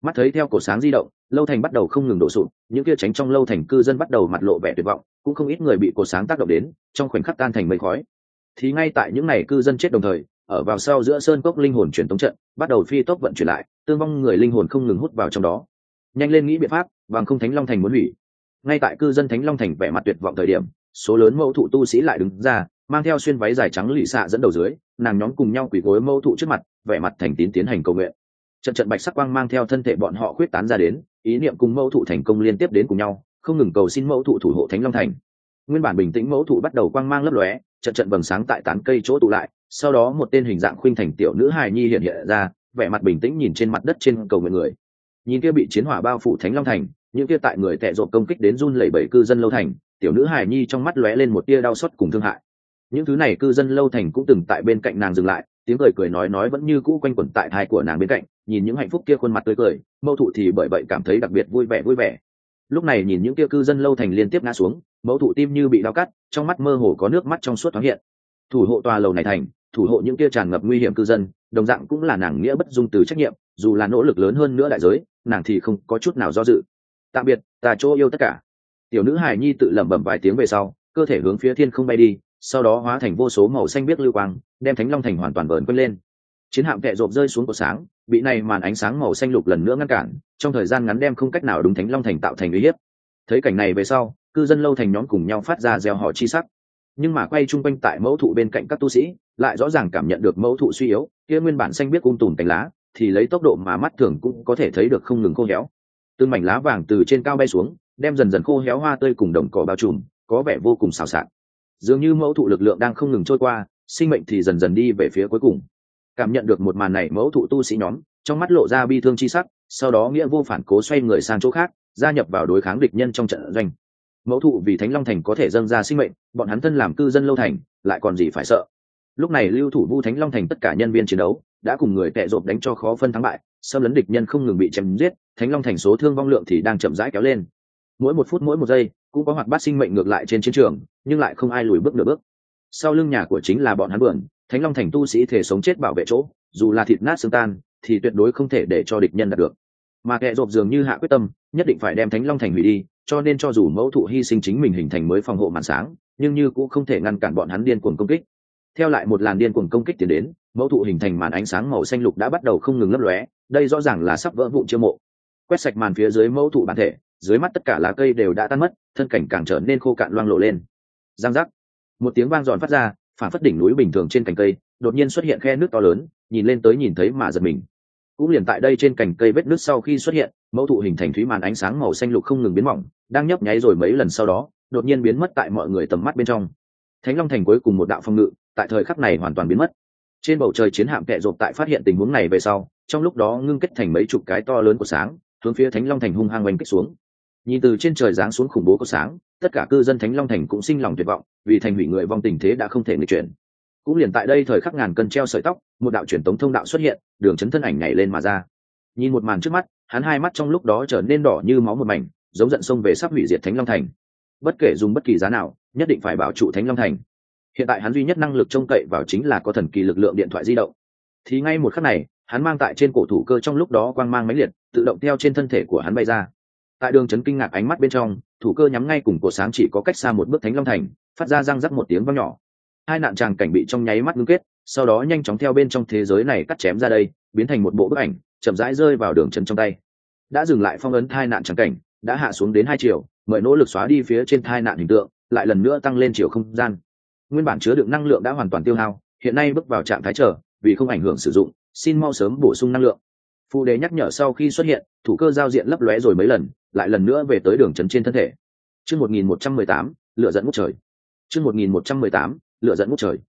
Mắt thấy theo cổ sáng di động, lâu thành bắt đầu không ngừng đổ sụp, những kia tránh trong lâu thành cư dân bắt đầu mặt lộ vẻ tuyệt vọng, cũng không ít người bị cổ sáng tác động đến, trong khoảnh khắc tan thành mây khói. Thì ngay tại những ngày cư dân chết đồng thời, ở vào sau giữa sơn cốc linh hồn truyền tống trận bắt đầu phi tốc vận chuyển lại, tương vong người linh hồn không ngừng hút vào trong đó. Nhanh lên nghĩ biện pháp, bằng không Thánh Long Thành muốn hủy. Ngay tại cư dân Thánh Long Thành vẻ mặt tuyệt vọng thời điểm, số lớn mẫu thụ tu sĩ lại đứng ra, mang theo xuyên váy dài trắng lụy xạ dẫn đầu dưới, nàng nhóm cùng nhau quỳ gối mẫu thụ trước mặt, vẻ mặt thành tín tiến hành cầu nguyện. Trận trận bạch sắc quang mang theo thân thể bọn họ khuyết tán ra đến, ý niệm cùng mẫu thụ thành công liên tiếp đến cùng nhau, không ngừng cầu xin mẫu thụ thủ hộ Thánh Long Thành. Nguyên bản bình tĩnh mẫu thụ bắt đầu quang mang lấp lóe, trận trận vầng sáng tại tán cây chỗ tụ lại, sau đó một tên hình dạng khuynh thành tiểu nữ hài nhi hiện hiện ra, vẻ mặt bình tĩnh nhìn trên mặt đất trên cầu nguyện người. Nhìn kia bị chiến hỏa bao phủ Thánh Long Thành, những kia tại người tệ rộp công kích đến run lẩy bẩy cư dân lâu thành, tiểu nữ hài nhi trong mắt lóe lên một tia đau xót cùng thương hại. Những thứ này cư dân lâu thành cũng từng tại bên cạnh nàng dừng lại, tiếng cười nói vẫn như cũ quanh quẩn tại thai của nàng bên cạnh, nhìn những hạnh phúc kia khuôn mặt tươi cười, mẫu thụ thì bởi vậy cảm thấy đặc biệt vui vẻ. Lúc này nhìn những kia cư dân lâu thành liên tiếp ngã xuống, mẫu thụ tim như bị đau cắt, trong mắt mơ hồ có nước mắt trong suốt thoáng hiện. Thủ hộ tòa lầu này thành, thủ hộ những kia tràn ngập nguy hiểm cư dân, đồng dạng cũng là nàng nghĩa bất dung từ trách nhiệm, dù là nỗ lực lớn hơn nữa đại giới, nàng thì không có chút nào do dự. Tạm biệt, ta chỗ yêu tất cả. Tiểu nữ hài nhi tự lẩm bẩm vài tiếng về sau, cơ thể hướng phía thiên không bay đi, sau đó hóa thành vô số màu xanh biếc lưu quang, đem Thánh Long Thành hoàn toàn vờn quanh lên. Chiến hạm kẹ rộp rơi xuống cột sáng, bị này màn ánh sáng màu xanh lục lần nữa ngăn cản, trong thời gian ngắn đem không cách nào đúng Thánh Long Thành tạo thành uy hiếp. Thấy cảnh này về sau, cư dân lâu thành nhóm cùng nhau phát ra reo hò chi sắc. Nhưng mà quay chung quanh tại mẫu thụ bên cạnh các tu sĩ, lại rõ ràng cảm nhận được mẫu thụ suy yếu, kia nguyên bản xanh biếc tùm cánh lá, thì lấy tốc độ mà mắt thường cũng có thể thấy được không ngừng khô héo. Từng mảnh lá vàng từ trên cao bay xuống, đem dần dần khô héo hoa tươi cùng đồng cỏ bao trùm, có vẻ vô cùng xào xạc. Dường như mẫu thụ lực lượng đang không ngừng trôi qua, sinh mệnh thì dần dần đi về phía cuối cùng. Cảm nhận được một màn này, mẫu thụ tu sĩ nhóm trong mắt lộ ra bi thương chi sắc, sau đó nghĩa vô phản cố xoay người sang chỗ khác, gia nhập vào đối kháng địch nhân trong trận doanh. Mẫu thụ vì Thánh Long Thành có thể dâng ra sinh mệnh, bọn hắn thân làm cư dân lâu thành, lại còn gì phải sợ. Lúc này lưu thủ Vu Thánh Long Thành tất cả nhân viên chiến đấu đã cùng người tệ rộp đánh cho khó phân thắng bại, xâm lấn địch nhân không ngừng bị chém giết, Thánh Long Thành số thương vong lượng thì đang chậm rãi kéo lên. Mỗi một phút mỗi một giây cũng có hoạt bát sinh mệnh ngược lại trên chiến trường, nhưng lại không ai lùi bước nửa bước. Sau lưng nhà của chính là bọn hắn vườn, Thánh Long Thành tu sĩ thể sống chết bảo vệ chỗ, dù là thịt nát xương tan thì tuyệt đối không thể để cho địch nhân đạt được. Mà kẻ rộp dường như hạ quyết tâm nhất định phải đem Thánh Long Thành hủy đi, cho nên cho dù mẫu thụ hy sinh chính mình hình thành mới phòng hộ màn sáng, nhưng như cũng không thể ngăn cản bọn hắn điên cuồng công kích. Theo lại một làn điên cuồng công kích tiến đến, mẫu thụ hình thành màn ánh sáng màu xanh lục đã bắt đầu không ngừng lấp lóe, đây rõ ràng là sắp vỡ vụn chiêu mộ. Quét sạch màn phía dưới mẫu thụ bản thể, dưới mắt tất cả lá cây đều đã tan mất, thân cảnh càng trở nên khô cạn loang lộ lên. Giang giác, một tiếng vang dọn phát ra, phản phất đỉnh núi bình thường trên cành cây đột nhiên xuất hiện khe nước to lớn, nhìn lên tới nhìn thấy mà giật mình. Cũng liền tại đây trên cành cây vết nước sau khi xuất hiện, mẫu thụ hình thành thúy màn ánh sáng màu xanh lục không ngừng biến mỏng, đang nhấp nháy rồi mấy lần sau đó đột nhiên biến mất tại mọi người tầm mắt bên trong. Thánh Long Thành cuối cùng một đạo phong ngự tại thời khắc này hoàn toàn biến mất. Trên bầu trời chiến hạm kẹ rộp tại phát hiện tình huống này về sau, trong lúc đó ngưng kết thành mấy chục cái to lớn của sáng, hướng phía Thánh Long Thành hung hăng oanh kích xuống. Nhìn từ trên trời giáng xuống khủng bố của sáng, tất cả cư dân Thánh Long Thành cũng sinh lòng tuyệt vọng, vì thành hủy người vong tình thế đã không thể nghịch chuyển. Cũng liền tại đây thời khắc ngàn cân treo sợi tóc, một đạo truyền tống thông đạo xuất hiện, Đường Chấn thân ảnh nhảy lên mà ra. Nhìn một màn trước mắt, hắn hai mắt trong lúc đó trở nên đỏ như máu một mảnh, giống giận sông về sắp hủy diệt Thánh Long Thành. Bất kể dùng bất kỳ giá nào, nhất định phải bảo trụ Thánh Long Thành. Hiện tại hắn duy nhất năng lực trông cậy vào chính là có thần kỳ lực lượng điện thoại di động. Thì ngay một khắc này, hắn mang tại trên cổ thủ cơ trong lúc đó quang mang mãnh liệt, tự động theo trên thân thể của hắn bay ra. Tại Đường Chấn kinh ngạc ánh mắt bên trong, thủ cơ nhắm ngay cùng cổ sáng chỉ có cách xa một bước Thánh Long Thành, phát ra răng rắc một tiếng vang nhỏ. Hai nạn tràng cảnh bị trong nháy mắt ngưng kết, sau đó nhanh chóng theo bên trong thế giới này cắt chém ra đây, biến thành một bộ bức ảnh, chậm rãi rơi vào Đường Chấn trong tay. Đã dừng lại phong ấn thai nạn tràng cảnh, đã hạ xuống đến 2 chiều, mời nỗ lực xóa đi phía trên thai nạn hình tượng, lại lần nữa tăng lên chiều không gian. Nguyên bản chứa đựng năng lượng đã hoàn toàn tiêu hao, hiện nay bước vào trạng thái chờ, vì không ảnh hưởng sử dụng, xin mau sớm bổ sung năng lượng. Phụ đề nhắc nhở sau khi xuất hiện, thủ cơ giao diện lấp lóe rồi mấy lần, lại lần nữa về tới Đường Chấn trên thân thể. Chương 1118, lửa giận ngút trời. Chương 1118, lửa giận ngút trời.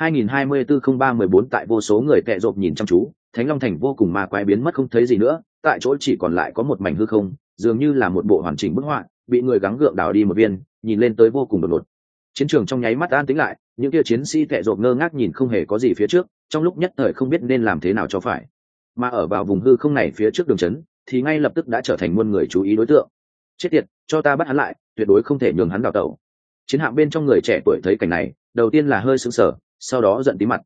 2024-03-14 tại vô số người tệ rộp nhìn chăm chú, Thánh Long Thành vô cùng ma quái biến mất không thấy gì nữa, tại chỗ chỉ còn lại có một mảnh hư không, dường như là một bộ hoàn chỉnh bức họa, bị người gắng gượng đào đi một viên, nhìn lên tới vô cùng đột ngột. Chiến trường trong nháy mắt an tĩnh lại, những kia chiến sĩ tệ rộp ngơ ngác nhìn không hề có gì phía trước, trong lúc nhất thời không biết nên làm thế nào cho phải. Mà ở vào vùng hư không này phía trước Đường Chấn, thì ngay lập tức đã trở thành muôn người chú ý đối tượng. Chết tiệt, cho ta bắt hắn lại, tuyệt đối không thể nhường hắn đào tẩu. Chiến hạm bên trong người trẻ tuổi thấy cảnh này, đầu tiên là hơi sững sờ, sau đó giận tí mặt.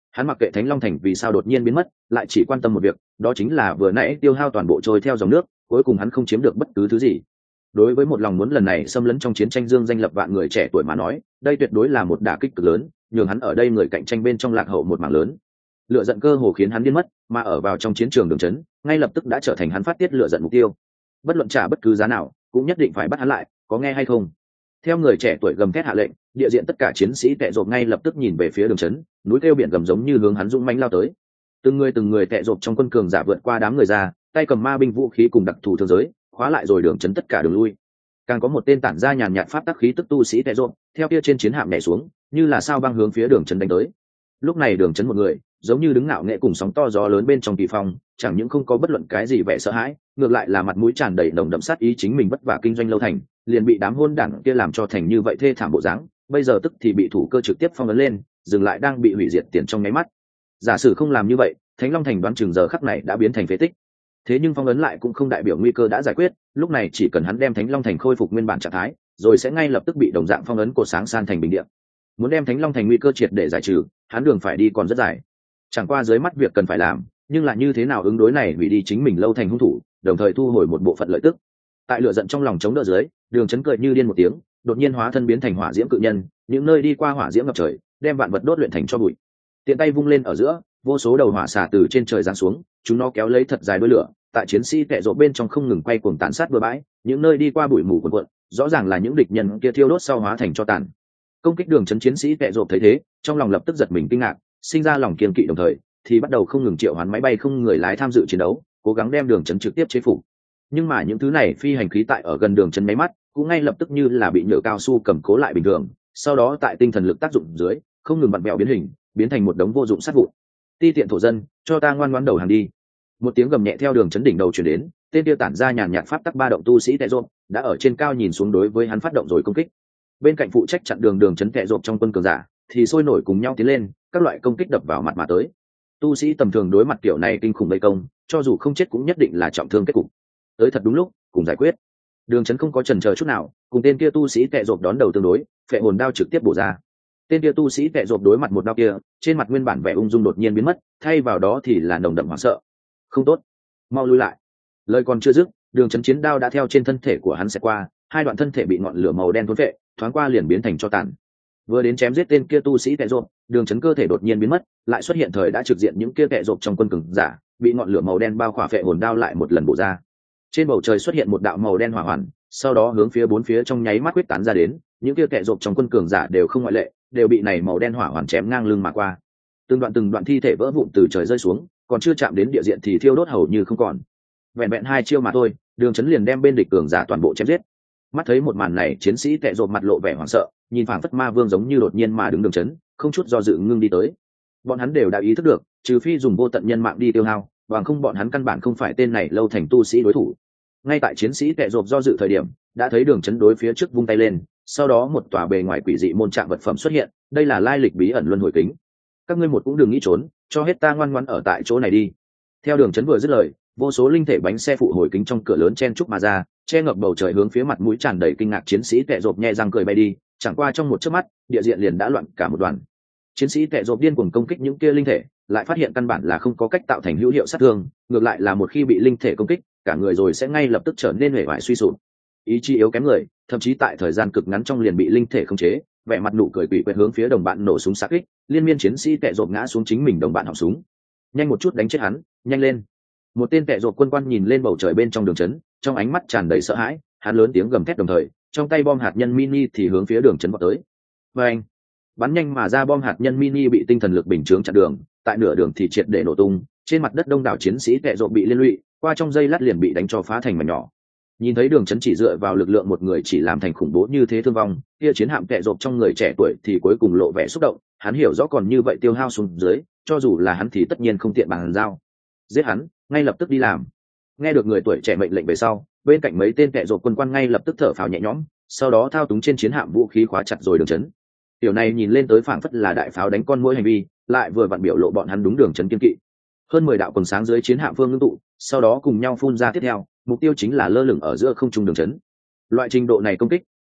Hắn mặc kệ Thánh Long Thành vì sao đột nhiên biến mất, lại chỉ quan tâm một việc, đó chính là vừa nãy tiêu hao toàn bộ trôi theo dòng nước, cuối cùng hắn không chiếm được bất cứ thứ gì. Đối với một lòng muốn lần này xâm lấn trong chiến tranh dương danh lập vạn người trẻ tuổi mà nói, đây tuyệt đối là một đả kích cực lớn, nhường hắn ở đây người cạnh tranh bên trong lạc hậu một mảng lớn. Lựa giận cơ hồ khiến hắn điên mất, mà ở vào trong chiến trường Đường Chấn, ngay lập tức đã trở thành hắn phát tiết lựa giận mục tiêu. Bất luận trả bất cứ giá nào, cũng nhất định phải bắt hắn lại, có nghe hay không? Theo người trẻ tuổi gầm thét hạ lệnh, địa diện tất cả chiến sĩ tệ rộp ngay lập tức nhìn về phía Đường Chấn, núi kêu biển gầm giống như hướng hắn dũng mãnh lao tới. Từng người tệ rộp trong quân cường giả vượt qua đám người ra, tay cầm ma binh vũ khí cùng đặc thù thương giới, khóa lại rồi Đường Chấn tất cả đường lui. Càng có một tên tản ra nhàn nhạt pháp tắc khí tức tu sĩ tệ rộp, theo kia trên chiến hạm nhảy xuống, như là sao băng hướng phía Đường Chấn đánh tới. Lúc này Đường Chấn một người, giống như đứng ngạo nghễ cùng sóng to gió lớn bên trong kỳ phong, chẳng những không có bất luận cái gì vẻ sợ hãi, ngược lại là mặt mũi tràn đầy nồng đậm sát ý, chính mình vất vả kinh doanh lâu thành, liền bị đám hôn đảng kia làm cho thành như vậy thê thảm bộ dáng, bây giờ tức thì bị thủ cơ trực tiếp phong ấn lên, dừng lại đang bị hủy diệt tiền trong nháy mắt. Giả sử không làm như vậy, Thánh Long Thành đoán chừng giờ khắc này đã biến thành phế tích. Thế nhưng phong ấn lại cũng không đại biểu nguy cơ đã giải quyết, lúc này chỉ cần hắn đem Thánh Long Thành khôi phục nguyên bản trạng thái, rồi sẽ ngay lập tức bị đồng dạng phong ấn cột sáng san thành bình địa. Muốn đem Thánh Long Thành nguy cơ triệt để giải trừ, hắn đường phải đi còn rất dài. Chẳng qua dưới mắt việc cần phải làm, nhưng là như thế nào ứng đối này hủy đi chính mình lâu thành hung thủ, đồng thời thu hồi một bộ phận lợi tức. Tại lửa giận trong lòng chống đỡ dưới, Đường Chấn cười như điên một tiếng, đột nhiên hóa thân biến thành hỏa diễm cự nhân, những nơi đi qua hỏa diễm ngập trời, đem vạn vật đốt luyện thành cho bụi. Tiện tay vung lên ở giữa, vô số đầu hỏa xả từ trên trời giáng xuống, chúng nó kéo lấy thật dài đuôi lửa, tại chiến sĩ tệ rộ bên trong không ngừng quay cuồng tàn sát bừa bãi, những nơi đi qua bụi mù cuồn cuộn, rõ ràng là những địch nhân kia thiêu đốt sau hóa thành cho tàn. Công kích Đường Chấn chiến sĩ tệ rộ thấy thế, trong lòng lập tức giật mình kinh ngạc, sinh ra lòng kiên kỵ, đồng thời thì bắt đầu không ngừng triệu hoán máy bay không người lái tham dự chiến đấu, cố gắng đem Đường Chấn trực tiếp chế phục. Nhưng mà những thứ này phi hành khí tại ở gần Đường Chấn máy mắt, cũng ngay lập tức như là bị nhựa cao su cầm cố lại bình thường, sau đó tại tinh thần lực tác dụng dưới, không ngừng vặn vẹo biến hình, biến thành một đống vô dụng sát vụn. Ti tiện thổ dân, cho ta ngoan ngoãn đầu hàng đi. Một tiếng gầm nhẹ theo Đường Chấn đỉnh đầu truyền đến, tên kia tản ra nhàn nhạt pháp tắc ba động tu sĩ tệ rộp đã ở trên cao nhìn xuống đối với hắn phát động rồi công kích. Bên cạnh phụ trách chặn Đường Chấn tệ rộp trong quân cường giả thì sôi nổi cùng nhau tiến lên, các loại công kích đập vào mặt mà tới. Tu sĩ tầm thường đối mặt kiểu này kinh khủng vây công, cho dù không chết cũng nhất định là trọng thương kết cục. Tới thật đúng lúc, cùng giải quyết. Đường Chấn không có chần chờ chút nào, cùng tên kia tu sĩ tệ rộp đón đầu tương đối, phệ hồn đao trực tiếp bổ ra. Tên kia tu sĩ tệ rộp đối mặt một đao kia, trên mặt nguyên bản vẻ ung dung đột nhiên biến mất, thay vào đó thì là nồng đậm hoảng sợ. Không tốt, mau lui lại. Lời còn chưa dứt, Đường Chấn chiến đao đã theo trên thân thể của hắn xẹt qua, hai đoạn thân thể bị ngọn lửa màu đen thôn phệ, thoáng qua liền biến thành tro tàn. Vừa đến chém giết tên kia tu sĩ tệ rộp, Đường Chấn cơ thể đột nhiên biến mất, lại xuất hiện thời đã trực diện những kia tệ rộp trong quân cường giả, bị ngọn lửa màu đen bao khỏa, phệ hồn đao lại một lần bổ ra. Trên bầu trời xuất hiện một đạo màu đen hỏa hoàn, sau đó hướng phía bốn phía trong nháy mắt quyết tán ra đến, những kia tệ rộp trong quân cường giả đều không ngoại lệ, đều bị này màu đen hỏa hoàn chém ngang lưng mà qua. Từng đoạn thi thể vỡ vụn từ trời rơi xuống, còn chưa chạm đến địa diện thì thiêu đốt hầu như không còn. Vẹn vẹn hai chiêu mà thôi, Đường Chấn liền đem bên địch cường giả toàn bộ chém giết. Mắt thấy một màn này, chiến sĩ tệ rộp mặt lộ vẻ hoảng sợ, nhìn phảng phất ma vương giống như đột nhiên mà đứng Đường Chấn, không chút do dự ngưng đi tới. Bọn hắn đều đã ý thức được, trừ phi dùng vô tận nhân mạng đi tiêu hao, bằng không bọn hắn căn bản không phải tên này lâu thành tu sĩ đối thủ. Ngay tại chiến sĩ tệ rộp do dự thời điểm, đã thấy Đường Chấn đối phía trước vung tay lên, sau đó một tòa bề ngoài quỷ dị môn trạng vật phẩm xuất hiện, đây là lai lịch bí ẩn luân hồi kính. Các ngươi một cũng đừng nghĩ trốn, cho hết ta ngoan ngoãn ở tại chỗ này đi. Theo Đường Chấn vừa dứt lời, vô số linh thể bánh xe phụ hồi kính trong cửa lớn chen trúc mà ra, che ngập bầu trời hướng phía mặt mũi tràn đầy kinh ngạc chiến sĩ tệ rộp nhẹ răng cười bay đi, chẳng qua trong một chớp mắt, địa diện liền đã loạn cả một đoàn. Chiến sĩ tệ rộp điên cuồng công kích những kia linh thể, lại phát hiện căn bản là không có cách tạo thành hữu hiệu sát thương, ngược lại là một khi bị linh thể công kích, cả người rồi sẽ ngay lập tức trở nên uể oải suy sụp. Ý chí yếu kém người, thậm chí tại thời gian cực ngắn trong liền bị linh thể khống chế, vẻ mặt nụ cười quỷ quyệt hướng phía đồng bạn nổ súng xạ kích, liên miên chiến sĩ tệ rộp ngã xuống chính mình đồng bạn họng súng. Nhanh một chút đánh chết hắn, nhanh lên. Một tên tệ rộp quân quan nhìn lên bầu trời bên trong Đường Chấn, trong ánh mắt tràn đầy sợ hãi, hắn lớn tiếng gầm thét, đồng thời trong tay bom hạt nhân mini thì hướng phía Đường Chấn vọt tới. Và anh, bắn nhanh mà ra bom hạt nhân mini bị tinh thần lực bình chướng chặn đường, tại nửa đường thì triệt để nổ tung, trên mặt đất đông đảo chiến sĩ tệ rộp bị liên lụy, qua trong giây lát liền bị đánh cho phá thành mảnh nhỏ. Nhìn thấy Đường Chấn chỉ dựa vào lực lượng một người chỉ làm thành khủng bố như thế thương vong, kia chiến hạm tệ rộp trong người trẻ tuổi thì cuối cùng lộ vẻ xúc động, hắn hiểu rõ còn như vậy tiêu hao xuống dưới, cho dù là hắn thì tất nhiên không tiện bàn giao. Giết hắn, ngay lập tức đi làm. Nghe được người tuổi trẻ mệnh lệnh về sau, bên cạnh mấy tên tệ rộp quân quan ngay lập tức thở phào nhẹ nhõm, sau đó thao túng trên chiến hạm vũ khí khóa chặt rồi Đường Chấn. Điều này nhìn lên tới phảng phất là đại pháo đánh con muỗi hành vi, lại vừa vặn biểu lộ bọn hắn đúng Đường Chấn kiên kỵ. Hơn 10 đạo quần sáng dưới chiến hạm phương ngưng tụ, sau đó cùng nhau phun ra tiếp theo, mục tiêu chính là lơ lửng ở giữa không trung Đường Chấn. Loại trình độ này công kích,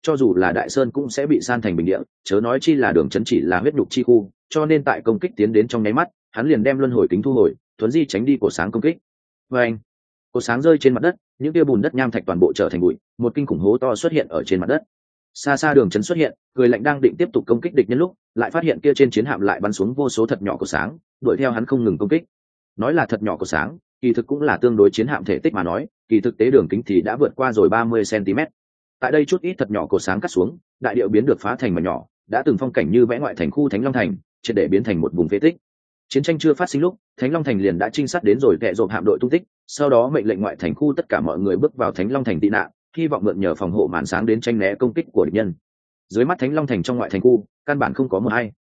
cho dù là đại sơn cũng sẽ bị san thành bình địa, chớ nói chi là Đường Chấn chỉ là huyết nhục chi khu, cho nên tại công kích tiến đến trong nháy mắt, hắn liền đem luân hồi kính thu hồi, thuấn di tránh đi cổ sáng công kích. Và anh, cổ sáng rơi trên mặt đất, những tia bùn đất nham thạch toàn bộ trở thành bụi, một kinh khủng hố to xuất hiện ở trên mặt đất. Xa xa Đường Chấn xuất hiện, cười lạnh đang định tiếp tục công kích địch nhân lúc, lại phát hiện kia trên chiến hạm lại bắn xuống vô số thật nhỏ cổ sáng, đuổi theo hắn không ngừng công kích. Nói là thật nhỏ cổ sáng, kỳ thực cũng là tương đối chiến hạm thể tích mà nói, kỳ thực tế đường kính thì đã vượt qua rồi 30 cm. Tại đây chút ít thật nhỏ cổ sáng cắt xuống, đại điệu biến được phá thành mảnh nhỏ, đã từng phong cảnh như vẽ ngoại thành khu Thánh Long Thành, triệt để biến thành một vùng phế tích. Chiến tranh chưa phát sinh lúc, Thánh Long Thành liền đã trinh sát đến rồi kẻ rộp hạm đội tung tích, sau đó mệnh lệnh ngoại thành khu tất cả mọi người bước vào Thánh Long Thành tị nạn, hy vọng mượn nhờ phòng hộ màn sáng đến tranh né công kích của địch nhân. Dưới mắt Thánh Long Thành trong ngoại thành khu, căn bản không có một ai,